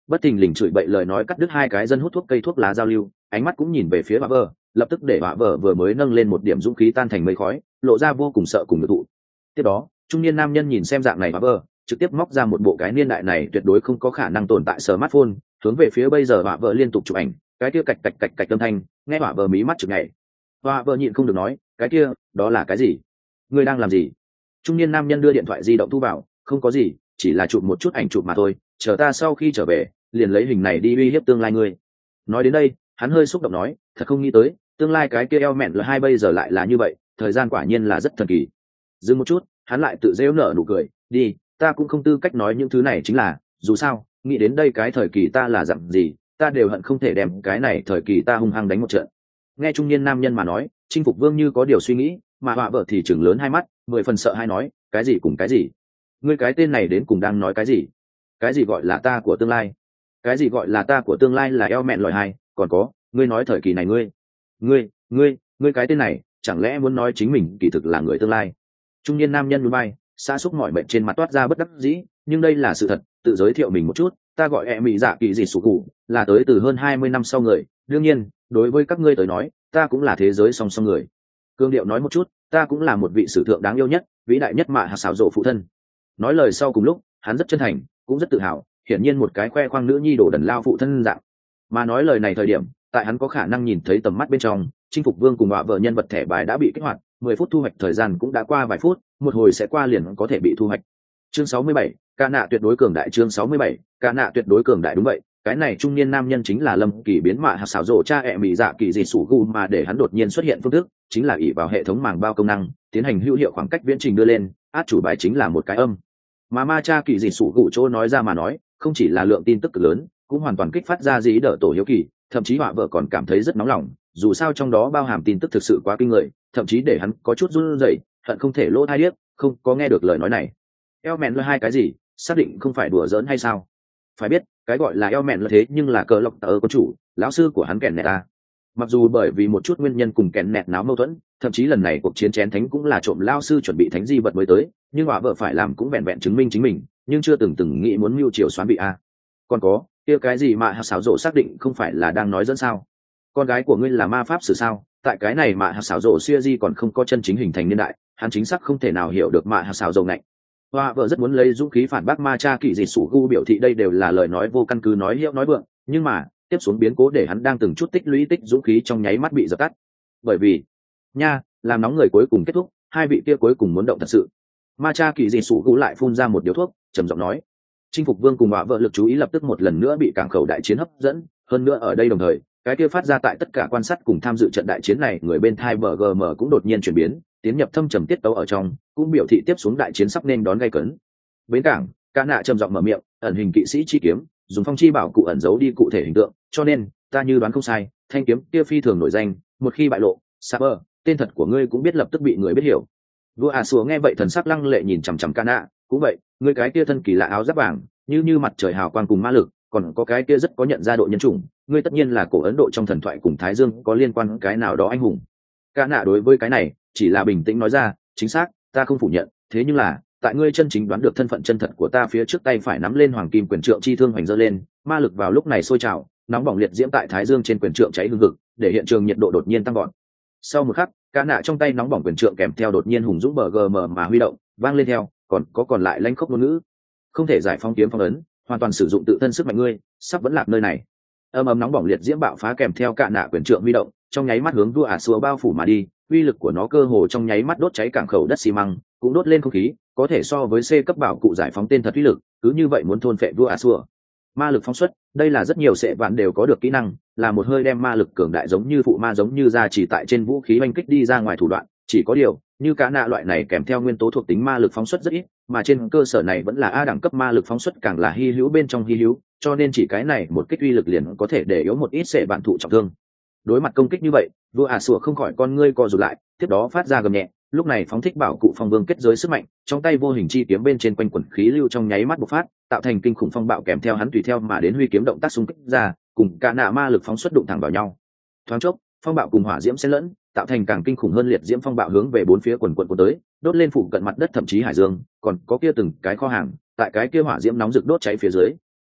bất thình lình chửi bậy lời nói cắt đứt hai cái dân hút thuốc cây thuốc lá giao lưu, ánh mắt cũng nhìn về phía bà vợ, lập tức để bà vợ vừa mới nâng lên một điểm dũng khí tan thành mây khói, lộ ra vô cùng sợ cùng ngược thụ. Tiếp đó trung niên nam nhân nhìn xem dạng này bà vợ, trực tiếp móc ra một bộ cái niên đại này tuyệt đối không có khả năng tồn tại smartphone, hướng về phía bây giờ bà vợ liên tục chụp ảnh, cái kia cạch cạch cạch cạch âm thanh nghe bà vợ mí mắt chực nhảy. Bà vợ nhịn không được nói, cái kia đó là cái gì? Ngươi đang làm gì? Trung niên nam nhân đưa điện thoại di động thu vào, không có gì, chỉ là chụp một chút ảnh chụp mà thôi, chờ ta sau khi trở về liền lấy hình này đi uy hiếp tương lai ngươi. Nói đến đây hắn hơi xúc động nói, thật không nghĩ tới tương lai cái kia eo mẹn là hai bây giờ lại là như vậy, thời gian quả nhiên là rất thần kỳ. Dừng một chút hắn lại tự rêu nở nụ cười, đi, ta cũng không tư cách nói những thứ này, chính là dù sao nghĩ đến đây cái thời kỳ ta là dặn gì, ta đều hận không thể đem cái này thời kỳ ta hung hăng đánh một trận. Nghe trung niên nam nhân mà nói, chinh phục vương như có điều suy nghĩ, mà họa vợ thì chừng lớn hai mắt mười phần sợ hay nói, cái gì cùng cái gì? Ngươi cái tên này đến cùng đang nói cái gì? Cái gì gọi là ta của tương lai? Cái gì gọi là ta của tương lai là eo mẹn lòi hai, còn có ngươi nói thời kỳ này ngươi ngươi ngươi ngươi cái tên này chẳng lẽ muốn nói chính mình kỳ thực là người tương lai? Trung niên nam nhân núi bay xa xúc mọi mệnh trên mặt toát ra bất đắc dĩ, nhưng đây là sự thật. Tự giới thiệu mình một chút, ta gọi e mỹ dạ kỳ dị sủ cụ, là tới từ hơn hai mươi năm sau người, đương nhiên đối với các ngươi tới nói ta cũng là thế giới song song người. Cương điệu nói một chút, ta cũng là một vị sử thượng đáng yêu nhất vĩ đại nhất mà hạt xảo rộ phụ thân. Nói lời sau cùng lúc hắn rất chân thành cũng rất tự hào, hiển nhiên một cái khoe khoang nữ nhi đổ đần lao phụ thân dạng. Mà nói lời này thời điểm tại hắn có khả năng nhìn thấy tầm mắt bên trong, chinh phục vương cùng họa vợ nhân vật thẻ bài đã bị kích hoạt, mười phút thu hoạch thời gian cũng đã qua vài phút, một hồi sẽ qua liền có thể bị thu hoạch. Chương sáu mươi bảy, ca nạ tuyệt đối cường đại. Chương sáu mươi bảy, ca nạ tuyệt đối cường đại. Đúng vậy, cái này trung niên nam nhân chính là Lâm Kỳ biến mạ hạt xảo rộ cha ẹ mỹ dạ kỳ dị sủ gu, mà để hắn đột nhiên xuất hiện phương thức chính là ỷ vào hệ thống màng bao công năng tiến hành hữu hiệu khoảng cách viễn trình đưa lên, át chủ bài chính là một cái âm. Mà ma cha kỳ dị sủ gu chỗ nói ra mà nói, không chỉ là lượng tin tức cực lớn, cũng hoàn toàn kích phát ra dí đỡ tổ hiếu kỳ, thậm chí họa vợ còn cảm thấy rất nóng lòng, dù sao trong đó bao hàm tin tức thực sự quá kinh người, thậm chí để hắn có chút run rẩy, hận không thể lỗ tai điếc không có nghe được lời nói này. Eo mẹn là hai cái gì, xác định không phải đùa giỡn hay sao? Phải biết cái gọi là eo mẹn là thế nhưng là cờ lộc tờ có chủ lão sư của hắn kèn nẹt ta. Mặc dù bởi vì một chút nguyên nhân cùng kèn nẹt náo mâu thuẫn, thậm chí lần này cuộc chiến chén thánh cũng là trộm lao sư chuẩn bị thánh di vật mới tới, nhưng họa vợ phải làm cũng vẹn vẹn chứng minh chính mình, nhưng chưa từng từng nghĩ muốn mưu triều xoán bị a. Còn có kia cái gì mà hạt xảo rộ xác định không phải là đang nói dẫn sao? Con gái của ngươi là ma pháp sử sao? Tại cái này mà hạt xảo rộ xưa di còn không có chân chính hình thành niên đại, hắn chính xác không thể nào hiểu được mà hạt xảo rộ này. Hoa vợ rất muốn lấy dũng khí phản bác ma cha kỳ dị sủ gu biểu thị đây đều là lời nói vô căn cứ, nói hiệu nói vượng, nhưng mà tiếp xuống biến cố để hắn đang từng chút tích lũy tích dũng khí trong nháy mắt bị dập tắt. Bởi vì nha làm nóng người cuối cùng kết thúc, hai vị kia cuối cùng muốn động thật sự. Ma cha kỳ dị sủ gu lại phun ra một điếu thuốc trầm giọng nói, chinh phục vương cùng họa vợ lực chú ý lập tức một lần nữa bị cảng khẩu đại chiến hấp dẫn, hơn nữa ở đây đồng thời cái kia phát ra tại tất cả quan sát cùng tham dự trận đại chiến này người bên thai bờ gm cũng đột nhiên chuyển biến, tiến nhập thâm trầm tiết tấu ở trong, cũng biểu thị tiếp xuống đại chiến sắp nên đón gay cấn. Bến cảng, ca nạ trầm giọng mở miệng, ẩn hình kỵ sĩ chi kiếm dùng phong chi bảo cụ ẩn giấu đi cụ thể hình tượng, cho nên ta như đoán không sai, thanh kiếm kia phi thường nổi danh, một khi bại lộ, Saber, tên thật của ngươi cũng biết lập tức bị người biết hiểu. Vua à xùa nghe vậy thần sắc lăng lệ nhìn chằm chằm ca nạ, cũng vậy, ngươi cái kia thân kỳ lạ áo giáp vàng, như như mặt trời hào quang cùng ma lực, còn có cái kia rất có nhận ra độ nhân chủng, ngươi tất nhiên là cổ Ấn Độ trong thần thoại cùng Thái Dương có liên quan cái nào đó anh hùng. Ca nạ đối với cái này chỉ là bình tĩnh nói ra, chính xác, ta không phủ nhận, thế nhưng là tại ngươi chân chính đoán được thân phận chân thật của ta phía trước, tay phải nắm lên hoàng kim quyền trượng chi thương hoành dơ lên, ma lực vào lúc này sôi trào, nóng bỏng liệt diễm tại Thái Dương trên quyền trượng cháy hừng hực, để hiện trường nhiệt độ đột nhiên tăng gọn. Sau một khắc, ca nạ trong tay nóng bỏng quyền trượng kèm theo đột nhiên hùng dũng bờ gm mà huy động, vang lên theo, còn có còn lại lãnh khốc ngôn ngữ, không thể giải phóng kiếm phong ấn, hoàn toàn sử dụng tự thân sức mạnh, ngươi sắp vẫn lạc nơi này. Âm ấm nóng bỏng liệt diễm bạo phá kèm theo ca nạ quyền trượng huy động, trong nháy mắt hướng vua ả xua bao phủ mà đi, uy lực của nó cơ hồ trong nháy mắt đốt cháy cảng khẩu đất xi măng, cũng đốt lên không khí, có thể so với C cấp bảo cụ giải phóng tên thật uy lực, cứ như vậy muốn thôn phệ vua ả xua. Ma lực phóng xuất, đây là rất nhiều sệ vạn đều có được kỹ năng, là một hơi đem ma lực cường đại giống như phụ ma giống như ra chỉ tại trên vũ khí oanh kích đi ra ngoài thủ đoạn, chỉ có điều như cá nạ loại này kèm theo nguyên tố thuộc tính ma lực phóng xuất rất ít, mà trên cơ sở này vẫn là A đẳng cấp ma lực phóng xuất càng là hy hữu bên trong hy hữu, cho nên chỉ cái này một kích uy lực liền có thể để yếu một ít sệ vạn thụ trọng thương. Đối mặt công kích như vậy, vua ả sủa không khỏi con ngươi co rụt lại, tiếp đó phát ra gầm nhẹ, lúc này phóng thích bảo cụ phong vương kết giới sức mạnh, trong tay vô hình chi kiếm bên trên quanh quẩn khí lưu trong nháy mắt bộc phát, tạo thành kinh khủng phong bạo kèm theo hắn tùy theo mà đến huy kiếm động tác xung kích ra, cùng cả nạ ma lực phóng xuất đụng thẳng vào nhau. Thoáng chốc, phong bạo cùng hỏa diễm xen lẫn, tạo thành càng kinh khủng hơn liệt diễm phong bạo hướng về bốn phía quần quần của tới, đốt lên phủ cận mặt đất thậm chí hải dương, còn có kia từng cái kho hàng, tại cái kia hỏa diễm nóng rực đốt cháy phía dưới,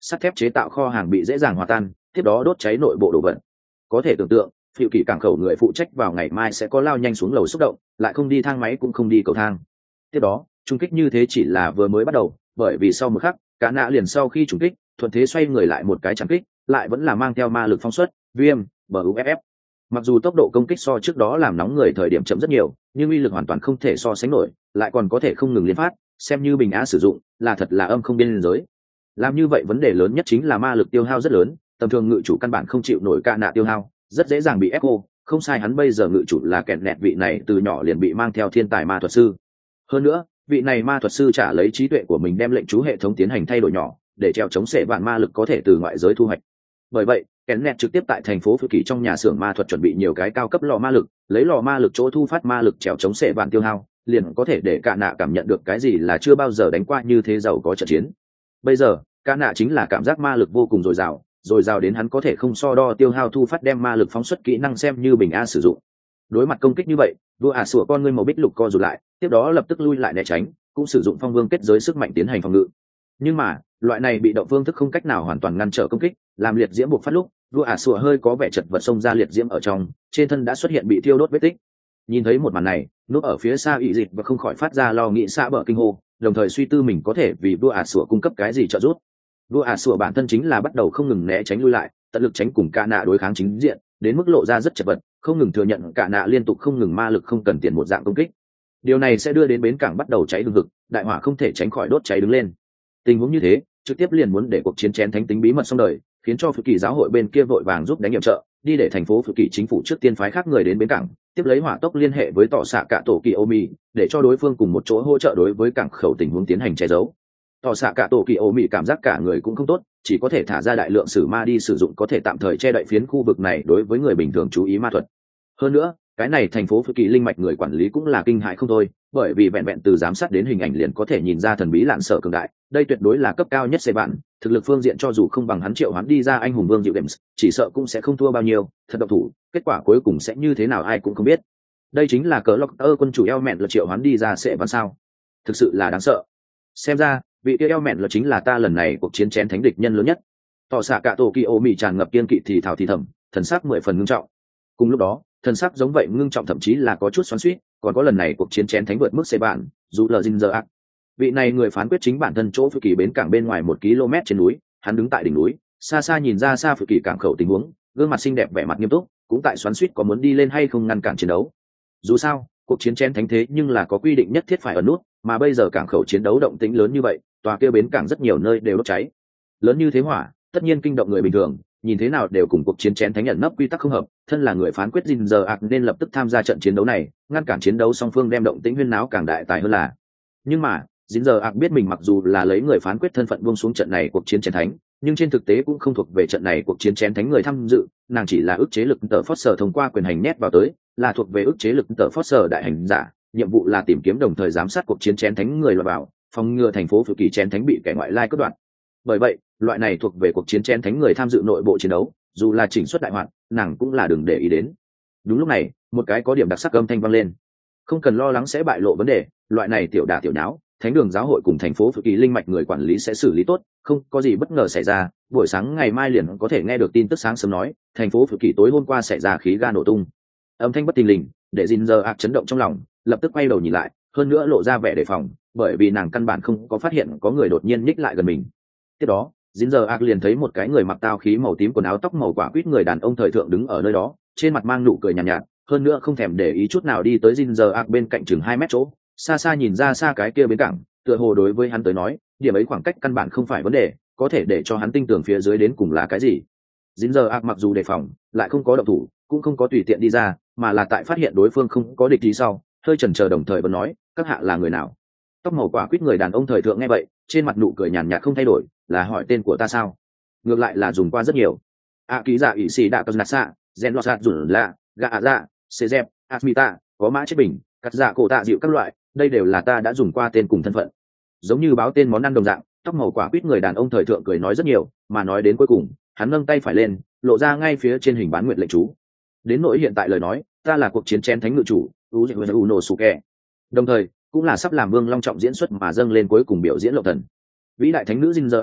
sắt thép chế tạo kho hàng bị dễ dàng hòa tan, tiếp đó đốt cháy nội bộ đồ vật. Có thể tưởng tượng phiêu kỳ cảng khẩu người phụ trách vào ngày mai sẽ có lao nhanh xuống lầu xúc động, lại không đi thang máy cũng không đi cầu thang. Tiếp đó trung kích như thế chỉ là vừa mới bắt đầu, bởi vì sau một khắc cả nạ liền sau khi trùng kích thuận thế xoay người lại một cái chạm kích, lại vẫn là mang theo ma lực phong suất viêm buff. Mặc dù tốc độ công kích so trước đó làm nóng người thời điểm chậm rất nhiều, nhưng uy lực hoàn toàn không thể so sánh nổi, lại còn có thể không ngừng liên phát, xem như bình á sử dụng là thật là âm không biên giới. Làm như vậy vấn đề lớn nhất chính là ma lực tiêu hao rất lớn, tầm thường ngự chủ căn bản không chịu nổi cả nạ tiêu hao, rất dễ dàng bị ép cô. Không sai, hắn bây giờ ngự chủ là kẹn nẹt vị này từ nhỏ liền bị mang theo thiên tài ma thuật sư. Hơn nữa vị này ma thuật sư trả lấy trí tuệ của mình đem lệnh chú hệ thống tiến hành thay đổi nhỏ, để treo chống sệ vạn ma lực có thể từ ngoại giới thu hoạch. Bởi vậy kẹn nẹt trực tiếp tại thành phố Phự Kỳ trong nhà xưởng ma thuật chuẩn bị nhiều cái cao cấp lò ma lực, lấy lò ma lực chỗ thu phát ma lực treo chống sệ vạn tiêu hao, liền có thể để cả nạ cảm nhận được cái gì là chưa bao giờ đánh qua như thế giàu có trận chiến. Bây giờ cả nạ chính là cảm giác ma lực vô cùng dồi dào, dồi dào đến hắn có thể không so đo tiêu hao thu phát đem ma lực phóng xuất kỹ năng xem như bình a sử dụng. Đối mặt công kích như vậy, vua ả sủa con ngươi màu bích lục co rụt lại, tiếp đó lập tức lui lại né tránh, cũng sử dụng phong vương kết giới sức mạnh tiến hành phòng ngự. Nhưng mà loại này bị động phương thức không cách nào hoàn toàn ngăn trở công kích, làm liệt diễm buộc phát lúc vua ả sủa hơi có vẻ chật vật xông ra liệt diễm ở trong, trên thân đã xuất hiện bị thiêu đốt vết tích. Nhìn thấy một màn này, núp ở phía xa ỵ dịch và không khỏi phát ra lo nghĩ xa bờ kinh hô, đồng thời suy tư mình có thể vì vua ả sủa cung cấp cái gì trợ giúp. Vua ả sủa bản thân chính là bắt đầu không ngừng né tránh lui lại, tận lực tránh cùng cả nạ đối kháng chính diện, đến mức lộ ra rất chật vật, không ngừng thừa nhận cả nạ liên tục không ngừng ma lực không cần tiền một dạng công kích. Điều này sẽ đưa đến bến cảng bắt đầu cháy hừng hực, đại hỏa không thể tránh khỏi đốt cháy đứng lên. Tình huống như thế trực tiếp liền muốn để cuộc chiến chén thánh tính bí mật xong đời, khiến cho Phự Kỳ giáo hội bên kia vội vàng giúp đánh nhiệm trợ, đi để thành phố Phự Kỳ chính phủ trước tiên phái khác người đến bến cảng, tiếp lấy hỏa tốc liên hệ với tỏ xạ cả tổ kỳ Omi, để cho đối phương cùng một chỗ hỗ trợ đối với cảng khẩu tình huống tiến hành che giấu. Tỏ xạ cả tổ kỳ Omi cảm giác cả người cũng không tốt, chỉ có thể thả ra đại lượng sử ma đi sử dụng có thể tạm thời che đậy phiến khu vực này đối với người bình thường chú ý ma thuật. Hơn nữa cái này thành phố Phự Kỳ linh mạch người quản lý cũng là kinh hãi không thôi, bởi vì vẹn vẹn từ giám sát đến hình ảnh liền có thể nhìn ra thần bí lạn sở cường đại, đây tuyệt đối là cấp cao nhất xe bạn, thực lực phương diện cho dù không bằng hắn triệu hắn đi ra anh hùng vương diệu games, chỉ sợ cũng sẽ không thua bao nhiêu, thật độc thủ, kết quả cuối cùng sẽ như thế nào ai cũng không biết. Đây chính là cờ lộc ơ quân chủ eo mẹn là triệu hắn đi ra sẽ văn sao, thực sự là đáng sợ. Xem ra vị kia eo mẹn là chính là ta lần này cuộc chiến chén thánh địch nhân lớn nhất. Tỏ xạ cả tổ kỳ ô mì tràn ngập kiên kỵ thì thảo thì thầm, thần sắc mười phần ngưng trọng. Cùng lúc đó thần sắc giống vậy ngưng trọng, thậm chí là có chút xoắn xuýt, còn có lần này cuộc chiến chén thánh vượt mức xe bạn, dù lờ dinh giờ ác. Vị này người phán quyết chính bản thân chỗ Phự Kỳ bến cảng bên ngoài một km trên núi, hắn đứng tại đỉnh núi, xa xa nhìn ra xa Phự Kỳ cảng khẩu tình huống, gương mặt xinh đẹp vẻ mặt nghiêm túc, cũng tại xoắn xuýt có muốn đi lên hay không ngăn cản chiến đấu. Dù sao cuộc chiến chén thánh thế nhưng là có quy định nhất thiết phải ở nút, mà bây giờ cảng khẩu chiến đấu động tĩnh lớn như vậy, tòa kia bến cảng rất nhiều nơi đều đốt cháy, lớn như thế hỏa tất nhiên kinh động người bình thường, nhìn thế nào đều cùng cuộc chiến chén thánh nhận nấp quy tắc không hợp. Thân là người phán quyết dinh giờ ạc nên lập tức tham gia trận chiến đấu này, ngăn cản chiến đấu song phương đem động tĩnh huyên náo càng đại tài hơn là. Nhưng mà dinh giờ ạc biết mình mặc dù là lấy người phán quyết thân phận buông xuống trận này cuộc chiến chén thánh, nhưng trên thực tế cũng không thuộc về trận này cuộc chiến chén thánh người tham dự, nàng chỉ là ức chế lực tờ Foster thông qua quyền hành nhét vào tới, là thuộc về ức chế lực tờ Foster đại hành giả, nhiệm vụ là tìm kiếm đồng thời giám sát cuộc chiến chén thánh người lọt vào, phòng ngừa thành phố Phự Kỳ chén thánh bị kẻ ngoại lai cướp đoạt. Bởi vậy loại này thuộc về cuộc chiến chén thánh người tham dự nội bộ chiến đấu, dù là chỉnh xuất đại hoạn, nàng cũng là đừng để ý đến. Đúng lúc này một cái có điểm đặc sắc âm thanh vang lên, không cần lo lắng sẽ bại lộ vấn đề, loại này tiểu đả tiểu nháo thánh đường giáo hội cùng thành phố Phự Kỳ linh mạch người quản lý sẽ xử lý tốt, không có gì bất ngờ xảy ra, buổi sáng ngày mai liền có thể nghe được tin tức. Sáng sớm nói thành phố Phự Kỳ tối hôm qua xảy ra khí ga nổ tung. Âm thanh bất thình lình để Jin giờ ạc chấn động trong lòng, lập tức quay đầu nhìn lại, hơn nữa lộ ra vẻ đề phòng, bởi vì nàng căn bản không có phát hiện có người đột nhiên nhích lại gần mình. Tiếp đó Jin giờ ạc liền thấy một cái người mặc tao khí màu tím quần áo tóc màu quả quýt người đàn ông thời thượng đứng ở nơi đó, trên mặt mang nụ cười nhàn nhạt, nhạt, hơn nữa không thèm để ý chút nào đi tới Jin giờ ạc bên cạnh chừng hai mét chỗ, xa xa nhìn ra xa cái kia bến cảng, tựa hồ đối với hắn tới nói điểm ấy khoảng cách căn bản không phải vấn đề, có thể để cho hắn tin tưởng phía dưới đến cùng là cái gì. Jin giờ ạc mặc dù đề phòng lại không có động thủ, cũng không có tùy tiện đi ra, mà là tại phát hiện đối phương không có địch ý sau hơi chần chờ, đồng thời vẫn nói các hạ là người nào. Tóc màu quả quýt người đàn ông thời thượng nghe vậy, trên mặt nụ cười nhàn nhạt không thay đổi, là hỏi tên của ta sao? Ngược lại là dùng qua rất nhiều. A ký giả ủy sĩ đã cất nạt xạ, gen lọt sạt rủn lạ, gạ ạ dạ, xê dẹp, asmita, có mã chết bình, cắt dạ cổ tạ dịu các loại, đây đều là ta đã dùng qua tên cùng thân phận. Giống như báo tên món ăn đồng dạng, tóc màu quả quýt người đàn ông thời thượng cười nói rất nhiều, mà nói đến cuối cùng hắn nâng tay phải lên, lộ ra ngay phía trên hình bán nguyện lệnh chú. Đến nỗi hiện tại lời nói, ta là cuộc chiến chén thánh ngự chủ Unosuke, đồng thời cũng là sắp làm vương long trọng diễn xuất mà dâng lên cuối cùng biểu diễn lộ thần. Vĩ đại thánh nữ Jin giờ ác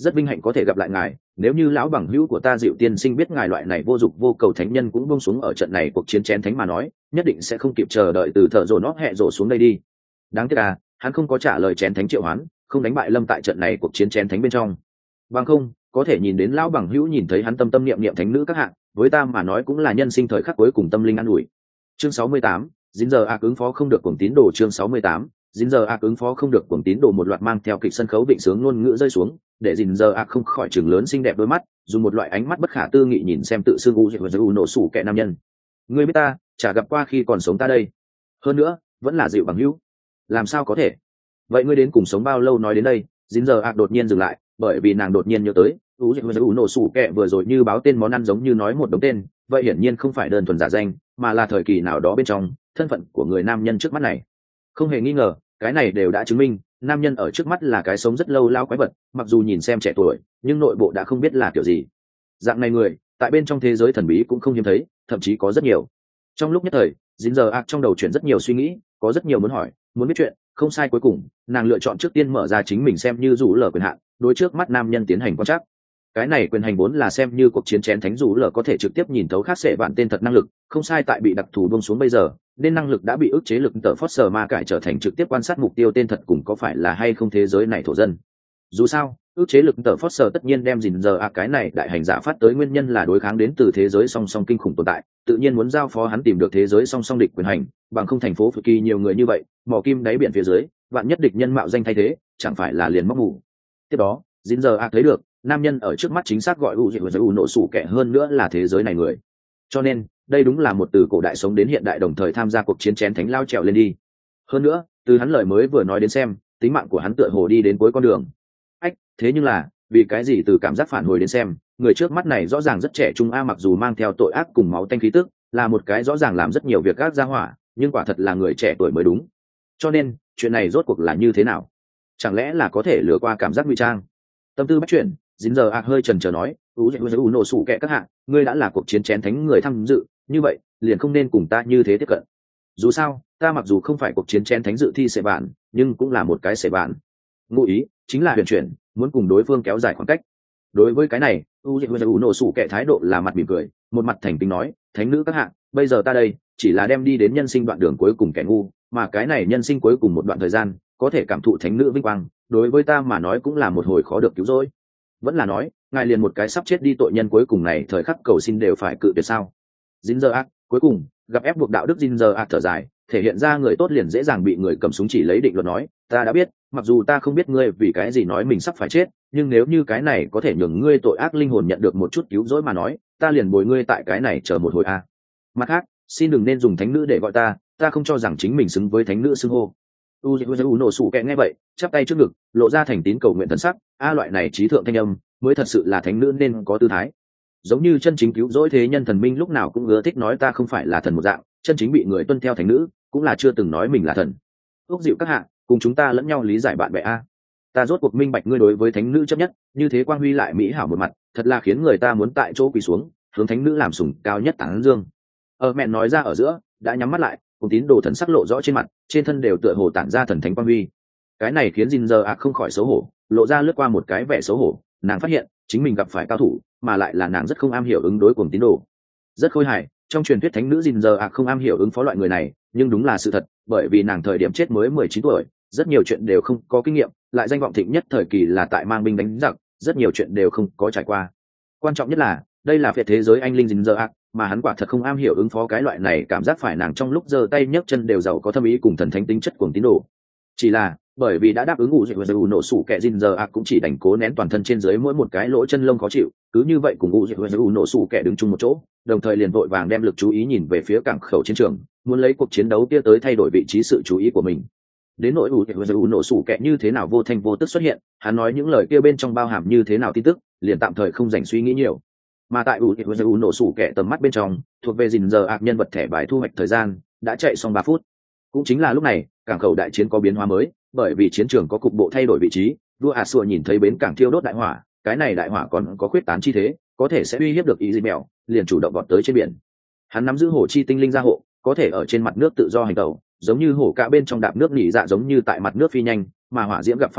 rất vinh hạnh có thể gặp lại ngài. Nếu như lão bằng hữu của ta Dịu tiên sinh biết ngài loại này vô dụng vô cầu thánh nhân cũng buông xuống ở trận này cuộc chiến chén thánh mà nói, nhất định sẽ không kịp chờ đợi từ thợ rồ nót hẹ rồ xuống đây đi. Đáng tiếc à, hắn không có trả lời chén thánh triệu hoán, không đánh bại Lâm tại trận này cuộc chiến chén thánh bên trong. Bằng không, có thể nhìn đến lão bằng hữu nhìn thấy hắn tâm tâm niệm niệm thánh nữ các hạng, với ta mà nói cũng là nhân sinh thời khắc cuối cùng tâm linh an ủi. Chương sáu mươi tám, dính giờ ác ứng phó không được cuồng tín đồ. Chương sáu mươi tám, dính giờ ác ứng phó không được cuồng tín đồ. Một loạt mang theo kịch sân khấu định sướng ngôn ngữ rơi xuống, để dính giờ ác không khỏi chừng lớn xinh đẹp đôi mắt, dùng một loại ánh mắt bất khả tư nghị nhìn xem tự xưng u u nổ sủ kẻ nam nhân. Ngươi biết ta, chả gặp qua khi còn sống ta đây. Hơn nữa, vẫn là dịu bằng hữu. Làm sao có thể? Vậy ngươi đến cùng sống bao lâu nói đến đây? Dính giờ ác đột nhiên dừng lại, bởi vì nàng đột nhiên nhớ tới, u u nổ sủ kẻ vừa rồi như báo tên món ăn giống như nói một đống tên, vậy hiển nhiên không phải đơn thuần giả danh, mà là thời kỳ nào đó bên trong thân phận của người nam nhân trước mắt này. Không hề nghi ngờ, cái này đều đã chứng minh nam nhân ở trước mắt là cái sống rất lâu lao quái vật, mặc dù nhìn xem trẻ tuổi nhưng nội bộ đã không biết là kiểu gì. Dạng này người tại bên trong thế giới thần bí cũng không hiếm thấy, thậm chí có rất nhiều. Trong lúc nhất thời, dính giờ ác trong đầu chuyển rất nhiều suy nghĩ, có rất nhiều muốn hỏi, muốn biết chuyện. Không sai, cuối cùng nàng lựa chọn trước tiên mở ra chính mình xem như rủ lờ quyền hạn, đối trước mắt nam nhân tiến hành quan trắc. Cái này quyền hành vốn là xem như cuộc chiến chén thánh rủ lờ có thể trực tiếp nhìn thấu khác sẽ bạn tên thật năng lực. Không sai, tại bị đặc thù buông xuống bây giờ, nên năng lực đã bị ức chế, lực tờ Foster ma cải trở thành trực tiếp quan sát mục tiêu tên thật cùng có phải là hay không thế giới này thổ dân. Dù sao, ức chế lực tờ Foster tất nhiên đem dình giờ à cái này đại hành giả phát tới nguyên nhân là đối kháng đến từ thế giới song song kinh khủng tồn tại, tự nhiên muốn giao phó hắn tìm được thế giới song song địch quyền hành, bằng không thành phố Phự Kỳ nhiều người như vậy, mỏ kim đáy biển phía dưới, vạn nhất địch nhân mạo danh thay thế, chẳng phải là liền móc mù. Tiếp đó, dình giờ à thấy được, nam nhân ở trước mắt chính xác gọi u u nổ sủ kẻ hơn nữa là thế giới này người. Cho nên, đây đúng là một từ cổ đại sống đến hiện đại đồng thời tham gia cuộc chiến chén thánh lao trèo lên đi. Hơn nữa, từ hắn lời mới vừa nói đến xem, tính mạng của hắn tựa hồ đi đến cuối con đường. Ách, thế nhưng là, vì cái gì từ cảm giác phản hồi đến xem, người trước mắt này rõ ràng rất trẻ trung a, mặc dù mang theo tội ác cùng máu tanh khí tức, là một cái rõ ràng làm rất nhiều việc ác ra hỏa, nhưng quả thật là người trẻ tuổi mới đúng. Cho nên, chuyện này rốt cuộc là như thế nào? Chẳng lẽ là có thể lừa qua cảm giác ngụy trang? Tâm tư bắt chuyển, dính giờ ạc hơi chần chờ nói, u u nổ sủ kẻ các hạng, ngươi đã là cuộc chiến chén thánh người tham dự, như vậy liền không nên cùng ta như thế tiếp cận. Dù sao, ta mặc dù không phải cuộc chiến chén thánh dự thi sệ bạn, nhưng cũng là một cái sệ bạn. Ngụ ý chính là huyền chuyển, muốn cùng đối phương kéo dài khoảng cách. Đối với cái này, u u nổ sủ kẻ thái độ là mặt mỉm cười, một mặt thành kính nói, thánh nữ các hạng, bây giờ ta đây chỉ là đem đi đến nhân sinh đoạn đường cuối cùng kẻ ngu, mà cái này nhân sinh cuối cùng một đoạn thời gian, có thể cảm thụ thánh nữ vinh quang, đối với ta mà nói cũng là một hồi khó được cứu rỗi. Vẫn là nói, ngài liền một cái sắp chết đi tội nhân cuối cùng này thời khắc cầu xin đều phải cự tuyệt sao? Dính giờ ác cuối cùng gặp ép buộc đạo đức, dính giờ ác thở dài, thể hiện ra người tốt liền dễ dàng bị người cầm súng chỉ lấy định luật nói, ta đã biết, mặc dù ta không biết ngươi vì cái gì nói mình sắp phải chết, nhưng nếu như cái này có thể nhường ngươi tội ác linh hồn nhận được một chút cứu rỗi mà nói, ta liền bồi ngươi tại cái này chờ một hồi a. Mặt khác, xin đừng nên dùng thánh nữ để gọi ta, ta không cho rằng chính mình xứng với thánh nữ xưng hô. u u nổ sủ kẹ nghe vậy, chắp tay trước ngực, lộ ra thành tín cầu nguyện thần sắc, a loại này trí thượng thanh âm mới thật sự là thánh nữ nên có tư thái. Giống như chân chính cứu rỗi thế nhân thần minh lúc nào cũng ưa thích nói ta không phải là thần một dạng, chân chính bị người tuân theo thánh nữ cũng là chưa từng nói mình là thần. Ước dịu các hạ, cùng chúng ta lẫn nhau lý giải bạn bè a. Ta rốt cuộc minh bạch ngươi đối với thánh nữ chấp nhất, như thế quang huy lại mỹ hảo một mặt, thật là khiến người ta muốn tại chỗ quỳ xuống, hướng thánh nữ làm sủng cao nhất tán dương. Ở mẹ nói ra ở giữa, đã nhắm mắt lại, cùng tín đồ thần sắc lộ rõ trên mặt, trên thân đều tựa hồ tản ra thần thánh quang huy. Cái này khiến Jin giờ ạc không khỏi xấu hổ, lộ ra lướt qua một cái vẻ xấu hổ, nàng phát hiện chính mình gặp phải cao thủ, mà lại là nàng rất không am hiểu ứng đối cùng tín đồ. Rất khôi hài, trong truyền thuyết thánh nữ Jin giờ ạc không am hiểu ứng phó loại người này, nhưng đúng là sự thật, bởi vì nàng thời điểm chết mới mười chín tuổi, rất nhiều chuyện đều không có kinh nghiệm, lại danh vọng thịnh nhất thời kỳ là tại mang binh đánh giặc, rất nhiều chuyện đều không có trải qua. Quan trọng nhất là, đây là phiệt thế giới anh linh Jin giờ ạc, mà hắn quả thật không am hiểu ứng phó cái loại này, cảm giác phải nàng trong lúc giơ tay nhấc chân đều giàu có thâm ý cùng thần thánh tính chất cuồng tín đồ. Chỉ là bởi vì đã đáp ứng ủ dịu nổ sủ kẻ Jin giờ ạc cũng chỉ đành cố nén toàn thân trên dưới mỗi một cái lỗ chân lông khó chịu, cứ như vậy cùng ủ dịu nổ sủ kẻ đứng chung một chỗ, đồng thời liền vội vàng đem lực chú ý nhìn về phía cảng khẩu chiến trường, muốn lấy cuộc chiến đấu kia tới thay đổi vị trí sự chú ý của mình. Đến nỗi ủ dịu nổ sủ kẻ như thế nào vô thanh vô tức xuất hiện, hắn nói những lời kia bên trong bao hàm như thế nào tin tức, liền tạm thời không dành suy nghĩ nhiều. Mà tại ủ dịu nổ sủ kẻ tầm mắt bên trong, thuộc về Jin giờ ạc nhân vật thẻ bài thu hoạch thời gian đã chạy xong ba phút. Cũng chính là lúc này, cảng khẩu đại chiến có biến hóa mới, bởi vì chiến trường có cục bộ thay đổi vị trí, vua a xua nhìn thấy bến cảng thiêu đốt đại hỏa, cái này đại hỏa còn có khuyết tán chi thế, có thể sẽ uy hiếp được ý gì mèo, liền chủ động vọt tới trên biển. Hắn nắm giữ hổ chi tinh linh gia hộ, có thể ở trên mặt nước tự do hành tẩu, giống như hổ cả bên trong đạp nước nỉ dạ, giống như tại mặt nước phi nhanh, mà hỏa diễm gặp phải nước,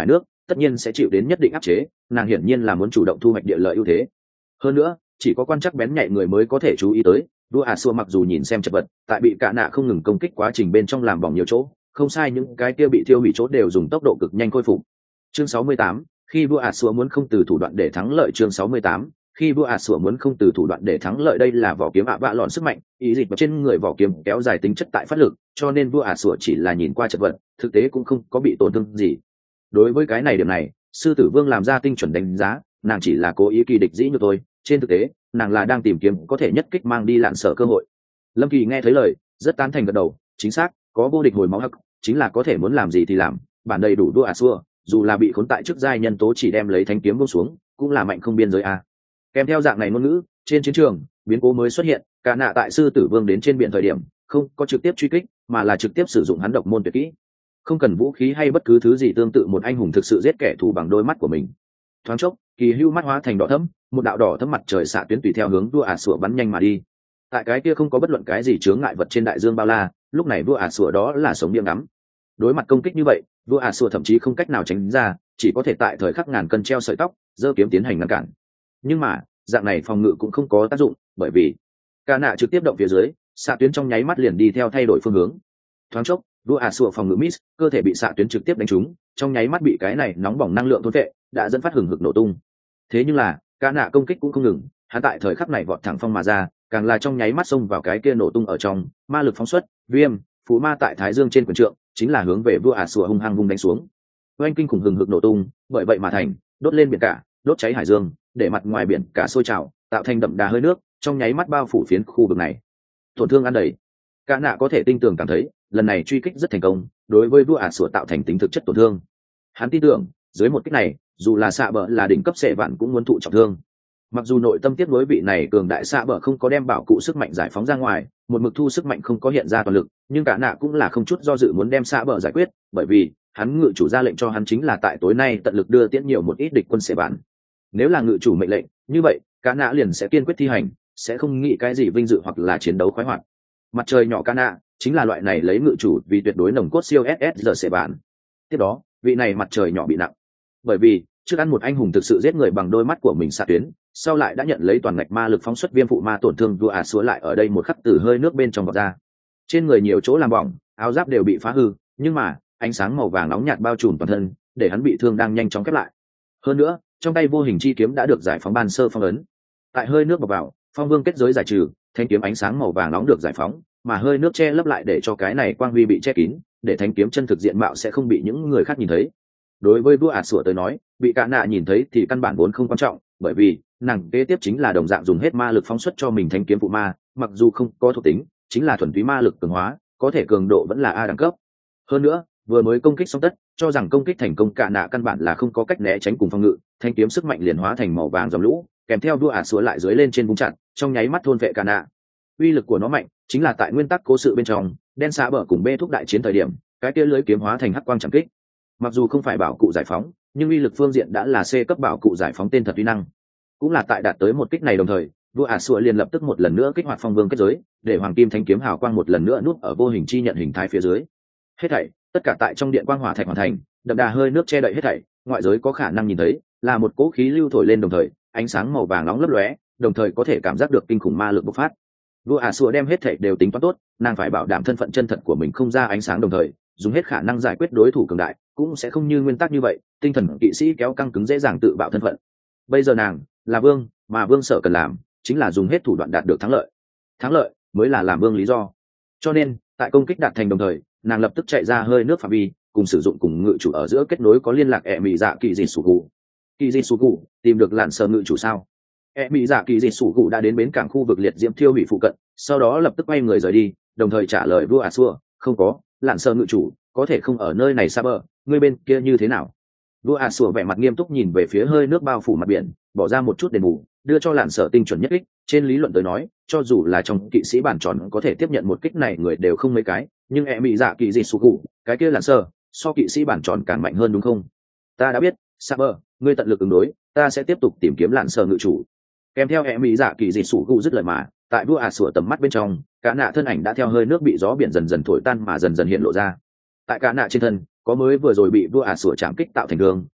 tất nhiên sẽ chịu đến nhất định áp chế, nàng hiển nhiên là muốn chủ động thu hoạch địa lợi ưu thế. Hơn nữa chỉ có quan chắc bén nhạy người mới có thể chú ý tới, vua ả xua mặc dù nhìn xem chật vật, tại bị cả nạ không ngừng công kích quá trình bên trong làm bỏng nhiều chỗ, không sai những cái kia bị thiêu hủy chỗ đều dùng tốc độ cực nhanh khôi phục. Chương sáu mươi tám, khi vua ả xua muốn không từ thủ đoạn để thắng lợi. Chương sáu mươi tám, khi vua ả xua muốn không từ thủ đoạn để thắng lợi. Đây là vỏ kiếm ạ bạ lọn sức mạnh, ý dịch vào trên người vỏ kiếm kéo dài tính chất tại phát lực, cho nên vua ả xua chỉ là nhìn qua chật vật, thực tế cũng không có bị tổn thương gì. Đối với cái này điểm này, sư tử vương làm ra tinh chuẩn đánh giá, nàng chỉ là cố ý kỳ địch dĩ như tôi, trên thực tế nàng là đang tìm kiếm có thể nhất kích mang đi lạn sở cơ hội. Lâm Kỳ nghe thấy lời rất tán thành gật đầu, chính xác, có vô địch hồi máu hắc chính là có thể muốn làm gì thì làm, bản đầy đủ đua à xua, dù là bị khốn tại trước giai nhân tố chỉ đem lấy thanh kiếm buông xuống cũng là mạnh không biên giới a. Kèm theo dạng này ngôn ngữ, trên chiến trường biến cố mới xuất hiện. Cả nạ tại sư tử vương đến trên biển thời điểm không có trực tiếp truy kích, mà là trực tiếp sử dụng hắn độc môn tuyệt kỹ, không cần vũ khí hay bất cứ thứ gì, tương tự một anh hùng thực sự giết kẻ thù bằng đôi mắt của mình. Thoáng chốc, kỳ hưu mắt hóa thành đỏ thẫm, một đạo đỏ thẫm mặt trời xạ tuyến tùy theo hướng vua ả sủa bắn nhanh mà đi. Tại cái kia không có bất luận cái gì chướng ngại vật trên đại dương bao la, lúc này vua ả sủa đó là sống miệng ngắm. Đối mặt công kích như vậy, vua ả sủa thậm chí không cách nào tránh ra, chỉ có thể tại thời khắc ngàn cân treo sợi tóc, giơ kiếm tiến hành ngăn cản. Nhưng mà dạng này phòng ngự cũng không có tác dụng, bởi vì ca nạ trực tiếp động phía dưới, xạ tuyến trong nháy mắt liền đi theo thay đổi phương hướng. Thoáng chốc, vua ả sủa phòng ngự miss, cơ thể bị xạ tuyến trực tiếp đánh trúng, trong nháy mắt bị cái này nóng bỏng năng lượng thôn vệ, đã dẫn phát hừng hực nổ tung. Thế nhưng là ca nạ công kích cũng không ngừng, hắn tại thời khắc này vọt thẳng phong mà ra, càng là trong nháy mắt xông vào cái kia nổ tung ở trong, ma lực phóng xuất, viêm phú ma tại thái dương trên quyền trượng, chính là hướng về vua ả sủa hung hăng vung đánh xuống. Oanh kinh khủng hừng hực nổ tung, bởi vậy mà thành đốt lên biển cả, đốt cháy hải dương, để mặt ngoài biển cả sôi trào, tạo thành đậm đà hơi nước, trong nháy mắt bao phủ phiến khu vực này. Tổn thương ăn đầy, ca nạ có thể tinh tường cảm thấy lần này truy kích rất thành công, đối với vua ả sủa tạo thành tính thực chất tổn thương. Hắn tin tưởng dưới một kích này, dù là xạ bờ là đỉnh cấp sệ vạn cũng muốn thụ trọng thương. Mặc dù nội tâm tiếc nuối vị này cường đại xạ bờ không có đem bảo cụ sức mạnh giải phóng ra ngoài, một mực thu sức mạnh không có hiện ra toàn lực, nhưng cả nạ cũng là không chút do dự muốn đem xạ bờ giải quyết, bởi vì hắn ngự chủ ra lệnh cho hắn chính là tại tối nay tận lực đưa tiễn nhiều một ít địch quân sệ vạn. Nếu là ngự chủ mệnh lệnh như vậy, cả nạ liền sẽ kiên quyết thi hành, sẽ không nghĩ cái gì vinh dự hoặc là chiến đấu khoái hoạt. Mặt trời nhỏ cả nạ chính là loại này lấy ngự chủ vì tuyệt đối nồng cốt siêu ét ét giờ sệ vạn. Tiếp đó vị này mặt trời nhỏ bị nặng, bởi vì trước ăn một anh hùng thực sự giết người bằng đôi mắt của mình xạ tuyến, sau lại đã nhận lấy toàn ngạch ma lực phóng xuất viêm phụ ma tổn thương, vua ả sủa lại ở đây một khắc từ hơi nước bên trong vọt ra, trên người nhiều chỗ làm bỏng, áo giáp đều bị phá hư, nhưng mà ánh sáng màu vàng nóng nhạt bao trùm toàn thân, để hắn bị thương đang nhanh chóng khép lại. Hơn nữa trong tay vô hình chi kiếm đã được giải phóng ban sơ phong ấn, tại hơi nước bọc vào, phong vương kết giới giải trừ, thanh kiếm ánh sáng màu vàng nóng được giải phóng, mà hơi nước che lấp lại để cho cái này quang huy bị che kín, để thanh kiếm chân thực diện mạo sẽ không bị những người khác nhìn thấy. Đối với vua ả sủa tới nói, bị cả nạ nhìn thấy thì căn bản vốn không quan trọng, bởi vì nàng kế tiếp chính là đồng dạng dùng hết ma lực phóng xuất cho mình thanh kiếm phụ ma, mặc dù không có thuộc tính, chính là thuần túy ma lực cường hóa, có thể cường độ vẫn là A đẳng cấp. Hơn nữa vừa mới công kích xong tất, cho rằng công kích thành công, cả nạ căn bản là không có cách né tránh cùng phòng ngự, thanh kiếm sức mạnh liền hóa thành màu vàng dòng lũ, kèm theo vua ả sủa lại dưới lên trên vùng chặn, trong nháy mắt thôn vệ cả nạ. Uy lực của nó mạnh, chính là tại nguyên tắc cố sự bên trong, đen xạ bờ cùng bê thúc đại chiến thời điểm, cái kia lưới kiếm hóa thành hắc quang chẳng kích. Mặc dù không phải bảo cụ giải phóng, nhưng uy lực phương diện đã là C cấp bảo cụ giải phóng tên thật uy năng. Cũng là tại đạt tới một kích này đồng thời, vua ả sủa liền lập tức một lần nữa kích hoạt phong vương kết giới, để hoàng kim thanh kiếm hào quang một lần nữa núp ở vô hình chi nhận hình thái phía dưới. Hết thảy tất cả tại trong điện quang hỏa thạch hoàn thành, đậm đà hơi nước che đậy hết thảy, ngoại giới có khả năng nhìn thấy là một cỗ khí lưu thổi lên, đồng thời ánh sáng màu vàng nóng lấp lóe, đồng thời có thể cảm giác được kinh khủng ma lực bộc phát. Vua ả sủa đem hết thảy đều tính toán tốt, nàng phải bảo đảm thân phận chân thật của mình không ra ánh sáng, đồng thời dùng hết khả năng giải quyết đối thủ cường đại, cũng sẽ không như nguyên tắc như vậy tinh thần kỵ sĩ kéo căng cứng dễ dàng tự bạo thân phận. Bây giờ nàng là vương, mà vương sở cần làm chính là dùng hết thủ đoạn đạt được thắng lợi, thắng lợi mới là làm vương lý do. Cho nên tại công kích đạt thành đồng thời, nàng lập tức chạy ra hơi nước phạm vi, cùng sử dụng cùng ngự chủ ở giữa kết nối có liên lạc ẹ mị dạ kỳ dị sủ cụ. Kỳ dị sủ cụ tìm được lạn sở ngự chủ sao? ẹ mị dạ kỳ dị sủ cụ đã đến bến cảng khu vực liệt diễm thiêu hủy phụ cận, sau đó lập tức quay người rời đi, đồng thời trả lời vua ả sủa, không có, lạn sở ngự chủ có thể không ở nơi này xa bờ, ngươi bên kia như thế nào? Vua ả sủa vẻ mặt nghiêm túc nhìn về phía hơi nước bao phủ mặt biển, bỏ ra một chút đền bù, đưa cho lạn sở tinh chuẩn nhất kích. Trên lý luận tới nói, cho dù là trong kỵ sĩ bản tròn có thể tiếp nhận một kích này người đều không mấy cái, nhưng e mỹ dạ kỳ dị sủ cụ cái kia lạn sở so kỵ sĩ bản tròn càng mạnh hơn đúng không? Ta đã biết, Saber, ngươi tận lực ứng đối, ta sẽ tiếp tục tìm kiếm lạn sở ngự chủ. Kèm theo e mỹ dạ kỳ dị sủ cụ dứt lời mà, tại vua ả sủa tầm mắt bên trong, cả nạ thân ảnh đã theo hơi nước bị gió biển dần dần thổi tan mà dần dần hiện lộ ra. Tại cả nạ trên thân có mới vừa rồi bị vua ả sủa chạm kích tạo thành đường,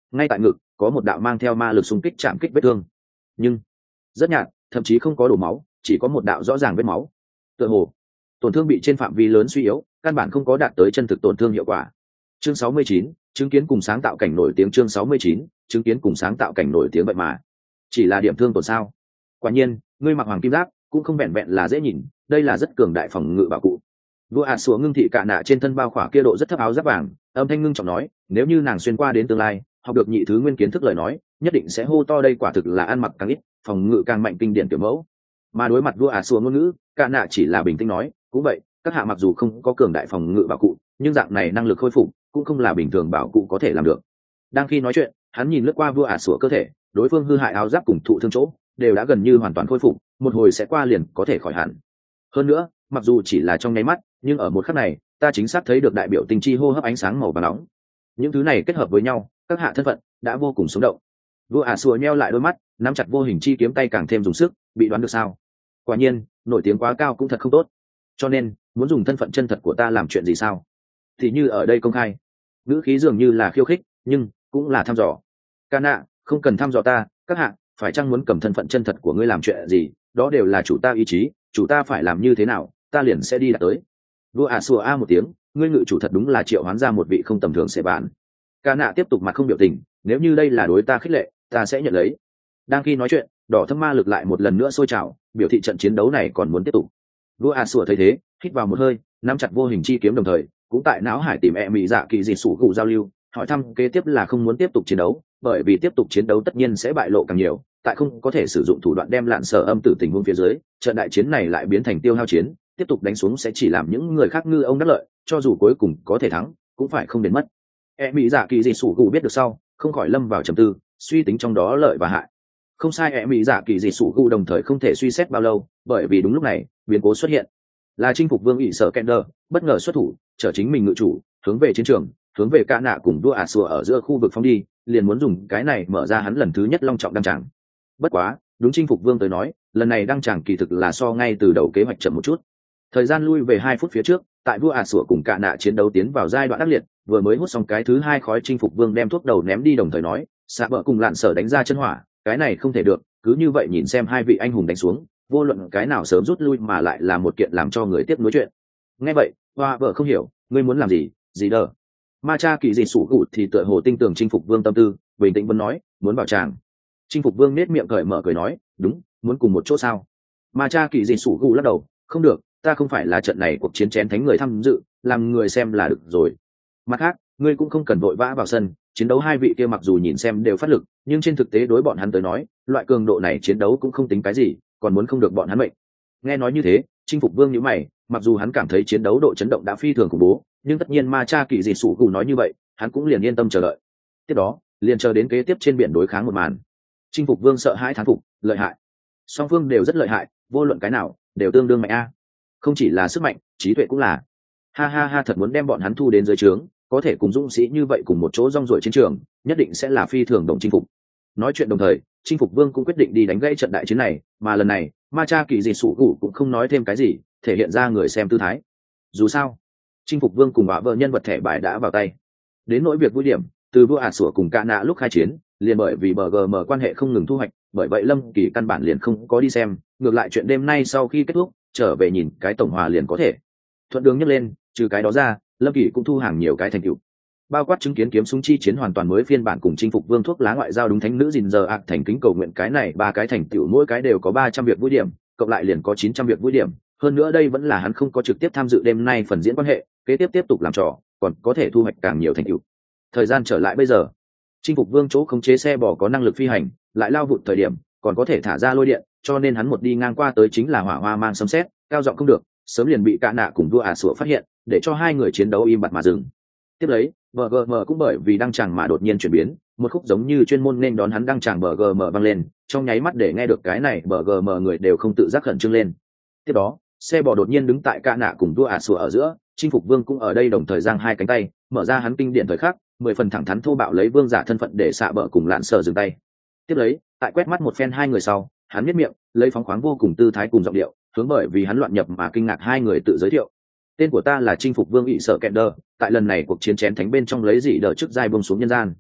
ngay tại ngực có một đạo mang theo ma lực xung kích chạm kích vết thương, nhưng rất nhạt, thậm chí không có đổ máu, chỉ có một đạo rõ ràng vết máu. Tựa hồ tổn thương bị trên phạm vi lớn suy yếu, căn bản không có đạt tới chân thực tổn thương hiệu quả. Chương sáu mươi chín, chứng kiến cùng sáng tạo cảnh nổi tiếng. Chương sáu mươi chín, chứng kiến cùng sáng tạo cảnh nổi tiếng. Vậy mà chỉ là điểm thương tổn sao? Quả nhiên, ngươi mặc hoàng kim giáp cũng không vẹn vẹn là dễ nhìn, đây là rất cường đại phòng ngự bảo cụ. Vua ạt sủa ngưng thị cả nạ trên thân bao khỏa kia độ rất thấp áo giáp vàng, âm thanh ngưng trọng nói, nếu như nàng xuyên qua đến tương lai, học được nhị thứ nguyên kiến thức lời nói, nhất định sẽ hô to đây quả thực là ăn mặc càng ít, phòng ngự càng mạnh kinh điển kiểu mẫu. Mà đối mặt vua ạt sủa ngôn ngữ, cả nạ chỉ là bình tĩnh nói, cũng vậy, các hạ mặc dù không có cường đại phòng ngự bảo cụ, nhưng dạng này năng lực khôi phục cũng không là bình thường bảo cụ có thể làm được. Đang khi nói chuyện, hắn nhìn lướt qua vua ạt sủa cơ thể, đối phương hư hại áo giáp cùng thụ thương chỗ đều đã gần như hoàn toàn khôi phục, một hồi sẽ qua liền có thể khỏi hẳn. Hơn nữa, mặc dù chỉ là trong nháy mắt, nhưng ở một khắc này, ta chính xác thấy được đại biểu tinh chi hô hấp ánh sáng màu vàng nóng. Những thứ này kết hợp với nhau, các hạ thân phận đã vô cùng sống động. Vua ả sùa nheo lại đôi mắt, nắm chặt vô hình chi kiếm tay càng thêm dùng sức, bị đoán được sao? Quả nhiên, nổi tiếng quá cao cũng thật không tốt. Cho nên, muốn dùng thân phận chân thật của ta làm chuyện gì sao? Thì như ở đây công khai, ngữ khí dường như là khiêu khích, nhưng cũng là thăm dò. Ca nạ, không cần thăm dò ta, các hạ phải chăng muốn cầm thân phận chân thật của ngươi làm chuyện gì? Đó đều là chủ ta ý chí, chủ ta phải làm như thế nào, ta liền sẽ đi đạt tới. Vua ả sùa a một tiếng, ngươi ngự chủ thật đúng là triệu hoán ra một vị không tầm thường sẽ bàn. Ca nạ tiếp tục mặt không biểu tình, nếu như đây là đối ta khích lệ, ta sẽ nhận lấy. Đang khi nói chuyện, đỏ thâm ma lực lại một lần nữa sôi trào, biểu thị trận chiến đấu này còn muốn tiếp tục. Vua ả sùa thấy thế, hít vào một hơi, nắm chặt vô hình chi kiếm đồng thời cũng tại não hải tìm e mỹ dạ kỳ dị sủ cụ giao lưu, hỏi thăm kế tiếp là không muốn tiếp tục chiến đấu, bởi vì tiếp tục chiến đấu tất nhiên sẽ bại lộ càng nhiều, tại không có thể sử dụng thủ đoạn đem lạn sở âm tử tình huống phía dưới, trận đại chiến này lại biến thành tiêu hao chiến, tiếp tục đánh xuống sẽ chỉ làm những người khác ngư ông đắc lợi, cho dù cuối cùng có thể thắng cũng phải không đến mất. E mỹ dạ kỳ dị sủ cụ biết được sau, không khỏi lâm vào trầm tư, suy tính trong đó lợi và hại. Không sai, e mỹ dạ kỳ dị sủ cụ đồng thời không thể suy xét bao lâu, bởi vì đúng lúc này biến cố xuất hiện, là chinh phục vương ỷ sở Kender bất ngờ xuất thủ, trở chính mình ngự chủ hướng về chiến trường, hướng về cả nạ cùng đua ả sùa ở giữa khu vực phóng đi, liền muốn dùng cái này mở ra hắn lần thứ nhất long trọng đăng tràng. Bất quá đúng chinh phục vương tới nói, lần này đăng tràng kỳ thực là so ngay từ đầu kế hoạch chậm một chút. Thời gian lui về hai phút phía trước, tại vua ả sủa cùng cả nạ chiến đấu tiến vào giai đoạn ác liệt, vừa mới hút xong cái thứ hai khói, chinh phục vương đem thuốc đầu ném đi đồng thời nói, xạ bờ cùng lạn sở đánh ra chân hỏa, cái này không thể được, cứ như vậy nhìn xem hai vị anh hùng đánh xuống, vô luận cái nào sớm rút lui mà lại là một kiện làm cho người tiếp nối chuyện. Nghe vậy, hoa vợ không hiểu, ngươi muốn làm gì, gì đờ. Ma cha kỳ dị sủ gụt thì tựa hồ tinh tường chinh phục vương tâm tư, bình tĩnh vẫn nói, muốn vào tràng. Chinh phục vương nết miệng cởi mở cười nói, đúng, muốn cùng một chỗ sao? Ma cha kỳ dị sủ gụt lắc đầu, không được, ta không phải là trận này cuộc chiến chén thánh người tham dự, làm người xem là được rồi. Mặt khác, ngươi cũng không cần vội vã vào sân, chiến đấu hai vị kia mặc dù nhìn xem đều phát lực, nhưng trên thực tế đối bọn hắn tới nói, loại cường độ này chiến đấu cũng không tính cái gì, còn muốn không được bọn hắn mệnh. Nghe nói như thế, chinh phục vương nhíu mày, mặc dù hắn cảm thấy chiến đấu độ chấn động đã phi thường khủng bố, nhưng tất nhiên ma cha kỳ dị sủ gù nói như vậy, hắn cũng liền yên tâm chờ đợi. Tiếp đó, liền chờ đến kế tiếp trên biển đối kháng một màn. Chinh phục vương sợ hãi thán phục, lợi hại. Song phương đều rất lợi hại, vô luận cái nào đều tương đương mạnh a. Không chỉ là sức mạnh, trí tuệ cũng là. Ha ha ha, thật muốn đem bọn hắn thu đến dưới trướng, có thể cùng dũng sĩ như vậy cùng một chỗ rong ruổi chiến trường, nhất định sẽ là phi thường đồng chinh phục. Nói chuyện đồng thời, chinh phục vương cũng quyết định đi đánh gãy trận đại chiến này, mà lần này ma cha kỳ dị sủ gù cũng không nói thêm cái gì, thể hiện ra người xem tư thái. Dù sao, chinh phục vương cùng họa vợ nhân vật thẻ bài đã vào tay. Đến nỗi việc vui điểm, từ vua ả sủa cùng ca nạ lúc khai chiến, liền bởi vì bờ gm quan hệ không ngừng thu hoạch, bởi vậy lâm kỳ căn bản liền không có đi xem, ngược lại chuyện đêm nay sau khi kết thúc trở về nhìn cái tổng hòa liền có thể thuận đường nhấc lên. Trừ cái đó ra, lâm kỳ cũng thu hàng nhiều cái thành tựu, bao quát chứng kiến kiếm súng chi chiến hoàn toàn mới phiên bản cùng chinh phục vương thuốc lá ngoại giao đúng thánh nữ gìn giờ ạc thành kính cầu nguyện, cái này ba cái thành tựu mỗi cái đều có ba trăm việc vui điểm, cộng lại liền có chín trăm việc vui điểm. Hơn nữa đây vẫn là hắn không có trực tiếp tham dự đêm nay phần diễn quan hệ, kế tiếp tiếp tục làm trò còn có thể thu hoạch càng nhiều thành tựu. Thời gian trở lại bây giờ, chinh phục vương chỗ khống chế xe bò có năng lực phi hành, lại lao vụt thời điểm còn có thể thả ra lôi điện, cho nên hắn một đi ngang qua tới chính là hỏa hoa mang sấm sét, cao giọng không được, sớm liền bị cả nạ cùng vua ả sủa phát hiện, để cho hai người chiến đấu im bặt mà dừng. Tiếp lấy, bờ gm cũng bởi vì đăng tràng mà đột nhiên chuyển biến, một khúc giống như chuyên môn nên đón hắn đăng tràng bờ gm vang lên, trong nháy mắt để nghe được cái này bờ gm người đều không tự giác khẩn trương lên. Tiếp đó, xe bò đột nhiên đứng tại cả nạ cùng vua ả sủa ở giữa, chinh phục vương cũng ở đây đồng thời giang hai cánh tay, mở ra hắn kinh điển thời khắc, mười phần thẳng thắn thô bạo lấy vương giả thân phận để xạ bờ cùng lạn sở dừng tay. Tiếp lấy, tại quét mắt một phen hai người sau, hắn miết miệng, lấy phóng khoáng vô cùng tư thái cùng giọng điệu, hướng bởi vì hắn loạn nhập mà kinh ngạc hai người tự giới thiệu. Tên của ta là chinh phục vương ỵ sở Kender, tại lần này cuộc chiến chén thánh bên trong lấy dị đỡ chức giai buông xuống nhân gian.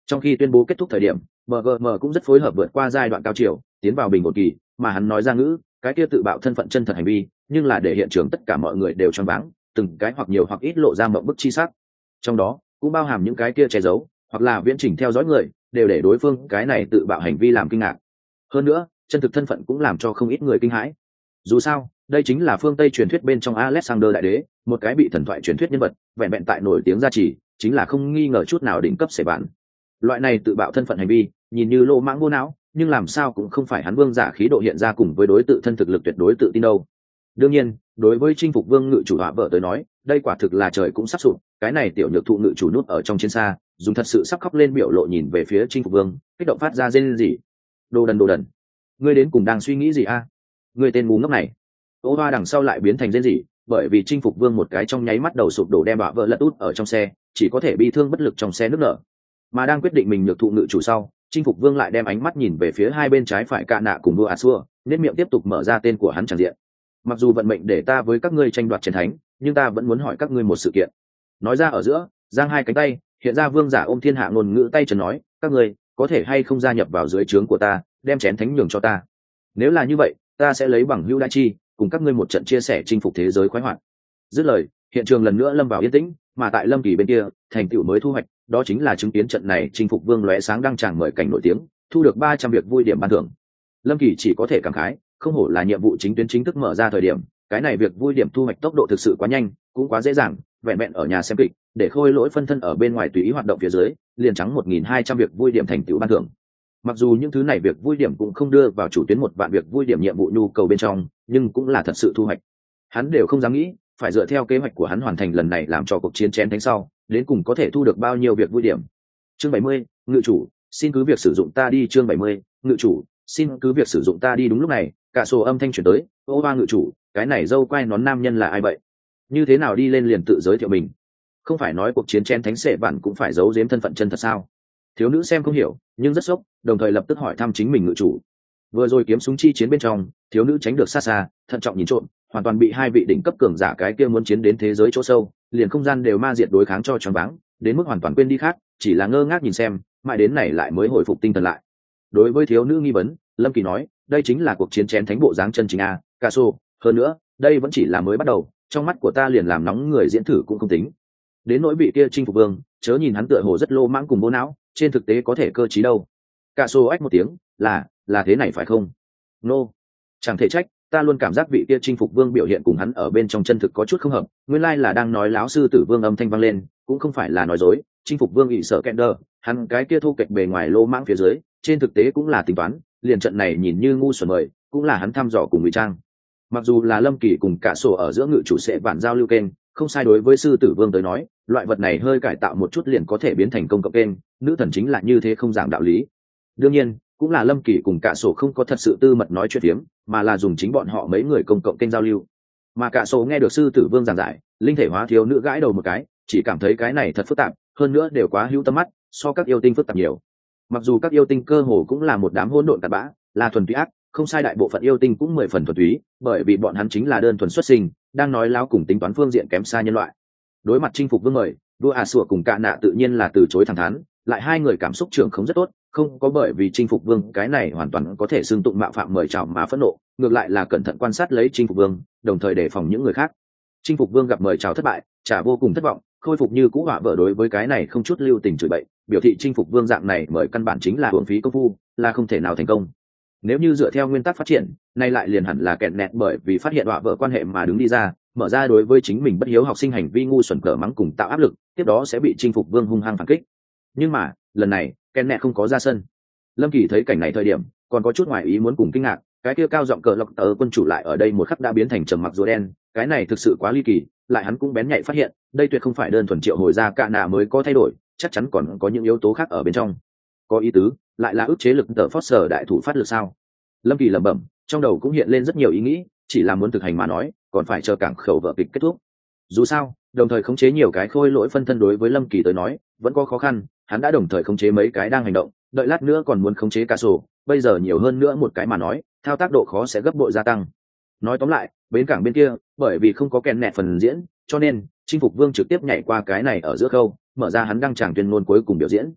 Trong khi tuyên bố kết thúc thời điểm, bờ gờ mờ cũng rất phối hợp vượt qua giai đoạn cao chiều, tiến vào bình ổn kỳ, mà hắn nói ra ngữ, cái kia tự bạo thân phận chân thật hành vi, nhưng là để hiện trường tất cả mọi người đều choáng váng, từng cái hoặc nhiều hoặc ít lộ ra mộng bức chi sắc. Trong đó, cũng bao hàm những cái kia che giấu, hoặc là viễn chỉnh theo dõi người, đều để đối phương cái này tự bạo hành vi làm kinh ngạc. Hơn nữa, chân thực thân phận cũng làm cho không ít người kinh hãi. Dù sao, đây chính là phương Tây truyền thuyết bên trong Alexander đại đế, một cái bị thần thoại truyền thuyết nhân vật, vẹn vẹn tại nổi tiếng gia trì, chính là không nghi ngờ chút nào đỉnh cấp sể bạn. Loại này tự bạo thân phận hành vi, nhìn như lô mãng vô não, nhưng làm sao cũng không phải hắn vương giả khí độ hiện ra cùng với đối tự thân thực lực tuyệt đối tự tin đâu. Đương nhiên, đối với chinh phục vương ngự chủ họa vợ tới nói, đây quả thực là trời cũng sắp sụp, cái này tiểu nhược thụ ngự chủ nút ở trong chiến xa, dùng thật sự sắp khóc lên biểu lộ nhìn về phía chinh phục vương, kích động phát ra rên gì. Đồ đần đồ đần, ngươi đến cùng đang suy nghĩ gì a? Ngươi tên ngu ngốc này. Ô hoa đằng sau lại biến thành rên gì, bởi vì chinh phục vương một cái trong nháy mắt đầu sụp đổ đem họa vợ lật út ở trong xe, chỉ có thể bị thương bất lực trong xe nước nở. Mà đang quyết định mình nhược thụ ngự chủ sau, chinh phục vương lại đem ánh mắt nhìn về phía hai bên trái phải cạ nạ cùng đua a xua, nên miệng tiếp tục mở ra tên của hắn tràn diện. Mặc dù vận mệnh để ta với các ngươi tranh đoạt chiến thánh, nhưng ta vẫn muốn hỏi các ngươi một sự kiện. Nói ra ở giữa, giang hai cánh tay, hiện ra vương giả ôm thiên hạ ngôn ngữ tay trần nói, các ngươi có thể hay không gia nhập vào dưới trướng của ta, đem chén thánh nhường cho ta. Nếu là như vậy, ta sẽ lấy bằng hữu đại chi, cùng các ngươi một trận chia sẻ chinh phục thế giới khoái hoạt. Dứt lời, hiện trường lần nữa lâm vào yên tĩnh, mà tại Lâm Kỳ bên kia, thành tựu mới thu hoạch, đó chính là chứng kiến trận này chinh phục vương lóe sáng đăng tràng mời cảnh nổi tiếng, thu được ba trăm việc vui điểm ban thưởng. Lâm Kỳ chỉ có thể cảm khái, không hổ là nhiệm vụ chính tuyến chính thức mở ra thời điểm, cái này việc vui điểm thu hoạch tốc độ thực sự quá nhanh, cũng quá dễ dàng, vẹn vẹn ở nhà xem kịch, để khôi lỗi phân thân ở bên ngoài tùy ý hoạt động phía dưới, liền trắng một nghìn hai trăm việc vui điểm thành tựu ban thưởng. Mặc dù những thứ này việc vui điểm cũng không đưa vào chủ tuyến một vạn việc vui điểm nhiệm vụ nhu cầu bên trong, nhưng cũng là thật sự thu hoạch. Hắn đều không dám nghĩ, phải dựa theo kế hoạch của hắn hoàn thành lần này làm cho cuộc chiến chén thánh sau, đến cùng có thể thu được bao nhiêu việc vui điểm. Chương bảy mươi, ngự chủ, xin cứ việc sử dụng ta đi. Chương bảy mươi, ngự chủ, xin cứ việc sử dụng ta đi. Đúng lúc này, cả sổ âm thanh chuyển tới, ô ba ngự chủ, cái này dâu quai nón nam nhân là ai vậy? Như thế nào đi lên liền tự giới thiệu mình? Không phải nói cuộc chiến chén thánh sệ bản cũng phải giấu giếm thân phận chân thật sao? Thiếu nữ xem không hiểu, nhưng rất sốc, đồng thời lập tức hỏi thăm chính mình ngự chủ. Vừa rồi kiếm súng chi chiến bên trong, thiếu nữ tránh được xa xa, thận trọng nhìn trộm, hoàn toàn bị hai vị đỉnh cấp cường giả cái kia muốn chiến đến thế giới chỗ sâu, liền không gian đều ma diệt đối kháng cho choáng váng, đến mức hoàn toàn quên đi khác, chỉ là ngơ ngác nhìn xem, mãi đến này lại mới hồi phục tinh thần lại. Đối với thiếu nữ nghi vấn, Lâm Kỳ nói, đây chính là cuộc chiến chén thánh bộ dáng chân chính a, ca sô, hơn nữa, đây vẫn chỉ là mới bắt đầu, trong mắt của ta liền làm nóng người diễn thử cũng không tính. Đến nỗi vị kia chinh phục vương, chớ nhìn hắn tựa hồ rất lô mãng cùng vô não, trên thực tế có thể cơ trí đâu. Ca sô ách một tiếng, là, là thế này phải không? Nô, no. Chẳng thể trách, ta luôn cảm giác vị kia chinh phục vương biểu hiện cùng hắn ở bên trong chân thực có chút không hợp, nguyên lai là đang nói láo sư tử vương âm thanh vang lên, cũng không phải là nói dối. Chinh phục vương ỵ sợ kẹn đờ, hắn cái kia thu kệch bề ngoài lô mãng phía dưới, trên thực tế cũng là tính toán, liền trận này nhìn như ngu xuẩn mời, cũng là hắn thăm dò cùng ngụy trang. Mặc dù là Lâm Kỳ cùng cả sổ ở giữa ngự chủ sẽ vạn giao lưu kênh, không sai, đối với sư tử vương tới nói, loại vật này hơi cải tạo một chút liền có thể biến thành công cộng kênh, nữ thần chính là như thế không giảng đạo lý. Đương nhiên, cũng là Lâm Kỳ cùng cả sổ không có thật sự tư mật nói chuyện phiếm, mà là dùng chính bọn họ mấy người công cộng kênh giao lưu. Mà cả sổ nghe được sư tử vương giảng giải, linh thể hóa thiếu nữ gãi đầu một cái, chỉ cảm thấy cái này thật phức tạp, hơn nữa đều quá hữu tâm mắt, so các yêu tinh phức tạp nhiều. Mặc dù các yêu tinh cơ hồ cũng là một đám hỗn độn tạp bã, là thuần túy ác, không sai, đại bộ phận yêu tinh cũng mười phần thuần túy, bởi vì bọn hắn chính là đơn thuần xuất sinh, đang nói láo cùng tính toán phương diện kém xa nhân loại. Đối mặt chinh phục vương mời, vua à sủa cùng cạ nạ tự nhiên là từ chối thẳng thắn, lại hai người cảm xúc trưởng không rất tốt, không có bởi vì chinh phục vương cái này hoàn toàn có thể xưng tụng mạo phạm mời chào mà phẫn nộ, ngược lại là cẩn thận quan sát lấy chinh phục vương, đồng thời đề phòng những người khác. Chinh phục vương gặp mời chào thất bại, chả vô cùng thất vọng, khôi phục như cũ họa vợ đối với cái này không chút lưu tình chửi bậy, biểu thị chinh phục vương dạng này mời căn bản chính là uổng phí công phu, là không thể nào thành công. Nếu như dựa theo nguyên tắc phát triển, nay lại liền hẳn là kẹn nẹt bởi vì phát hiện họa vợ quan hệ mà đứng đi ra, mở ra đối với chính mình bất hiếu học sinh hành vi ngu xuẩn cỡ mắng cùng tạo áp lực, tiếp đó sẽ bị chinh phục vương hung hăng phản kích. Nhưng mà lần này kẹn nẹt không có ra sân. Lâm Kỳ thấy cảnh này thời điểm còn có chút ngoài ý muốn cùng kinh ngạc, cái kia cao giọng cờ lộc tờ quân chủ lại ở đây một khắc đã biến thành trầm mặc rùa đen, cái này thực sự quá ly kỳ. Lại hắn cũng bén nhạy phát hiện, đây tuyệt không phải đơn thuần triệu hồi ra cạ nạ mới có thay đổi, chắc chắn còn có những yếu tố khác ở bên trong. Có ý tứ, lại là ức chế lực tờ Foster đại thủ phát lực sao? Lâm Kỳ lẩm bẩm, trong đầu cũng hiện lên rất nhiều ý nghĩ, chỉ là muốn thực hành mà nói, còn phải chờ cảng khẩu vở kịch kết thúc. Dù sao, đồng thời khống chế nhiều cái khôi lỗi phân thân đối với Lâm Kỳ tới nói, vẫn có khó khăn, hắn đã đồng thời khống chế mấy cái đang hành động, đợi lát nữa còn muốn khống chế cả sổ, bây giờ nhiều hơn nữa một cái mà nói, thao tác độ khó sẽ gấp bội gia tăng. Nói tóm lại, bến cảng bên kia, bởi vì không có kèn nẹt phần diễn, cho nên chinh phục vương trực tiếp nhảy qua cái này ở giữa khâu, mở ra hắn đăng tràng tuyên ngôn cuối cùng biểu diễn.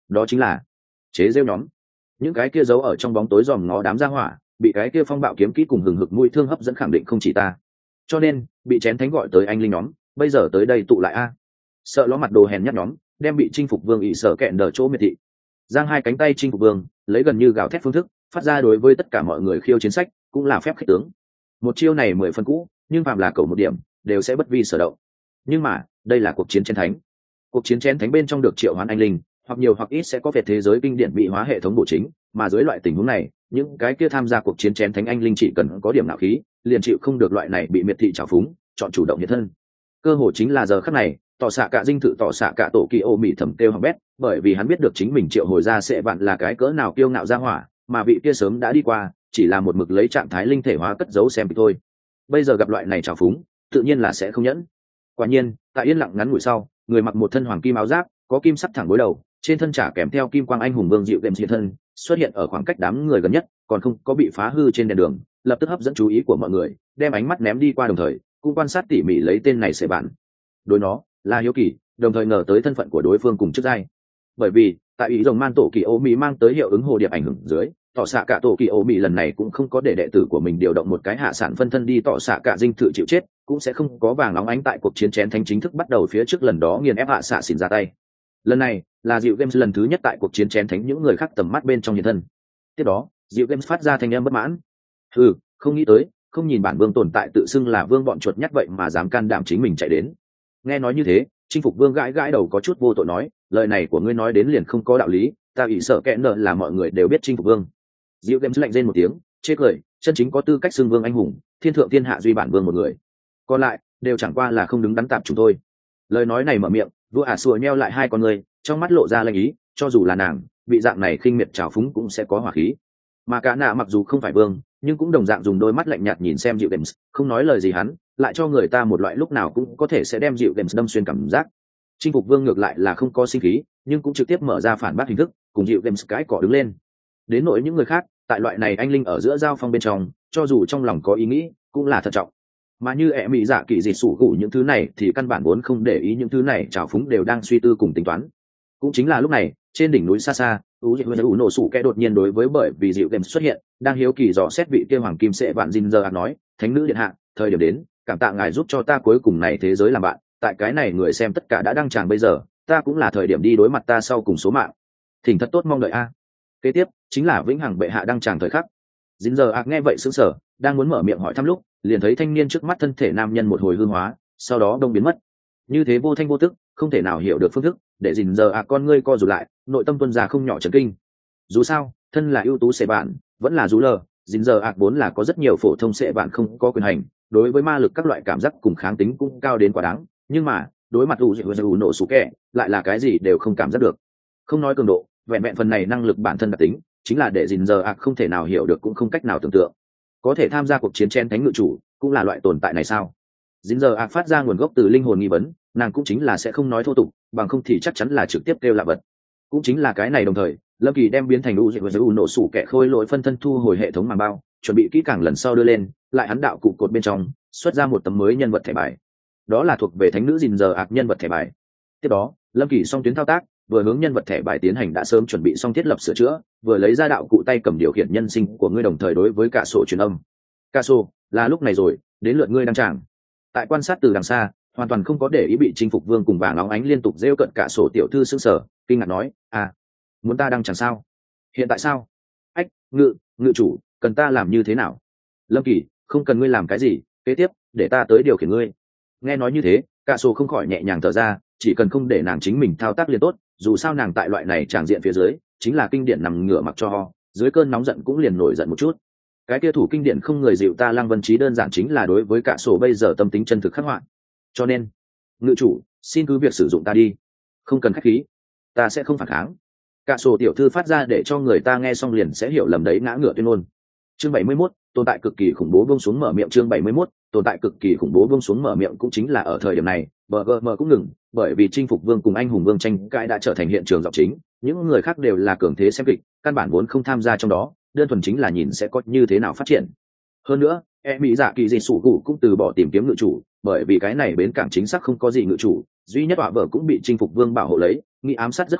đó chính là chế rêu nhóm. Những cái kia giấu ở trong bóng tối dòm ngó đám gia hỏa, bị cái kia phong bạo kiếm kỹ cùng hừng hực mũi thương hấp dẫn, khẳng định không chỉ ta. Cho nên bị chén thánh gọi tới anh linh nhóm, bây giờ tới đây tụ lại a. Sợ ló mặt đồ hèn nhát nhóm, đem bị chinh phục vương ỷ sợ kẹn đờ chỗ miệt thị. Giang hai cánh tay chinh phục vương, lấy gần như gào thét phương thức phát ra đối với tất cả mọi người khiêu chiến sách, cũng là phép khích tướng. Một chiêu này mười phân cũ, nhưng phạm là cầu một điểm đều sẽ bất vi sở động. Nhưng mà đây là cuộc chiến chén thánh. Cuộc chiến chén thánh bên trong được triệu hoán anh linh, hoặc nhiều hoặc ít sẽ có về thế giới kinh điển bị hóa hệ thống bổ chính, mà dưới loại tình huống này, những cái kia tham gia cuộc chiến chén thánh anh linh chỉ cần có điểm nạo khí, liền chịu không được loại này bị miệt thị trào phúng, chọn chủ động hiện thân. Cơ hội chính là giờ khắc này, tỏ xạ cả dinh thự tỏ xạ cả tổ kỳ ô mỹ thầm kêu hỏng bét, bởi vì hắn biết được chính mình triệu hồi ra sẽ bạn là cái cỡ nào kiêu ngạo ra hỏa, mà vị kia sớm đã đi qua, chỉ là một mực lấy trạng thái linh thể hóa cất giấu xem thôi. Bây giờ gặp loại này trào phúng, tự nhiên là sẽ không nhẫn. Quả nhiên, tại yên lặng ngắn ngủi sau, người mặc một thân hoàng kim áo giáp, có kim sắc thẳng gối đầu, trên thân trả kèm theo kim quang anh hùng vương dịu đệm diện thân, xuất hiện ở khoảng cách đám người gần nhất, còn không có bị phá hư trên đèn đường, lập tức hấp dẫn chú ý của mọi người, đem ánh mắt ném đi qua đồng thời, cũng quan sát tỉ mỉ lấy tên này sẽ bạn. Đối nó là hiếu kỳ, đồng thời ngờ tới thân phận của đối phương cùng chức giai. Bởi vì tại ý rồng man tổ kỳ ô mỹ mang tới hiệu ứng hồ điệp ảnh hưởng dưới, tỏ xạ cả tổ kỳ ô mỹ lần này cũng không có để đệ tử của mình điều động một cái hạ sản phân thân đi tỏ xạ cả dinh thự chịu chết, cũng sẽ không có vàng nóng ánh tại cuộc chiến chén thánh chính thức bắt đầu phía trước lần đó nghiền ép hạ xạ xỉn ra tay. Lần này là Diệu Games lần thứ nhất tại cuộc chiến chén thánh những người khác tầm mắt bên trong hiện thân. Tiếp đó Diệu Games phát ra thanh âm bất mãn. Ừ, không nghĩ tới, không nhìn bản vương tồn tại tự xưng là vương bọn chuột nhắt vậy mà dám can đảm chính mình chạy đến. Nghe nói như thế, chinh phục vương gãi gãi đầu có chút vô tội nói, lời này của ngươi nói đến liền không có đạo lý, ta ủy sợ kẽ nợ là mọi người đều biết chinh phục vương. Diệu Games lạnh rên một tiếng, chê cười, chân chính có tư cách xưng vương anh hùng, thiên thượng thiên hạ duy bản vương một người, còn lại đều chẳng qua là không đứng đắn tạp chúng tôi. Lời nói này mở miệng, vua ả sùa nheo lại hai con người, trong mắt lộ ra lanh ý, cho dù là nàng bị dạng này khinh miệt trào phúng cũng sẽ có hỏa khí. Mà cả nạ mặc dù không phải vương, nhưng cũng đồng dạng dùng đôi mắt lạnh nhạt nhìn xem Diệu Games, không nói lời gì hắn, lại cho người ta một loại lúc nào cũng có thể sẽ đem Diệu Games đâm xuyên cảm giác. Chinh phục vương ngược lại là không có sinh khí, nhưng cũng trực tiếp mở ra phản bác hình thức, cùng Diệu Games cái cỏ đứng lên. Đến nỗi những người khác, tại loại này anh linh ở giữa giao phong bên trong, cho dù trong lòng có ý nghĩ, cũng là thận trọng. Mà như ẻ mỹ dạ kỳ dị sủ gụ những thứ này thì căn bản vốn không để ý những thứ này, trào phúng đều đang suy tư cùng tính toán. Cũng chính là lúc này, trên đỉnh núi xa xa, u dị u nổ sủ kẽ đột nhiên đối với bởi vì Diệu Games xuất hiện, đang hiếu kỳ dò xét vị kia hoàng kim sẽ vạn dinh giờ nói, thánh nữ điện hạ, thời điểm đến, cảm tạ ngài giúp cho ta cuối cùng này thế giới làm bạn, tại cái này người xem tất cả đã đăng tràng bây giờ, ta cũng là thời điểm đi đối mặt ta sau cùng số mạng. Thỉnh thật tốt mong đợi a. Kế tiếp chính là vĩnh hằng bệ hạ đăng tràng thời khắc. Dinh giờ ạc nghe vậy sững sờ, đang muốn mở miệng hỏi thăm lúc, liền thấy thanh niên trước mắt thân thể nam nhân một hồi hư hóa, sau đó đông biến mất. Như thế vô thanh vô tức, không thể nào hiểu được phương thức, để dình giờ ạc con ngươi co rụt lại, nội tâm tuân ra không nhỏ chấn kinh. Dù sao, thân là ưu tú sệ bạn, vẫn là rú lờ, dình giờ ạc vốn là có rất nhiều phổ thông sệ bạn không có quyền hành, đối với ma lực các loại cảm giác cùng kháng tính cũng cao đến quá đáng, nhưng mà đối mặt u u nổ sủ kẹ lại là cái gì đều không cảm giác được. Không nói cường độ, vẹn vẹn phần này năng lực bản thân đặc tính, chính là để dình giờ ạc không thể nào hiểu được cũng không cách nào tưởng tượng. Có thể tham gia cuộc chiến chen thánh ngự chủ, cũng là loại tồn tại này sao? Dình giờ ạc phát ra nguồn gốc từ linh hồn nghi vấn, nàng cũng chính là sẽ không nói thô tục, bằng không thì chắc chắn là trực tiếp kêu lạ vật. Cũng chính là cái này đồng thời, Lâm Kỳ đem biến thành u u nổ sủ kẹ khôi lỗi phân thân thu hồi hệ thống màng bao, chuẩn bị kỹ càng lần sau đưa lên, lại hắn đạo cụ cột bên trong xuất ra một tấm mới nhân vật thẻ bài. Đó là thuộc về thánh nữ dình giờ ạc nhân vật thẻ bài. Tiếp đó Lâm Kỳ song tuyến thao tác, vừa hướng nhân vật thẻ bài tiến hành đã sớm chuẩn bị xong thiết lập sửa chữa, vừa lấy ra đạo cụ tay cầm điều khiển nhân sinh của ngươi, đồng thời đối với cả sổ truyền âm. Cả sổ, là lúc này rồi, đến lượt ngươi đăng tràng. Tại quan sát từ đằng xa, hoàn toàn không có để ý bị chinh phục vương cùng vàng óng ánh liên tục rêu cận cả sổ tiểu thư sững sờ, kinh ngạc nói, à, muốn ta đăng tràng sao? Hiện tại sao? Ách, ngự, ngự chủ, cần ta làm như thế nào? Lâm Kỳ, không cần ngươi làm cái gì, kế tiếp để ta tới điều khiển ngươi. Nghe nói như thế, cả sổ không khỏi nhẹ nhàng thở ra, chỉ cần không để nàng chính mình thao tác liền tốt, dù sao nàng tại loại này tràng diện phía dưới chính là kinh điển nằm ngửa mặc cho ho, dưới cơn nóng giận cũng liền nổi giận một chút. Cái kia thủ kinh điển không người dịu ta Lăng Vân Trí đơn giản chính là đối với cả sổ bây giờ tâm tính chân thực khắc họa. Cho nên ngự chủ, xin cứ việc sử dụng ta đi, không cần khách khí, ta sẽ không phản kháng. Cả sổ tiểu thư phát ra để cho người ta nghe xong liền sẽ hiểu lầm đấy ngã ngựa tuyên ngôn. Chương bảy mươi mốt, tồn tại cực kỳ khủng bố buông xuống mở miệng. Chương bảy mươi mốt, tồn tại cực kỳ khủng bố buông xuống mở miệng. Cũng chính là ở thời điểm này, bờ gờ mờ cũng ngừng, bởi vì chinh phục vương cùng anh hùng vương tranh cãi đã trở thành hiện trường giọng chính, những người khác đều là cường thế xem kịch, căn bản vốn không tham gia trong đó, đơn thuần chính là nhìn sẽ có như thế nào phát triển. Hơn nữa, e mỹ dạ kỳ dị sủ cụ cũng từ bỏ tìm kiếm ngự chủ, bởi vì cái này bến cảng chính xác không có gì ngự chủ, duy nhất họa vợ cũng bị chinh phục vương bảo hộ lấy, nghĩ ám sát rất khó.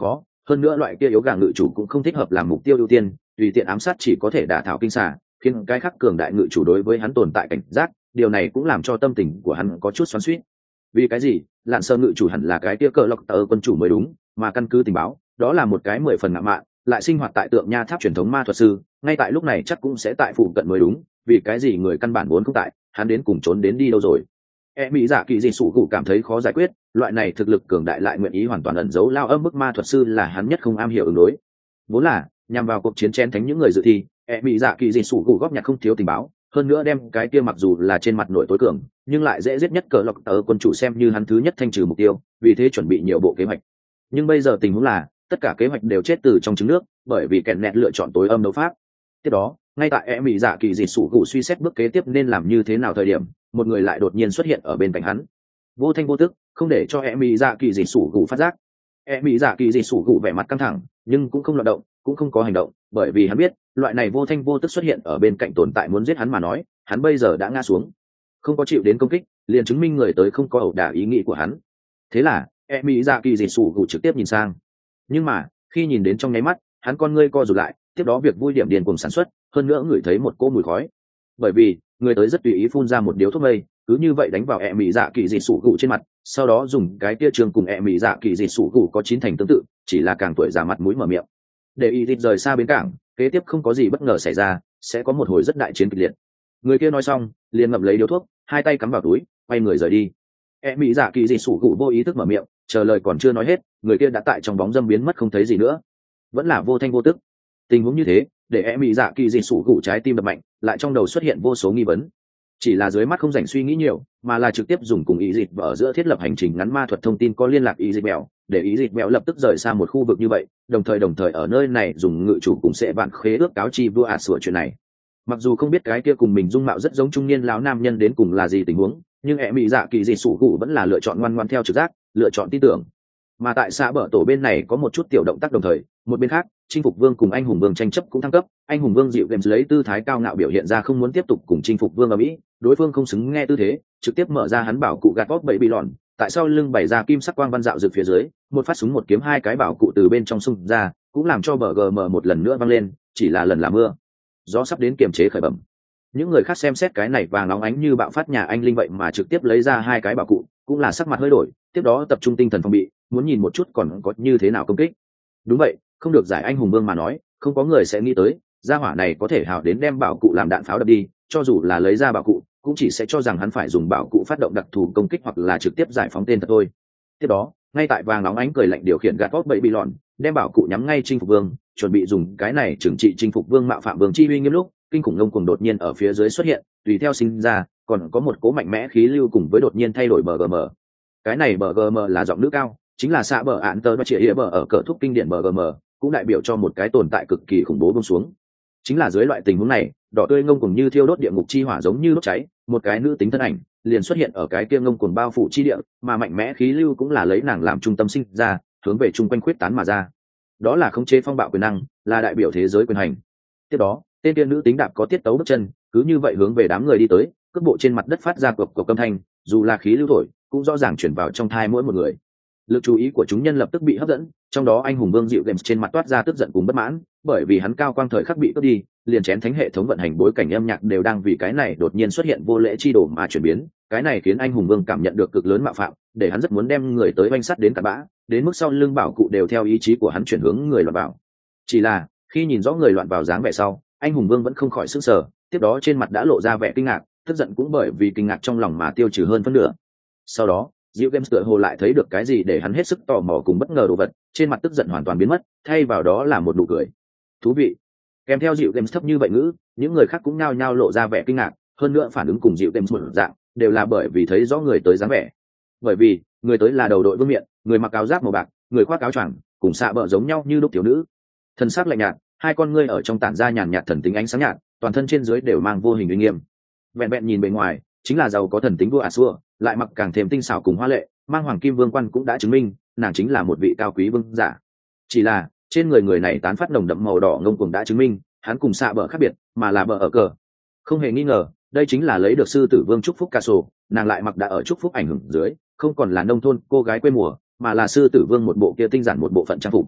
hơn nữa loại kia yếu gà ngự chủ cũng không thích hợp làm mục tiêu ưu tiên, tùy tiện ám sát chỉ có thể đả thảo kinh xà, khiến cái khắc cường đại ngự chủ đối với hắn tồn tại cảnh giác. Điều này cũng làm cho tâm tình của hắn có chút xoắn xuýt. Vì cái gì lạn sơ ngự chủ hẳn là cái kia cờ lộc tờ quân chủ mới đúng, mà căn cứ tình báo đó là một cái mười phần ngạo mạn lại sinh hoạt tại tượng nha tháp truyền thống ma thuật sư, ngay tại lúc này chắc cũng sẽ tại phụ cận mới đúng. Vì cái gì người căn bản vốn không tại, hắn đến cùng trốn đến đi đâu rồi? E mỹ dạ kỳ dị sủ cụ cảm thấy khó giải quyết, loại này thực lực cường đại lại nguyện ý hoàn toàn ẩn giấu lao âm bức ma thuật sư là hắn nhất không am hiểu ứng đối. Vốn là nhằm vào cuộc chiến chen thánh những người dự thi, E mỹ dạ kỳ dị sủ cụ góp nhặt không thiếu tình báo, hơn nữa đem cái kia mặc dù là trên mặt nội tối cường nhưng lại dễ giết nhất cờ lộc tờ quân chủ xem như hắn thứ nhất thanh trừ mục tiêu, vì thế chuẩn bị nhiều bộ kế hoạch. Nhưng bây giờ tình huống là tất cả kế hoạch đều chết từ trong trứng nước, bởi vì kẹn nẹt lựa chọn tối âm đấu pháp. Tiếp đó ngay tại e mỹ dạ kỳ dị sủ cụ suy xét bước kế tiếp nên làm như thế nào thời điểm, một người lại đột nhiên xuất hiện ở bên cạnh hắn, vô thanh vô tức, không để cho e mỹ dạ kỳ dị sủ cụ phát giác. E mỹ dạ kỳ dị sủ cụ vẻ mặt căng thẳng nhưng cũng không loạt động, cũng không có hành động, bởi vì hắn biết loại này vô thanh vô tức xuất hiện ở bên cạnh tồn tại muốn giết hắn mà nói, hắn bây giờ đã ngã xuống, không có chịu đến công kích liền chứng minh người tới không có ẩu đả ý nghĩ của hắn. Thế là e mỹ dạ kỳ dị sủ cụ trực tiếp nhìn sang, nhưng mà khi nhìn đến trong nháy mắt hắn con ngươi co rụt lại, tiếp đó việc vui điểm điền cùng sản xuất, hơn nữa ngửi thấy một cỗ mùi khói, bởi vì người tới rất tùy ý phun ra một điếu thuốc mây, cứ như vậy đánh vào e mỹ dạ kỳ dị sủ cụ trên mặt, sau đó dùng cái tia trường cùng e mỹ dạ kỳ dị sủ cụ có chín thành tương tự, chỉ là càng tuổi già mặt mũi mở miệng. Để y thịt rời xa bến cảng, kế tiếp không có gì bất ngờ xảy ra, sẽ có một hồi rất đại chiến kịch liệt. Người kia nói xong liền ngậm lấy điếu thuốc, hai tay cắm vào túi, quay người rời đi. E mỹ dạ kỳ dị sủ cụ vô ý thức mở miệng, chờ lời còn chưa nói hết, người kia đã tại trong bóng dâm biến mất không thấy gì nữa, vẫn là vô thanh vô tức. Tình huống như thế để e mỹ dạ kỳ dị sủ cụ trái tim đập mạnh, lại trong đầu xuất hiện vô số nghi vấn, chỉ là dưới mắt không dành suy nghĩ nhiều, mà là trực tiếp dùng cùng ý dịt ở giữa thiết lập hành trình ngắn ma thuật thông tin có liên lạc ý dịt mèo, để ý dịt mèo lập tức rời xa một khu vực như vậy, đồng thời đồng thời ở nơi này dùng ngự chủ cùng sẽ bạn khế ước cáo chi vua ả sửa chuyện này. Mặc dù không biết cái kia cùng mình dung mạo rất giống trung niên lão nam nhân đến cùng là gì tình huống, nhưng e mỹ dạ kỳ dị sủ cụ vẫn là lựa chọn ngoan ngoan theo trực giác, lựa chọn tin tưởng. Mà tại xã bờ tổ bên này có một chút tiểu động tác đồng thời, một bên khác chinh phục vương cùng anh hùng vương tranh chấp cũng thăng cấp. Anh hùng vương dịu games lấy tư thái cao ngạo biểu hiện ra không muốn tiếp tục cùng chinh phục vương ở mỹ, đối phương không xứng nghe tư thế, trực tiếp mở ra hắn bảo cụ gạt bóp bảy bị lòn, tại sau lưng bày ra kim sắc quang văn dạo rực phía dưới, một phát súng một kiếm hai cái bảo cụ từ bên trong xung ra, cũng làm cho bờ gm một lần nữa văng lên, chỉ là lần là mưa gió sắp đến kiềm chế khởi bẩm. Những người khác xem xét cái này vàng óng ánh như bạo phát nhà anh linh vậy mà trực tiếp lấy ra hai cái bảo cụ, cũng là sắc mặt hơi đổi, tiếp đó tập trung tinh thần phòng bị, muốn nhìn một chút còn có như thế nào công kích. Đúng vậy, không được giải anh hùng vương mà nói, không có người sẽ nghĩ tới gia hỏa này có thể hào đến đem bảo cụ làm đạn pháo đập đi, cho dù là lấy ra bảo cụ cũng chỉ sẽ cho rằng hắn phải dùng bảo cụ phát động đặc thù công kích hoặc là trực tiếp giải phóng tên thật thôi. Tiếp đó ngay tại vàng óng ánh cười lạnh điều khiển gạt vót bậy bị lòn, đem bảo cụ nhắm ngay chinh phục vương, chuẩn bị dùng cái này trừng trị chinh phục vương mạo phạm vương chi uy nghiêm lúc, kinh khủng ngông cuồng đột nhiên ở phía dưới xuất hiện, tùy theo sinh ra còn có một cỗ mạnh mẽ khí lưu cùng với đột nhiên thay đổi bờ gm. Cái này bờ gm là giọng nữ cao, chính là xạ bờ ạn tơ và chĩa bờ ở cỡ thúc kinh điển bờ gm, cũng đại biểu cho một cái tồn tại cực kỳ khủng bố buông xuống. Chính là dưới loại tình huống này, đỏ tươi ngông cuồng như thiêu đốt địa ngục chi hỏa giống như đốt cháy, một cái nữ tính thân ảnh liền xuất hiện ở cái kia ngông cuồng bao phủ chi địa, mà mạnh mẽ khí lưu cũng là lấy nàng làm trung tâm sinh ra, hướng về chung quanh khuyết tán mà ra. Đó là khống chế phong bạo quyền năng, là đại biểu thế giới quyền hành. Tiếp đó tên kia nữ tính đạp có tiết tấu bước chân, cứ như vậy hướng về đám người đi tới, cước bộ trên mặt đất phát ra cộc cộc âm thanh, dù là khí lưu thổi cũng rõ ràng chuyển vào trong thai mỗi một người. Lực chú ý của chúng nhân lập tức bị hấp dẫn, trong đó anh hùng vương dịu games trên mặt toát ra tức giận cùng bất mãn, bởi vì hắn cao quang thời khắc bị cướp đi, liền chén thánh hệ thống vận hành bối cảnh âm nhạc đều đang vì cái này đột nhiên xuất hiện vô lễ chi đồ mà chuyển biến. Cái này khiến anh hùng vương cảm nhận được cực lớn mạo phạm, để hắn rất muốn đem người tới oanh sắt đến cặn bã, đến mức sau lưng bảo cụ đều theo ý chí của hắn chuyển hướng người loạn vào. Chỉ là khi nhìn rõ người loạn vào dáng vẻ sau, anh hùng vương vẫn không khỏi sững sờ, tiếp đó trên mặt đã lộ ra vẻ kinh ngạc, tức giận cũng bởi vì kinh ngạc trong lòng mà tiêu trừ hơn phân nửa. Sau đó Diệu Games tựa hồ lại thấy được cái gì để hắn hết sức tò mò cùng bất ngờ đồ vật, trên mặt tức giận hoàn toàn biến mất, thay vào đó là một nụ cười thú vị. Kèm theo Diệu Games thấp như vậy ngữ, những người khác cũng nhao nhao lộ ra vẻ kinh ngạc, hơn nữa phản ứng cùng Diệu Games một dạng, đều là bởi vì thấy rõ người tới dáng vẻ. Bởi vì người tới là đầu đội vương miện, người mặc áo giáp màu bạc, người khoác áo choàng, cùng xạ bờ giống nhau như lúc tiểu nữ, thân xác lạnh nhạt, hai con ngươi ở trong tản ra nhàn nhạt thần tính ánh sáng nhạt, toàn thân trên dưới đều mang vô hình uy nghiêm. Vẹn vẹn nhìn bề ngoài chính là giàu có thần tính vua ả xua, lại mặc càng thêm tinh xảo cùng hoa lệ, mang hoàng kim vương quan cũng đã chứng minh nàng chính là một vị cao quý vương giả. Chỉ là trên người người này tán phát nồng đậm màu đỏ ngông cuồng đã chứng minh hắn cùng xạ bờ khác biệt, mà là bờ ở cờ. Không hề nghi ngờ đây chính là lấy được sư tử vương chúc phúc ca sổ, nàng lại mặc đã ở chúc phúc ảnh hưởng dưới, không còn là nông thôn cô gái quê mùa, mà là sư tử vương một bộ kia tinh giản một bộ phận trang phục.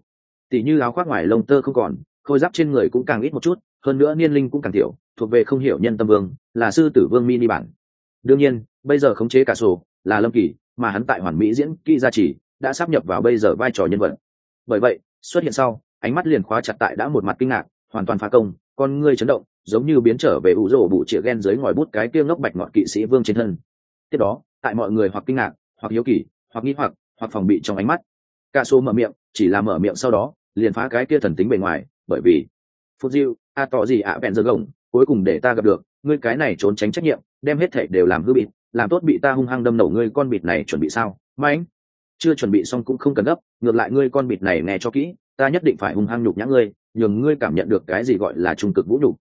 Tỷ như áo khoác ngoài lông tơ không còn, khôi giáp trên người cũng càng ít một chút, hơn nữa niên linh cũng càng tiểu, thuộc về không hiểu nhân tâm vương, là sư tử vương mini bản. Đương nhiên bây giờ khống chế cả sổ là Lâm Kỳ, mà hắn tại hoàn mỹ diễn kỹ gia trì đã sắp nhập vào bây giờ vai trò nhân vật. Bởi vậy xuất hiện sau, ánh mắt liền khóa chặt tại đã một mặt kinh ngạc, hoàn toàn phá công, con ngươi chấn động, giống như biến trở về ủ rổ bụ chĩa ghen dưới ngòi bút cái kia ngốc bạch ngọt kỵ sĩ vương trên thân. Tiếp đó tại mọi người hoặc kinh ngạc hoặc hiếu kỳ hoặc nghi hoặc hoặc phòng bị trong ánh mắt, cả số mở miệng, chỉ là mở miệng sau đó liền phá cái kia thần tính bề ngoài, bởi vì phút diêu a tỏ gì ạ bèn giờ gồng, cuối cùng để ta gặp được ngươi cái này trốn tránh trách nhiệm, đem hết thảy đều làm hư bịt, làm tốt bị ta hung hăng đâm nổ ngươi con bịt này chuẩn bị sao? Mãnh, chưa chuẩn bị xong cũng không cần gấp, ngược lại ngươi con bịt này nghe cho kỹ, ta nhất định phải hung hăng nhục nhã ngươi, nhường ngươi cảm nhận được cái gì gọi là trung cực vũ nhục.